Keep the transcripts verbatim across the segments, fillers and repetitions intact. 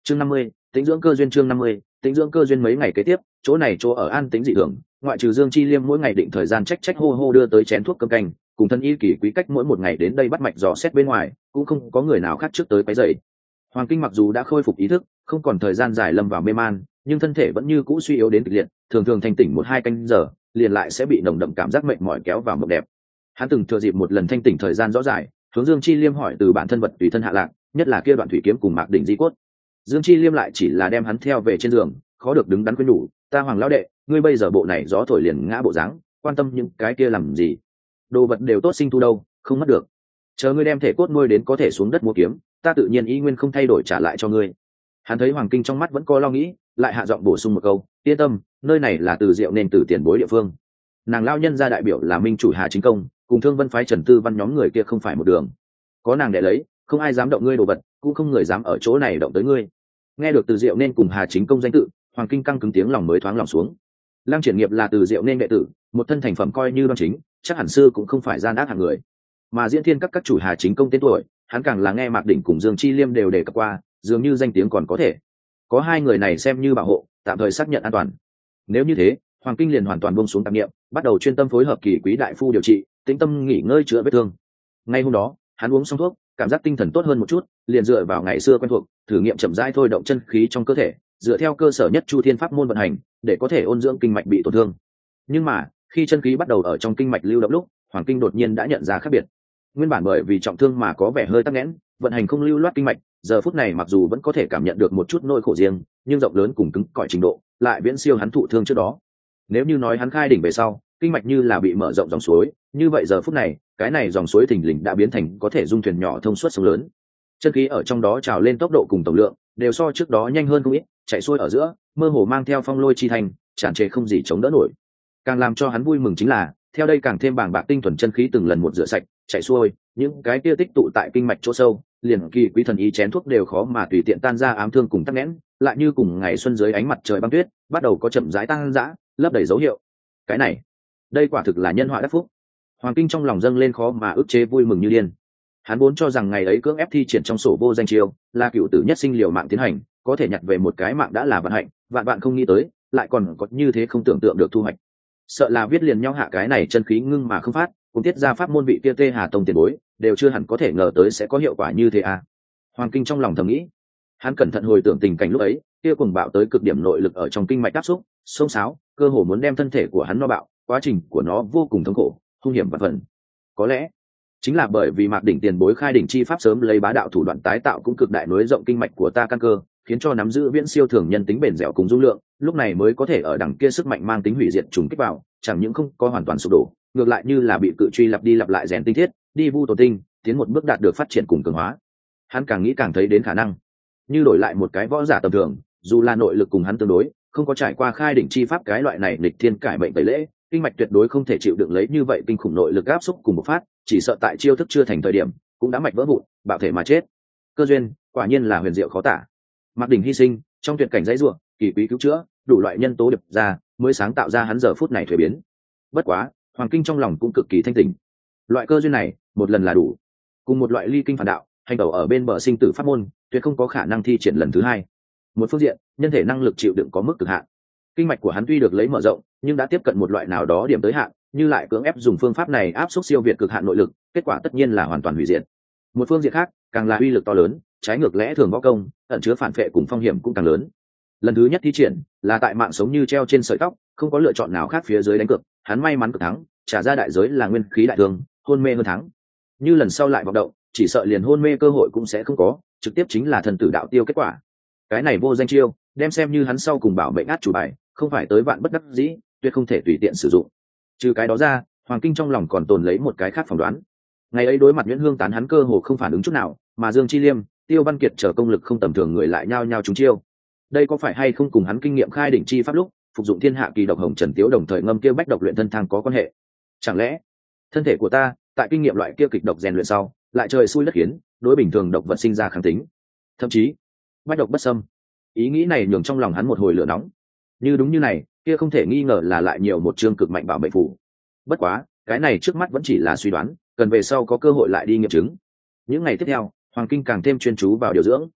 chương năm mươi, tính dưỡng cơ duyên. chương năm mươi, tính dưỡng cơ duyên. Mấy ngày kế tiếp, chỗ này chỗ ở an tính dị thường, ngoại trừ Dương Chi Liêm mỗi ngày định thời gian trách trách hô hô đưa tới chén thuốc cơm canh, cùng thân y kỳ quý cách mỗi một ngày đến đây bắt mạch dò xét bên ngoài, cũng không có người nào khác trước tới quấy rầy. Hoàng Kinh mặc dù đã khôi phục ý thức, không còn thời gian dài lâm vào mê man, nhưng thân thể vẫn như cũ suy yếu đến cực liệt, thường thường thanh tỉnh một hai canh giờ, liền lại sẽ bị nồng đậm cảm giác mệt mỏi kéo vào mộng đẹp. Hắn từng thừa dịp một lần thanh tỉnh thời gian rõ dài, hướng Dương Chi Liêm hỏi từ bản thân vật tùy thân hạ lạc, nhất là kia đoạn thủy kiếm cùng Mạc Đỉnh di cốt. Dương Chi Liêm lại chỉ là đem hắn theo về trên giường, khó được đứng đắn khuyên nhủ, ta Hoàng lão đệ, ngươi bây giờ bộ này gió thổi liền ngã bộ dáng, quan tâm những cái kia làm gì? Đồ vật đều tốt sinh thu đâu, không mất được. Chờ ngươi đem thể cốt nuôi đến có thể xuống đất mua kiếm, ta tự nhiên ý nguyên không thay đổi trả lại cho ngươi. Hắn thấy Hoàng Kinh trong mắt vẫn có lo nghĩ, lại hạ giọng bổ sung một câu, yên tâm, nơi này là từ Diệu nên từ tiền bối địa phương. Nàng lao nhân ra đại biểu là minh chủ Hà Chính Công, cùng Thương Vân phái Trần Tư Văn nhóm người kia không phải một đường. Có nàng để lấy, không ai dám động ngươi đồ vật, cũng không người dám ở chỗ này động tới ngươi. Nghe được từ Diệu nên cùng Hà Chính Công danh tự, Hoàng Kinh căng cứng tiếng lòng mới thoáng lòng xuống. Lăng Triển Nghiệp là từ Diệu nên đệ tử, một thân thành phẩm coi như đoan chính, chắc hẳn sư cũng không phải gian ác hạng người. Mà Diễn Thiên các các chủ Hà Chính Công tên tuổi, hắn càng là nghe Mạc Đỉnh cùng Dương Chi Liêm đều đề cập qua, dường như danh tiếng còn có thể. Có hai người này xem như bảo hộ, tạm thời xác nhận an toàn. Nếu như thế, Hoàng Kinh liền hoàn toàn buông xuống tạp niệm, bắt đầu chuyên tâm phối hợp kỳ quý đại phu điều trị, tĩnh tâm nghỉ ngơi chữa vết thương. Ngay hôm đó, hắn uống xong thuốc, cảm giác tinh thần tốt hơn một chút, liền dựa vào ngày xưa quen thuộc, thử nghiệm chậm rãi thôi động chân khí trong cơ thể, dựa theo cơ sở nhất Chu Thiên pháp môn vận hành, để có thể ôn dưỡng kinh mạch bị tổn thương. Nhưng mà, khi chân khí bắt đầu ở trong kinh mạch lưu động lúc, Hoàng Kinh đột nhiên đã nhận ra khác biệt. Nguyên bản bởi vì trọng thương mà có vẻ hơi tắc nghẽn, vận hành không lưu loát kinh mạch, giờ phút này mặc dù vẫn có thể cảm nhận được một chút nỗi khổ riêng, nhưng rộng lớn cùng cứng cỏi trình độ lại viễn siêu hắn thụ thương trước đó. Nếu như nói hắn khai đỉnh về sau, kinh mạch như là bị mở rộng dòng suối, như vậy giờ phút này, cái này dòng suối thình lình đã biến thành có thể dung thuyền nhỏ thông suốt sông lớn. Chân khí ở trong đó trào lên tốc độ cùng tổng lượng đều so trước đó nhanh hơn không ít, chạy xuôi ở giữa, mơ hồ mang theo phong lôi chi thành, tràn trề không gì chống đỡ nổi. Càng làm cho hắn vui mừng chính là, theo đây càng thêm bàng bạc tinh thuần chân khí từng lần một rửa sạch, chạy xuôi, những cái kia tích tụ tại kinh mạch chỗ sâu, liền kỳ quý thần ý chén thuốc đều khó mà tùy tiện tan ra ám thương cùng tắc nghẽn, lại như cùng ngày xuân dưới ánh mặt trời băng tuyết, bắt đầu có chậm rãi tăng dã, lấp đầy dấu hiệu. Cái này, đây quả thực là nhân họa đắc phúc. Hoàng Kinh trong lòng dâng lên khó mà ức chế vui mừng như điên. Hắn vốn cho rằng ngày ấy cưỡng ép thi triển trong sổ vô danh chiêu, là cựu tử nhất sinh liều mạng tiến hành, có thể nhặt về một cái mạng đã là vận hạnh, vạn bạn không nghĩ tới, lại còn có như thế không tưởng tượng được thu hoạch. Sợ là viết liền nhau hạ cái này chân khí ngưng mà không phát, cùng tiết ra pháp môn vị kia Tê Hà Tông tiền bối, đều chưa hẳn có thể ngờ tới sẽ có hiệu quả như thế à. Hoàng Kinh trong lòng thầm nghĩ. Hắn cẩn thận hồi tưởng tình cảnh lúc ấy, kia cuồng bạo tới cực điểm nội lực ở trong kinh mạch áp xúc, xông xáo, cơ hồ muốn đem thân thể của hắn no bạo, quá trình của nó vô cùng thống khổ, hung hiểm và phần. Có lẽ chính là bởi vì Mạc Đỉnh tiền bối khai đỉnh chi pháp sớm lấy bá đạo thủ đoạn tái tạo cũng cực đại nối rộng kinh mạch của ta căn cơ, khiến cho nắm giữ viễn siêu thường nhân tính bền dẻo cùng dung lượng, lúc này mới có thể ở đằng kia sức mạnh mang tính hủy diệt trùng kích vào, chẳng những không có hoàn toàn sụp đổ, ngược lại như là bị cự truy lặp đi lặp lại rèn tinh thiết, đi vu tổ tinh, tiến một bước đạt được phát triển cùng cường hóa. Hắn càng nghĩ càng thấy đến khả năng, như đổi lại một cái võ giả tầm thường, dù là nội lực cùng hắn tương đối, không có trải qua khai đỉnh chi pháp cái loại này nghịch thiên cải mệnh tẩy lễ, kinh mạch tuyệt đối không thể chịu đựng lấy như vậy kinh khủng nội lực áp xúc cùng một phát, chỉ sợ tại chiêu thức chưa thành thời điểm, cũng đã mạch vỡ vụn, bạo thể mà chết. Cơ duyên, quả nhiên là huyền diệu khó tả. Mạc Đỉnh hy sinh, trong tuyệt cảnh dãy rủa, kỳ quý cứu chữa, đủ loại nhân tố điệp ra, mới sáng tạo ra hắn giờ phút này thuế biến. Bất quá, Hoàng Kinh trong lòng cũng cực kỳ thanh tỉnh. Loại cơ duyên này, một lần là đủ. Cùng một loại ly kinh phản đạo, hành tẩu ở bên bờ sinh tử pháp môn, tuyệt không có khả năng thi triển lần thứ hai. Một phương diện, nhân thể năng lực chịu đựng có mức cực hạn. Kinh mạch của hắn tuy được lấy mở rộng, nhưng đã tiếp cận một loại nào đó điểm tới hạn, như lại cưỡng ép dùng phương pháp này áp suất siêu việt cực hạn nội lực, kết quả tất nhiên là hoàn toàn hủy diệt. Một phương diện khác, càng là uy lực to lớn, trái ngược lẽ thường võ công, ẩn chứa phản phệ cùng phong hiểm cũng càng lớn. Lần thứ nhất thi triển, là tại mạng sống như treo trên sợi tóc, không có lựa chọn nào khác phía dưới đánh cược, hắn may mắn cực thắng, trả ra đại giới là nguyên khí đại thương, hôn mê hơn thắng. Như lần sau lại vọng động, chỉ sợ liền hôn mê cơ hội cũng sẽ không có, trực tiếp chính là thần tử đạo tiêu kết quả. Cái này vô danh chiêu, đem xem như hắn sau cùng bảo mệnh át chủ bài, không phải tới vạn bất đắc dĩ, tuyệt không thể tùy tiện sử dụng. Trừ cái đó ra, Hoàng Kinh trong lòng còn tồn lấy một cái khác phỏng đoán. Ngày ấy đối mặt Nguyễn Hương Tán hắn cơ hồ không phản ứng chút nào, mà Dương Chi Liêm, Tiêu Văn Kiệt chờ công lực không tầm thường người lại nhao nhao trúng chiêu. Đây có phải hay không cùng hắn kinh nghiệm khai đỉnh chi pháp lúc, phục dụng thiên hạ kỳ độc hồng trần tiếu đồng thời ngâm kia bách độc luyện thân thang có quan hệ? Chẳng lẽ thân thể của ta tại kinh nghiệm loại kia kịch độc rèn luyện sau, lại trời xui đất khiến, đối bình thường độc vật sinh ra kháng tính, thậm chí bách độc bất xâm? Ý nghĩ này nhường trong lòng hắn một hồi lửa nóng. Như đúng như này, kia không thể nghi ngờ là lại nhiều một chương cực mạnh bảo mệnh phù. Bất quá, cái này trước mắt vẫn chỉ là suy đoán, cần về sau có cơ hội lại đi nghiệm chứng. Những ngày tiếp theo, Hoàng Kinh càng thêm chuyên chú vào điều dưỡng.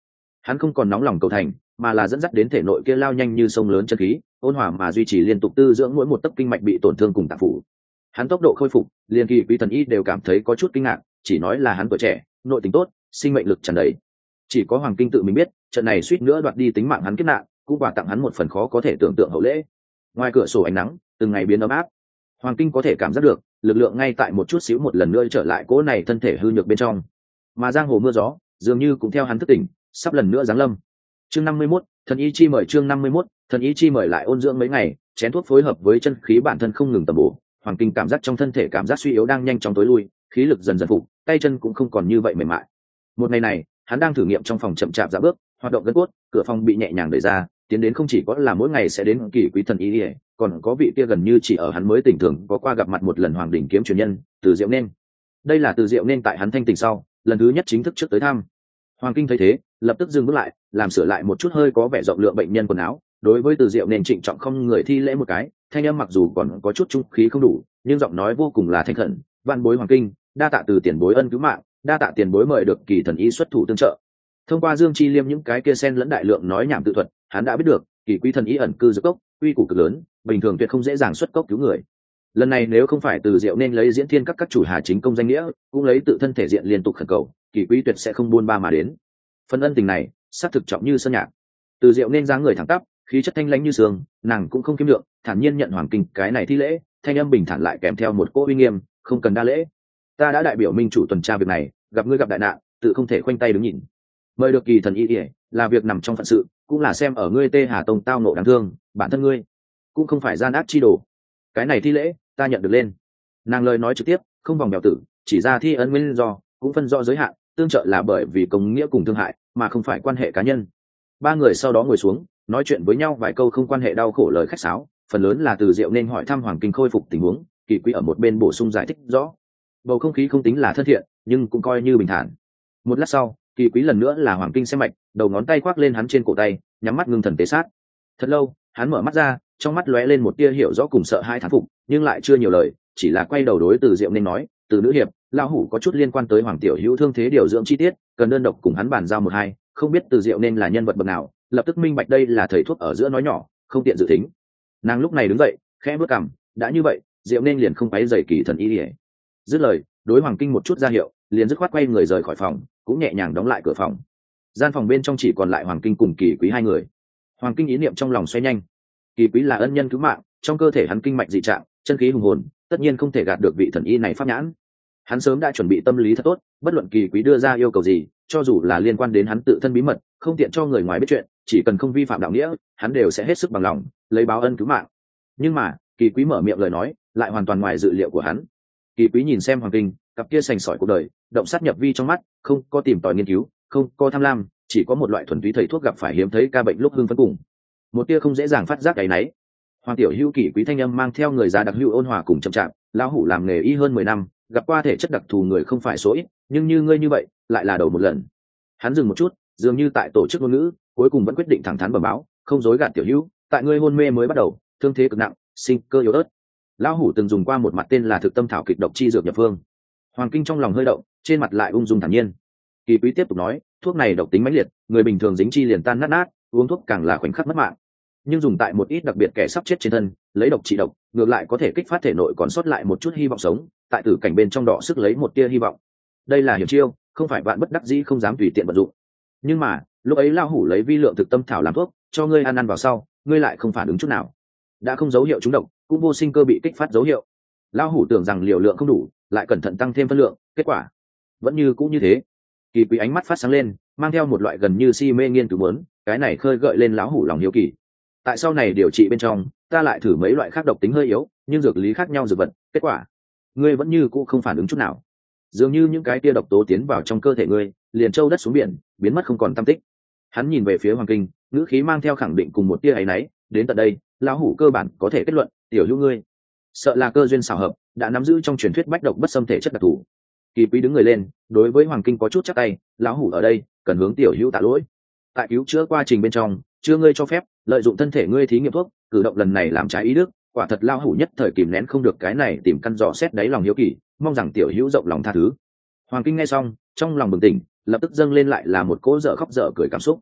hắn không còn nóng lòng cầu thành, mà là dẫn dắt đến thể nội kia lao nhanh như sông lớn chân khí, ôn hòa mà duy trì liên tục tư dưỡng mỗi một tấc kinh mạch bị tổn thương cùng tạp phủ. Hắn tốc độ khôi phục, liền kỳ quý thần y đều cảm thấy có chút kinh ngạc, chỉ nói là hắn tuổi trẻ, nội tình tốt, sinh mệnh lực tràn đầy. Chỉ có Hoàng Kinh tự mình biết, trận này suýt nữa đoạt đi tính mạng hắn kiếp nạn, cũng quà tặng hắn một phần khó có thể tưởng tượng hậu lễ. Ngoài cửa sổ ánh nắng, từng ngày biến ấm áp. Hoàng Kinh có thể cảm giác được, lực lượng ngay tại một chút xíu một lần nữa trở lại cỗ này thân thể hư nhược bên trong. Mà giang hồ mưa gió, dường như cũng theo hắn thức tỉnh, sắp lần nữa giáng lâm. Chương năm mươi mốt, thần ý chi mời chương năm mươi mốt, thần ý chi mời lại ôn dưỡng mấy ngày, chén thuốc phối hợp với chân khí bản thân không ngừng tầm bổ, Hoàng Kinh cảm giác trong thân thể cảm giác suy yếu đang nhanh chóng tối lui, khí lực dần dần phục, tay chân cũng không còn như vậy mềm mại. Một ngày này, hắn đang thử nghiệm trong phòng chậm chạp dạo bước, hoạt động gân cốt, cửa phòng bị nhẹ nhàng đẩy ra, tiến đến không chỉ có là mỗi ngày sẽ đến kỳ quý thần ý, còn có vị kia gần như chỉ ở hắn mới tỉnh thường có qua gặp mặt một lần hoàng đỉnh kiếm truyền nhân, Từ Diệu Nên. Đây là Từ Diệu Nên tại hắn thanh tỉnh sau, lần thứ nhất chính thức trước tới thăm. Hoàng Kinh thấy thế, lập tức dừng bước lại, làm sửa lại một chút hơi có vẻ rộng lượng bệnh nhân quần áo, đối với Từ Diệu Nên trịnh trọng không người thi lễ một cái, thanh âm mặc dù còn có chút trung khí không đủ, nhưng giọng nói vô cùng là thành khẩn, "Vạn bối Hoàng Kinh, đa tạ Từ tiền bối ân cứu mạng, đa tạ tiền bối mời được kỳ thần y xuất thủ tương trợ." Thông qua Dương Chi Liêm những cái kia sen lẫn đại lượng nói nhảm tự thuật, hắn đã biết được, kỳ quý thần y ẩn cư giữa cốc, uy củ cực lớn, bình thường tuyệt không dễ dàng xuất cốc cứu người. Lần này nếu không phải Từ Diệu Nên lấy diễn thiên các các chủ Hà Chính công danh nghĩa, cũng lấy tự thân thể diện liên tục khẩn cầu, kỳ quý tuyệt sẽ không buôn ba mà đến. Phần ân tình này, xác thực trọng như sơn nhạc. Từ Diệu Nên dáng người thẳng tắp, khí chất thanh lãnh như sương, nàng cũng không kiêm lượng, thản nhiên nhận Hoàng Kinh cái này thi lễ, thanh âm bình thản lại kèm theo một cỗ uy nghiêm, không cần đa lễ. Ta đã đại biểu minh chủ tuần tra việc này, gặp ngươi gặp đại nạn, tự không thể khoanh tay đứng nhìn. Mời được kỳ thần y ỉa là việc nằm trong phận sự, cũng là xem ở ngươi Tê Hà Tông tao nộ đáng thương, bản thân ngươi cũng không phải gian ác chi đồ. Cái này thi lễ ta nhận được lên. Nàng lời nói trực tiếp, không vòng bèo tử, chỉ ra thi ân nguyên do, cũng phân rõ giới hạn, tương trợ là bởi vì công nghĩa cùng thương hại, mà không phải quan hệ cá nhân. Ba người sau đó ngồi xuống, nói chuyện với nhau vài câu không quan hệ đau khổ lời khách sáo, phần lớn là Từ Diệu Nên hỏi thăm Hoàng Kinh khôi phục tình huống, kỳ quý ở một bên bổ sung giải thích rõ. Bầu không khí không tính là thân thiện, nhưng cũng coi như bình thản. Một lát sau, kỳ quý lần nữa là Hoàng Kinh xem mạch, đầu ngón tay khoác lên hắn trên cổ tay, nhắm mắt ngưng thần tế sát. Thật lâu, hắn mở mắt ra, trong mắt lóe lên một tia hiểu rõ cùng sợ hãi thán phục, nhưng lại chưa nhiều lời, chỉ là quay đầu đối Từ Diệu Nên nói, "Từ nữ hiệp, lão hủ có chút liên quan tới Hoàng tiểu hữu thương thế điều dưỡng chi tiết, cần đơn độc cùng hắn bàn giao một hai, không biết Từ Diệu Nên là nhân vật bậc nào." Lập tức minh bạch đây là thầy thuốc ở giữa nói nhỏ, không tiện dự tính. Nàng lúc này đứng dậy, khẽ bước cằm, đã như vậy, Diệu Nên liền không quấy rầy kỳ thần y. Dứt lời, đối Hoàng Kinh một chút ra hiệu, liền dứt khoát quay người rời khỏi phòng, cũng nhẹ nhàng đóng lại cửa phòng. Gian phòng bên trong chỉ còn lại Hoàng Kinh cùng kỳ quý hai người. Hoàng Kinh ý niệm trong lòng xoay nhanh, kỳ quý là ân nhân cứu mạng, trong cơ thể hắn kinh mạch dị trạng, chân khí hùng hồn, tất nhiên không thể gạt được vị thần y này pháp nhãn. Hắn sớm đã chuẩn bị tâm lý thật tốt, bất luận kỳ quý đưa ra yêu cầu gì, cho dù là liên quan đến hắn tự thân bí mật, không tiện cho người ngoài biết chuyện, chỉ cần không vi phạm đạo nghĩa, hắn đều sẽ hết sức bằng lòng lấy báo ân cứu mạng. Nhưng mà kỳ quý mở miệng lời nói lại hoàn toàn ngoài dự liệu của hắn. Kỳ quý nhìn xem Hoàng Kinh, cặp kia sành sỏi cuộc đời, động sát nhập vi trong mắt, không có tìm tòi nghiên cứu, không có tham lam, chỉ có một loại thuần túy thầy thuốc gặp phải hiếm thấy ca bệnh lúc hưng phấn cùng một tia không dễ dàng phát giác cái nấy. Hoàng tiểu hữu kỳ quý thanh âm mang theo người già đặc hữu ôn hòa cùng chậm chạp, lão hủ làm nghề y hơn mười năm, gặp qua thể chất đặc thù người không phải số ít, nhưng như ngươi như vậy lại là đầu một lần. Hắn dừng một chút, dường như tại tổ chức ngôn ngữ, cuối cùng vẫn quyết định thẳng thắn bẩm báo, không dối gạt tiểu hữu, tại ngươi hôn mê mới bắt đầu, thương thế cực nặng, sinh cơ yếu ớt. Lão hủ từng dùng qua một mặt tên là thực tâm thảo kịch độc chi dược nhập phương. Hoàng Kinh trong lòng hơi động, trên mặt lại ung dung thản nhiên. Kỳ quý tiếp tục nói, thuốc này độc tính mãnh liệt, người bình thường dính chi liền tan nát nát, uống thuốc càng là khoảnh khắc mất mạng. Nhưng dùng tại một ít đặc biệt kẻ sắp chết trên thân, lấy độc trị độc, ngược lại có thể kích phát thể nội còn sót lại một chút hy vọng sống, tại tử cảnh bên trong đỏ sức lấy một tia hy vọng. Đây là hiểm chiêu, không phải bạn bất đắc dĩ không dám tùy tiện vận dụng. Nhưng mà lúc ấy lão hủ lấy vi lượng thực tâm thảo làm thuốc, cho ngươi ăn ăn vào sau, ngươi lại không phản ứng chút nào, đã không dấu hiệu trúng độc, cũng vô sinh cơ bị kích phát dấu hiệu. Lão hủ tưởng rằng liều lượng không đủ, lại cẩn thận tăng thêm phân lượng, kết quả vẫn như cũng như thế. Kỳ quý ánh mắt phát sáng lên, mang theo một loại gần như si mê nghiên cứu muốn, cái này khơi gợi lên lão hủ lòng hiếu kỳ. Tại sau này điều trị bên trong, ta lại thử mấy loại khác độc tính hơi yếu, nhưng dược lý khác nhau dược vật, kết quả ngươi vẫn như cũ không phản ứng chút nào. Dường như những cái tia độc tố tiến vào trong cơ thể ngươi, liền trâu đất xuống biển, biến mất không còn tăm tích. Hắn nhìn về phía Hoàng Kinh, ngữ khí mang theo khẳng định cùng một tia áy náy, đến tận đây, lão hủ cơ bản có thể kết luận, tiểu hữu ngươi sợ là cơ duyên xảo hợp, đã nắm giữ trong truyền thuyết bách độc bất xâm thể chất đặc thù. Kỳ quý đứng người lên, đối với Hoàng Kinh có chút chắc tay, lão hủ ở đây cần hướng tiểu hữu tạ lỗi. Tại cứu chữa quá trình bên trong, chưa ngươi cho phép lợi dụng thân thể ngươi thí nghiệm thuốc, cử động lần này làm trái ý đức, quả thật lão hủ nhất thời kìm nén không được cái này tìm căn dò xét đáy lòng hiếu kỳ, mong rằng tiểu hữu rộng lòng tha thứ. Hoàng Kinh nghe xong, trong lòng bừng tỉnh, lập tức dâng lên lại là một cỗ dở khóc dở cười cảm xúc.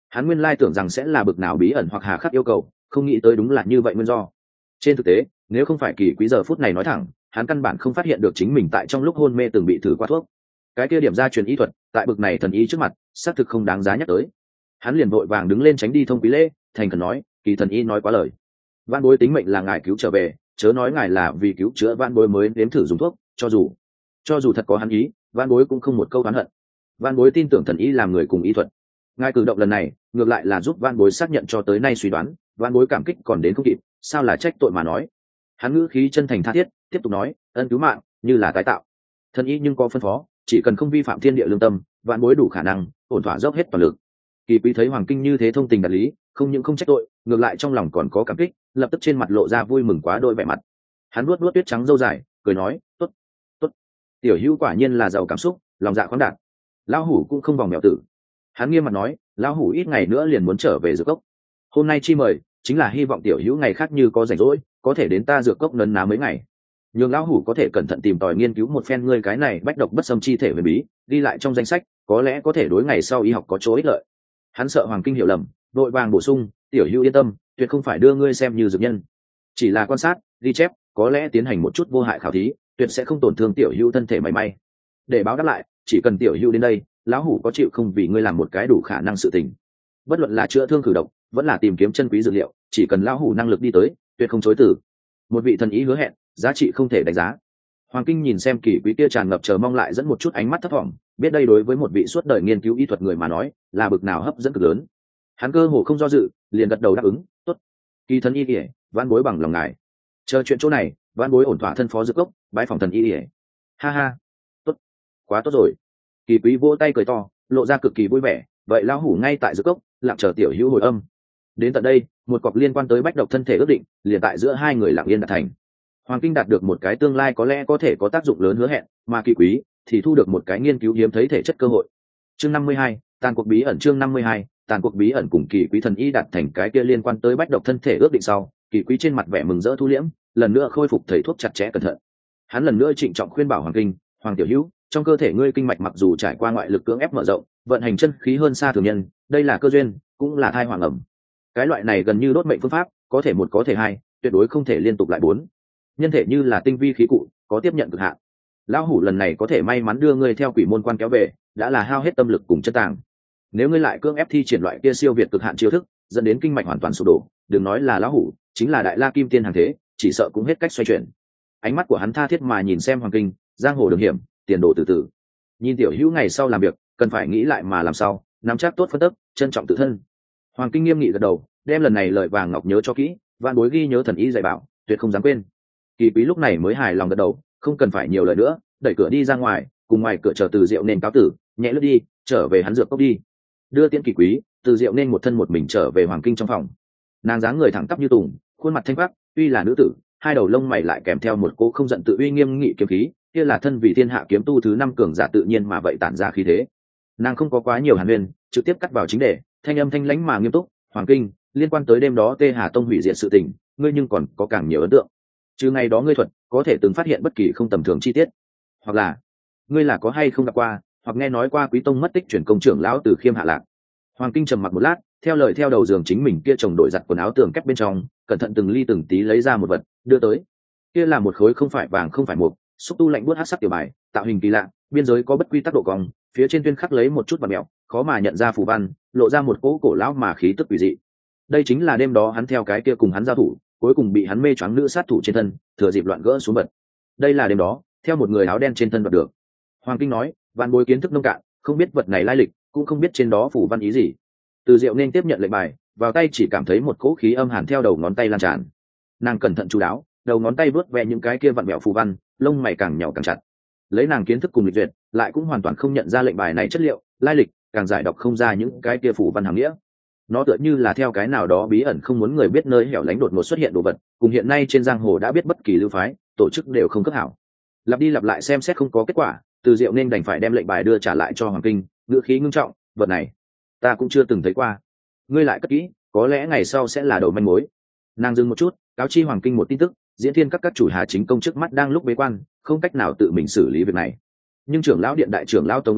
Hắn nguyên lai tưởng rằng sẽ là bực nào bí ẩn hoặc hà khắc yêu cầu, không nghĩ tới đúng là như vậy nguyên do. Trên thực tế, nếu không phải Kỳ Quý giờ phút này nói thẳng, hắn căn bản không phát hiện được chính mình tại trong lúc hôn mê từng bị thử qua thuốc. Cái kia điểm gia truyền y thuật, tại bực này thần y trước mặt, xác thực không đáng giá nhắc tới. Hắn liền vội vàng đứng lên tránh đi thông quý lễ, thành khẩn nói, Kỳ thần y nói quá lời. Vạn bối tính mệnh là ngài cứu trở về, chớ nói ngài là vì cứu chữa vạn bối mới nếm thử dùng thuốc, cho dù cho dù thật có hắn ý, vạn bối cũng không một câu oán hận. Vạn bối tin tưởng thần y làm người cùng y thuật. Ngài cử động lần này, ngược lại là giúp vạn bối xác nhận cho tới nay suy đoán, vạn bối cảm kích còn đến không kịp, sao là trách tội mà nói. Hắn ngữ khí chân thành tha thiết, tiếp tục nói, ân cứu mạng như là tái tạo. Thần y nhưng có phân phó, chỉ cần không vi phạm thiên địa lương tâm, vạn bối đủ khả năng ổn thỏa dốc hết toàn lực. Kỳ Quý thấy Hoàng Kinh như thế thông tình đạt lý, không những không trách tội, ngược lại trong lòng còn có cảm kích, lập tức trên mặt lộ ra vui mừng quá đôi vẻ mặt. Hắn nuốt nuốt tuyết trắng râu dài, cười nói, tốt, tốt. Tiểu Hữu quả nhiên là giàu cảm xúc, lòng dạ khoáng đạt. Lão hủ cũng không vòng mèo tử. Hắn nghiêm mặt nói, lão hủ ít ngày nữa liền muốn trở về dược cốc. Hôm nay chi mời, chính là hy vọng Tiểu Hữu ngày khác như có rảnh rỗi, có thể đến ta dược cốc nấn ná mấy ngày. Nhưng lão hủ có thể cẩn thận tìm tòi nghiên cứu một phen ngươi cái này bách độc bất xâm chi thể huyền bí, đi lại trong danh sách, có lẽ có thể đối ngày sau y học có chỗ ích lợi. Hắn sợ Hoàng Kinh hiểu lầm, vội vàng bổ sung, Tiểu Hữu yên tâm, tuyệt không phải đưa ngươi xem như dược nhân, chỉ là quan sát, ghi chép, có lẽ tiến hành một chút vô hại khảo thí, tuyệt sẽ không tổn thương Tiểu Hữu thân thể mảy may. Để báo đáp lại, chỉ cần Tiểu Hữu đến đây, lão hủ có chịu không vì ngươi làm một cái đủ khả năng sự tình. Bất luận là chữa thương khử độc, vẫn là tìm kiếm chân quý dược liệu, chỉ cần lão hủ năng lực đi tới, tuyệt không chối từ. Một vị thần ý hứa hẹn, giá trị không thể đánh giá. Hoàng Kinh nhìn xem Kỳ Quý kia tràn ngập chờ mong lại dẫn một chút ánh mắt thất vọng, biết đây đối với một vị suốt đời nghiên cứu y thuật người mà nói, là bực nào hấp dẫn cực lớn. Hắn cơ hồ không do dự, liền gật đầu đáp ứng, tốt. Kỳ thần y ỉa, vãn bối bằng lòng ngài. Chờ chuyện chỗ này, vãn bối ổn thỏa thân phó dược cốc, bái phòng thần y ỉa. Ha ha, tốt, quá tốt rồi. Kỳ Quý vỗ tay cười to, lộ ra cực kỳ vui vẻ, vậy lão hủ ngay tại dược cốc, lặng chờ Tiểu Hữu hồi âm. Đến tận đây, một cọc liên quan tới bách độc thân thể ước định, liền tại giữa hai người lặng yên đạt thành. Hoàng Kinh đạt được một cái tương lai có lẽ có thể có tác dụng lớn hứa hẹn, mà Kỳ Quý thì thu được một cái nghiên cứu hiếm thấy thể chất cơ hội. Chương năm mươi hai, tàn cuộc bí ẩn. Chương năm mươi hai, tàn cuộc bí ẩn. Cùng Kỳ Quý thần y đạt thành cái kia liên quan tới bách độc thân thể ước định sau, Kỳ Quý trên mặt vẻ mừng rỡ thu liễm, lần nữa khôi phục thầy thuốc chặt chẽ cẩn thận. Hắn lần nữa trịnh trọng khuyên bảo Hoàng Kinh, Hoàng Tiểu Hữu, trong cơ thể ngươi kinh mạch mặc dù trải qua ngoại lực cưỡng ép mở rộng, vận hành chân khí hơn xa thường nhân, đây là cơ duyên, cũng là thai hoàng ẩm. Cái loại này gần như đốt mệnh phương pháp, có thể một có thể hai, tuyệt đối không thể liên tục lại bốn. Nhân thể như là tinh vi khí cụ, có tiếp nhận cực hạn. Lão hủ lần này có thể may mắn đưa ngươi theo quỷ môn quan kéo về, đã là hao hết tâm lực cùng chân tàng. Nếu ngươi lại cưỡng ép thi triển loại kia siêu việt cực hạn chiêu thức, dẫn đến kinh mạch hoàn toàn sụp đổ, đừng nói là lão hủ, chính là đại la kim tiên hàng thế, chỉ sợ cũng hết cách xoay chuyển. Ánh mắt của hắn tha thiết mà nhìn xem Hoàng Kinh, giang hồ đường hiểm, tiền đồ từ từ. Nhìn Tiểu Hữu ngày sau làm việc, cần phải nghĩ lại mà làm sao, nắm chắc tốt phân tích, trân trọng tự thân. Hoàng Kinh nghiêm nghị gật đầu, đem lần này lời vàng ngọc nhớ cho kỹ, vạn bối ghi nhớ thần ý dạy bảo, tuyệt không dám quên. Kỳ Quý lúc này mới hài lòng gật đầu, không cần phải nhiều lời nữa, đẩy cửa đi ra ngoài, cùng ngoài cửa chờ Từ Diệu nên cáo tử, nhẹ lướt đi, trở về hắn dược cốc đi. Đưa tiễn Kỳ Quý, Từ Diệu nên một thân một mình trở về Hoàng Kinh trong phòng. Nàng dáng người thẳng tắp như tùng, khuôn mặt thanh phác, tuy là nữ tử, hai đầu lông mày lại kèm theo một cô không giận tự uy nghiêm nghị kiếm khí, kia là thân vì thiên hạ kiếm tu thứ năm cường giả tự nhiên mà vậy tản ra khí thế. Nàng không có quá nhiều hàn huyên, trực tiếp cắt vào chính đề, thanh âm thanh lãnh mà nghiêm túc, Hoàng Kinh, liên quan tới đêm đó Tê Hà Tông hủy diệt sự tình, ngươi nhưng còn có càng nhiều ấn tượng. Chứ ngày đó ngươi thuật có thể từng phát hiện bất kỳ không tầm thường chi tiết, hoặc là ngươi là có hay không gặp qua, hoặc nghe nói qua Quý Tông mất tích chuyển công trưởng lão Từ Khiêm hạ lạc. Hoàng Kinh trầm mặc một lát, theo lời theo đầu giường chính mình kia chồng đổi giặt quần áo tường kép bên trong, cẩn thận từng ly từng tí lấy ra một vật, đưa tới. Kia là một khối không phải vàng không phải mộc, xúc tu lạnh buốt hắc sắc tiểu bài, tạo hình kỳ lạ, biên giới có bất quy tắc độ cong, phía trên tuyên khắc lấy một chút vật mèo, khó mà nhận ra phù văn, lộ ra một cỗ cổ lão mà khí tức quỷ dị. Đây chính là đêm đó hắn theo cái kia cùng hắn giao thủ, cuối cùng bị hắn mê choáng nữ sát thủ trên thân, thừa dịp loạn gỡ xuống vật. Đây là đêm đó, theo một người áo đen trên thân đoạt được. Hoàng Kinh nói, vạn bối kiến thức nông cạn, không biết vật này lai lịch, cũng không biết trên đó phù văn ý gì. Từ Diệu nên tiếp nhận lệnh bài, vào tay chỉ cảm thấy một cỗ khí âm hàn theo đầu ngón tay lan tràn. Nàng cẩn thận chú đáo, đầu ngón tay vuốt ve những cái kia vặn vẹo phù văn, lông mày càng nhỏ càng chặt. Lấy nàng kiến thức cùng lịch duyệt, lại cũng hoàn toàn không nhận ra lệnh bài này chất liệu, lai lịch, càng giải đọc không ra những cái kia phù văn hàm nghĩa. Nó tựa như là theo cái nào đó bí ẩn không muốn người biết nơi hẻo lánh đột ngột xuất hiện đồ vật, cùng hiện nay trên giang hồ đã biết bất kỳ lưu phái, tổ chức đều không cấp hảo. Lặp đi lặp lại xem xét không có kết quả, Từ Diệu nên đành phải đem lệnh bài đưa trả lại cho Hoàng Kinh, ngữ khí ngưng trọng, vật này ta cũng chưa từng thấy qua, ngươi lại cất kỹ, có lẽ ngày sau sẽ là đầu manh mối. Nàng dừng một chút, cáo chi Hoàng Kinh một tin tức, diễn thiên các các chủ Hà Chính Công trước mắt đang lúc bế quan, không cách nào tự mình xử lý việc này. Nhưng trưởng lão điện đại trưởng lão Tống Ứng Thư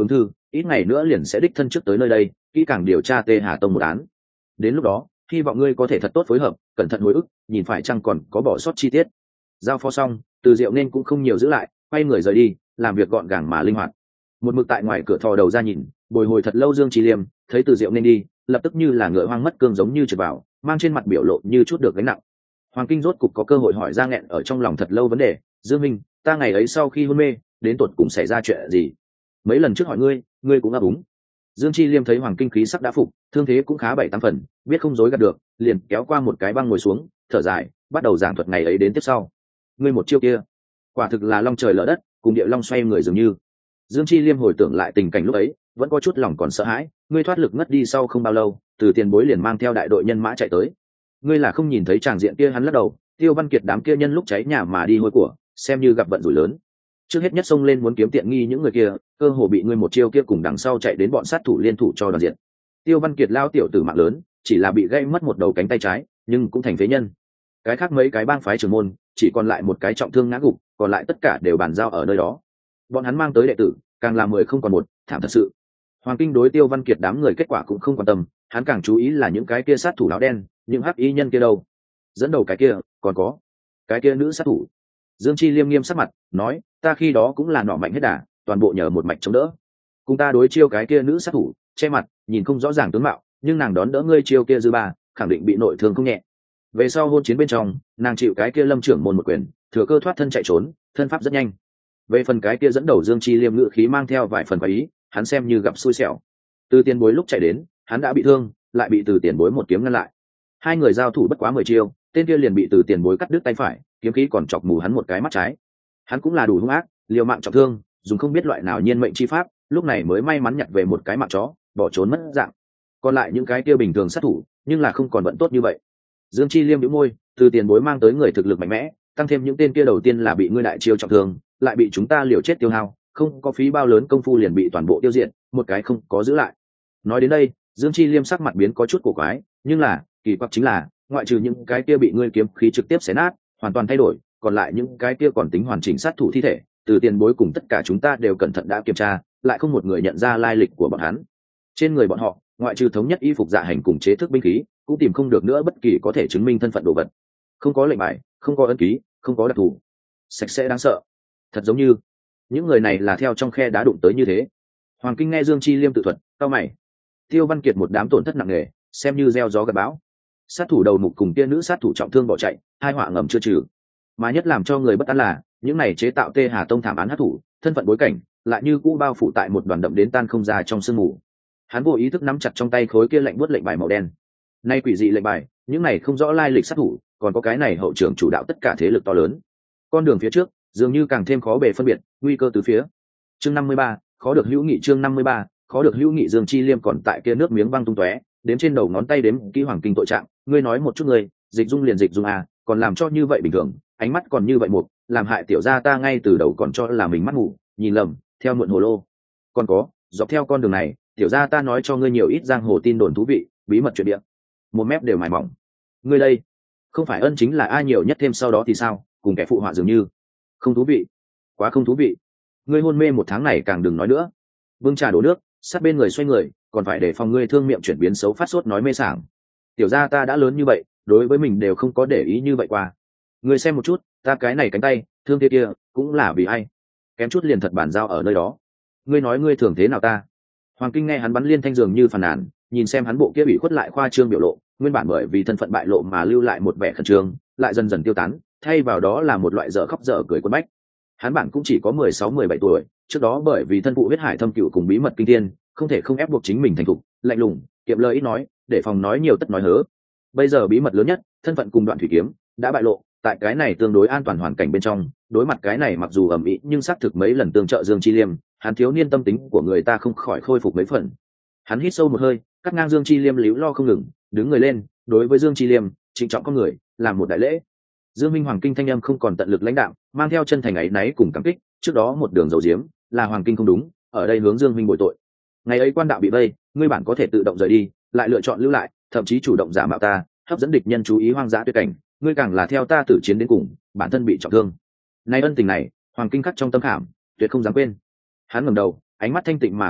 ít ngày nữa liền sẽ đích thân trước tới nơi đây kỹ càng điều tra tê hà tông một án. Đến lúc đó hy vọng ngươi có thể thật tốt phối hợp, cẩn thận hồi ức, nhìn phải chăng còn có bỏ sót chi tiết. Giao phó xong, Từ Diệu nên cũng không nhiều giữ lại, quay người rời đi, làm việc gọn gàng mà linh hoạt. Một mực tại ngoài cửa thò đầu ra nhìn, bồi hồi thật lâu Dương Chi Liêm thấy Từ Diệu nên đi, lập tức như là ngựa hoang mất cương giống như trượt vào, mang trên mặt biểu lộ như chút được gánh nặng. Hoàng Kinh rốt cục có cơ hội hỏi ra nghẹn ở trong lòng thật lâu vấn đề: Dương Minh, ta ngày ấy sau khi hôn mê, đến tột cùng xảy ra chuyện gì? Mấy lần trước hỏi ngươi, ngươi cũng ấp úng. Dương Chi Liêm thấy Hoàng Kinh khí sắc đã phục, thương thế cũng khá bảy tám phần, biết không dối gạt được, liền kéo qua một cái băng ngồi xuống, thở dài, bắt đầu giảng thuật ngày ấy đến tiếp sau. Ngươi một chiêu kia, quả thực là long trời lở đất, cùng địa long xoay người dường như. Dương Chi Liêm hồi tưởng lại tình cảnh lúc ấy, vẫn có chút lòng còn sợ hãi. Ngươi thoát lực ngất đi sau không bao lâu, Từ Tiền Bối liền mang theo đại đội nhân mã chạy tới. Ngươi là không nhìn thấy tràng diện kia? Hắn lắc đầu. Tiêu Văn Kiệt đám kia nhân lúc cháy nhà mà đi hôi của, xem như gặp vận rủi lớn. Trước hết nhất xông lên muốn kiếm tiện nghi những người kia, cơ hồ bị ngươi một chiêu kia cùng đằng sau chạy đến bọn sát thủ liên thủ cho đoàn diện. Tiêu Văn Kiệt lao tiểu tử mạng lớn, chỉ là bị gãy mất một đầu cánh tay trái, nhưng cũng thành phế nhân. Cái khác mấy cái bang phái trưởng môn, chỉ còn lại một cái trọng thương ngã gục, còn lại tất cả đều bàn giao ở nơi đó. Bọn hắn mang tới đệ tử, càng là mười không còn một, thảm thật sự. Hoàng Kinh đối Tiêu Văn Kiệt đám người kết quả cũng không quan tâm, hắn càng chú ý là những cái kia sát thủ áo đen, những hắc y nhân kia đâu. Dẫn đầu cái kia, còn có cái kia nữ sát thủ. Dương Chi Liêm nghiêm sắc mặt, nói, ta khi đó cũng là nọ mạnh hết đà, toàn bộ nhờ một mạch chống đỡ. Cùng ta đối chiêu cái kia nữ sát thủ, che mặt, nhìn không rõ ràng tướng mạo, nhưng nàng đón đỡ ngươi chiêu kia dư ba, khẳng định bị nội thương không nhẹ. Về sau hôn chiến bên trong, nàng chịu cái kia Lâm trưởng môn một quyền, thừa cơ thoát thân chạy trốn, thân pháp rất nhanh. Về phần cái kia dẫn đầu Dương Chi Liêm ngự khí mang theo vài phần quái ý, hắn xem như gặp xui xẻo. Từ Tiền Bối lúc chạy đến, hắn đã bị thương, lại bị Từ Tiền Bối một kiếm ngăn lại. Hai người giao thủ bất quá mười chiêu, tên kia liền bị Từ Tiền Bối cắt đứt tay phải, kiếm khí còn chọc mù hắn một cái mắt trái. Hắn cũng là đủ hung ác, liều mạng trọng thương, dùng không biết loại nào nhiên mệnh chi pháp, lúc này mới may mắn nhặt về một cái mạng chó, bỏ trốn mất dạng. Còn lại những cái kia bình thường sát thủ, nhưng là không còn vận tốt như vậy. Dương Chi Liêm nhíu môi, Từ Tiền Bối mang tới người thực lực mạnh mẽ, tăng thêm những tên kia đầu tiên là bị ngươi đại chiêu trọng thương, lại bị chúng ta liều chết tiêu hao, không có phí bao lớn công phu liền bị toàn bộ tiêu diệt, một cái không có giữ lại. Nói đến đây, Dương Chi Liêm sắc mặt biến có chút cổ quái, nhưng là, kỳ quặc chính là, ngoại trừ những cái kia bị ngươi kiếm khí trực tiếp xé nát, hoàn toàn thay đổi, còn lại những cái kia còn tính hoàn chỉnh sát thủ thi thể, Từ Tiền Bối cùng tất cả chúng ta đều cẩn thận đã kiểm tra, lại không một người nhận ra lai lịch của bọn hắn. Trên người bọn họ, ngoại trừ thống nhất y phục dạ hành cùng chế thức binh khí, cũng tìm không được nữa bất kỳ có thể chứng minh thân phận đồ vật. Không có lệnh bài, không có ấn ký, không có đặc thù, sạch sẽ đáng sợ. Thật giống như những người này là theo trong khe đá đụng tới như thế. Hoàng Kinh nghe Dương Chi Liêm tự thuật, cao mày. Tiêu Văn Kiệt một đám tổn thất nặng nề, xem như gieo gió gặt bão. Sát thủ đầu mục cùng kia nữ sát thủ trọng thương bỏ chạy, hai họa ngầm chưa trừ. Mà nhất làm cho người bất an là, những này chế tạo Tê Hà Tông thảm án hắc thủ, thân phận bối cảnh, lại như cũ bao phủ tại một đoàn đậm đến tan không ra trong sương mù. Hắn vô ý thức nắm chặt trong tay khối kia lạnh buốt lệnh bài màu đen. Nay quỷ dị lệnh bài, những này không rõ lai lịch sát thủ, còn có cái này hậu trưởng chủ đạo tất cả thế lực to lớn. Con đường phía trước, dường như càng thêm khó bề phân biệt, nguy cơ từ phía. Chương năm mươi ba, khó được hữu nghị. Chương năm mươi ba, khó được hữu nghị. Dương Chi Liêm còn tại kia nước miếng văng tung tóe, đếm trên đầu ngón tay đếm kỹ Hoàng Kinh tội trạng. Ngươi nói một chút ngươi, dịch dung liền dịch dung à, còn làm cho như vậy bình thường, ánh mắt còn như vậy một, làm hại tiểu gia ta ngay từ đầu còn cho là mình mắt ngủ, nhìn lầm, theo muộn hồ lô. Còn có, dọc theo con đường này, tiểu gia ta nói cho ngươi nhiều ít giang hồ tin đồn thú vị, bí mật chuyện địa, một mép đều mài mỏng. Ngươi đây, không phải ân chính là ai nhiều nhất thêm sau đó thì sao, cùng kẻ phụ họa dường như. Không thú vị, quá không thú vị. Ngươi hôn mê một tháng này càng đừng nói nữa. Vương trà đổ nước, sát bên người xoay người, còn phải để phòng ngươi thương miệng chuyển biến xấu phát sốt nói mê sảng. Tiểu gia ta đã lớn như vậy, đối với mình đều không có để ý như vậy qua. Ngươi xem một chút, ta cái này cánh tay, thương thế kia, cũng là vì ai? Kém chút liền thật bản giao ở nơi đó. Ngươi nói ngươi thường thế nào ta? Hoàng Kinh nghe hắn bắn liên thanh dường như phàn nàn, nhìn xem hắn bộ kia bị khuất lại khoa trương biểu lộ, nguyên bản bởi vì thân phận bại lộ mà lưu lại một vẻ khẩn trương, lại dần dần tiêu tán, thay vào đó là một loại dở khóc dở cười quân bách. Hắn bản cũng chỉ có mười sáu mười bảy tuổi, trước đó bởi vì thân phụ huyết hải thâm cửu cùng bí mật kinh thiên, không thể không ép buộc chính mình thành thục, lạnh lùng, kiệm lời ít nói, để phòng nói nhiều tất nói hớ. Bây giờ bí mật lớn nhất, thân phận cùng Đoạn Thủy Kiếm đã bại lộ, tại cái này tương đối an toàn hoàn cảnh bên trong, đối mặt cái này mặc dù ầm ĩ nhưng xác thực mấy lần tương trợ Dương Chi Liêm, hắn thiếu niên tâm tính của người ta không khỏi khôi phục mấy phần. Hắn hít sâu một hơi, cắt ngang Dương Chi Liêm líu lo không ngừng, đứng người lên, đối với Dương Chi Liêm trịnh trọng con người, làm một đại lễ. Dương Minh Hoàng Kinh thanh âm không còn tận lực lãnh đạo, mang theo chân thành ấy náy cùng cảm kích, trước đó một đường dầu diếm, là Hoàng Kinh không đúng, ở đây hướng Dương Minh bồi tội. Ngày ấy quan đạo bị vây, ngươi bản có thể tự động rời đi, lại lựa chọn lưu lại, thậm chí chủ động giả mạo ta, hấp dẫn địch nhân chú ý hoang dã tuyệt cảnh, ngươi càng là theo ta tử chiến đến cùng, bản thân bị trọng thương. Nay ân tình này, Hoàng Kinh khắc trong tâm khảm, tuyệt không dám quên. Hắn ngẩng đầu, ánh mắt thanh tịnh mà kiên định,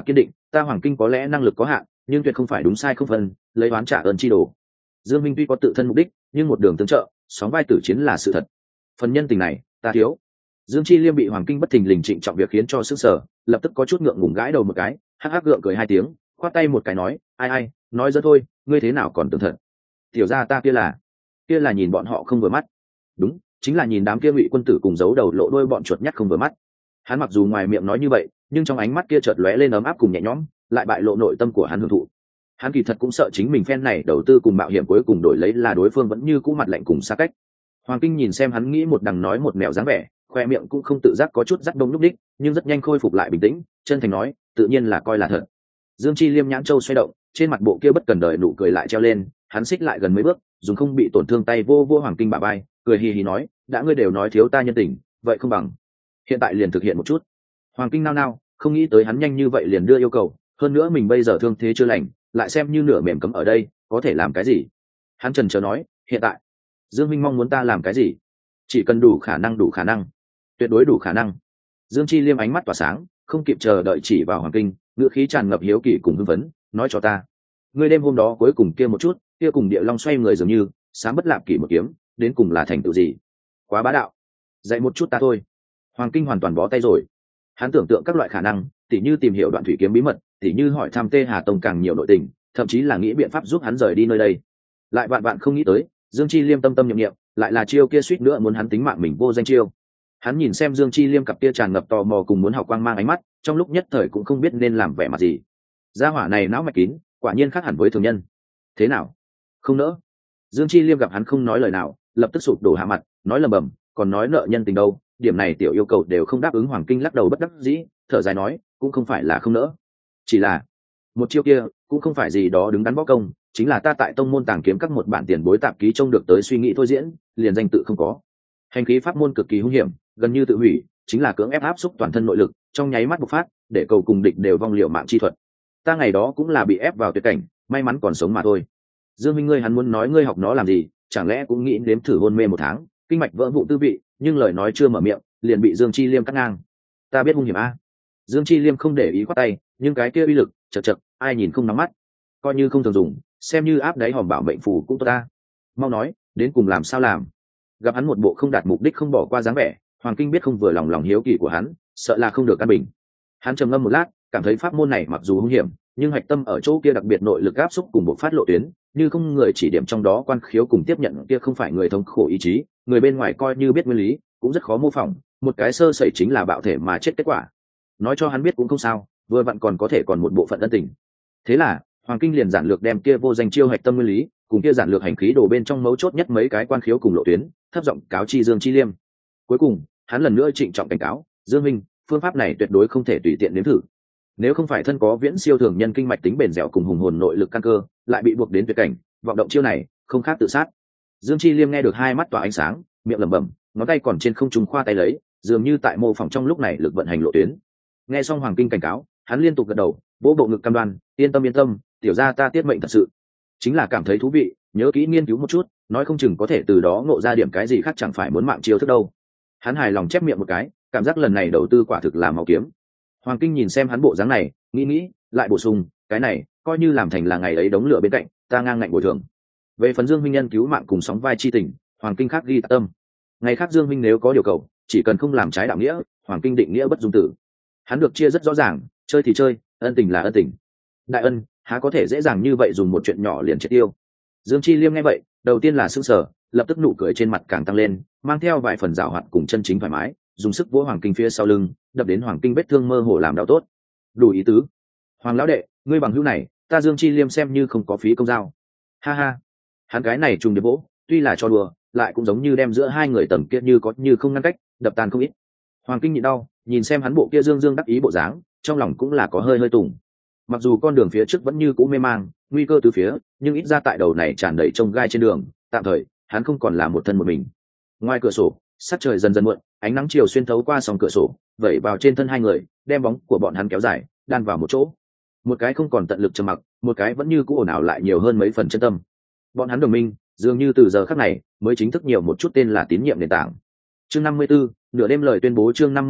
ta Hoàng Kinh có lẽ năng lực có hạn, nhưng tuyệt không phải đúng sai không phân, lấy oán trả ơn chi đồ. Dương Minh tuy có tự thân mục đích, nhưng một đường tương trợ, sóng vai tử chiến là sự thật. Phần nhân tình này, ta thiếu. Dương Chi Liêm bị Hoàng Kinh bất thình lình trịnh trọng việc khiến cho sức sở, lập tức có chút ngượng ngùng gãi đầu một cái, hắc hắc gượng cười hai tiếng, khoát tay một cái nói, ai ai, nói dẫn thôi, ngươi thế nào còn tưởng thật. Tiểu gia ta kia là, kia là nhìn bọn họ không vừa mắt. Đúng, chính là nhìn đám kia Ngụy quân tử cùng giấu đầu lộ đuôi bọn chuột nhắt không vừa mắt. Hắn mặc dù ngoài miệng nói như vậy, nhưng trong ánh mắt kia chợt lóe lên ấm áp cùng nhẹ nhõm, lại bại lộ nội tâm của hắn hưởng thụ. Hắn kỳ thật cũng sợ chính mình phen này đầu tư cùng mạo hiểm cuối cùng đổi lấy là đối phương vẫn như cũ mặt lạnh cùng xa cách. Hoàng Kinh nhìn xem hắn nghĩ một đằng nói một mẹo dáng vẻ, khoe miệng cũng không tự giác có chút rắc đông lúc đích, nhưng rất nhanh khôi phục lại bình tĩnh, chân thành nói, tự nhiên là coi là thật. Dương Chi Liêm nhãn châu xoay động, trên mặt bộ kia bất cần đời nụ cười lại treo lên, hắn xích lại gần mấy bước, dùng không bị tổn thương tay vô vô Hoàng Kinh bả vai, cười hì hì nói, đã ngươi đều nói thiếu ta nhân tình, vậy không bằng hiện tại liền thực hiện một chút. Hoàng Kinh nao nao, không nghĩ tới hắn nhanh như vậy liền đưa yêu cầu, hơn nữa mình bây giờ thương thế chưa lành, lại xem như nửa mềm cấm ở đây, có thể làm cái gì? Hắn chần chờ nói, hiện tại Dương Minh mong muốn ta làm cái gì? Chỉ cần đủ khả năng đủ khả năng, tuyệt đối đủ khả năng. Dương Chi Liêm ánh mắt tỏa sáng, không kịp chờ đợi chỉ vào Hoàng Kinh, ngữ khí tràn ngập hiếu kỳ cùng hưng phấn, nói cho ta, ngươi đêm hôm đó cuối cùng kia một chút, kia cùng Địa Long xoay người dường như, sáng bất lạp kỷ một kiếm, đến cùng là thành tựu gì? Quá bá đạo, dạy một chút ta thôi. Hoàng Kinh hoàn toàn bó tay rồi. Hắn tưởng tượng các loại khả năng, tỉ như tìm hiểu đoạn thủy kiếm bí mật, tỉ như hỏi thăm Tê Hà Tông càng nhiều nội tình, thậm chí là nghĩ biện pháp giúp hắn rời đi nơi đây. Lại vạn vạn không nghĩ tới, Dương Chi Liêm tâm tâm niệm niệm, lại là chiêu kia suýt nữa muốn hắn tính mạng mình vô danh chiêu. Hắn nhìn xem Dương Chi Liêm cặp kia tràn ngập tò mò cùng muốn học quang mang ánh mắt, trong lúc nhất thời cũng không biết nên làm vẻ mặt gì. Gia hỏa này não mạch kín, quả nhiên khác hẳn với thường nhân. Thế nào? Không nỡ. Dương Chi Liêm gặp hắn không nói lời nào, lập tức sụp đổ hạ mặt, nói lầm bầm, còn nói nợ nhân tình đâu, điểm này tiểu yêu cầu đều không đáp ứng. Hoàng Kinh lắc đầu bất đắc dĩ, thở dài nói, cũng không phải là không nỡ, chỉ là một chiêu kia cũng không phải gì đó đứng đắn võ công, chính là ta tại tông môn tàng kiếm các một bản tiền bối tạp ký trông được tới suy nghĩ thôi diễn, liền danh tự không có. Hành khí pháp môn cực kỳ hung hiểm, gần như tự hủy, chính là cưỡng ép áp xúc toàn thân nội lực, trong nháy mắt bộc phát, để cầu cùng địch đều vong liều mạng chi thuật. Ta ngày đó cũng là bị ép vào tuyệt cảnh, may mắn còn sống mà thôi. Dương Minh ngươi hắn muốn nói ngươi học nó làm gì, chẳng lẽ cũng nghĩ nếm thử hôn mê một tháng, kinh mạch vỡ vụn tư vị, nhưng lời nói chưa mở miệng, liền bị Dương Chi Liêm cắt ngang. Ta biết hung hiểm a. Dương Chi Liêm không để ý khoát tay, nhưng cái kia uy lực, chật chật, ai nhìn không nắm mắt, coi như không thường dùng, xem như áp đáy hòm bảo mệnh phù cũng tốt ta. Mau nói, đến cùng làm sao làm? Gặp hắn một bộ không đạt mục đích không bỏ qua dáng vẻ, Hoàng Kinh biết không vừa lòng lòng hiếu kỳ của hắn, sợ là không được an bình. Hắn trầm ngâm một lát, cảm thấy pháp môn này mặc dù hung hiểm, nhưng hạch tâm ở chỗ kia đặc biệt nội lực áp xúc cùng một phát lộ tuyến, như không người chỉ điểm trong đó quan khiếu cùng tiếp nhận kia không phải người thống khổ ý chí, người bên ngoài coi như biết nguyên lý, cũng rất khó mô phỏng, một cái sơ sẩy chính là bạo thể mà chết kết quả. Nói cho hắn biết cũng không sao, vừa vặn còn có thể còn một bộ phận ân tình. Thế là Hoàng Kinh liền giản lược đem kia vô danh chiêu hạch tâm nguyên lý cùng kia giản lược hành khí đổ bên trong mấu chốt nhất mấy cái quan khiếu cùng lộ tuyến, thấp giọng cáo chi Dương Chi Liêm. Cuối cùng hắn lần nữa trịnh trọng cảnh cáo, Dương Minh, phương pháp này tuyệt đối không thể tùy tiện nếm thử. Nếu không phải thân có viễn siêu thường nhân kinh mạch tính bền dẻo cùng hùng hồn nội lực căn cơ, lại bị buộc đến tuyệt cảnh, vọng động chiêu này không khác tự sát. Dương Chi Liêm nghe được hai mắt tỏa ánh sáng, miệng lẩm bẩm, ngón tay còn trên không trung khoa tay lấy, dường như tại mô phỏng trong lúc này lực vận hành lộ tuyến. Nghe xong Hoàng Kinh cảnh cáo, hắn liên tục gật đầu, vỗ bộ ngực cam đoan, yên tâm yên tâm, tiểu gia ta tiết mệnh thật sự, chính là cảm thấy thú vị, nhớ kỹ nghiên cứu một chút, nói không chừng có thể từ đó ngộ ra điểm cái gì khác chẳng phải muốn mạng chiêu thức đâu. Hắn hài lòng chép miệng một cái, cảm giác lần này đầu tư quả thực là máu kiếm. Hoàng Kinh nhìn xem hắn bộ dáng này, nghĩ nghĩ, lại bổ sung, cái này coi như làm thành là ngày ấy đống lửa bên cạnh, ta ngang ngạnh bồi thường. Về phần Dương Minh nhân cứu mạng cùng sóng vai chi tình, Hoàng Kinh khác ghi tâm. Ngày khác Dương Minh nếu có điều cầu, chỉ cần không làm trái đạo nghĩa, Hoàng Kinh định nghĩa bất dung tử. Hắn được chia rất rõ ràng, chơi thì chơi, ân tình là ân tình. Đại ân há có thể dễ dàng như vậy dùng một chuyện nhỏ liền triệt tiêu. Dương Chi Liêm nghe vậy, đầu tiên là sững sờ, lập tức nụ cười trên mặt càng tăng lên, mang theo vài phần giảo hoạt cùng chân chính thoải mái, dùng sức vỗ Hoàng Kinh phía sau lưng, đập đến Hoàng Kinh vết thương mơ hồ làm đau tốt. Đủ ý tứ. Hoàng lão đệ, ngươi bằng hữu này, ta Dương Chi Liêm xem như không có phí công giao. Ha ha. Hắn cái này trùng điệp vỗ, tuy là cho đùa, lại cũng giống như đem giữa hai người tầng kia như có như không ngăn cách, đập tan không ít. Hoàng Kinh nhịn đau, nhìn xem hắn bộ kia dương dương đắc ý bộ dáng, trong lòng cũng là có hơi hơi tùng. Mặc dù con đường phía trước vẫn như cũ mê mang, nguy cơ từ phía, nhưng ít ra tại đầu này tràn đầy trông gai trên đường, tạm thời hắn không còn là một thân một mình. Ngoài cửa sổ, sắc trời dần dần muộn, ánh nắng chiều xuyên thấu qua sòng cửa sổ, vẩy vào trên thân hai người, đem bóng của bọn hắn kéo dài, đan vào một chỗ. Một cái không còn tận lực trầm mặc, một cái vẫn như cũ ồn ào lại nhiều hơn mấy phần chân tâm. Bọn hắn đồng minh, dường như từ giờ khắc này mới chính thức nhiều một chút tên là tín nhiệm nền tảng. Chương năm mươi 54, nửa đêm lời tuyên bố chương năm mươi 54,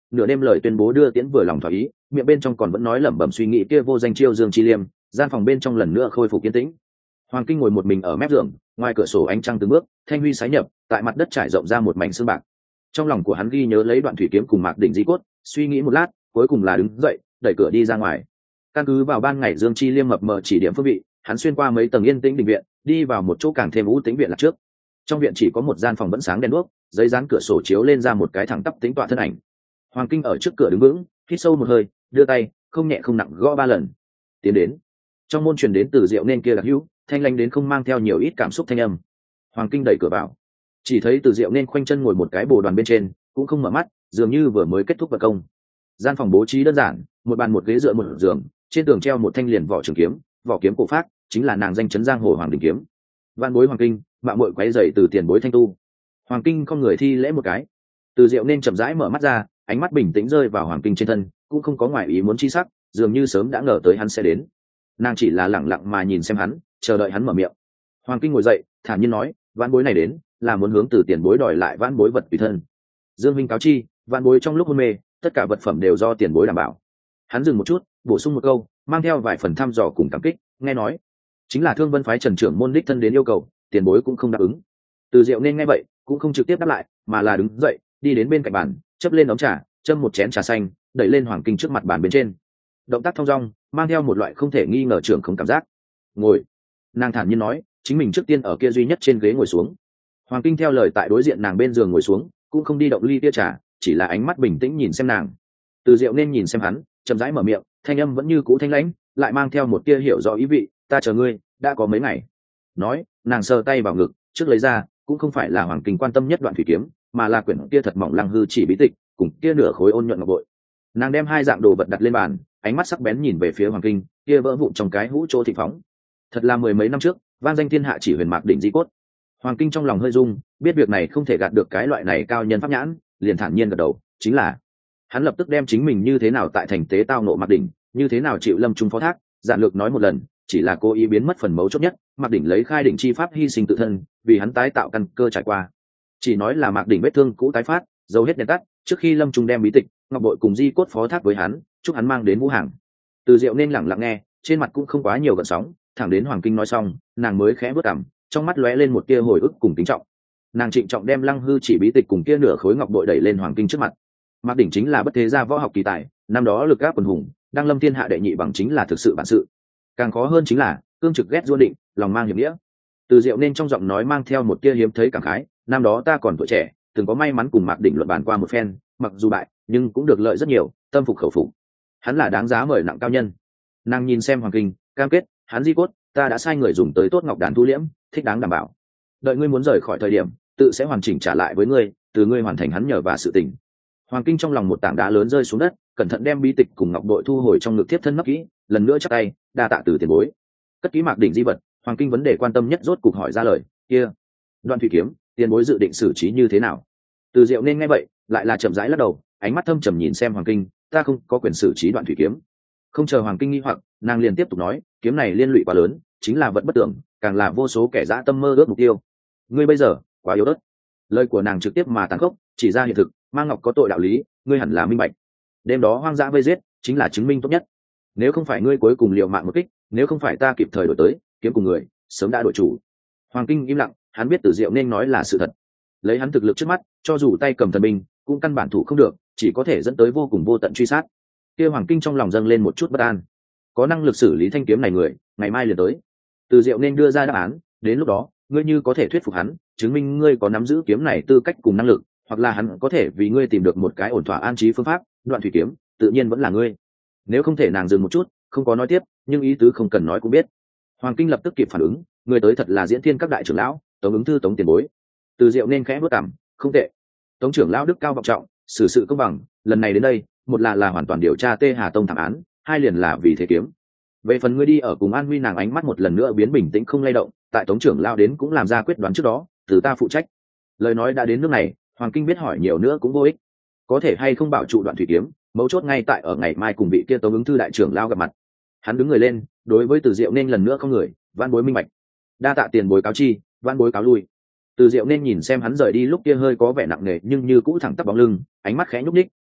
nửa đêm lời tuyên bố đưa tiễn vừa lòng thỏa ý, miệng bên trong còn vẫn nói lẩm bẩm suy nghĩ kia vô danh chiêu Dương Chi Liêm. Gian phòng bên trong lần nữa khôi phục yên tĩnh. Hoàng Kinh ngồi một mình ở mép giường, ngoài cửa sổ ánh trăng từng bước, thanh huy sái nhập, tại mặt đất trải rộng ra một mảnh xương bạc. Trong lòng của hắn ghi nhớ lấy đoạn thủy kiếm cùng Mạc Đỉnh di cốt, suy nghĩ một lát, cuối cùng là đứng dậy, đẩy cửa đi ra ngoài. Căn cứ vào ban ngày Dương Chi Liêm mập mờ chỉ điểm phương vị, hắn xuyên qua mấy tầng yên tĩnh đình viện, đi vào một chỗ càng thêm u tĩnh viện là trước. Trong viện chỉ có một gian phòng vẫn sáng đèn đuốc, giấy dán cửa sổ chiếu lên ra một cái thẳng tắp tính tọa thân ảnh. Hoàng Kinh ở trước cửa đứng vững, hít sâu một hơi, đưa tay, không nhẹ không nặng gõ ba lần. Tiến đến. Trong môn truyền đến từ Diệu Nên kia đặc hữu, thanh lãnh đến không mang theo nhiều ít cảm xúc thanh âm. Hoàng Kinh đẩy cửa vào, chỉ thấy từ Diệu Nên khoanh chân ngồi một cái bồ đoàn bên trên, cũng không mở mắt, dường như vừa mới kết thúc vật công. Gian phòng bố trí đơn giản, một bàn một ghế dựa một giường, trên tường treo một thanh liền vỏ trường kiếm, vỏ kiếm cổ phát, chính là nàng danh chấn giang hồ Hoàng Đình kiếm. Vạn bối Hoàng Kinh, mạo muội quấy rầy từ tiền bối thanh tu. Hoàng Kinh không người thi lễ một cái. Từ Diệu Nên chậm rãi mở mắt ra, ánh mắt bình tĩnh rơi vào Hoàng Kinh trên thân, cũng không có ngoại ý muốn chi sắc, dường như sớm đã ngờ tới hắn sẽ đến. Nàng chỉ là lẳng lặng mà nhìn xem hắn, chờ đợi hắn mở miệng. Hoàng Kinh ngồi dậy, thản nhiên nói, vãn bối này đến là muốn hướng từ tiền bối đòi lại vãn bối vật tùy thân. Dương Minh cáo chi, vãn bối trong lúc hôn mê, tất cả vật phẩm đều do tiền bối đảm bảo. Hắn dừng một chút, bổ sung một câu, mang theo vài phần thăm dò cùng cảm kích, nghe nói chính là Thương Vân phái Trần trưởng môn đích thân đến yêu cầu, tiền bối cũng không đáp ứng. Từ Diệu Nên nghe vậy, cũng không trực tiếp đáp lại, mà là đứng dậy, đi đến bên cạnh bàn, chớp lên ống trà, châm một chén trà xanh, đẩy lên Hoàng Kinh trước mặt bàn bên trên. Động tác thong dong, mang theo một loại không thể nghi ngờ trưởng không cảm giác. Ngồi. Nàng thản nhiên nói, chính mình trước tiên ở kia duy nhất trên ghế ngồi xuống. Hoàng Kinh theo lời tại đối diện nàng bên giường ngồi xuống, cũng không đi động ly tia trà, chỉ là ánh mắt bình tĩnh nhìn xem nàng. Từ Diệu Nên nhìn xem hắn, chậm rãi mở miệng, thanh âm vẫn như cũ thanh lãnh, lại mang theo một tia hiểu rõ ý vị, ta chờ ngươi đã có mấy ngày. Nói, nàng sờ tay vào ngực, trước lấy ra, cũng không phải là Hoàng Kinh quan tâm nhất đoạn thủy kiếm, mà là quyển kia thật mỏng lăng hư chỉ bí tịch, cùng kia nửa khối ôn nhuận ngọc bội. Nàng đem hai dạng đồ vật đặt lên bàn, ánh mắt sắc bén nhìn về phía Hoàng Kinh, kia vỡ vụn trong cái hũ chỗ thị phóng. Thật là mười mấy năm trước, vang danh thiên hạ chỉ huyền Mạc Đỉnh di cốt. Hoàng Kinh trong lòng hơi rung, biết việc này không thể gạt được cái loại này cao nhân pháp nhãn, liền thản nhiên gật đầu, chính là. Hắn lập tức đem chính mình như thế nào tại thành tế tao nộ Mạc Đỉnh, như thế nào chịu Lâm Trung phó thác, giản lược nói một lần, chỉ là cố ý biến mất phần mấu chốt nhất, Mạc Đỉnh lấy khai đỉnh chi pháp hy sinh tự thân, vì hắn tái tạo căn cơ trải qua. Chỉ nói là Mạc Đỉnh vết thương cũ tái phát, dầu hết đèn tắt, trước khi Lâm Trung đem bí tịch, ngọc bội cùng di cốt phó thác với hắn, chúc hắn mang đến Vũ Hàng. Từ Diệu Nên lặng lặng nghe, trên mặt cũng không quá nhiều gợn sóng, thẳng đến Hoàng Kinh nói xong, nàng mới khẽ bước cằm, trong mắt lóe lên một tia hồi ức cùng kính trọng. Nàng trịnh trọng đem lăng hư chỉ bí tịch cùng kia nửa khối ngọc bội đẩy lên Hoàng Kinh trước mặt. Mạc Đỉnh chính là bất thế gia võ học kỳ tài, năm đó lực áp quần hùng, đang lâm thiên hạ đệ nhị bằng chính là thực sự bản sự. Càng khó hơn chính là cương trực ghét duôn định, lòng mang hiểm nghĩa. Từ Diệu Nên trong giọng nói mang theo một tia hiếm thấy cảm khái, năm đó ta còn tuổi trẻ, từng có may mắn cùng Mạc Đỉnh luận bàn qua một phen, mặc dù bại, nhưng cũng được lợi rất nhiều, tâm phục khẩu phục. Hắn là đáng giá mời nặng cao nhân. Nàng nhìn xem Hoàng Kinh, cam kết, hắn di cốt, ta đã sai người dùng tới tốt ngọc đàn thu liễm, thích đáng đảm bảo. Đợi ngươi muốn rời khỏi thời điểm, tự sẽ hoàn chỉnh trả lại với ngươi, từ ngươi hoàn thành hắn nhờ và sự tình. Hoàng Kinh trong lòng một tảng đá lớn rơi xuống đất, cẩn thận đem bí tịch cùng ngọc bội thu hồi trong ngực tiếp thân nấp kỹ, lần nữa chắp tay, đa tạ từ tiền bối. Cất kỹ Mạc Đỉnh di vật, Hoàng Kinh vấn đề quan tâm nhất rốt cục hỏi ra lời, kia, Đoạn thủy kiếm, tiền bối dự định xử trí như thế nào? Từ Diệu Nên nghe vậy, lại là chậm rãi lắc đầu, ánh mắt thâm trầm nhìn xem Hoàng Kinh, ta không có quyền xử trí Đoạn thủy kiếm. Không chờ Hoàng Kinh nghi hoặc, nàng liền tiếp tục nói, kiếm này liên lụy quá lớn, chính là vật bất tưởng, càng là vô số kẻ dã tâm mơ ước mục tiêu. Ngươi bây giờ quá yếu ớt. Lời của nàng trực tiếp mà tàn khốc, chỉ ra hiện thực, mang ngọc có tội đạo lý, ngươi hẳn là minh bạch. Đêm đó hoang dã vây giết, chính là chứng minh tốt nhất. Nếu không phải ngươi cuối cùng liều mạng một kích, nếu không phải ta kịp thời đổi tới, kiếm cùng người, sớm đã đổi chủ. Hoàng Kinh im lặng, hắn biết Từ Diệu Nên nói là sự thật. Lấy hắn thực lực trước mắt, cho dù tay cầm thần binh, cũng căn bản thủ không được, chỉ có thể dẫn tới vô cùng vô tận truy sát. Kia Hoàng Kinh trong lòng dâng lên một chút bất an. Có năng lực xử lý thanh kiếm này người, ngày mai liền tới. Từ Diệu Nên đưa ra đáp án, đến lúc đó, ngươi như có thể thuyết phục hắn, chứng minh ngươi có nắm giữ kiếm này tư cách cùng năng lực, hoặc là hắn có thể vì ngươi tìm được một cái ổn thỏa an trí phương pháp, Đoạn thủy kiếm, tự nhiên vẫn là ngươi. Nếu không thể, nàng dừng một chút, không có nói tiếp, nhưng ý tứ không cần nói cũng biết. Hoàng Kinh lập tức kịp phản ứng, người tới thật là Diễn Thiên các đại trưởng lão, Tống ứng thư Tống tiền bối. Từ Diệu Nên khẽ bước cằm, không tệ. Tống trưởng lão đức cao vọng trọng, xử sự công bằng, lần này đến đây, một là là hoàn toàn điều tra Tê Hà Tông thảm án, hai liền là vì thế kiếm. Về phần ngươi đi ở cùng An Huy, nàng ánh mắt một lần nữa biến bình tĩnh không lay động, tại Tống trưởng lão đến cũng làm ra quyết đoán trước đó, từ ta phụ trách. Lời nói đã đến nước này, Hoàng Kinh biết hỏi nhiều nữa cũng vô ích. Có thể hay không bảo trụ Đoạn thủy kiếm, mấu chốt ngay tại ở ngày mai cùng vị kia Tống ứng thư đại trưởng lão gặp mặt. Hắn đứng người lên, đối với Từ Diệu Nên lần nữa không người, van bối minh bạch. Đa tạ tiền bối cáo chi, van bối cáo lui. Từ Diệu Nên nhìn xem hắn rời đi lúc kia hơi có vẻ nặng nề nhưng như cũ thẳng tắp bóng lưng, ánh mắt khẽ nhúc nhích,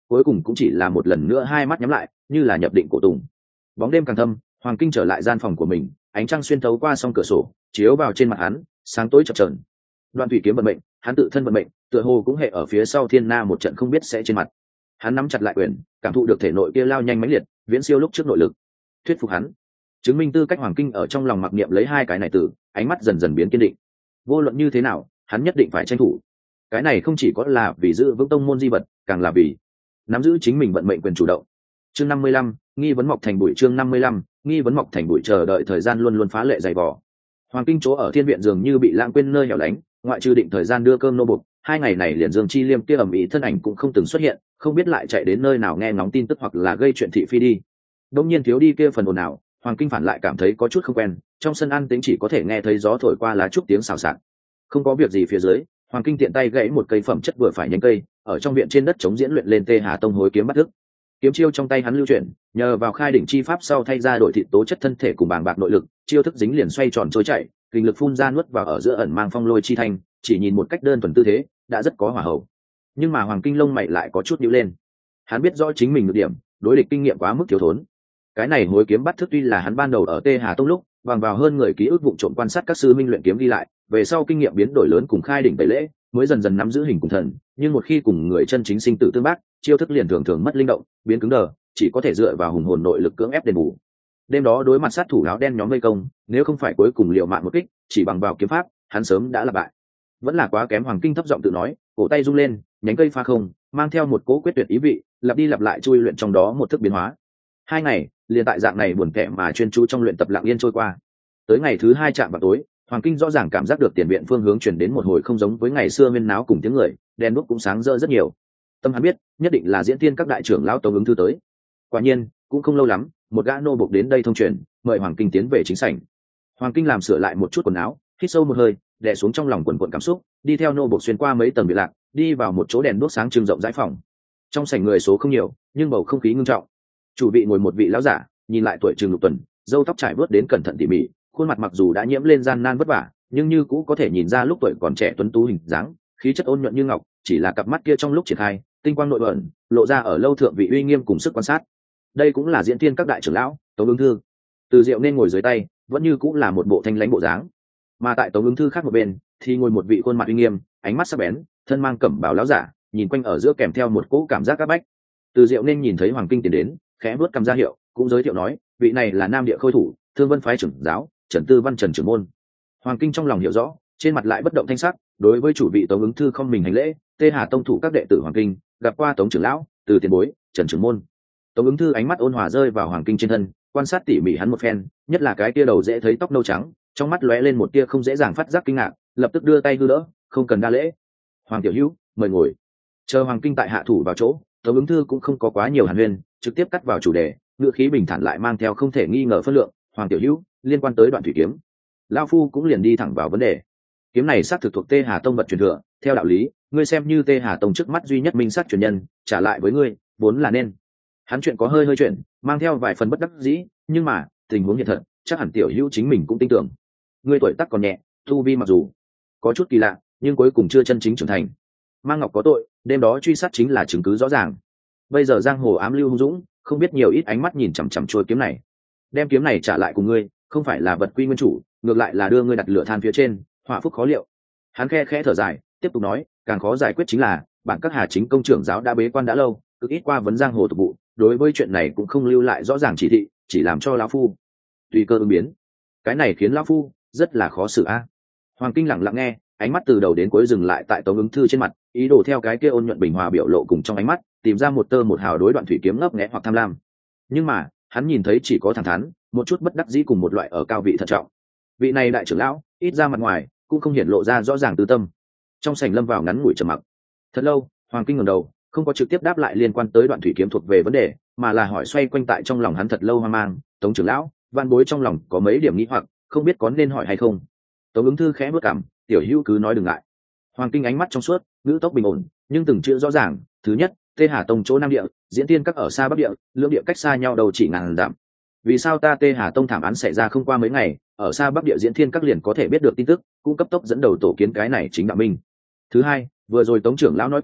cuối cùng cũng chỉ là một lần nữa hai mắt nhắm lại như là nhập định cổ tùng. Bóng đêm càng thâm, Hoàng Kinh trở lại gian phòng của mình, ánh trăng xuyên thấu qua song cửa sổ chiếu vào trên mặt hắn, sáng tối chập chờn. Đoạn thủy kiếm vận mệnh, hắn tự thân vận mệnh tựa hồ cũng hệ ở phía sau thiên na một trận không biết sẽ trên mặt. Hắn nắm chặt lại quyền, cảm thụ được thể nội kia lao nhanh mãnh liệt, viễn siêu lúc trước nội lực. Thuyết phục hắn, chứng minh tư cách Hoàng Kinh ở trong lòng mặc niệm lấy hai cái này từ, ánh mắt dần dần biến kiên định. Vô luận như thế nào, hắn nhất định phải tranh thủ. Cái này không chỉ có là vì giữ vững tông môn di vật, càng là vì nắm giữ chính mình vận mệnh quyền chủ động. Chương năm mươi lăm, nghi vấn mọc thành bụi. Chương năm mươi lăm, nghi vấn mọc thành bụi. Chờ đợi thời gian luôn luôn phá lệ dày vò. Hoàng Kinh chỗ ở thiên viện dường như bị lãng quên nơi hẻo lánh, ngoại trừ định thời gian đưa cơm nô bộc, hai ngày này liền Dương Chi Liêm kia ầm ĩ thân ảnh cũng không từng xuất hiện, không biết lại chạy đến nơi nào nghe ngóng tin tức hoặc là gây chuyện thị phi đi. Đông nhiên thiếu đi kia phần ồn nào, Hoàng Kinh phản lại cảm thấy có chút không quen, trong sân ăn tính chỉ có thể nghe thấy gió thổi qua lá trúc tiếng xào xạc. Không có việc gì phía dưới, Hoàng Kinh tiện tay gãy một cây phẩm chất vừa phải nhánh cây, ở trong viện trên đất chống diễn luyện lên Tê Hà Tông hối kiếm bắt thức. Kiếm chiêu trong tay hắn lưu chuyển, nhờ vào khai đỉnh chi pháp sau thay ra đổi thịt tố chất thân thể cùng bàng bạc nội lực, chiêu thức dính liền xoay tròn trôi chảy, kinh lực phun ra nuốt vào ở giữa ẩn mang phong lôi chi thanh, chỉ nhìn một cách đơn thuần tư thế, đã rất có hỏa hậu. Nhưng mà Hoàng Kinh lông mày lại có chút nhíu lên. Hắn biết rõ chính mình nhược điểm, đối địch kinh nghiệm quá mức thiếu thốn. Cái này hối kiếm bắt thức tuy là hắn ban đầu ở Tê Hà Tông lúc, bằng vào hơn người ký ức vụng trộm quan sát các sư minh luyện kiếm ghi lại, về sau kinh nghiệm biến đổi lớn cùng khai đỉnh tẩy lễ, mới dần dần nắm giữ hình cùng thần, nhưng một khi cùng người chân chính sinh tử tương bác, chiêu thức liền thường thường mất linh động, biến cứng đờ, chỉ có thể dựa vào hùng hồn nội lực cưỡng ép đền bù. Đêm đó đối mặt sát thủ áo đen nhóm vây công, nếu không phải cuối cùng liều mạng một kích, chỉ bằng vào kiếm pháp, hắn sớm đã là bại. Vẫn là quá kém. Hoàng Kinh thấp giọng tự nói, cổ tay rung lên, nhánh cây pha không, mang theo một cỗ quyết tuyệt ý vị, lặp đi lặp lại chui luyện trong đó một thức biến hóa. Hai ngày, liền tại dạng này buồn kẻ mà chuyên chú trong luyện tập lặng yên trôi qua. Tới ngày thứ hai chạm vào tối, Hoàng Kinh rõ ràng cảm giác được tiền viện phương hướng chuyển đến một hồi không giống với ngày xưa huyên náo cùng tiếng người, đèn đuốc cũng sáng rỡ rất nhiều. Tâm hắn biết, nhất định là diễn tiên các đại trưởng lão Tống Ứng Thư tới. Quả nhiên, cũng không lâu lắm, một gã nô bộc đến đây thông truyền, mời Hoàng Kinh tiến về chính sảnh. Hoàng Kinh làm sửa lại một chút quần áo, hít sâu một hơi, đè xuống trong lòng quần quần cảm xúc, đi theo nô bộc xuyên qua mấy tầng biệt lạc, đi vào một chỗ đèn đuốc sáng trưng rộng rãi phòng. Trong sảnh người số không nhiều, nhưng bầu không khí ngưng trọng. Chủ vị ngồi một vị lão giả, nhìn lại tuổi chừng lục tuần, râu tóc trải vớt đến cẩn thận tỉ mỉ, khuôn mặt mặc dù đã nhiễm lên gian nan vất vả, nhưng như cũ có thể nhìn ra lúc tuổi còn trẻ tuấn tú hình dáng, khí chất ôn nhuận như ngọc, chỉ là cặp mắt kia trong lúc triển khai, tinh quang nội ẩn, lộ ra ở lâu thượng vị uy nghiêm cùng sức quan sát. Đây cũng là diễn tiên các đại trưởng lão, Tống Ứng Thư. Từ Diệu nên ngồi dưới tay, vẫn như cũng là một bộ thanh lãnh bộ dáng. Mà tại Tống Ứng Thư khác một bên, thì ngồi một vị khuôn mặt uy nghiêm, ánh mắt sắc bén, thân mang cẩm bào lão giả, nhìn quanh ở giữa kèm theo một cỗ cảm giác áp bách. Từ Diệu nên nhìn thấy Hoàng Kinh tiến đến, khẽ vuốt cằm ra hiệu, cũng giới thiệu nói, vị này là Nam Địa Khôi thủ, Thương Vân phái trưởng giáo, Trần Tư Văn Trần trưởng môn. Hoàng Kinh trong lòng hiểu rõ, trên mặt lại bất động thanh sắc, đối với chủ vị Tống Ứng Thư không mình hành lễ, Tê Hà Tông thủ các đệ tử Hoàng Kinh, gặp qua Tống trưởng lão, Từ tiền bối, Trần trưởng môn. Tống Ứng Thư ánh mắt ôn hòa rơi vào Hoàng Kinh trên thân, quan sát tỉ mỉ hắn một phen, nhất là cái tia đầu dễ thấy tóc nâu trắng, trong mắt lóe lên một tia không dễ dàng phát giác kinh ngạc, lập tức đưa tay đưa đỡ, không cần đa lễ. Hoàng tiểu hữu, mời ngồi. Chờ Hoàng Kinh tại hạ thủ vào chỗ, Tống Ứng Thư cũng không có quá nhiều hàn huyên, trực tiếp cắt vào chủ đề, ngữ khí bình thản lại mang theo không thể nghi ngờ phân lượng. Hoàng tiểu hữu, liên quan tới Đoạn thủy kiếm, lão phu cũng liền đi thẳng vào vấn đề. Kiếm này xác thực thuộc Tê Hà Tông vật truyền thừa, theo đạo lý, ngươi xem như Tê Hà Tông trước mắt duy nhất minh sát truyền nhân, trả lại với ngươi, vốn là nên. Hắn chuyện có hơi hơi chuyện, mang theo vài phần bất đắc dĩ, nhưng mà tình huống hiện thật, chắc hẳn tiểu hữu chính mình cũng tin tưởng. Ngươi tuổi tác còn nhẹ, tu vi mặc dù có chút kỳ lạ, nhưng cuối cùng chưa chân chính trưởng thành. Mang Ngọc có tội, đêm đó truy sát chính là chứng cứ rõ ràng. Bây giờ giang hồ ám lưu hung dũng, không biết nhiều ít ánh mắt nhìn chằm chằm trôi kiếm này. Đem kiếm này trả lại cùng ngươi, không phải là vật quy nguyên chủ, ngược lại là đưa ngươi đặt lửa than phía trên, họa phúc khó liệu. Hắn khe khẽ thở dài, tiếp tục nói, càng khó giải quyết chính là bản các Hà Chính công trưởng giáo đã bế quan đã lâu, cực ít qua vấn giang hồ tục vụ, đối với chuyện này cũng không lưu lại rõ ràng chỉ thị, chỉ làm cho lão phu tùy cơ ứng biến. Cái này khiến lão phu rất là khó xử a. Hoàng Kinh lặng lặng nghe, ánh mắt từ đầu đến cuối dừng lại tại Tống Ứng Thư trên mặt, ý đồ theo cái kia ôn nhuận bình hòa biểu lộ cùng trong ánh mắt tìm ra một tơ một hào đối Đoạn thủy kiếm ngấp nghé hoặc tham lam. Nhưng mà hắn nhìn thấy chỉ có thẳng thắn, một chút bất đắc dĩ cùng một loại ở cao vị thận trọng. Vị này đại trưởng lão, ít ra mặt ngoài cũng không hiển lộ ra rõ ràng tư tâm. Trong sảnh lâm vào ngắn ngủi trầm mặc. Thật lâu, Hoàng Kinh ngẩng đầu, không có trực tiếp đáp lại liên quan tới Đoạn thủy kiếm thuộc về vấn đề, mà là hỏi xoay quanh tại trong lòng hắn thật lâu hoang mang. Tống trưởng lão, van bối trong lòng có mấy điểm nghĩ hoặc, không biết có nên hỏi hay không. Tống Ứng Thư khẽ bước cằm, tiểu hữu cứ nói đừng ngại. Hoàng Kinh ánh mắt trong suốt, ngữ tốc bình ổn, nhưng từng chữ rõ ràng. Thứ nhất, Tê Hà Tông chỗ Nam Địa, diễn tiên các ở xa Bắc Địa, lưỡng địa cách xa nhau đầu chỉ ngàn dặm. Vì sao ta Tê Hà Tông thảm án xảy ra không qua mấy ngày, ở xa Bắc Địa diễn thiên các liền có thể biết được tin tức, cũng cấp tốc dẫn đầu tổ kiến cái này chính đạo minh. Thứ hai, vừa rồi Tống trưởng lão nói cùng,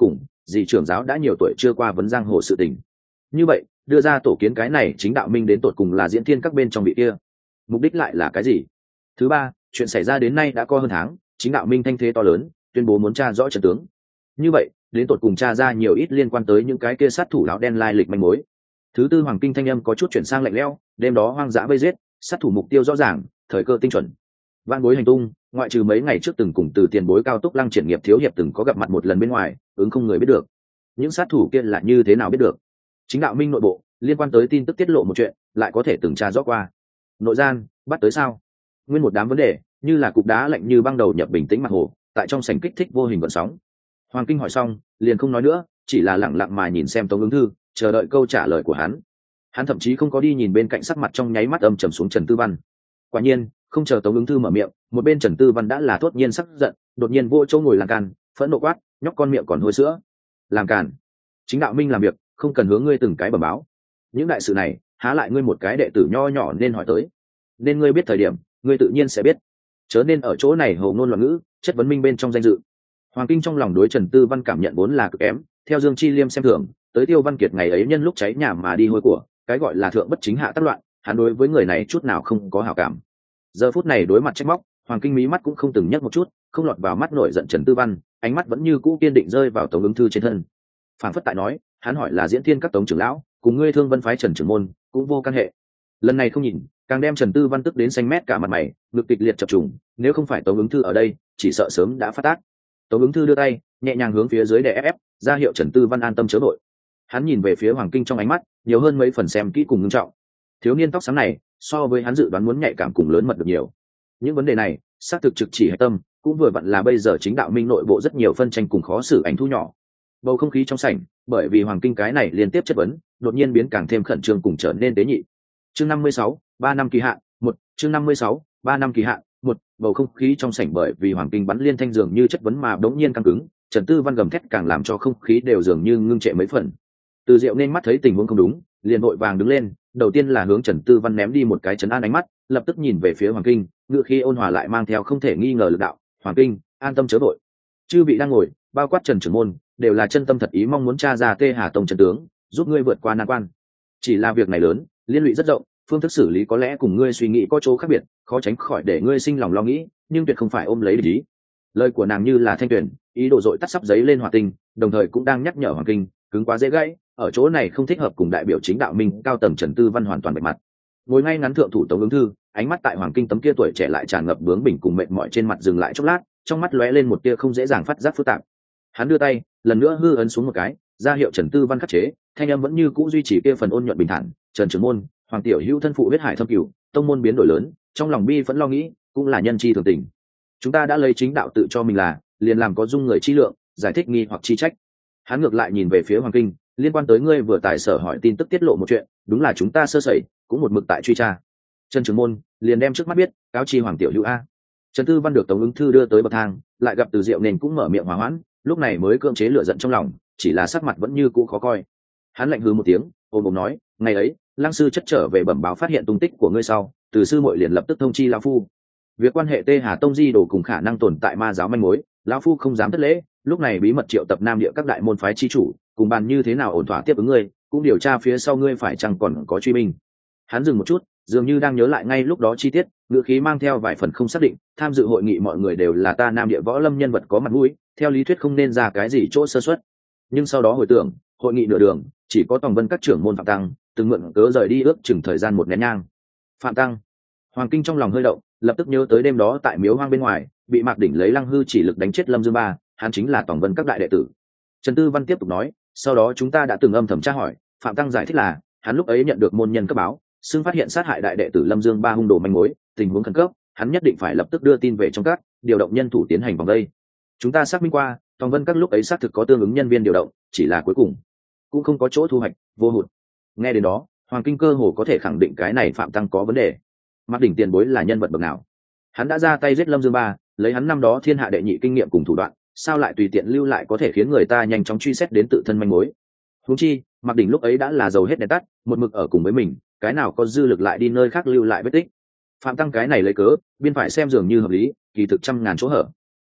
dì trưởng giáo đã nhiều tuổi chưa qua vấn giang hồ sự tình. Như vậy đưa ra tổ kiến cái này chính đạo minh đến tột cùng là diễn thiên các bên trong vị kia, mục đích lại là cái gì? Thứ ba, chuyện xảy ra đến nay đã có hơn tháng, chính đạo minh thanh thế to lớn, tuyên bố muốn tra rõ trận tướng. Như vậy đến tột cùng tra ra nhiều ít liên quan tới những cái kia sát thủ áo đen lai lịch manh mối. Thứ tư, hoàng kinh thanh âm có chút chuyển sang lạnh lẽo, đêm đó hoang dã vây giết, sát thủ mục tiêu rõ ràng, thời cơ tinh chuẩn. Vạn bối hành tung, ngoại trừ mấy ngày trước từng cùng từ tiền bối cao túc lăng triển nghiệp thiếu hiệp từng có gặp mặt một lần bên ngoài, ứng không người biết được. Những sát thủ kia là như thế nào biết được? Chính đạo minh nội bộ liên quan tới tin tức tiết lộ một chuyện, lại có thể từng tra rõ qua. Nội gian bắt tới sao? Nguyên một đám vấn đề, như là cục đá lạnh như băng đầu nhập bình tĩnh mặt hồ, tại trong sảnh kích thích vô hình gợn sóng. Hoàng kinh hỏi xong, liền không nói nữa, chỉ là lặng lặng mà nhìn xem Tống Ứng Thư, chờ đợi câu trả lời của hắn. Hắn thậm chí không có đi nhìn bên cạnh sắc mặt trong nháy mắt âm trầm xuống Trần Tư Văn. Quả nhiên, không chờ Tống Ứng Thư mở miệng, một bên Trần Tư Văn đã là thốt nhiên sắc giận, đột nhiên vô chỗ ngồi làm càn, phẫn nộ quát, nhóc con miệng còn hôi sữa, làm càn. Chính đạo minh làm việc, không cần hướng ngươi từng cái bẩm báo. Những đại sự này, há lại ngươi một cái đệ tử nho nhỏ nên hỏi tới. Nên ngươi biết thời điểm, ngươi tự nhiên sẽ biết. Chớ nên ở chỗ này hồ ngôn loạn ngữ, chất vấn minh bên trong danh dự. Hoàng kinh trong lòng đối Trần Tư Văn cảm nhận vốn là cực kém, theo Dương Chi Liêm xem thường, tới Tiêu Văn Kiệt ngày ấy nhân lúc cháy nhà mà đi hôi của, cái gọi là thượng bất chính hạ tác loạn, hắn đối với người này chút nào không có hảo cảm. Giờ phút này đối mặt trách móc, Hoàng kinh mí mắt cũng không từng nhấc một chút, không lọt vào mắt nổi giận Trần Tư Văn, ánh mắt vẫn như cũ kiên định rơi vào Tống Ứng Thư trên thân. Phản phất tại nói, hắn hỏi là diễn thiên các Tống trưởng lão, cùng ngươi Thương Vân phái Trần trưởng môn, cũng vô căn hệ. Lần này không nhìn, càng đem Trần Tư Văn tức đến xanh mét cả mặt mày, ngực kịch liệt chập trùng, nếu không phải Tống Ứng Thư ở đây, chỉ sợ sớm đã phát tác. Tống Ứng Thư đưa tay nhẹ nhàng hướng phía dưới để ép ép, ra hiệu Trần Tư Văn an tâm chớ vội. Hắn nhìn về phía Hoàng kinh trong ánh mắt nhiều hơn mấy phần xem kỹ cùng ngưng trọng. Thiếu niên tóc xám này so với hắn dự đoán muốn nhạy cảm cùng lớn mật được nhiều. Những vấn đề này xác thực trực chỉ hệ tâm, cũng vừa vặn là bây giờ chính đạo minh nội bộ rất nhiều phân tranh cùng khó xử ảnh thu nhỏ. Bầu không khí trong sảnh bởi vì Hoàng kinh cái này liên tiếp chất vấn, đột nhiên biến càng thêm khẩn trương cùng trở nên tế nhị. Chương năm mươi sáu, ba năm kỳ hạn, một, chương năm mươi sáu, ba năm kỳ hạn, một, bầu không khí trong sảnh bởi vì Hoàng kinh bắn liên thanh dường như chất vấn mà đống nhiên căng cứng, Trần Tư Văn gầm thét càng làm cho không khí đều dường như ngưng trệ mấy phần. Từ Diệu nên mắt thấy tình huống không đúng, liền vội vàng đứng lên, đầu tiên là hướng Trần Tư Văn ném đi một cái trấn an ánh mắt, lập tức nhìn về phía Hoàng kinh, ngựa khi ôn hòa lại mang theo không thể nghi ngờ lực đạo, "Hoàng kinh, an tâm chớ vội. Chư vị đang ngồi, bao quát Trần trưởng môn, đều là chân tâm thật ý mong muốn tra ra Tê Hà Tông trận tướng, giúp ngươi vượt qua nan quan. Chỉ là việc này lớn, liên lụy rất rộng, phương thức xử lý có lẽ cùng ngươi suy nghĩ có chỗ khác biệt, khó tránh khỏi để ngươi sinh lòng lo nghĩ, nhưng tuyệt không phải ôm lấy để ý." Lời của nàng như là thanh tuyển, ý đồ dội tắt sắp giấy lên hỏa tinh, đồng thời cũng đang nhắc nhở Hoàng kinh, cứng quá dễ gãy, ở chỗ này không thích hợp cùng đại biểu chính đạo minh cao tầng Trần Tư Văn hoàn toàn bạch mặt. Ngồi ngay ngắn thượng thủ Tống Ứng Thư, ánh mắt tại Hoàng kinh tấm kia tuổi trẻ lại tràn ngập bướng bỉnh cùng mệt mỏi trên mặt dừng lại chốc lát, trong mắt lóe lên một tia không dễ dàng phát giác phức tạp. Hắn đưa tay lần nữa hư ấn xuống một cái, ra hiệu Trần Tư Văn khắc chế, thanh âm vẫn như cũ duy trì kia phần ôn nhuận bình thản. "Trần trưởng môn, Hoàng tiểu hữu thân phụ huyết hải thâm cửu, tông môn biến đổi lớn, trong lòng bi vẫn lo nghĩ, cũng là nhân chi thường tình. Chúng ta đã lấy chính đạo tự cho mình là, liền làm có dung người chi lượng, giải thích nghi hoặc chi trách." Hắn ngược lại nhìn về phía Hoàng kinh, "Liên quan tới ngươi vừa tài sở hỏi tin tức tiết lộ một chuyện, đúng là chúng ta sơ sẩy, cũng một mực tại truy tra. Trần trưởng môn liền đem trước mắt biết, cáo chi Hoàng tiểu hữu a." Trần Tư Văn được Tống Ứng Thư đưa tới bậc thang, lại gặp Từ Diệu nên cũng mở miệng hòa hoãn, lúc này mới cưỡng chế lửa giận trong lòng, chỉ là sắc mặt vẫn như cũ khó coi. Hắn lạnh hừ một tiếng, ôm ôm nói, "Ngày ấy, Lăng sư chất trở về bẩm báo phát hiện tung tích của ngươi sau, Từ sư muội liền lập tức thông chi lão phu. Việc quan hệ Tê Hà Tông di đổ cùng khả năng tồn tại ma giáo manh mối, lão phu không dám thất lễ, lúc này bí mật triệu tập nam địa các đại môn phái chi chủ, cùng bàn như thế nào ổn thỏa tiếp ứng ngươi, cũng điều tra phía sau ngươi phải chăng còn có truy minh." Hắn dừng một chút, dường như đang nhớ lại ngay lúc đó chi tiết, ngữ khí mang theo vài phần không xác định, "Tham dự hội nghị mọi người đều là ta nam địa võ lâm nhân vật có mặt mũi, theo lý thuyết không nên ra cái gì chỗ sơ suất." Nhưng sau đó hồi tưởng, hội nghị nửa đường, chỉ có Tòng Vân các trưởng môn Phạm Tăng, từng mượn cớ rời đi ước chừng thời gian một nén nhang. Phạm Tăng. Hoàng kinh trong lòng hơi động, lập tức nhớ tới đêm đó tại miếu hoang bên ngoài, bị Mạc Đỉnh lấy lăng hư chỉ lực đánh chết Lâm Dương Ba, hắn chính là Tòng Vân các đại đệ tử. Trần Tư Văn tiếp tục nói, "Sau đó chúng ta đã từng âm thầm tra hỏi, Phạm Tăng giải thích là, hắn lúc ấy nhận được môn nhân cấp báo, xưng phát hiện sát hại đại đệ tử Lâm Dương Ba hung đồ manh mối, tình huống khẩn cấp, hắn nhất định phải lập tức đưa tin về trong các, điều động nhân thủ tiến hành vòng vây. Chúng ta xác minh qua, Tòng Vân các lúc ấy xác thực có tương ứng nhân viên điều động, chỉ là cuối cùng cũng không có chỗ thu hoạch, vô hụt." Nghe đến đó, Hoàng kinh cơ hồ có thể khẳng định cái này Phạm Tăng có vấn đề. Mạc Đỉnh tiền bối là nhân vật bậc nào? Hắn đã ra tay giết Lâm Dương Ba, lấy hắn năm đó thiên hạ đệ nhị kinh nghiệm cùng thủ đoạn, sao lại tùy tiện lưu lại có thể khiến người ta nhanh chóng truy xét đến tự thân manh mối? Huống chi, Mạc Đỉnh lúc ấy đã là dầu hết đèn tắt, một mực ở cùng với mình, cái nào có dư lực lại đi nơi khác lưu lại vết tích? Phạm Tăng cái này lấy cớ, biên phải xem dường như hợp lý, kỳ thực trăm ngàn chỗ hở.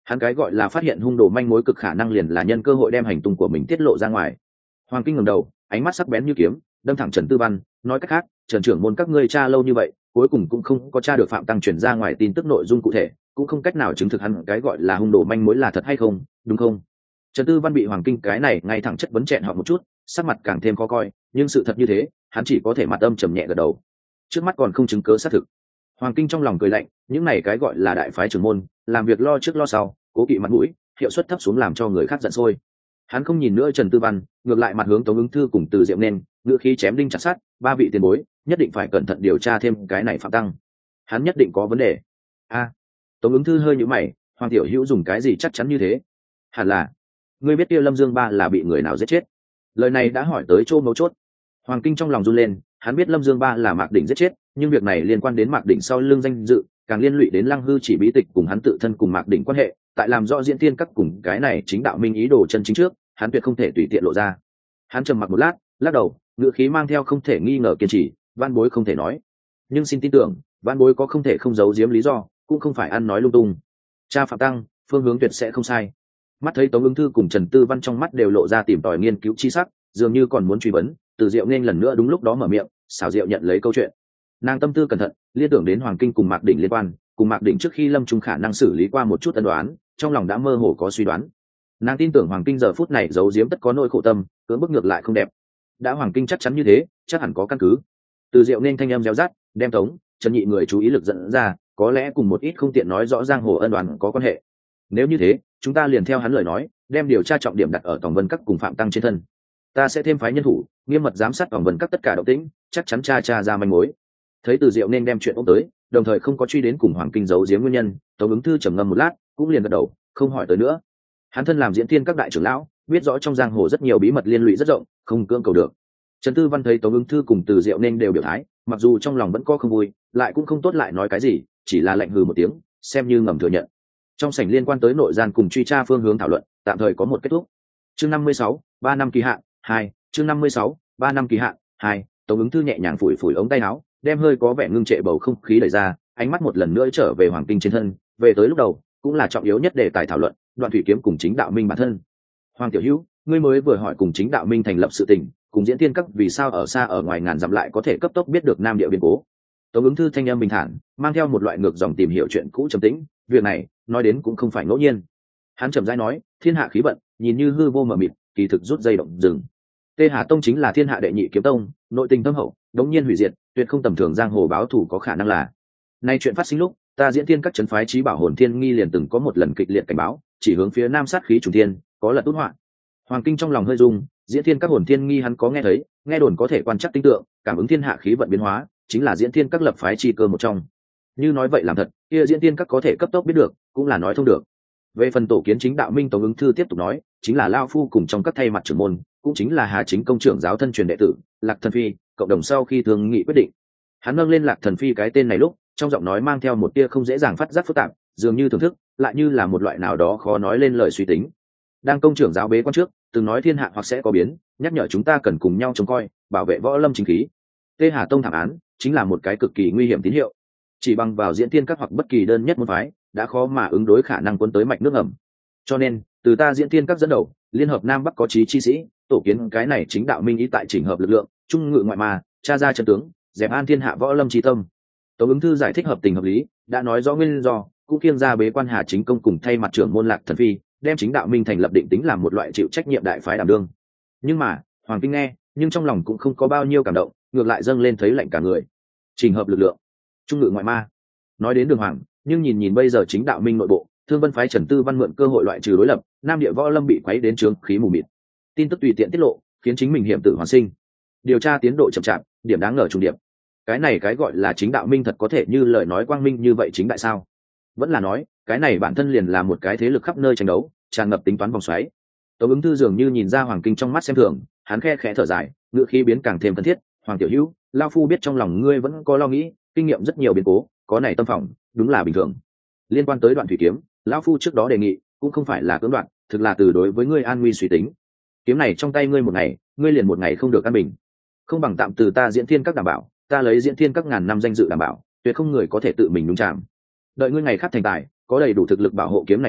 Hắn cái gọi là phát hiện hung đồ manh mối cực khả năng liền là nhân cơ hội đem hành tung của mình tiết lộ ra ngoài. Hoàng Kinh ngẩng đầu, ánh mắt sắc bén như kiếm, đâm thẳng Trần Tư Văn, nói cách khác, Trần trưởng môn các ngươi tra lâu như vậy, cuối cùng cũng không có tra được Phạm Tăng chuyển ra ngoài tin tức nội dung cụ thể, cũng không cách nào chứng thực hắn cái gọi là hung đồ manh mối là thật hay không, đúng không? Trần Tư Văn bị Hoàng Kinh cái này ngay thẳng chất vấn chẹn họ một chút, sắc mặt càng thêm khó coi, nhưng sự thật như thế, hắn chỉ có thể mặt âm trầm nhẹ gật đầu. Trước mắt còn không chứng cứ xác thực. Hoàng Kinh trong lòng cười lạnh, những này cái gọi là đại phái trưởng môn, làm việc lo trước lo sau, cố kỵ mặt mũi, hiệu suất thấp xuống làm cho người khác giận sôi. Hắn không nhìn nữa Trần Tư Văn, ngược lại mặt hướng Tống Ứng Thư cùng Từ Diệu nên, ngựa khí chém đinh chặt sắt, ba vị tiền bối, nhất định phải cẩn thận điều tra thêm cái này Phạm Tăng. Hắn nhất định có vấn đề. A, Tống Ứng Thư hơi nhíu mày, Hoàng tiểu hữu dùng cái gì chắc chắn như thế? Hẳn là, ngươi biết kia Lâm Dương Ba là bị người nào giết chết? Lời này đã hỏi tới chỗ mấu chốt. Hoàng Kinh trong lòng run lên, hắn biết Lâm Dương Ba là Mạc Đỉnh giết chết, nhưng việc này liên quan đến Mạc Đỉnh sau lưng danh dự, càng liên lụy đến Lăng Hư Chỉ bí tịch cùng hắn tự thân cùng Mạc Đỉnh quan hệ, tại làm rõ diễn tiên các cùng cái này chính đạo minh ý đồ chân chính trước, hắn tuyệt không thể tùy tiện lộ ra. Hắn trầm mặc một lát, lắc đầu, ngữ khí mang theo không thể nghi ngờ kiên trì, van bối không thể nói, nhưng xin tin tưởng, van bối có không thể không giấu giếm lý do, cũng không phải ăn nói lung tung. Cha Phạm Tăng, phương hướng tuyệt sẽ không sai. Mắt thấy Tống Ứng Thư cùng Trần Tư Văn trong mắt đều lộ ra tìm tòi nghiên cứu chi sắc, dường như còn muốn truy vấn. Từ Diệu nên lần nữa đúng lúc đó mở miệng, xảo diệu nhận lấy câu chuyện. Nàng tâm tư cẩn thận, liên tưởng đến Hoàng Kinh cùng Mạc Đỉnh liên quan, cùng Mạc Đỉnh trước khi lâm trung khả năng xử lý qua một chút ân đoán, trong lòng đã mơ hồ có suy đoán. Nàng tin tưởng Hoàng Kinh giờ phút này giấu giếm tất có nỗi khổ tâm, cưỡng bức ngược lại không đẹp. Đã Hoàng Kinh chắc chắn như thế, chắc hẳn có căn cứ. Từ Diệu nên thanh âm réo rát, đem Tống Trần nhị người chú ý lực dẫn ra, có lẽ cùng một ít không tiện nói rõ giang hồ ân đoán có quan hệ. Nếu như thế, chúng ta liền theo hắn lời nói, đem điều tra trọng điểm đặt ở Tòng Vân Các cùng Phạm Tăng trên thân. Ta sẽ thêm phái nhân thủ, nghiêm mật giám sát Tòng Vân Các tất cả động tĩnh, chắc chắn tra tra ra manh mối. Thấy Từ Diệu nên đem chuyện ôm tới, đồng thời không có truy đến cùng Hoàng Kinh giấu giếm nguyên nhân, Tống Ứng Thư trầm ngâm một lát, cũng liền gật đầu, không hỏi tới nữa. Hắn thân làm diễn tiên các đại trưởng lão, biết rõ trong giang hồ rất nhiều bí mật liên lụy rất rộng, không cưỡng cầu được. Trần Tư Văn thấy Tống Ứng Thư cùng Từ Diệu nên đều biểu thái, mặc dù trong lòng vẫn có không vui, lại cũng không tốt lại nói cái gì, chỉ là lạnh hừ một tiếng, xem như ngầm thừa nhận. Trong sảnh liên quan tới nội gian cùng truy tra phương hướng thảo luận, tạm thời có một kết thúc. Chương năm mươi sáu, ba năm kỳ hạn, hai, chương năm mươi sáu, ba năm kỳ hạn, hai. Tống Ứng Thư nhẹ nhàng phủi phủi ống tay áo, đem hơi có vẻ ngưng trệ bầu không khí đẩy ra, ánh mắt một lần nữa trở về Hoàng Kinh trên thân, về tới lúc đầu, cũng là trọng yếu nhất đề tài thảo luận, Đoạn Thủy Kiếm cùng Chính Đạo Minh bản thân. Hoàng tiểu hữu, ngươi mới vừa hỏi cùng Chính Đạo Minh thành lập sự tình, cùng diễn tiên các vì sao ở xa ở ngoài ngàn dặm lại có thể cấp tốc biết được nam địa biến cố. Tống Ứng Thư thanh âm bình thản, mang theo một loại ngược dòng tìm hiểu chuyện cũ trầm tĩnh, việc này nói đến cũng không phải ngẫu nhiên. Hắn trầm rãi nói, thiên hạ khí vận, nhìn như hư vô mờ mịt, kỳ thực rút dây động rừng. Tê Hà Tông chính là thiên hạ đệ nhị kiếm tông, nội tình thâm hậu, đống nhiên hủy diệt, tuyệt không tầm thường giang hồ báo thủ có khả năng là. Nay chuyện phát sinh lúc, ta diễn tiên các trấn phái trí bảo hồn thiên nghi liền từng có một lần kịch liệt cảnh báo, chỉ hướng phía nam sát khí trùng thiên, có lật tốt họa. Hoàng Kinh trong lòng hơi rung, diễn thiên các hồn thiên nghi hắn có nghe thấy, nghe đồn có thể quan trắc tinh tượng, cảm ứng thiên hạ khí vận biến hóa, chính là diễn thiên các lập phái chi cơ một trong. Như nói vậy làm thật, kia diễn thiên các có thể cấp tốc biết được, cũng là nói thông được. Về phần tổ kiến Chính Đạo Minh, Tống Ứng Thư tiếp tục nói, chính là lao phu cùng trong các thay mặt trưởng môn, cũng chính là Hà Chính công trưởng giáo thân truyền đệ tử, Lạc Thần Phi, cộng đồng sau khi thương nghị quyết định. Hắn nâng lên Lạc Thần Phi cái tên này lúc, trong giọng nói mang theo một tia không dễ dàng phát giác phức tạp, dường như thưởng thức, lại như là một loại nào đó khó nói lên lời suy tính. Đang công trưởng giáo bế quan trước, từng nói thiên hạ hoặc sẽ có biến, nhắc nhở chúng ta cần cùng nhau trông coi, bảo vệ võ lâm chính khí. Tê Hà Tông thảm án chính là một cái cực kỳ nguy hiểm tín hiệu. Chỉ bằng vào diễn tiên các hoặc bất kỳ đơn nhất môn phái, đã khó mà ứng đối khả năng quân tới mạch nước ngầm. Cho nên, từ ta diễn tiên các dẫn đầu, liên hợp Nam Bắc có chí chi sĩ, tổ kiến cái này Chính Đạo Minh ý tại chỉnh hợp lực lượng, trung ngự ngoại ma, tra ra trận tướng, dẹp an thiên hạ võ lâm chi tâm. Tống Ứng Thư giải thích hợp tình hợp lý, đã nói rõ nguyên do, cũng kiêng ra bế quan Hà Chính công cùng thay mặt trưởng môn Lạc Thần Phi, đem Chính Đạo Minh thành lập định tính làm một loại chịu trách nhiệm đại phái đảm đương. Nhưng mà, Hoàng Kinh nghe, nhưng trong lòng cũng không có bao nhiêu cảm động, ngược lại dâng lên thấy lạnh cả người. Chỉnh hợp lực lượng, trung ngự ngoại ma. Nói đến đường hoàng, nhưng nhìn nhìn bây giờ Chính Đạo Minh nội bộ, Thương Vân phái Trần Tư Văn mượn cơ hội loại trừ đối lập, Nam địa võ lâm bị quấy đến trướng khí mù mịt. Tin tức tùy tiện tiết lộ, khiến chính mình hiểm tử hoàn sinh. Điều tra tiến độ chậm chạp, điểm đáng ngờ trùng điểm. Cái này cái gọi là Chính Đạo Minh thật có thể như lời nói quang minh như vậy chính đại sao? Vẫn là nói, cái này bản thân liền là một cái thế lực khắp nơi tranh đấu, tràn ngập tính toán vòng xoáy. Tống Ứng Thư dường như nhìn ra Hoàng Kinh trong mắt xem thường, hắn khe khẽ thở dài, ngữ khí biến càng thêm thân thiết. Hoàng tiểu hữu, lao phu biết trong lòng ngươi vẫn có lo nghĩ, kinh nghiệm rất nhiều biến cố, có này tâm phòng, đúng là bình thường. Liên quan tới Đoạn Thủy Kiếm, lão phu trước đó đề nghị, cũng không phải là cưỡng đoạn, thực là từ đối với ngươi an nguy suy tính. Kiếm này trong tay ngươi một ngày, ngươi liền một ngày không được an bình. Không bằng tạm từ ta diễn thiên các đảm bảo, ta lấy diễn thiên các ngàn năm danh dự đảm bảo, tuyệt không người có thể tự mình đúng chạm. Đợi ngươi ngày khác thành tài, có đầy đủ thực lực bảo hộ kiếm này lúc,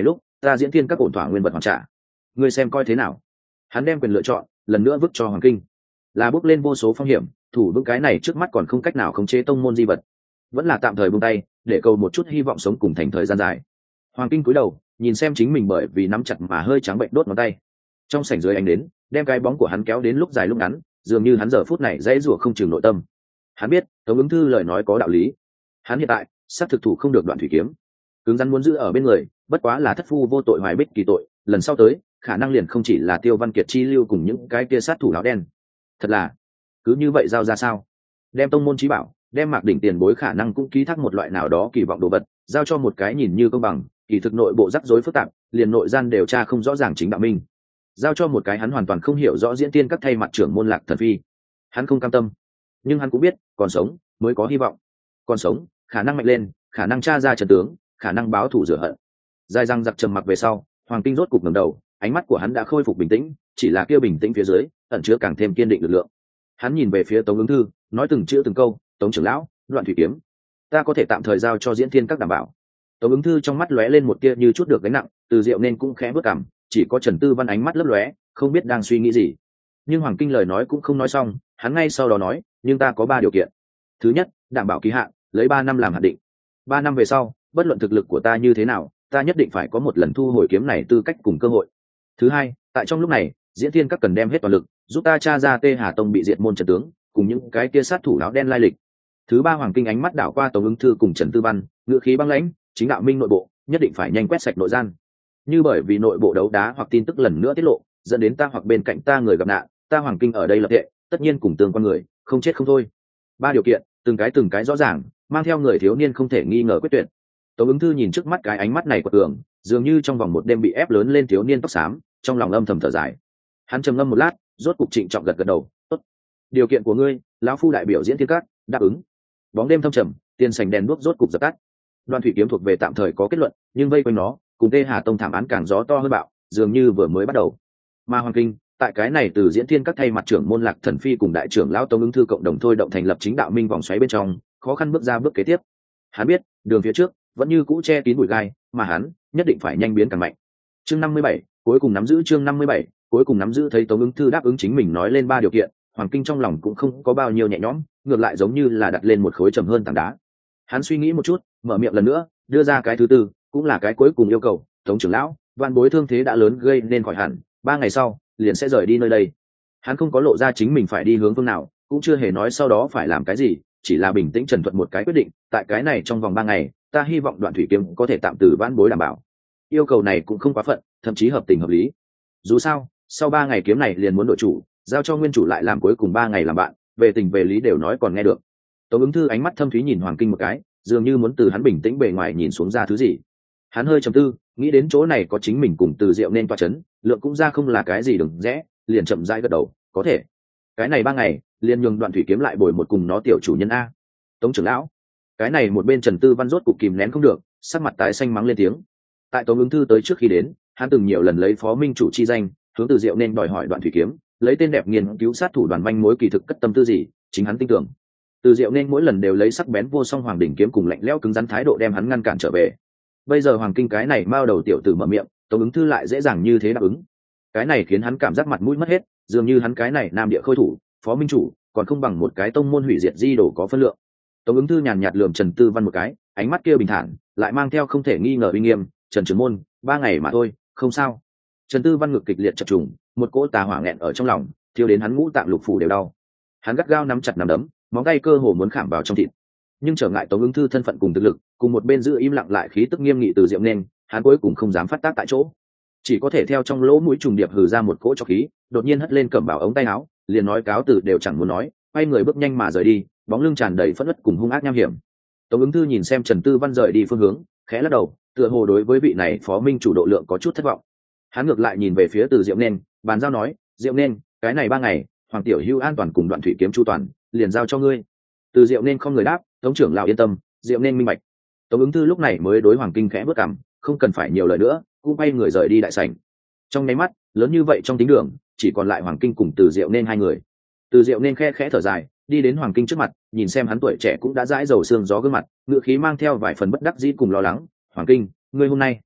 ta diễn thiên các ổn thỏa nguyên vật hoàn trả, ngươi xem coi thế nào. Hắn đem quyền lựa chọn lần nữa vứt cho Hoàng Kinh, là bước lên vô số phong hiểm, thủ vững cái này trước mắt còn không cách nào khống chế tông môn di vật, vẫn là tạm thời buông tay để cầu một chút hy vọng sống cùng thành thời gian dài. Hoàng Kinh cúi đầu nhìn xem chính mình bởi vì nắm chặt mà hơi trắng bệnh đốt ngón tay, trong sảnh dưới ánh đến đem cái bóng của hắn kéo đến lúc dài lúc ngắn, dường như hắn giờ phút này dãy rủa không chừng nội tâm. Hắn biết Tống Ứng Thư lời nói có đạo lý, hắn hiện tại sắp thực thủ không được Đoạn Thủy Kiếm, cứng rắn muốn giữ ở bên người bất quá là thất phu vô tội hoài bích kỳ tội, lần sau tới khả năng liền không chỉ là Tiêu Văn Kiệt chi lưu cùng những cái kia sát thủ áo đen. Thật là cứ như vậy giao ra sao? Đem tông môn trí bảo, đem Mạc Đỉnh tiền bối khả năng cũng ký thác một loại nào đó kỳ vọng đồ vật, giao cho một cái nhìn như công bằng, kỳ thực nội bộ rắc rối phức tạp, liền nội gian điều tra không rõ ràng chính đạo minh, giao cho một cái hắn hoàn toàn không hiểu rõ diễn tiên các thay mặt trưởng môn Lạc Thần Phi. Hắn không cam tâm, nhưng hắn cũng biết còn sống mới có hy vọng, còn sống khả năng mạnh lên, khả năng tra ra trận tướng, khả năng báo thù rửa hận. Dài răng giặc trầm mặc về sau, Hoàng Kinh rốt cục ngẩng đầu, ánh mắt của hắn đã khôi phục bình tĩnh, chỉ là kia bình tĩnh phía dưới ẩn chứa càng thêm kiên định lực lượng. Hắn nhìn về phía Tống Ứng Thư, nói từng chữ từng câu, Tống trưởng lão, Đoạn Thủy Kiếm ta có thể tạm thời giao cho diễn thiên các đảm bảo. Tống Ứng Thư trong mắt lóe lên một tia như chút được gánh nặng, Từ Diệu nên cũng khẽ bước cằm, chỉ có Trần Tư Văn ánh mắt lấp lóe, không biết đang suy nghĩ gì. Nhưng Hoàng Kinh lời nói cũng không nói xong, hắn ngay sau đó nói, nhưng ta có ba điều kiện. Thứ nhất, đảm bảo kỳ hạn, lấy ba năm làm hạn định. Ba năm về sau, bất luận thực lực của ta như thế nào, ta nhất định phải có một lần thu hồi kiếm này tư cách cùng cơ hội. Thứ hai, tại trong lúc này, diễn thiên các cần đem hết toàn lực, giúp ta tra ra Tê Hà Tông bị diệt môn trận tướng, cùng những cái kia sát thủ áo đen lai lịch. Thứ ba, Hoàng Kinh ánh mắt đảo qua Tống Ứng Thư cùng Trần Tư Văn, ngữ khí băng lãnh, chính đạo minh nội bộ nhất định phải nhanh quét sạch nội gian. Như bởi vì nội bộ đấu đá hoặc tin tức lần nữa tiết lộ, dẫn đến ta hoặc bên cạnh ta người gặp nạn, ta Hoàng Kinh ở đây lập thệ, tất nhiên cùng tương quan người, không chết không thôi. Ba điều kiện, từng cái từng cái rõ ràng, mang theo người thiếu niên không thể nghi ngờ quyết tuyệt. Tống Ứng Thư nhìn trước mắt cái ánh mắt này của tường, dường như trong vòng một đêm bị ép lớn lên thiếu niên tóc xám, trong lòng âm thầm thở dài. Hắn trầm ngâm một lát, rốt cục trịnh trọng gật gật đầu, tốt. Điều kiện của ngươi, lão phu đại biểu diễn thiên các, đáp ứng. Bóng đêm thâm trầm, tiền sảnh đèn đuốc rốt cục dập tắt. Đoạn Thủy Kiếm thuộc về tạm thời có kết luận, nhưng vây quanh nó, cùng Tê Hà Tông thảm án càng gió to hơn bạo, dường như vừa mới bắt đầu. Mà Hoàng Kinh, tại cái này từ diễn thiên các thay mặt trưởng môn Lạc Thần Phi cùng đại trưởng lão Tống Ứng Thư cộng đồng thôi động thành lập chính đạo minh vòng xoáy bên trong, khó khăn bước ra bước kế tiếp. Hắn biết, đường phía trước vẫn như cũ che kín bụi gai, mà hắn nhất định phải nhanh biến càng mạnh. Chương năm mươi bảy, cuối cùng nắm giữ chương năm mươi bảy, cuối cùng nắm giữ thấy Tống Ứng Thư đáp ứng chính mình nói lên ba điều kiện, Hoàng Kinh trong lòng cũng không có bao nhiêu nhẹ nhõm, ngược lại giống như là đặt lên một khối trầm hơn tảng đá. Hắn suy nghĩ một chút, mở miệng lần nữa, đưa ra cái thứ tư, cũng là cái cuối cùng yêu cầu, Tống trưởng lão, Vạn Bối thương thế đã lớn gây nên khỏi hẳn, ba ngày sau liền sẽ rời đi nơi đây. Hắn không có lộ ra chính mình phải đi hướng phương nào, cũng chưa hề nói sau đó phải làm cái gì, chỉ là bình tĩnh trần thuận một cái quyết định, tại cái này trong vòng ba ngày, ta hy vọng Đoạn Thủy Kiếm có thể tạm từ Vạn Bối đảm bảo. Yêu cầu này cũng không quá phận, thậm chí hợp tình hợp lý. Dù sao, sau ba ngày kiếm này liền muốn đổi chủ, giao cho nguyên chủ lại làm cuối cùng ba ngày làm bạn, về tình về lý đều nói còn nghe được. Tống Ứng Thư ánh mắt thâm thúy nhìn Hoàng Kinh một cái, dường như muốn từ hắn bình tĩnh bề ngoài nhìn xuống ra thứ gì. Hắn hơi trầm tư, nghĩ đến chỗ này có chính mình cùng Từ Diệu nên toa chấn, lượng cũng ra không là cái gì đừng rẽ, liền chậm rãi gật đầu, có thể. Cái này ba ngày, liền nhường Đoạn Thủy Kiếm lại bồi một cùng nó tiểu chủ nhân a. Tống trưởng lão. Cái này một bên Trần Tư Văn rốt cục kìm nén không được, sắc mặt tái xanh mắng lên tiếng. Tại Tống Ứng Thư tới trước khi đến, hắn từng nhiều lần lấy phó minh chủ chi danh, hướng Từ Diệu nên đòi hỏi Đoạn Thủy Kiếm, lấy tên đẹp nghiên cứu sát thủ đoàn manh mối kỳ thực cất tâm tư gì, chính hắn tin tưởng. Từ Diệu nên mỗi lần đều lấy sắc bén vô song hoàng đỉnh kiếm cùng lạnh lẽo cứng rắn thái độ đem hắn ngăn cản trở về. Bây giờ Hoàng Kinh cái này mao đầu tiểu tử mở miệng, Tống Ứng Thư lại dễ dàng như thế đáp ứng. Cái này khiến hắn cảm giác mặt mũi mất hết, dường như hắn cái này nam địa khôi thủ, phó minh chủ, còn không bằng một cái tông môn hủy diệt di đổ có phân lượng. Tống Ứng Thư nhàn nhạt lườm Trần Tư Văn một cái, ánh mắt kia bình thản, lại mang theo không thể nghi ngờ uy nghiêm, "Trần trưởng môn, ba ngày mà thôi, không sao." Trần Tư Văn ngực kịch liệt chập trùng, một cỗ tà hỏa nghẹn ở trong lòng, thiêu đến hắn ngũ tạng lục phủ đều đau. Hắn gắt gao nắm chặt nắm đấm, móng tay cơ hồ muốn khảm vào trong thịt. Nhưng trở ngại Tống Ứng Thư thân phận cùng thực lực, cùng một bên giữ im lặng lại khí tức nghiêm nghị Từ Diệu nên, hắn cuối cùng không dám phát tác tại chỗ, chỉ có thể theo trong lỗ mũi trùng điệp hừ ra một cỗ cho khí, đột nhiên hất lên cẩm bảo ống tay áo, liền nói cáo từ đều chẳng muốn nói, quay người bước nhanh mà rời đi, bóng lưng tràn đầy phẫn uất cùng hung ác nham hiểm. Tống Ứng Thư nhìn xem Trần Tư Văn rời đi phương hướng, khẽ lắc đầu, tựa hồ đối với vị này phó minh chủ độ lượng có chút thất vọng. Hắn ngược lại nhìn về phía Từ Diệu nên, bàn giao nói, "Diệu nên, cái này ba ngày, Hoàng tiểu hữu an toàn cùng Đoạn Thủy Kiếm chu toàn, liền giao cho ngươi." Từ Diệu nên không người đáp, "Tống trưởng lão yên tâm, Diệu nên minh bạch." Tống Ứng Thư lúc này mới đối Hoàng Kinh khẽ bước cằm, không cần phải nhiều lời nữa, cũng bay người rời đi đại sảnh. Trong nháy mắt, lớn như vậy trong tính đường, chỉ còn lại Hoàng Kinh cùng Từ Diệu nên hai người. Từ Diệu nên khe khẽ thở dài, đi đến Hoàng Kinh trước mặt, nhìn xem hắn tuổi trẻ cũng đã dãi dầu xương gió gương mặt, ngựa khí mang theo vài phần bất đắc dĩ cùng lo lắng, "Hoàng Kinh, ngươi hôm nay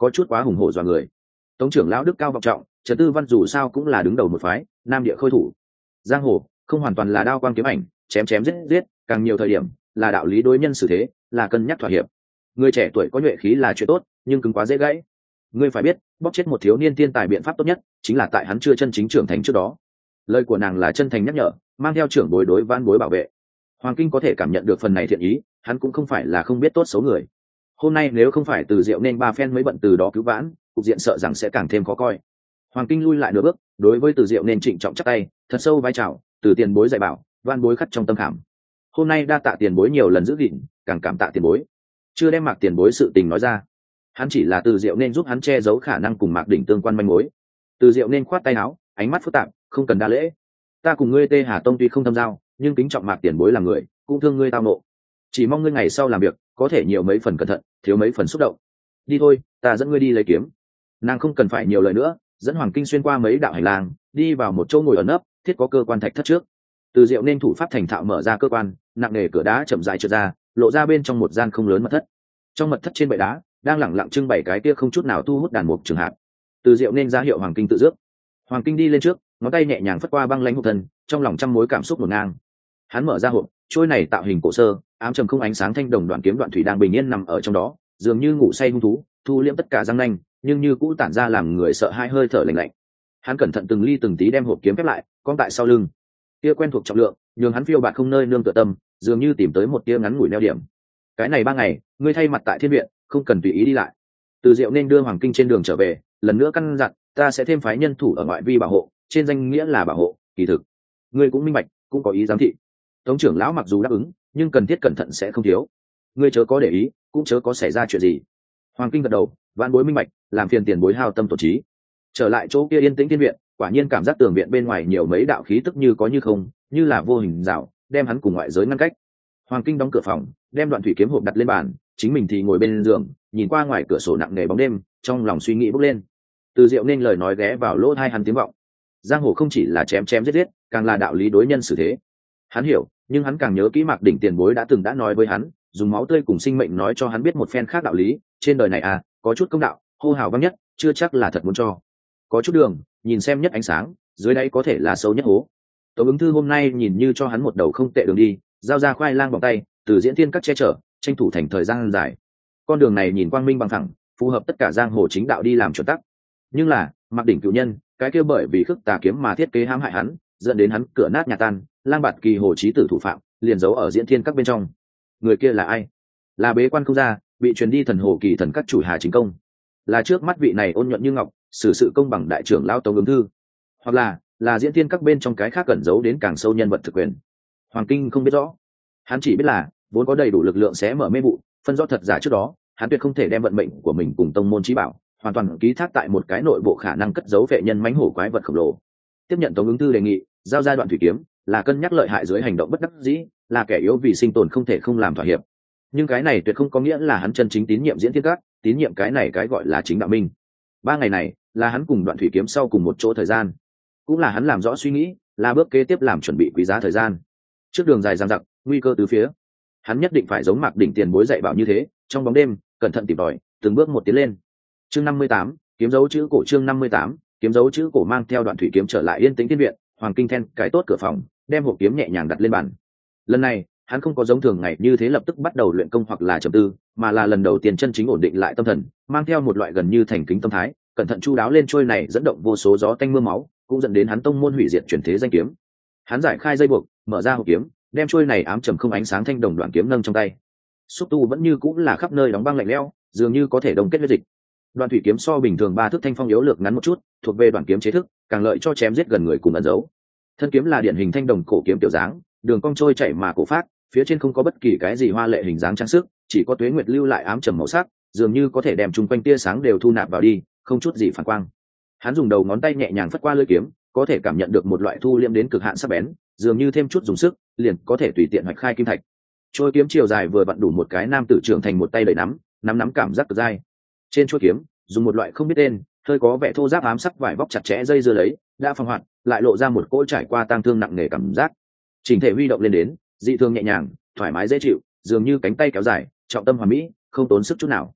có chút quá hùng hổ dọa người. Tống trưởng lão đức cao vọng trọng, Trần Tư Văn dù sao cũng là đứng đầu một phái, nam địa khôi thủ. Giang hồ không hoàn toàn là đao quang kiếm ảnh, chém chém giết giết, càng nhiều thời điểm là đạo lý đối nhân xử thế, là cân nhắc thỏa hiệp. Người trẻ tuổi có nhuệ khí là chuyện tốt, nhưng cứng quá dễ gãy. Ngươi phải biết, bóp chết một thiếu niên thiên tài biện pháp tốt nhất chính là tại hắn chưa chân chính trưởng thành trước đó. Lời của nàng là chân thành nhắc nhở, mang theo trưởng bối đối van bối bảo vệ. Hoàng Kinh có thể cảm nhận được phần này thiện ý, hắn cũng không phải là không biết tốt xấu người. Hôm nay nếu không phải Từ Diệu nên ba phen mới bận từ đó cứu vãn, cục diện sợ rằng sẽ càng thêm khó coi. Hoàng Kinh lui lại nửa bước, đối với Từ Diệu nên trịnh trọng chắp tay, thật sâu vai chào, từ tiền bối dạy bảo, van bối khắc trong tâm khảm. Hôm nay đa tạ tiền bối nhiều lần giữ gìn, càng cảm tạ tiền bối. Chưa đem Mạc tiền bối sự tình nói ra, hắn chỉ là Từ Diệu nên giúp hắn che giấu khả năng cùng Mạc Đỉnh tương quan manh mối. Từ Diệu nên khoát tay áo, ánh mắt phức tạp, không cần đa lễ. Ta cùng ngươi Tê Hà Tông tuy không thâm giao, nhưng kính trọng Mạc tiền bối là người, cũng thương ngươi tao nộ. Chỉ mong ngươi ngày sau làm việc có thể nhiều mấy phần cẩn thận, thiếu mấy phần xúc động. Đi thôi, ta dẫn ngươi đi lấy kiếm. Nàng không cần phải nhiều lời nữa, dẫn Hoàng Kinh xuyên qua mấy đạo hành lang, đi vào một chỗ ngồi ẩn nấp, thiết có cơ quan thạch thất trước. Từ Diệu nên thủ pháp thành thạo mở ra cơ quan, nặng nề cửa đá chậm rãi trượt ra, lộ ra bên trong một gian không lớn mật thất. Trong mật thất trên bệ đá đang lẳng lặng trưng bày cái kia không chút nào thu hút đàn mục trường hạt. Từ Diệu nên ra hiệu Hoàng Kinh tự rước. Hoàng Kinh đi lên trước, ngón tay nhẹ nhàng phất qua băng lãnh hộp thân, trong lòng trăm mối cảm xúc ngổn ngang. Hắn mở ra hộp, trôi này tạo hình cổ sơ, ám trầm không ánh sáng thanh đồng đoạn kiếm đoạn thủy đang bình yên nằm ở trong đó, dường như ngủ say hung thú, thu liễm tất cả răng nanh, nhưng như cũ tản ra làm người sợ hai hơi thở lạnh lạnh. Hắn cẩn thận từng ly từng tí đem hộp kiếm khép lại, cong tại sau lưng. Kia quen thuộc trọng lượng, nhường hắn phiêu bạt không nơi nương tựa tâm, dường như tìm tới một tia ngắn ngủi neo điểm. Cái này ba ngày, ngươi thay mặt tại thiên viện, không cần tùy ý đi lại. Từ Diệu nên đưa Hoàng Kinh trên đường trở về, lần nữa căn dặn, ta sẽ thêm phái nhân thủ ở ngoại vi bảo hộ, trên danh nghĩa là bảo hộ, kỳ thực ngươi cũng minh bạch, cũng có ý giám thị. Tống trưởng lão mặc dù đáp ứng, nhưng cần thiết cẩn thận sẽ không thiếu. Ngươi chớ có để ý, cũng chớ có xảy ra chuyện gì. Hoàng Kinh gật đầu, vãn bối minh bạch, làm phiền tiền bối hao tâm tổn trí. Trở lại chỗ kia yên tĩnh thiên viện, quả nhiên cảm giác tường viện bên ngoài nhiều mấy đạo khí tức như có như không, như là vô hình rào, đem hắn cùng ngoại giới ngăn cách. Hoàng Kinh đóng cửa phòng, đem đoạn thủy kiếm hộp đặt lên bàn, chính mình thì ngồi bên giường, nhìn qua ngoài cửa sổ nặng nề bóng đêm, trong lòng suy nghĩ bốc lên. Từ Diệu nên lời nói ghé vào lỗ tai hắn tiếng vọng. Giang hồ không chỉ là chém chém giết giết, càng là đạo lý đối nhân xử thế. Hắn hiểu, nhưng hắn càng nhớ kỹ Mạc Đỉnh tiền bối đã từng đã nói với hắn, dùng máu tươi cùng sinh mệnh nói cho hắn biết một phen khác đạo lý. Trên đời này à, có chút công đạo, hô hào vang nhất, chưa chắc là thật muốn cho. Có chút đường, nhìn xem nhất ánh sáng, dưới đáy có thể là sâu nhất hố. Tống Ứng Thư hôm nay nhìn như cho hắn một đầu không tệ đường đi, giao ra khoai lang bằng tay, từ diễn thiên các che chở, tranh thủ thành thời gian dài. Con đường này nhìn quang minh bằng thẳng, phù hợp tất cả giang hồ chính đạo đi làm chuẩn tắc. Nhưng là Mạc Đỉnh cựu nhân, cái kia bởi vì khước tà kiếm mà thiết kế hãm hại hắn, dẫn đến hắn cửa nát nhà tan, lang bạt kỳ hồ chí tử thủ phạm liền giấu ở diễn thiên các bên trong. Người kia là ai? Là bế quan không ra, bị truyền đi thần hồ kỳ thần các chủ Hà Chính Công, là trước mắt vị này ôn nhuận như ngọc, xử sự công bằng đại trưởng lao Tống Ứng Thư, hoặc là là diễn thiên các bên trong cái khác cẩn giấu đến càng sâu nhân vật thực quyền. Hoàng Kinh không biết rõ, hắn chỉ biết là vốn có đầy đủ lực lượng sẽ mở mê vụ, phân rõ thật giả trước đó, hắn tuyệt không thể đem vận mệnh của mình cùng tông môn chí bảo hoàn toàn ký thác tại một cái nội bộ khả năng cất giấu vệ nhân mãnh hổ quái vật khổng lồ. Tiếp nhận Tống Ứng Thư đề nghị, giao ra đoạn thủy kiếm, là cân nhắc lợi hại dưới hành động bất đắc dĩ, là kẻ yếu vì sinh tồn không thể không làm thỏa hiệp. Nhưng cái này tuyệt không có nghĩa là hắn chân chính tín nhiệm diễn thiên các, tín nhiệm cái này cái gọi là chính đạo minh. Ba ngày này là hắn cùng đoạn thủy kiếm sau cùng một chỗ thời gian, cũng là hắn làm rõ suy nghĩ, là bước kế tiếp làm chuẩn bị quý giá thời gian. Trước đường dài dằng dặc, nguy cơ từ phía, hắn nhất định phải giống Mạc Đỉnh tiền bối dạy bảo như thế, trong bóng đêm cẩn thận tìm tòi, từng bước một tiến lên. Chương năm mươi tám, kiếm dấu chữ cổ. Chương năm mươi tám, kiếm dấu chữ cổ. Mang theo đoạn thủy kiếm trở lại yên tĩnh thiên viện, Hoàng Kinh then cài tốt cửa phòng, đem hộp kiếm nhẹ nhàng đặt lên bàn. Lần này hắn không có giống thường ngày như thế lập tức bắt đầu luyện công hoặc là trầm tư, mà là lần đầu tiên chân chính ổn định lại tâm thần, mang theo một loại gần như thành kính tâm thái, cẩn thận chu đáo lên trôi này dẫn động vô số gió tanh mưa máu, cũng dẫn đến hắn tông môn hủy diệt chuyển thế danh kiếm. Hắn giải khai dây buộc, mở ra hộp kiếm, đem trôi này ám trầm không ánh sáng thanh đồng đoạn kiếm nâng trong tay. Xúc tu vẫn như cũng là khắp nơi đóng băng lạnh lẽo, dường như có thể đồng kết huyết dịch. Đoạn thủy kiếm so bình thường ba thước thanh phong yếu lược ngắn một chút, thuộc về đoạn kiếm chế thức, càng lợi cho chém giết gần người cùng ẩn giấu. Thân kiếm là điển hình thanh đồng cổ kiếm tiểu dáng, đường cong trôi chảy mà cổ phát, phía trên không có bất kỳ cái gì hoa lệ hình dáng trang sức, chỉ có tuế nguyệt lưu lại ám trầm màu sắc, dường như có thể đem chung quanh tia sáng đều thu nạp vào đi, không chút gì phản quang. Hắn dùng đầu ngón tay nhẹ nhàng phất qua lưỡi kiếm, có thể cảm nhận được một loại thu liêm đến cực hạn sắc bén, dường như thêm chút dùng sức, liền có thể tùy tiện hoạch khai kim thạch. Trôi kiếm chiều dài vừa vặn đủ một cái nam tử trưởng thành một tay đẩy nắm, nắm nắm cảm giác cực dai. Trên chuôi kiếm, dùng một loại không biết tên, hơi có vẻ thô ráp ám sắc vải vóc chặt chẽ dây dưa lấy, đã phong hoạt, lại lộ ra một cỗ trải qua tang thương nặng nề cảm giác. Chỉnh thể huy động lên đến, dị thương nhẹ nhàng, thoải mái dễ chịu, dường như cánh tay kéo dài, trọng tâm hoàn mỹ, không tốn sức chút nào.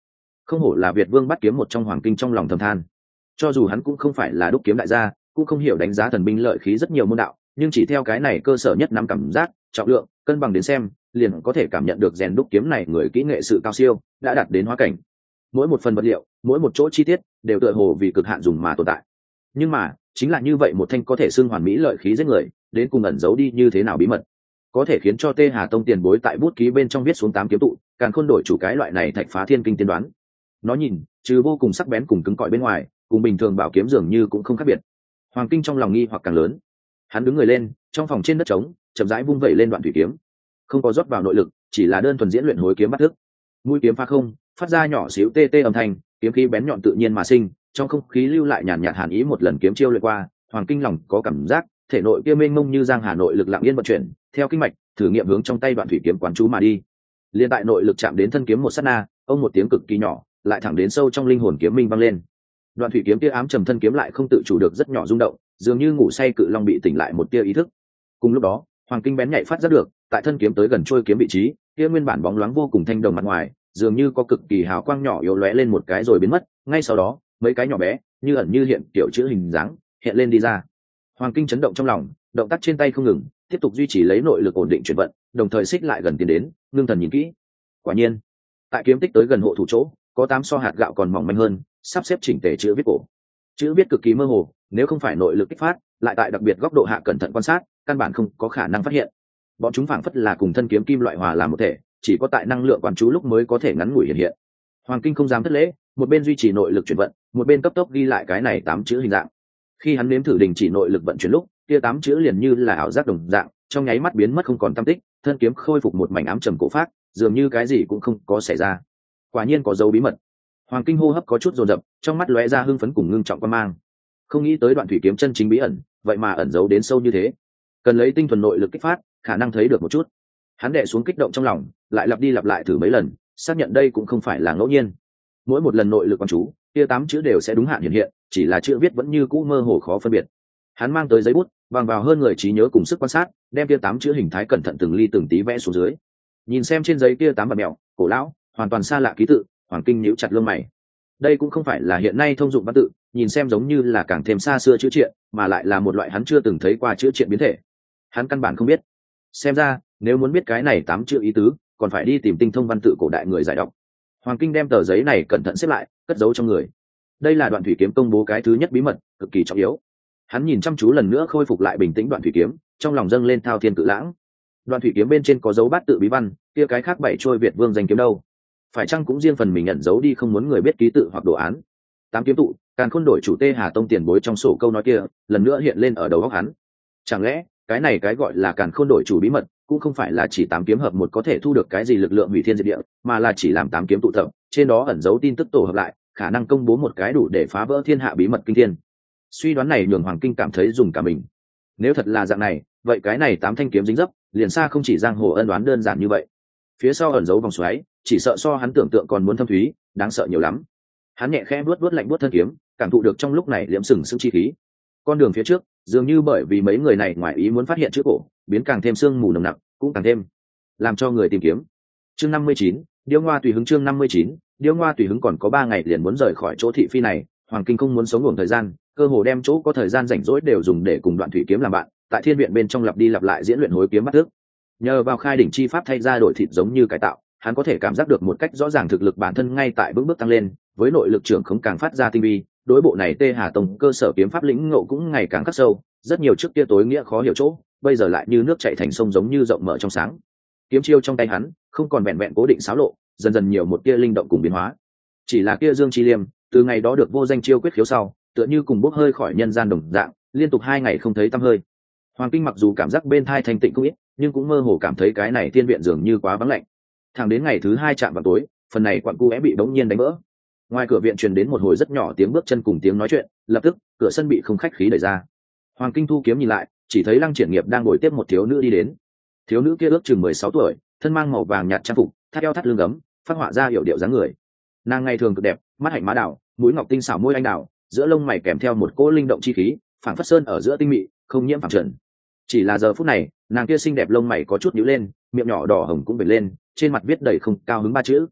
Không hổ là Việt Vương bắt kiếm một trong hoàng kinh trong lòng thầm than. Cho dù hắn cũng không phải là đúc kiếm đại gia, cũng không hiểu đánh giá thần binh lợi khí rất nhiều môn đạo, nhưng chỉ theo cái này cơ sở nhất nắm cảm giác, trọng lượng, cân bằng đến xem, liền có thể cảm nhận được rèn đúc kiếm này người kỹ nghệ sự cao siêu đã đạt đến hóa cảnh. Mỗi một phần vật liệu, mỗi một chỗ chi tiết đều tựa hồ vì cực hạn dùng mà tồn tại. Nhưng mà chính là như vậy một thanh có thể xưng hoàn mỹ lợi khí giết người, đến cùng ẩn giấu đi như thế nào bí mật, có thể khiến cho Tê Hà Tông tiền bối tại bút ký bên trong viết xuống tám kiếm tụ, càng khôn đổi chủ cái loại này thạch phá thiên kinh tiên đoán. Nó nhìn trừ vô cùng sắc bén cùng cứng cỏi bên ngoài, cùng bình thường bảo kiếm dường như cũng không khác biệt. Hoàng kinh trong lòng nghi hoặc càng lớn. Hắn đứng người lên, trong phòng trên đất trống chậm rãi vung vẩy lên đoạn thủy kiếm, không có rót vào nội lực, chỉ là đơn thuần diễn luyện hối kiếm bắt thức. Mũi kiếm phá không, phát ra nhỏ xíu tê tê âm thanh, kiếm khí bén nhọn tự nhiên mà sinh, trong không khí lưu lại nhàn nhạt hàn ý. Một lần kiếm chiêu luyện qua, Hoàng kinh lòng có cảm giác thể nội kia mênh mông như giang hà nội lực lặng yên vận chuyển, theo kinh mạch thử nghiệm hướng trong tay đoạn thủy kiếm quán chú mà đi. Liên tại nội lực chạm đến thân kiếm một sát na, ông một tiếng cực kỳ nhỏ, lại thẳng đến sâu trong linh hồn kiếm minh vang lên. Đoạn thủy kiếm kia ám trầm thân kiếm lại không tự chủ được rất nhỏ rung động, dường như ngủ say cự long bị tỉnh lại một tia ý thức. Cùng lúc đó, Hoàng kinh bén nhạy phát giác được, tại thân kiếm tới gần trôi kiếm vị trí, kia nguyên bản bóng loáng vô cùng thanh đồng mặt ngoài, dường như có cực kỳ hào quang nhỏ yếu lóe lên một cái rồi biến mất, ngay sau đó, mấy cái nhỏ bé, như ẩn như hiện kiểu chữ hình dáng hiện lên đi ra. Hoàng kinh chấn động trong lòng, động tác trên tay không ngừng, tiếp tục duy trì lấy nội lực ổn định chuyển vận, đồng thời xích lại gần tiến đến, ngưng thần nhìn kỹ. Quả nhiên, tại kiếm tích tới gần hộ thủ chỗ, có tám so hạt gạo còn mỏng manh hơn, sắp xếp chỉnh tề chữ viết cổ. Chữ viết cực kỳ mơ hồ, nếu không phải nội lực kích phát, lại tại đặc biệt góc độ hạ cẩn thận quan sát, căn bản không có khả năng phát hiện. Bọn chúng phảng phất là cùng thân kiếm kim loại hòa làm một thể, chỉ có tại năng lượng quán chú lúc mới có thể ngắn ngủi hiện hiện. Hoàng kinh không dám thất lễ, một bên duy trì nội lực chuyển vận, một bên cấp tốc ghi lại cái này tám chữ hình dạng. Khi hắn nếm thử đình chỉ nội lực vận chuyển lúc, kia tám chữ liền như là ảo giác đồng dạng, trong nháy mắt biến mất không còn tăm tích, thân kiếm khôi phục một mảnh ám trầm cổ phác, dường như cái gì cũng không có xảy ra. Quả nhiên có dấu bí mật. Hoàng kinh hô hấp có chút dồn dập, trong mắt lóe ra hưng phấn cùng ngưng trọng quan mang. Không nghĩ tới đoạn thủy kiếm chân chính bí ẩn, vậy mà ẩn giấu đến sâu như thế. Cần lấy tinh thuần nội lực kích phát, khả năng thấy được một chút. Hắn đè xuống kích động trong lòng, lại lặp đi lặp lại thử mấy lần, xác nhận đây cũng không phải là ngẫu nhiên. Mỗi một lần nội lực quan chú, kia tám chữ đều sẽ đúng hạn hiện hiện, chỉ là chữ viết vẫn như cũ mơ hồ khó phân biệt. Hắn mang tới giấy bút, bằng vào hơn người trí nhớ cùng sức quan sát, đem kia tám chữ hình thái cẩn thận từng ly từng tí vẽ xuống dưới. Nhìn xem trên giấy kia tám vật mèo, cổ lão, hoàn toàn xa lạ ký tự, Hoàng kinh nhíu chặt lông mày. Đây cũng không phải là hiện nay thông dụng văn tự, nhìn xem giống như là càng thêm xa xưa chữ triện, mà lại là một loại hắn chưa từng thấy qua chữ triện biến thể. Hắn căn bản không biết. Xem ra, nếu muốn biết cái này tám chữ ý tứ, còn phải đi tìm tinh thông văn tự cổ đại người giải đọc. Hoàng kinh đem tờ giấy này cẩn thận xếp lại, cất giấu trong người. Đây là đoạn thủy kiếm công bố cái thứ nhất bí mật, cực kỳ trọng yếu. Hắn nhìn chăm chú lần nữa khôi phục lại bình tĩnh đoạn thủy kiếm, trong lòng dâng lên thao thiên cự lãng. Đoạn thủy kiếm bên trên có dấu bát tự bí văn, kia cái khác bảy trôi Việt Vương danh kiếm đâu? Phải chăng cũng riêng phần mình nhận dấu đi không muốn người biết ký tự hoặc đồ án? Tám kiếm tụ, càng khôn đổi chủ Tê Hà Tông tiền bối trong sổ câu nói kia, lần nữa hiện lên ở đầu óc hắn. Chẳng lẽ, cái này cái gọi là càn khôn đổi chủ bí mật, cũng không phải là chỉ tám kiếm hợp một có thể thu được cái gì lực lượng hủy thiên diệt địa, mà là chỉ làm tám kiếm tụ tập, trên đó ẩn giấu tin tức tổ hợp lại, khả năng công bố một cái đủ để phá vỡ thiên hạ bí mật kinh thiên. Suy đoán này nhường Hoàng kinh cảm thấy dùng cả mình. Nếu thật là dạng này, vậy cái này tám thanh kiếm dính dấp, liền xa không chỉ giang hồ ân đoán đơn giản như vậy. Phía sau ẩn giấu vòng xoáy, chỉ sợ so hắn tưởng tượng còn muốn thâm thúy, đáng sợ nhiều lắm. Hắn nhẹ khẽ vuốt vuốt lạnh vuốt thân kiếm, cảm thụ được trong lúc này liễm sừng sững chi khí. Con đường phía trước, dường như bởi vì mấy người này ngoài ý muốn phát hiện chữ cổ, biến càng thêm sương mù nồng nặc, cũng càng thêm làm cho người tìm kiếm. Chương năm mươi chín, Điêu Ngoa tùy hứng chương năm mươi chín, Điêu Ngoa tùy hứng còn có ba ngày liền muốn rời khỏi chỗ thị phi này, Hoàng kinh không muốn sống ngủ thời gian, cơ hồ đem chỗ có thời gian rảnh rỗi đều dùng để cùng đoạn thủy kiếm làm bạn, tại thiên viện bên trong lặp đi lặp lại diễn luyện hối kiếm bắt thức. Nhờ vào khai đỉnh chi pháp thay ra đổi thịt giống như cải tạo, hắn có thể cảm giác được một cách rõ ràng thực lực bản thân ngay tại bước bước tăng lên, với nội lực trưởng không càng phát ra tinh vi, đối bộ này Tê Hà Tông cơ sở kiếm pháp lĩnh ngộ cũng ngày càng khắc sâu, rất nhiều trước kia tối nghĩa khó hiểu chỗ, bây giờ lại như nước chảy thành sông giống như rộng mở trong sáng. Kiếm chiêu trong tay hắn không còn vẹn vẹn cố định xáo lộ, dần dần nhiều một tia linh động cùng biến hóa. Chỉ là kia Dương Chi Liêm, từ ngày đó được vô danh chiêu quyết khiếu sau, tựa như cùng bốc hơi khỏi nhân gian đồng dạng, liên tục hai ngày không thấy tăm hơi. Hoàng kinh mặc dù cảm giác bên thai thanh tịnh không ít, nhưng cũng mơ hồ cảm thấy cái này tiên viện dường như quá vắng lạnh. Thẳng đến ngày thứ hai chạm vào tối, phần này quặn cu é bị bỗng nhiên đánh vỡ. Ngoài cửa viện truyền đến một hồi rất nhỏ tiếng bước chân cùng tiếng nói chuyện, lập tức cửa sân bị không khách khí đẩy ra. Hoàng kinh thu kiếm nhìn lại, chỉ thấy Lăng Triển Nghiệp đang ngồi tiếp một thiếu nữ đi đến. Thiếu nữ kia ước chừng mười sáu tuổi, thân mang màu vàng nhạt trang phục, thắt eo thắt lưng gấm, phát họa ra hiệu điệu dáng người. Nàng ngày thường cực đẹp, mắt hạnh má đào, mũi ngọc tinh xảo môi anh đào, giữa lông mày kèm theo một cỗ linh động chi khí, phảng phất sơn ở giữa tinh mị, không nhiễm phàm trần. Chỉ là giờ phút này, nàng kia xinh đẹp lông mày có chút nhíu lên, miệng nhỏ đỏ hồng cũng bệt lên, trên mặt viết đầy không cao hứng ba chữ.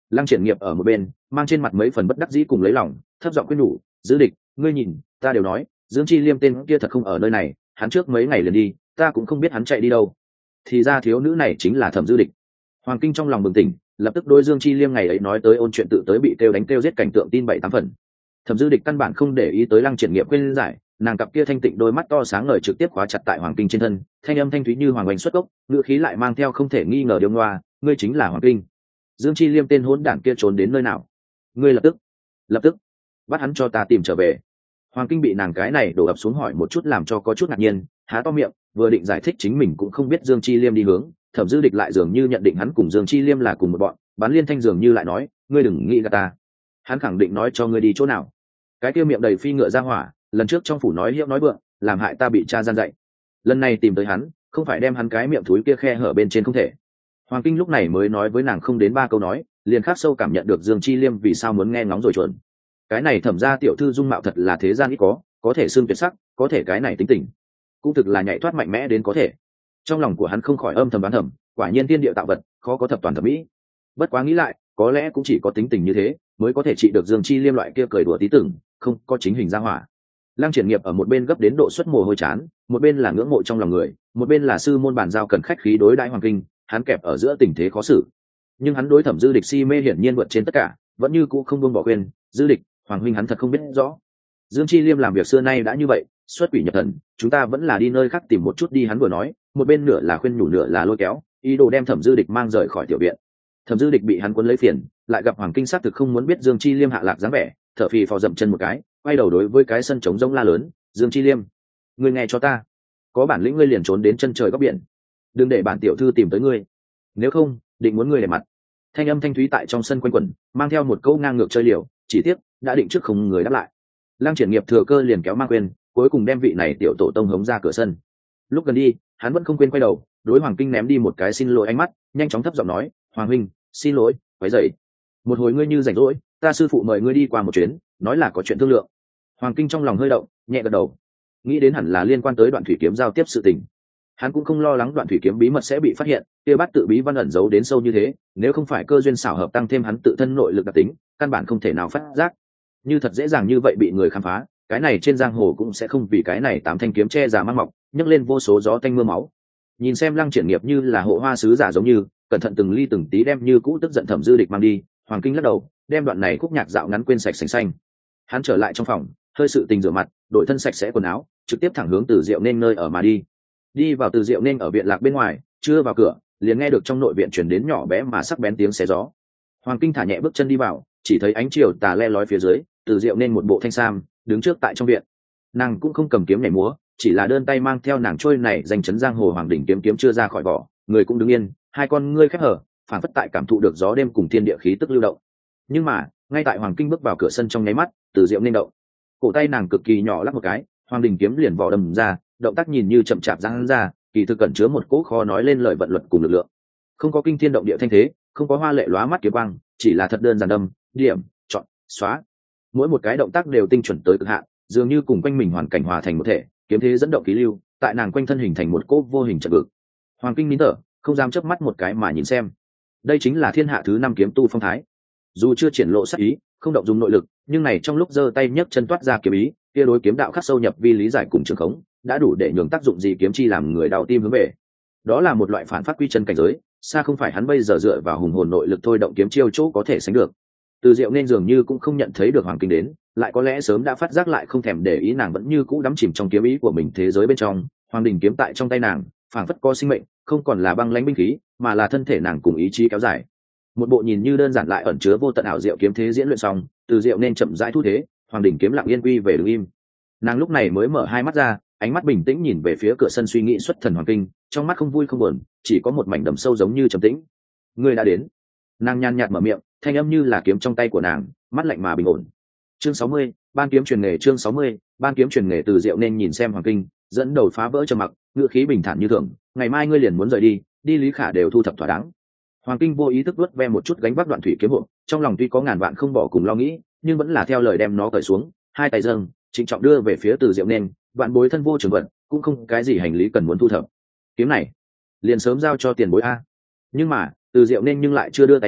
Lăng Triển Nghiệp ở một bên mang trên mặt mấy phần bất đắc dĩ cùng lấy lòng, thấp giọng khuyên nhủ, Dư Địch, ngươi nhìn, ta đều nói Dương Chi Liêm tên kia thật không ở nơi này, hắn trước mấy ngày liền đi, ta cũng không biết hắn chạy đi đâu. Thì ra thiếu nữ này chính là Thẩm Dư Địch. Hoàng Kinh trong lòng bừng tỉnh, lập tức đối Dương Chi Liêm ngày ấy nói tới ôn chuyện tự tới bị kêu đánh kêu giết cảnh tượng tin bảy tám phần. Thẩm Dư Địch căn bản không để ý tới Lăng Triển Nghiệp quên giải, nàng cặp kia thanh tịnh đôi mắt to sáng ngời trực tiếp khóa chặt tại Hoàng Kinh trên thân, thanh âm thanh thúy như hoàng oanh xuất gốc, ngữ khí lại mang theo không thể nghi ngờ điêu ngoa, ngươi chính là Hoàng Kinh. Dương Chi Liêm tên hỗn đản kia trốn đến nơi nào? Ngươi lập tức, lập tức bắt hắn cho ta tìm trở về. Hoàng Kinh bị nàng cái này đổ ập xuống hỏi một chút làm cho có chút ngạc nhiên, há to miệng, vừa định giải thích chính mình cũng không biết Dương Chi Liêm đi hướng, Thẩm Dư Địch lại dường như nhận định hắn cùng Dương Chi Liêm là cùng một bọn, bán liên thanh dường như lại nói, ngươi đừng nghĩ gạt ta. Hắn khẳng định nói cho ngươi đi chỗ nào. Cái kia miệng đầy phi ngựa ra hỏa, lần trước trong phủ nói hiệu nói vượng, làm hại ta bị cha gian dạy. Lần này tìm tới hắn, không phải đem hắn cái miệng thúi kia khe hở bên trên không thể. Hoàng Kinh lúc này mới nói với nàng không đến ba câu nói, liền khắc sâu cảm nhận được Dương Chi Liêm vì sao muốn nghe ngóng rồi chuẩn. Cái này Thẩm gia tiểu thư dung mạo thật là thế gian ít có, có thể xương tuyệt sắc, có thể cái này tính tình, cũng thực là nhạy thoát mạnh mẽ đến có thể. Trong lòng của hắn không khỏi âm thầm đoán thầm, quả nhiên tiên địa tạo vật, khó có thập toàn thẩm mỹ. Bất quá nghĩ lại, có lẽ cũng chỉ có tính tình như thế, mới có thể trị được Dương Chi Liêm loại kia cười đùa tí tưởng, không có chính hình ra hỏa. Lăng Triển Nghiệp ở một bên gấp đến độ xuất mồ hôi chán, một bên là ngưỡng mộ trong lòng người, một bên là sư môn bàn giao cần khách khí đối đãi Hoàng Kinh, hắn kẹp ở giữa tình thế khó xử. Nhưng hắn đối Thẩm Dư Địch si mê hiển nhiên vượt trên tất cả, vẫn như cũ không buông bỏ khuyên, Dư Địch, Hoàng huynh hắn thật không biết rõ. Dương Chi Liêm làm việc xưa nay đã như vậy, xuất quỷ nhập thần, chúng ta vẫn là đi nơi khác tìm một chút đi, hắn vừa nói, một bên nửa là khuyên nhủ nửa là lôi kéo, ý đồ đem Thẩm Dư Địch mang rời khỏi tiểu viện. Thẩm Dư Địch bị hắn cuốn lấy phiền, lại gặp Hoàng Kinh xác thực không muốn biết Dương Chi Liêm hạ lạc dáng vẻ, thở phì phò dậm chân một cái, quay đầu đối với cái sân trống rỗng la lớn, Dương Chi Liêm, ngươi nghe cho ta, có bản lĩnh ngươi liền trốn đến chân trời góc biển, đừng để bản tiểu thư tìm tới ngươi, nếu không định muốn ngươi để mặt. Thanh âm thanh thúy tại trong sân quanh quẩn, mang theo một câu ngang ngược chơi liều, chỉ tiếc đã định trước không người đáp lại. Lăng Triển Nghiệp thừa cơ liền kéo mang quên, cuối cùng đem vị này tiểu tổ tông hống ra cửa sân. Lúc gần đi, hắn vẫn không quên quay đầu, đối Hoàng Kinh ném đi một cái xin lỗi ánh mắt, nhanh chóng thấp giọng nói, Hoàng huynh, xin lỗi, quấy rầy. Một hồi ngươi như rảnh rỗi, ta sư phụ mời ngươi đi qua một chuyến, nói là có chuyện thương lượng. Hoàng Kinh trong lòng hơi động, nhẹ gật đầu, nghĩ đến hẳn là liên quan tới Đoạn Thủy Kiếm giao tiếp sự tình. Hắn cũng không lo lắng Đoạn Thủy Kiếm bí mật sẽ bị phát hiện, kia bát tự bí văn ẩn giấu đến sâu như thế, nếu không phải cơ duyên xảo hợp tăng thêm hắn tự thân nội lực đặc tính, căn bản không thể nào phát giác. Như thật dễ dàng như vậy bị người khám phá, cái này trên giang hồ cũng sẽ không vì cái này tám thanh kiếm che giả mang mọc, nhấc lên vô số gió tanh mưa máu. Nhìn xem Lăng Triển Nghiệp như là hộ hoa sứ giả giống như, cẩn thận từng ly từng tí đem như cũ tức giận Thẩm Dư Địch mang đi, Hoàng Kinh lắc đầu, đem đoạn này khúc nhạc dạo ngắn quên sạch sành xanh. Hắn trở lại trong phòng, hơi sự tình rửa mặt, đổi thân sạch sẽ quần áo, trực tiếp thẳng hướng Từ Diệu nên nơi ở mà đi. Đi vào Từ Diệu nên ở viện lạc bên ngoài, chưa vào cửa, liền nghe được trong nội viện truyền đến nhỏ bé mà sắc bén tiếng xé gió. Hoàng Kinh thả nhẹ bước chân đi vào, chỉ thấy ánh chiều tà le lói phía dưới, Từ Diệu nên một bộ thanh sam, đứng trước tại trong viện. Nàng cũng không cầm kiếm nhảy múa, chỉ là đơn tay mang theo nàng trôi này danh chấn giang hồ hoàng đỉnh kiếm kiếm chưa ra khỏi vỏ, người cũng đứng yên, hai con ngươi khép hở, phản phất tại cảm thụ được gió đêm cùng thiên địa khí tức lưu động. Nhưng mà, ngay tại Hoàng Kinh bước vào cửa sân trong nháy mắt, Từ Diệu nên động. Cổ tay nàng cực kỳ nhỏ lắc một cái, hoàng đỉnh kiếm liền vỏ đầm ra, động tác nhìn như chậm chạp giãn ra, kỳ thực cẩn chứa một cỗ khó nói lên lời vận luật cùng lực lượng. Không có kinh thiên động địa thanh thế, không có hoa lệ lóa mắt kiếm quang, chỉ là thật đơn giản đâm, điểm, chọn, xóa. Mỗi một cái động tác đều tinh chuẩn tới cực hạn, dường như cùng quanh mình hoàn cảnh hòa thành một thể, kiếm thế dẫn động khí lưu, tại nàng quanh thân hình thành một cỗ vô hình trận vực. Hoàng Kinh nín thở, không dám chớp mắt một cái mà nhìn xem. Đây chính là thiên hạ thứ năm kiếm tu phong thái. Dù chưa triển lộ sát ý, không động dùng nội lực, nhưng này trong lúc giơ tay nhấc chân toát ra kiếm ý, kia đối kiếm đạo khắc sâu nhập vi lý giải cùng trường khống, đã đủ để nhường tác dụng gì kiếm chi làm người đau tim hướng về. Đó là một loại phản phát quy chân cảnh giới, xa không phải hắn bây giờ dựa vào hùng hồn nội lực thôi động kiếm chiêu chỗ có thể sánh được. Từ Diệu nên dường như cũng không nhận thấy được Hoàng Kinh đến, lại có lẽ sớm đã phát giác lại không thèm để ý nàng vẫn như cũ đắm chìm trong kiếm ý của mình thế giới bên trong, hoàng đình kiếm tại trong tay nàng, phảng phất có sinh mệnh, không còn là băng lãnh binh khí, mà là thân thể nàng cùng ý chí kéo dài. Một bộ nhìn như đơn giản lại ẩn chứa vô tận ảo diệu kiếm thế diễn luyện xong, Từ Diệu nên chậm rãi thu thế, hoàng đình kiếm lặng yên quy về đứng im. Nàng lúc này mới mở hai mắt ra, ánh mắt bình tĩnh nhìn về phía cửa sân suy nghĩ xuất thần Hoàng Kinh, trong mắt không vui không buồn, chỉ có một mảnh đầm sâu giống như trầm tĩnh. Ngươi đã đến. Nàng nhàn nhạt mở miệng, thanh âm như là kiếm trong tay của nàng, mắt lạnh mà bình ổn. Chương sáu mươi, ban kiếm truyền nghề. Chương sáu mươi, ban kiếm truyền nghề. Từ Diệu nên nhìn xem Hoàng Kinh, dẫn đầu phá vỡ trầm mặc, ngữ khí bình thản như thường. Ngày mai ngươi liền muốn rời đi, đi Lý Khả đều thu thập thỏa đáng. Hoàng Kinh vô ý thức vớt ve một chút gánh vác đoạn thủy kiếm hộ, trong lòng tuy có ngàn vạn không bỏ cùng lo nghĩ, nhưng vẫn là theo lời đem nó cởi xuống, hai tay dâng, trịnh trọng đưa về phía Từ Diệu nên, vạn bối thân vô trường vận, cũng không cái gì hành lý cần muốn thu thập. Kiếm này, liền sớm giao cho tiền bối a. Nhưng mà, Từ Diệu nên nhưng lại chưa đưa tay đón,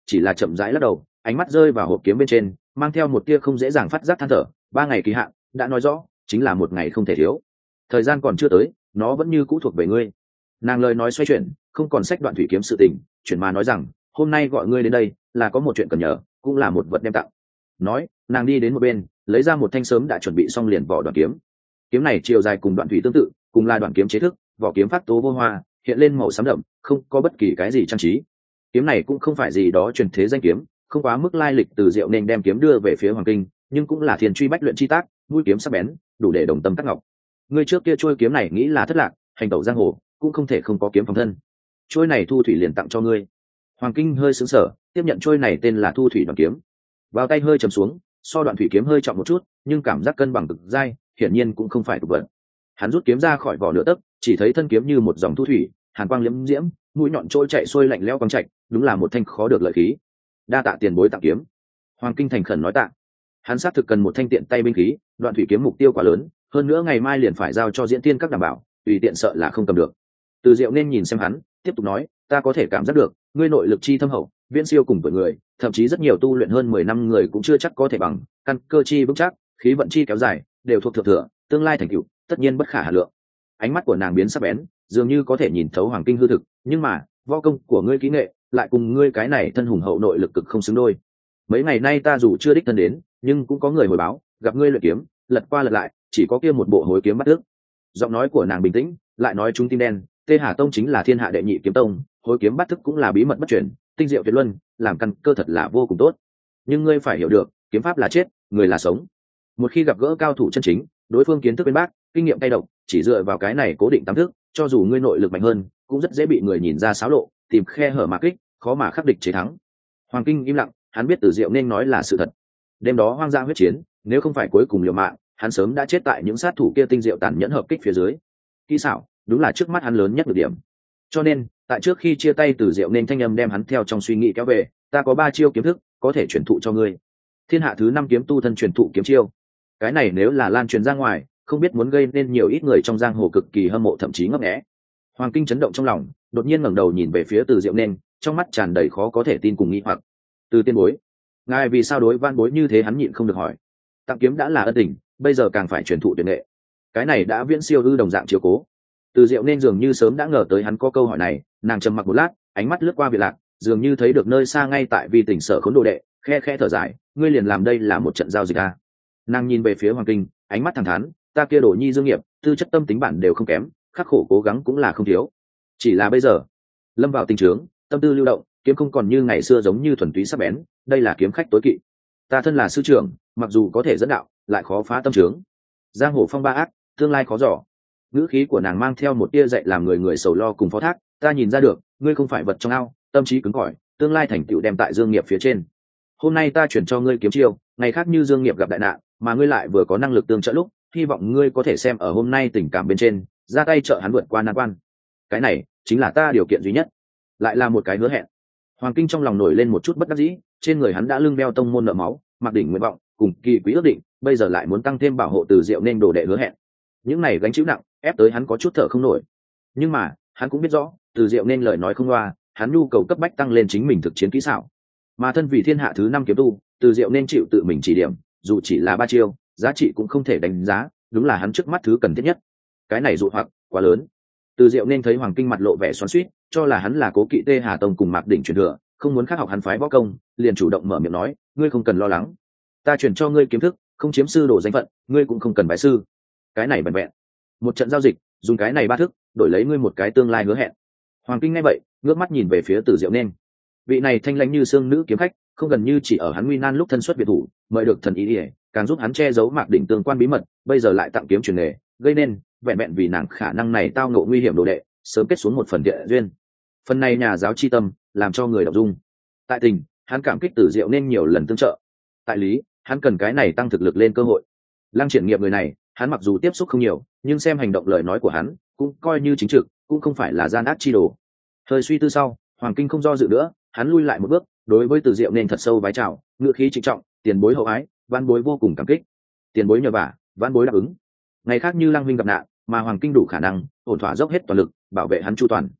chỉ là chậm rãi lắc đầu, ánh mắt rơi vào hộp kiếm bên trên, mang theo một tia không dễ dàng phát giác than thở. Ba ngày kỳ hạn đã nói rõ chính là một ngày không thể thiếu, thời gian còn chưa tới, nó vẫn như cũ thuộc về ngươi. Nàng lời nói xoay chuyển, không còn sách đoạn thủy kiếm sự tình, chuyển mà nói rằng hôm nay gọi ngươi đến đây là có một chuyện cần nhờ, cũng là một vật đem tặng. Nói, nàng đi đến một bên, lấy ra một thanh sớm đã chuẩn bị xong liền vỏ đoạn kiếm. Kiếm này chiều dài cùng đoạn thủy tương tự, cùng là đoạn kiếm chế thức, vỏ kiếm phát tố vô hoa, hiện lên màu xám đậm, không có bất kỳ cái gì trang trí. Kiếm này cũng không phải gì đó truyền thế danh kiếm, không quá mức lai lịch. Từ Diệu nên đem kiếm đưa về phía Hoàng Kinh, nhưng cũng là thiên truy bách luyện chi tác, mũi kiếm sắc bén, đủ để đồng tâm cắt ngọc. Ngươi trước kia trôi kiếm này nghĩ là thất lạc, hành tẩu giang hồ cũng không thể không có kiếm phòng thân. Trôi này Thu Thủy liền tặng cho ngươi. Hoàng Kinh hơi sững sờ, tiếp nhận trôi này tên là Thu Thủy đoạn kiếm. Vào tay hơi trầm xuống, so đoạn thủy kiếm hơi trọng một chút, nhưng cảm giác cân bằng cực dai, hiển nhiên cũng không phải tục vật. Hắn rút kiếm ra khỏi vỏ nửa tấc, chỉ thấy thân kiếm như một dòng thu thủy, hàn quang liễm diễm, mũi nhọn trôi chạy xuôi lạnh lẽo quang trạch, đúng là một thanh khó được lợi khí. Đa tạ tiền bối tặng kiếm. Hoàng Kinh thành khẩn nói tạ. Hắn xác thực cần một thanh tiện tay binh khí, đoạn thủy kiếm mục tiêu quá lớn, hơn nữa ngày mai liền phải giao cho diễn tiên các đảm bảo, tùy tiện sợ là không cầm được. Từ Diệu nên nhìn xem hắn, tiếp tục nói, ta có thể cảm giác được, ngươi nội lực chi thâm hậu, viễn siêu cùng tuổi người, thậm chí rất nhiều tu luyện hơn mười năm người cũng chưa chắc có thể bằng, căn cơ chi vững chắc, khí vận chi kéo dài, đều thuộc thượng thừa, tương lai thành tựu, tất nhiên bất khả hà lượng. Ánh mắt của nàng biến sắc bén, dường như có thể nhìn thấu Hoàng Kinh hư thực, nhưng mà, võ công của ngươi kỹ nghệ, lại cùng ngươi cái này thân hùng hậu nội lực cực không xứng đôi. Mấy ngày nay ta dù chưa đích thân đến, nhưng cũng có người hồi báo, gặp ngươi luyện kiếm, lật qua lật lại, chỉ có kia một bộ hối kiếm bắt tước. Giọng nói của nàng bình tĩnh, lại nói chúng tim đen, Tê Hà Tông chính là thiên hạ đệ nhị kiếm tông, hối kiếm bắt thức cũng là bí mật bất truyền, tinh diệu tuyệt luân, làm căn cơ thật là vô cùng tốt. Nhưng ngươi phải hiểu được, kiếm pháp là chết, người là sống. Một khi gặp gỡ cao thủ chân chính, đối phương kiến thức bên bác, kinh nghiệm tay độc, chỉ dựa vào cái này cố định tám thức, cho dù ngươi nội lực mạnh hơn, cũng rất dễ bị người nhìn ra xáo lộ, tìm khe hở mà kích, khó mà khắc địch chế thắng. Hoàng Kinh im lặng, hắn biết Từ Diệu nên nói là sự thật. Đêm đó hoang dã huyết chiến, nếu không phải cuối cùng liều mạng, hắn sớm đã chết tại những sát thủ kia tinh diệu tàn nhẫn hợp kích phía dưới. Kỹ xảo, đúng là trước mắt hắn lớn nhất được điểm. Cho nên, tại trước khi chia tay Từ Diệu nên thanh âm đem hắn theo trong suy nghĩ kéo về, ta có ba chiêu kiếm thức, có thể truyền thụ cho ngươi. Thiên hạ thứ năm kiếm tu thân truyền thụ kiếm chiêu. Cái này nếu là lan truyền ra ngoài, không biết muốn gây nên nhiều ít người trong giang hồ cực kỳ hâm mộ thậm chí ngấp nghé. Hoàng Kinh chấn động trong lòng, đột nhiên ngẩng đầu nhìn về phía Từ Diệu nên, trong mắt tràn đầy khó có thể tin cùng nghi hoặc. Từ tiên bối, ngài vì sao đối van bối như thế? Hắn nhịn không được hỏi. Tặng kiếm đã là ân tình, bây giờ càng phải truyền thụ tuyệt nghệ, cái này đã viễn siêu ư đồng dạng chiếu cố. Từ Diệu nên dường như sớm đã ngờ tới hắn có câu hỏi này, nàng trầm mặc một lát, ánh mắt lướt qua Việt Lạc, dường như thấy được nơi xa ngay tại Vi Tỉnh Sở Khốn Đồ đệ, khe khe thở dài, ngươi liền làm đây là một trận giao dịch à? Nàng nhìn về phía Hoàng Kinh, ánh mắt thẳng thắn, ta kia Đồ Nhi dương nghiệp, tư chất tâm tính bản đều không kém, khắc khổ cố gắng cũng là không thiếu. Chỉ là bây giờ, lâm vào tình trướng, tâm tư lưu động, kiếm không còn như ngày xưa giống như thuần túy sắc bén, đây là kiếm khách tối kỵ. Ta thân là sư trưởng, mặc dù có thể dẫn đạo, lại khó phá tâm trướng. Giang hồ phong ba ác, tương lai khó dò. Ngữ khí của nàng mang theo một tia dạy làm người người sầu lo cùng phó thác, ta nhìn ra được, ngươi không phải vật trong ao, tâm trí cứng cỏi, tương lai thành tựu đem tại dương nghiệp phía trên. Hôm nay ta chuyển cho ngươi kiếm chiêu, ngày khác như dương nghiệp gặp đại nạn, mà ngươi lại vừa có năng lực tương trợ lúc, hy vọng ngươi có thể xem ở hôm nay tình cảm bên trên, ra tay trợ hắn vượt qua nan quan. Cái này chính là ta điều kiện duy nhất, lại là một cái hứa hẹn. Hoàng Kinh trong lòng nổi lên một chút bất đắc dĩ, trên người hắn đã lưng đeo tông môn nợ máu, mặc đỉnh nguyện vọng, cùng kỳ quý ước định, bây giờ lại muốn tăng thêm bảo hộ Từ Diệu nên đồ đệ hứa hẹn. Những này gánh chịu nặng, ép tới hắn có chút thở không nổi. Nhưng mà, hắn cũng biết rõ, Từ Diệu nên lời nói không loa, hắn nhu cầu cấp bách tăng lên chính mình thực chiến kỹ xảo. Mà thân vì thiên hạ thứ năm kiếm tu, Từ Diệu nên chịu tự mình chỉ điểm, dù chỉ là ba chiêu, giá trị cũng không thể đánh giá, đúng là hắn trước mắt thứ cần thiết nhất. Cái này dụ hoặc quá lớn. Từ Diệu nên thấy Hoàng Kinh mặt lộ vẻ xoắn xuýt, cho là hắn là cố kỵ Tê Hà Tông cùng Mạc Đỉnh truyền thừa, không muốn khác học hắn phái võ công, liền chủ động mở miệng nói, ngươi không cần lo lắng, ta truyền cho ngươi kiếm thức, không chiếm sư đồ danh phận, ngươi cũng không cần bái sư. Cái này bền vẹn một trận giao dịch, dùng cái này ba thức đổi lấy ngươi một cái tương lai hứa hẹn. Hoàng Kinh nghe vậy, ngước mắt nhìn về phía Từ Diệu nên. Vị này thanh lãnh như xương nữ kiếm khách, không gần như chỉ ở hắn nguy nan lúc thân xuất biệt thủ, mời được thần ý ỉa, càng giúp hắn che giấu Mạc Đỉnh tương quan bí mật, bây giờ lại tặng kiếm truyền nghề, gây nên vẹn vẹn vì nàng khả năng này tao ngộ nguy hiểm đồ đệ, sớm kết xuống một phần địa duyên. Phần này nhà giáo chi tâm, làm cho người đọc dung. Tại tình, hắn cảm kích Từ Diệu nên nhiều lần tương trợ. Tại lý, hắn cần cái này tăng thực lực lên cơ hội. Lăng Triển Nghiệp người này, hắn mặc dù tiếp xúc không nhiều, nhưng xem hành động lời nói của hắn, cũng coi như chính trực, cũng không phải là gian ác chi đồ. Hơi suy tư sau, Hoàng Kinh không do dự nữa, hắn lui lại một bước, đối với Từ Diệu nên thật sâu vái chào, ngữ khí trịnh trọng, tiền bối hậu ái, van bối vô cùng cảm kích. Tiền bối nhờ vả, van bối đáp ứng. Ngày khác như Lăng huynh gặp nạn, mà Hoàng Kinh đủ khả năng, ổn thỏa dốc hết toàn lực, bảo vệ hắn chu toàn.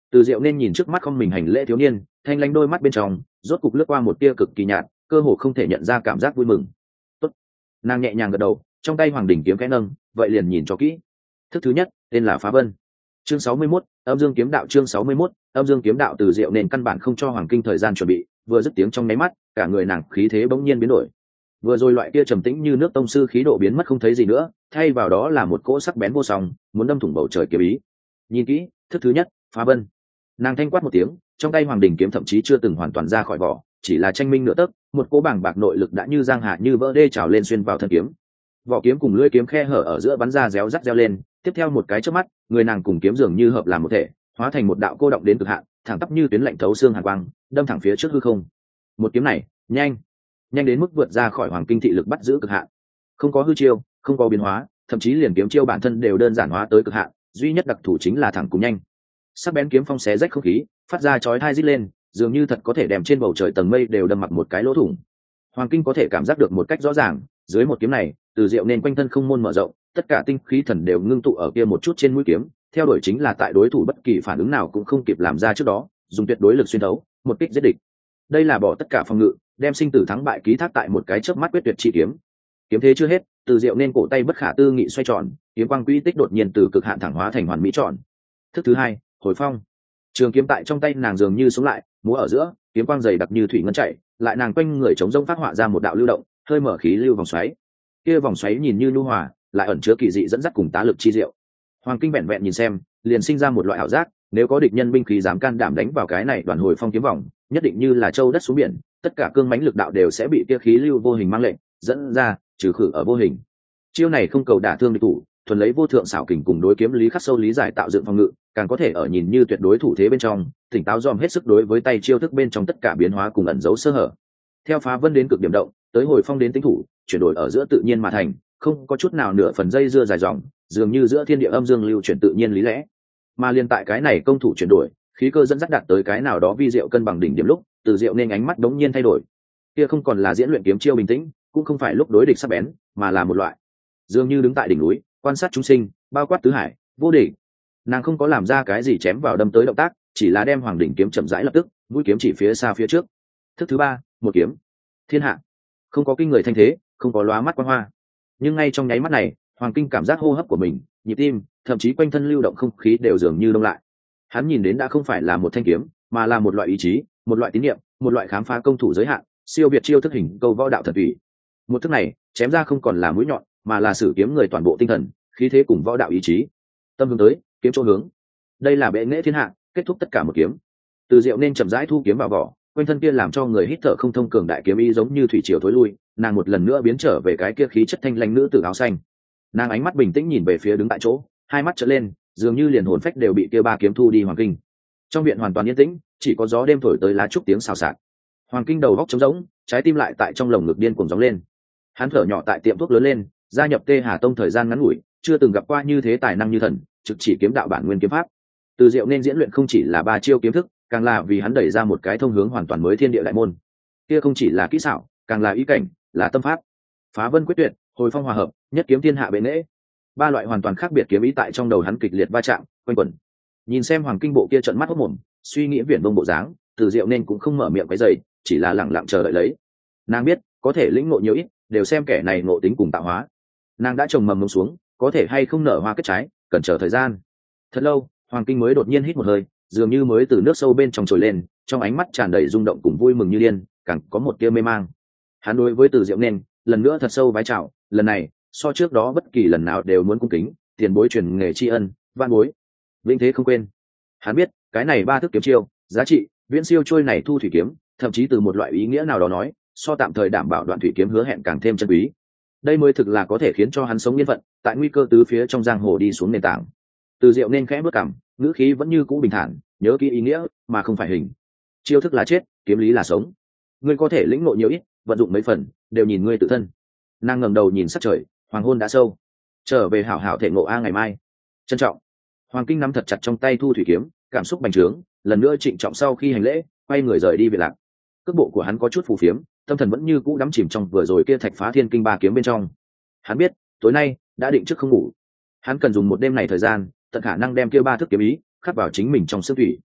Từ Diệu nên nhìn trước mắt không mình hành lễ thiếu niên, thanh lãnh đôi mắt bên trong rốt cục lướt qua một tia cực kỳ nhạt, cơ hồ không thể nhận ra cảm giác vui mừng. Tốt. Nàng nhẹ nhàng gật đầu, trong tay hoàng đỉnh kiếm khẽ nâng, vậy liền nhìn cho kỹ. Thức thứ nhất tên là Phá Vân. Chương sáu mươi mốt, âm dương kiếm đạo. Chương sáu mươi mốt, âm dương kiếm đạo. Từ Diệu nên căn bản không cho Hoàng Kinh thời gian chuẩn bị, vừa dứt tiếng trong nháy mắt, cả người nàng khí thế bỗng nhiên biến đổi. Vừa rồi loại kia trầm tĩnh như nước tông sư khí độ biến mất không thấy gì nữa, thay vào đó là một cỗ sắc bén vô song, muốn đâm thủng bầu trời kiếm ý. Nhìn kỹ, thức thứ nhất, Phá Vân. Nàng thanh quát một tiếng, trong tay hoàng đỉnh kiếm thậm chí chưa từng hoàn toàn ra khỏi vỏ, chỉ là tranh minh nửa tấc, một cỗ bảng bạc nội lực đã như giang hạ như vỡ đê trào lên xuyên vào thân kiếm. Vỏ kiếm cùng lưỡi kiếm khe hở ở giữa bắn ra réo rắt reo lên, tiếp theo một cái chớp mắt, người nàng cùng kiếm dường như hợp làm một thể, hóa thành một đạo cô động đến cực hạn, thẳng tắp như tuyến lạnh thấu xương hàn quang, đâm thẳng phía trước hư không. Một kiếm này, nhanh, nhanh đến mức vượt ra khỏi hoàng kinh thị lực bắt giữ cực hạn. Không có hư chiêu, không có biến hóa, thậm chí liền kiếm chiêu bản thân đều đơn giản hóa tới cực hạn, duy nhất đặc thủ chính là thẳng cùng nhanh. Sắc bén kiếm phong xé rách không khí, phát ra chói tai rít lên, dường như thật có thể đem trên bầu trời tầng mây đều đâm mặc một cái lỗ thủng. Hoàng kinh có thể cảm giác được một cách rõ ràng, dưới một kiếm này, Từ Diệu nên quanh thân không môn mở rộng, tất cả tinh khí thần đều ngưng tụ ở kia một chút trên mũi kiếm, theo đuổi chính là tại đối thủ bất kỳ phản ứng nào cũng không kịp làm ra trước đó, dùng tuyệt đối lực xuyên thấu, một kích giết địch. Đây là bỏ tất cả phòng ngự, đem sinh tử thắng bại ký thác tại một cái chớp mắt quyết tuyệt chi kiếm. Kiếm thế chưa hết, Từ Diệu nên cổ tay bất khả tư nghị xoay tròn, kiếm quang quỹ tích đột nhiên từ cực hạn thẳng hóa thành hoàn mỹ tròn. Thức thứ hai, hồi phong. Trường kiếm tại trong tay nàng dường như sống lại, múa ở giữa, kiếm quang dày đặc như thủy ngân chảy, lại nàng quanh người chống rông phát họa ra một đạo lưu động, hơi mở khí lưu vòng xoáy. Kia vòng xoáy nhìn như nhu hòa, lại ẩn chứa kỳ dị dẫn dắt cùng tá lực chi diệu. Hoàng kinh vẹn vẹn nhìn xem, liền sinh ra một loại ảo giác, nếu có địch nhân binh khí dám can đảm đánh vào cái này đoàn hồi phong kiếm vòng, nhất định như là châu đất xuống biển, tất cả cương mãnh lực đạo đều sẽ bị kia khí lưu vô hình mang lệnh dẫn ra, trừ khử ở vô hình. Chiêu này không cầu đả thương địch thủ, thuần lấy vô thượng xảo kình cùng đối kiếm lý khắc sâu lý giải tạo dựng phòng ngự, càng có thể ở nhìn như tuyệt đối thủ thế bên trong, tỉnh táo dòm hết sức đối với tay chiêu thức bên trong tất cả biến hóa cùng ẩn dấu sơ hở. Theo Phá Vân đến cực điểm động, tới hồi phong đến tính thủ, chuyển đổi ở giữa tự nhiên mà thành, không có chút nào nửa phần dây dưa dài dòng, dường như giữa thiên địa âm dương lưu chuyển tự nhiên lý lẽ. Mà liên tại cái này công thủ chuyển đổi, khí cơ dẫn dắt đạt tới cái nào đó vi diệu cân bằng đỉnh điểm lúc, Từ Diệu nên ánh mắt đống nhiên thay đổi. Kia không còn là diễn luyện kiếm chiêu bình tĩnh, cũng không phải lúc đối địch sắc bén, mà là một loại dường như đứng tại đỉnh núi, quan sát chúng sinh, bao quát tứ hải, vô địch. Nàng không có làm ra cái gì chém vào đâm tới động tác, chỉ là đem hoàng đỉnh kiếm chậm rãi lập tức, mũi kiếm chỉ phía xa phía trước. Thức thứ ba, một kiếm thiên hạ. Không có kinh người thanh thế, không có lóa mắt quang hoa, nhưng ngay trong nháy mắt này, hoàng kinh cảm giác hô hấp của mình, nhịp tim, thậm chí quanh thân lưu động không khí đều dường như đông lại. Hắn nhìn đến đã không phải là một thanh kiếm, mà là một loại ý chí, một loại tín niệm, một loại khám phá công thủ giới hạn, siêu việt chiêu thức hình câu võ đạo thần thủy. Một thức này, chém ra không còn là mũi nhọn, mà là sử kiếm người toàn bộ tinh thần, khí thế cùng võ đạo ý chí. Tâm hướng tới, kiếm chỗ hướng. Đây là bệ nghệ thiên hạ, kết thúc tất cả một kiếm. Từ Diệu nên chậm rãi thu kiếm vào vỏ, quanh thân kia làm cho người hít thở không thông cường đại kiếm ý giống như thủy triều thối lui, nàng một lần nữa biến trở về cái kia khí chất thanh lãnh nữ tử áo xanh. Nàng ánh mắt bình tĩnh nhìn về phía đứng tại chỗ, hai mắt trợn lên, dường như liền hồn phách đều bị kia ba kiếm thu đi hoàng kinh. Trong viện hoàn toàn yên tĩnh, chỉ có gió đêm thổi tới lá trúc tiếng xào xạc. Hoàng kinh đầu góc trống rỗng, trái tim lại tại trong lồng ngực điên cuồng gióng lên. Hắn thở nhỏ tại tiệm thuốc lớn lên, gia nhập Tê Hà Tông thời gian ngắn ngủi, chưa từng gặp qua như thế tài năng như thần, trực chỉ kiếm đạo bản nguyên kiếm pháp. Từ Diệu nên diễn luyện không chỉ là ba chiêu kiếm thức, càng là vì hắn đẩy ra một cái thông hướng hoàn toàn mới thiên địa đại môn. Kia không chỉ là kỹ xảo, càng là ý cảnh, là tâm pháp. Phá vân quyết tuyệt, hồi phong hòa hợp, nhất kiếm thiên hạ bệ nghệ. Ba loại hoàn toàn khác biệt kiếm ý tại trong đầu hắn kịch liệt va chạm, quanh quẩn. Nhìn xem hoàng kinh bộ kia trợn mắt hốt mồm, suy nghĩ viển vông bộ dáng, Từ Diệu nên cũng không mở miệng cái dày, chỉ là lặng lặng chờ đợi lấy. Nàng biết, có thể lĩnh ngộ nhiều ít, đều xem kẻ này ngộ tính cùng tạo hóa. Nàng đã trồng mầm mông xuống, có thể hay không nở hoa kết trái, cần chờ thời gian. Thật lâu, hoàng kinh mới đột nhiên hít một hơi, dường như mới từ nước sâu bên trong trồi lên, trong ánh mắt tràn đầy rung động cùng vui mừng như điên, càng có một tia mê mang. Hắn đối với Từ Diệu nên, lần nữa thật sâu vái chào, lần này, so trước đó bất kỳ lần nào đều muốn cung kính, tiền bối truyền nghề tri ân, van bối, vĩnh thế không quên. Hắn biết, cái này ba thức kiếm chiêu, giá trị, viễn siêu trôi này thu thủy kiếm, thậm chí từ một loại ý nghĩa nào đó nói, so tạm thời đảm bảo đoạn thủy kiếm hứa hẹn càng thêm chân quý. Đây mới thực là có thể khiến cho hắn sống yên phận, tại nguy cơ tứ phía trong giang hồ đi xuống nền tảng. Từ Diệu nên khẽ bước cằm, ngữ khí vẫn như cũ bình thản, nhớ kỹ ý nghĩa, mà không phải hình. Chiêu thức là chết, kiếm lý là sống. Ngươi có thể lĩnh ngộ nhiều ít, vận dụng mấy phần, đều nhìn ngươi tự thân. Nàng ngẩng đầu nhìn sắc trời, hoàng hôn đã sâu. Trở về hảo hảo thể ngộ a ngày mai. Trân trọng. Hoàng kinh nắm thật chặt trong tay thu thủy kiếm, cảm xúc bành trướng, lần nữa trịnh trọng sau khi hành lễ, quay người rời đi về lạc. Cước bộ của hắn có chút phù phiếm, tâm thần vẫn như cũ đắm chìm trong vừa rồi kia thạch phá thiên kinh ba kiếm bên trong. Hắn biết, tối nay đã định trước không ngủ. Hắn cần dùng một đêm này thời gian, tận khả năng đem kia ba thức kiếm ý khắc vào chính mình trong xương thủy.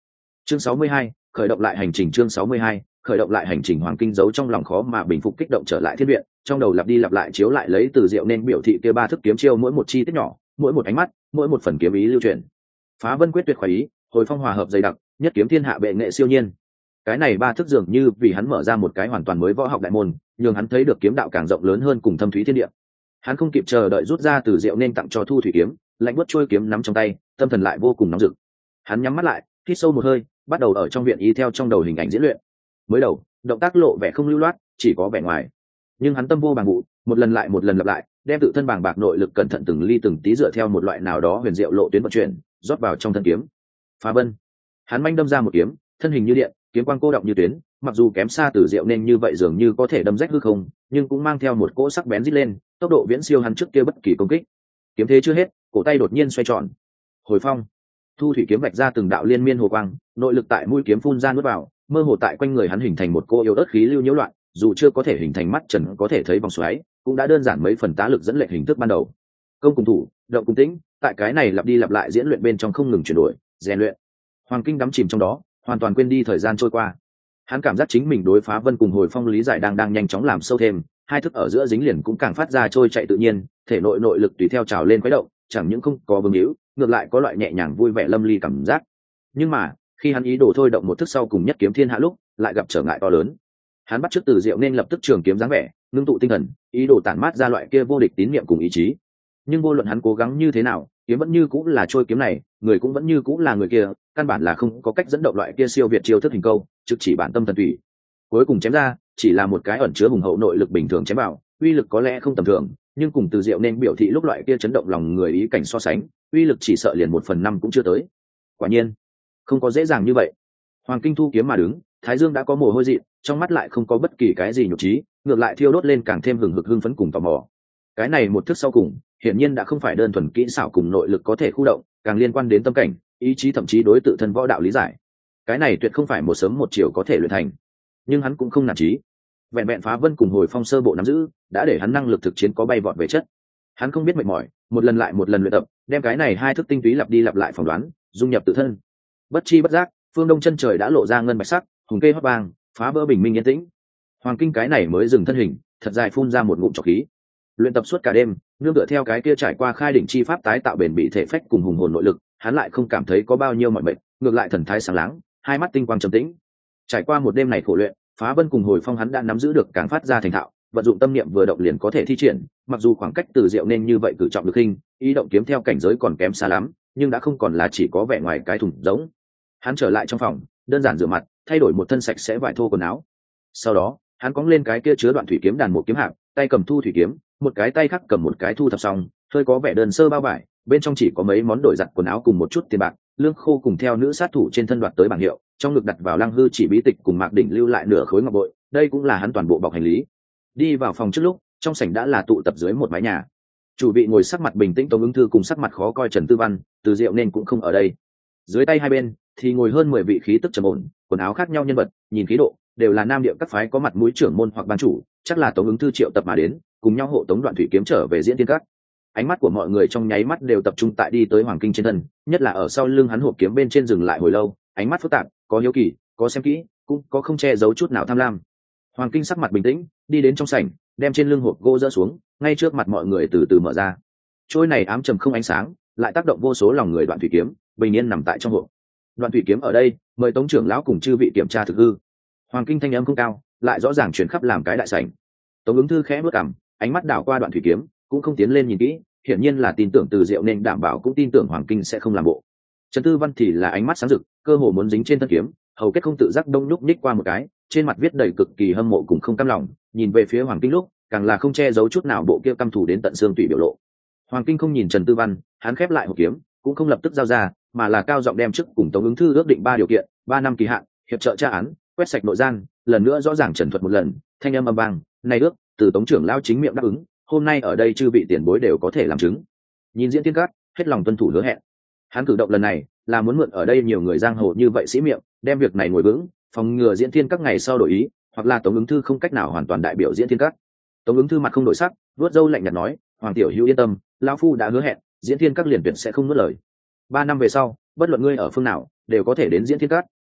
chương sáu mươi hai, khởi động lại hành trình. Chương sáu mươi hai, khởi động lại hành trình. Hoàng Kinh giấu trong lòng khó mà bình phục kích động trở lại thiên viện, trong đầu lặp đi lặp lại chiếu lại lấy từ Diệu nên biểu thị kia ba thức kiếm chiêu, mỗi một chi tiết nhỏ, mỗi một ánh mắt, mỗi một phần kiếm ý lưu truyền. Phá vân quyết tuyệt khoái ý, hồi phong hòa hợp dày đặc, nhất kiếm thiên hạ bệ nghệ siêu nhiên. Cái này ba thức dường như vì hắn mở ra một cái hoàn toàn mới võ học đại môn, nhường hắn thấy được kiếm đạo càng rộng lớn hơn cùng thâm thúy thiên địa. Hắn không kịp chờ đợi rút ra từ Diệu nên tặng cho Thu thủy kiếm, lạnh buốt trôi kiếm nắm trong tay, tâm thần lại vô cùng nóng rực. Hắn nhắm mắt lại, hít sâu một hơi, bắt đầu ở trong viện y theo trong đầu hình ảnh diễn luyện. Mới đầu, động tác lộ vẻ không lưu loát, chỉ có vẻ ngoài, nhưng hắn tâm vô bằng vụ, một lần lại một lần lặp lại, đem tự thân bàng bạc nội lực cẩn thận từng ly từng tí dựa theo một loại nào đó huyền diệu lộ tuyến vận chuyển, rót vào trong thân kiếm. Phá vân, hắn manh đâm ra một kiếm, thân hình như điện, kiếm quang cô động như tuyến, mặc dù kém xa từ Diệu nên như vậy dường như có thể đâm rách hư không, nhưng cũng mang theo một cỗ sắc bén rít lên, tốc độ viễn siêu hắn trước kia bất kỳ công kích. Kiếm thế chưa hết, cổ tay đột nhiên xoay tròn. Hồi phong, Thu thủy kiếm vạch ra từng đạo liên miên hồ quang, nội lực tại mũi kiếm phun ra nuốt vào, mơ hồ tại quanh người hắn hình thành một cô yếu ớt khí lưu nhiễu loạn, dù chưa có thể hình thành mắt trần có thể thấy vòng xoáy, cũng đã đơn giản mấy phần tá lực dẫn lệnh hình thức ban đầu. Công cùng thủ, động cùng tĩnh, tại cái này lặp đi lặp lại diễn luyện bên trong không ngừng chuyển đổi, rèn luyện. Hoàng Kinh đắm chìm trong đó, hoàn toàn quên đi thời gian trôi qua. Hắn cảm giác chính mình đối Phá vân cùng hồi phong lý giải đang đang nhanh chóng làm sâu thêm, hai thức ở giữa dính liền cũng càng phát ra trôi chạy tự nhiên, thể nội nội lực tùy theo trào lên khuấy động, chẳng những không có vương hữu, ngược lại có loại nhẹ nhàng vui vẻ lâm ly cảm giác. Nhưng mà khi hắn ý đồ thôi động một thức sau cùng nhất kiếm thiên hạ lúc, lại gặp trở ngại to lớn. Hắn bắt chước từ Diệu nên lập tức trường kiếm dáng vẻ, ngưng tụ tinh thần, ý đồ tản mát ra loại kia vô địch tín niệm cùng ý chí. Nhưng vô luận hắn cố gắng như thế nào, kiếm vẫn như cũng là trôi kiếm này, người cũng vẫn như cũng là người kia, căn bản là không có cách dẫn động loại kia siêu việt chiêu thức hình câu, trực chỉ bản tâm thần tùy. Cuối cùng chém ra, chỉ là một cái ẩn chứa hùng hậu nội lực bình thường chém vào, uy lực có lẽ không tầm thường, nhưng cùng từ Diệu nên biểu thị lúc loại kia chấn động lòng người ý cảnh so sánh, uy lực chỉ sợ liền một phần năm cũng chưa tới. Quả nhiên, không có dễ dàng như vậy. Hoàng Kinh thu kiếm mà đứng, thái dương đã có mồ hôi dị, trong mắt lại không có bất kỳ cái gì nhục trí, ngược lại thiêu đốt lên càng thêm hừng hực hưng phấn cùng tò mò. Cái này một thức sau cùng, hiển nhiên đã không phải đơn thuần kỹ xảo cùng nội lực có thể khu động, càng liên quan đến tâm cảnh, ý chí, thậm chí đối tự thân võ đạo lý giải. Cái này tuyệt không phải một sớm một chiều có thể luyện thành. Nhưng hắn cũng không nản chí. Vẹn vẹn Phá vân cùng hồi phong sơ bộ nắm giữ, đã để hắn năng lực thực chiến có bay vọt về chất. Hắn không biết mệt mỏi, một lần lại một lần luyện tập, đem cái này hai thức tinh túy lặp đi lặp lại phỏng đoán, dung nhập tự thân. Bất chi bất giác, phương đông chân trời đã lộ ra ngân bạch sắc, hùng kê hót vang, phá vỡ bình minh yên tĩnh. Hoàng Kinh cái này mới dừng thân hình, thật dài phun ra một ngụm trọc khí. Luyện tập suốt cả đêm, nương tựa theo cái kia trải qua khai đỉnh chi pháp tái tạo bền bỉ thể phách cùng hùng hồn nội lực, hắn lại không cảm thấy có bao nhiêu mỏi mệt, ngược lại thần thái sáng láng, hai mắt tinh quang trầm tĩnh. Trải qua một đêm này khổ luyện, Phá vân cùng hồi phong hắn đã nắm giữ được càng phát ra thành thạo, vận dụng tâm niệm vừa động liền có thể thi triển, mặc dù khoảng cách từ Diệu nên như vậy cử trọng lực hình, ý động kiếm theo cảnh giới còn kém xa lắm, nhưng đã không còn là chỉ có vẻ ngoài cái thùng giống. Hắn trở lại trong phòng, đơn giản rửa mặt, thay đổi một thân sạch sẽ vải thô quần áo. Sau đó, hắn cóng lên cái kia chứa đoạn thủy kiếm đàn một kiếm hạp, tay cầm thu thủy kiếm, một cái tay khác cầm một cái thu thập xong, hơi có vẻ đơn sơ bao vải, bên trong chỉ có mấy món đổi giặt quần áo cùng một chút tiền bạc, lương khô cùng theo nữ sát thủ trên thân đoạt tới bảng hiệu, trong ngực đặt vào Lăng Hư chỉ bí tịch cùng Mạc Đỉnh lưu lại nửa khối ngọc bội, đây cũng là hắn toàn bộ bọc hành lý. Đi vào phòng trước lúc, trong sảnh đã là tụ tập dưới một mái nhà. Chủ vị ngồi sắc mặt bình tĩnh Tống Ứng Thư cùng sắc mặt khó coi Trần Tư Văn, Từ Diệu nên cũng không ở đây. Dưới tay hai bên thì ngồi hơn mười vị khí tức trầm ổn, quần áo khác nhau nhân vật, nhìn khí độ đều là nam địa các phái có mặt mũi trưởng môn hoặc ban chủ, chắc là Tống Ứng Thư triệu tập mà đến, cùng nhau hộ tống Đoạn Thủy kiếm trở về Diễn Tiên Các. Ánh mắt của mọi người trong nháy mắt đều tập trung tại đi tới Hoàng Kinh trên thân, nhất là ở sau lưng hắn hộp kiếm bên trên dừng lại hồi lâu, ánh mắt phức tạp, có hiếu kỳ, có xem kỹ, cũng có không che giấu chút nào tham lam. Hoàng Kinh sắc mặt bình tĩnh, đi đến trong sảnh, đem trên lưng hộp gỗ dỡ xuống, ngay trước mặt mọi người từ từ mở ra. Trôi này ám trầm không ánh sáng, lại tác động vô số lòng người Đoạn Thủy kiếm, bình yên nằm tại trong hộp. Đoạn Thủy kiếm ở đây, mời Tống trưởng lão cùng chư vị kiểm tra thực hư. Hoàng Kinh thanh âm không cao, lại rõ ràng truyền khắp làm cái đại sảnh. Tống Ứng Thư khẽ bước cằm, ánh mắt đảo qua Đoạn Thủy kiếm, cũng không tiến lên nhìn kỹ, hiển nhiên là tin tưởng Từ Diệu nên đảm bảo cũng tin tưởng Hoàng Kinh sẽ không làm bộ. Trần Tư Văn thì là ánh mắt sáng rực, cơ hồ muốn dính trên thân kiếm, hầu kết không tự giác đông nhúc nhích qua một cái, trên mặt viết đầy cực kỳ hâm mộ cùng không cam lòng, nhìn về phía Hoàng Kinh lúc, càng là không che giấu chút nào bộ kia căm thù đến tận xương tủy biểu lộ. Hoàng Kinh không nhìn Trần Tư Văn, hắn khép lại hộp kiếm, cũng không lập tức giao ra, mà là cao giọng đem trước cùng Tống Ứng Thư ước định ba điều kiện, ba năm kỳ hạn, hiệp trợ tra án, quét sạch nội gian, lần nữa rõ ràng trần thuật một lần, thanh âm âm vang, này ước, từ Tống trưởng lão chính miệng đáp ứng, hôm nay ở đây chư vị tiền bối đều có thể làm chứng. Nhìn Diễn Tiên Các, hết lòng tuân thủ hứa hẹn. Hắn cử động lần này là muốn mượn ở đây nhiều người giang hồ như vậy sĩ miệng, đem việc này ngồi vững, phòng ngừa Diễn Tiên Các ngày sau đổi ý, hoặc là Tống Ứng Thư không cách nào hoàn toàn đại biểu Diễn Tiên Các. Tống Ứng Thư mặt không đổi sắc, vuốt râu lạnh nhạt nói, Hoàng tiểu hữu yên tâm, lão phu đã hứa hẹn, Diễn Tiên Các liền tuyển sẽ không nuốt lời. Ba năm về sau, bất luận ngươi ở phương nào, đều có thể đến Diễn Tiên Các,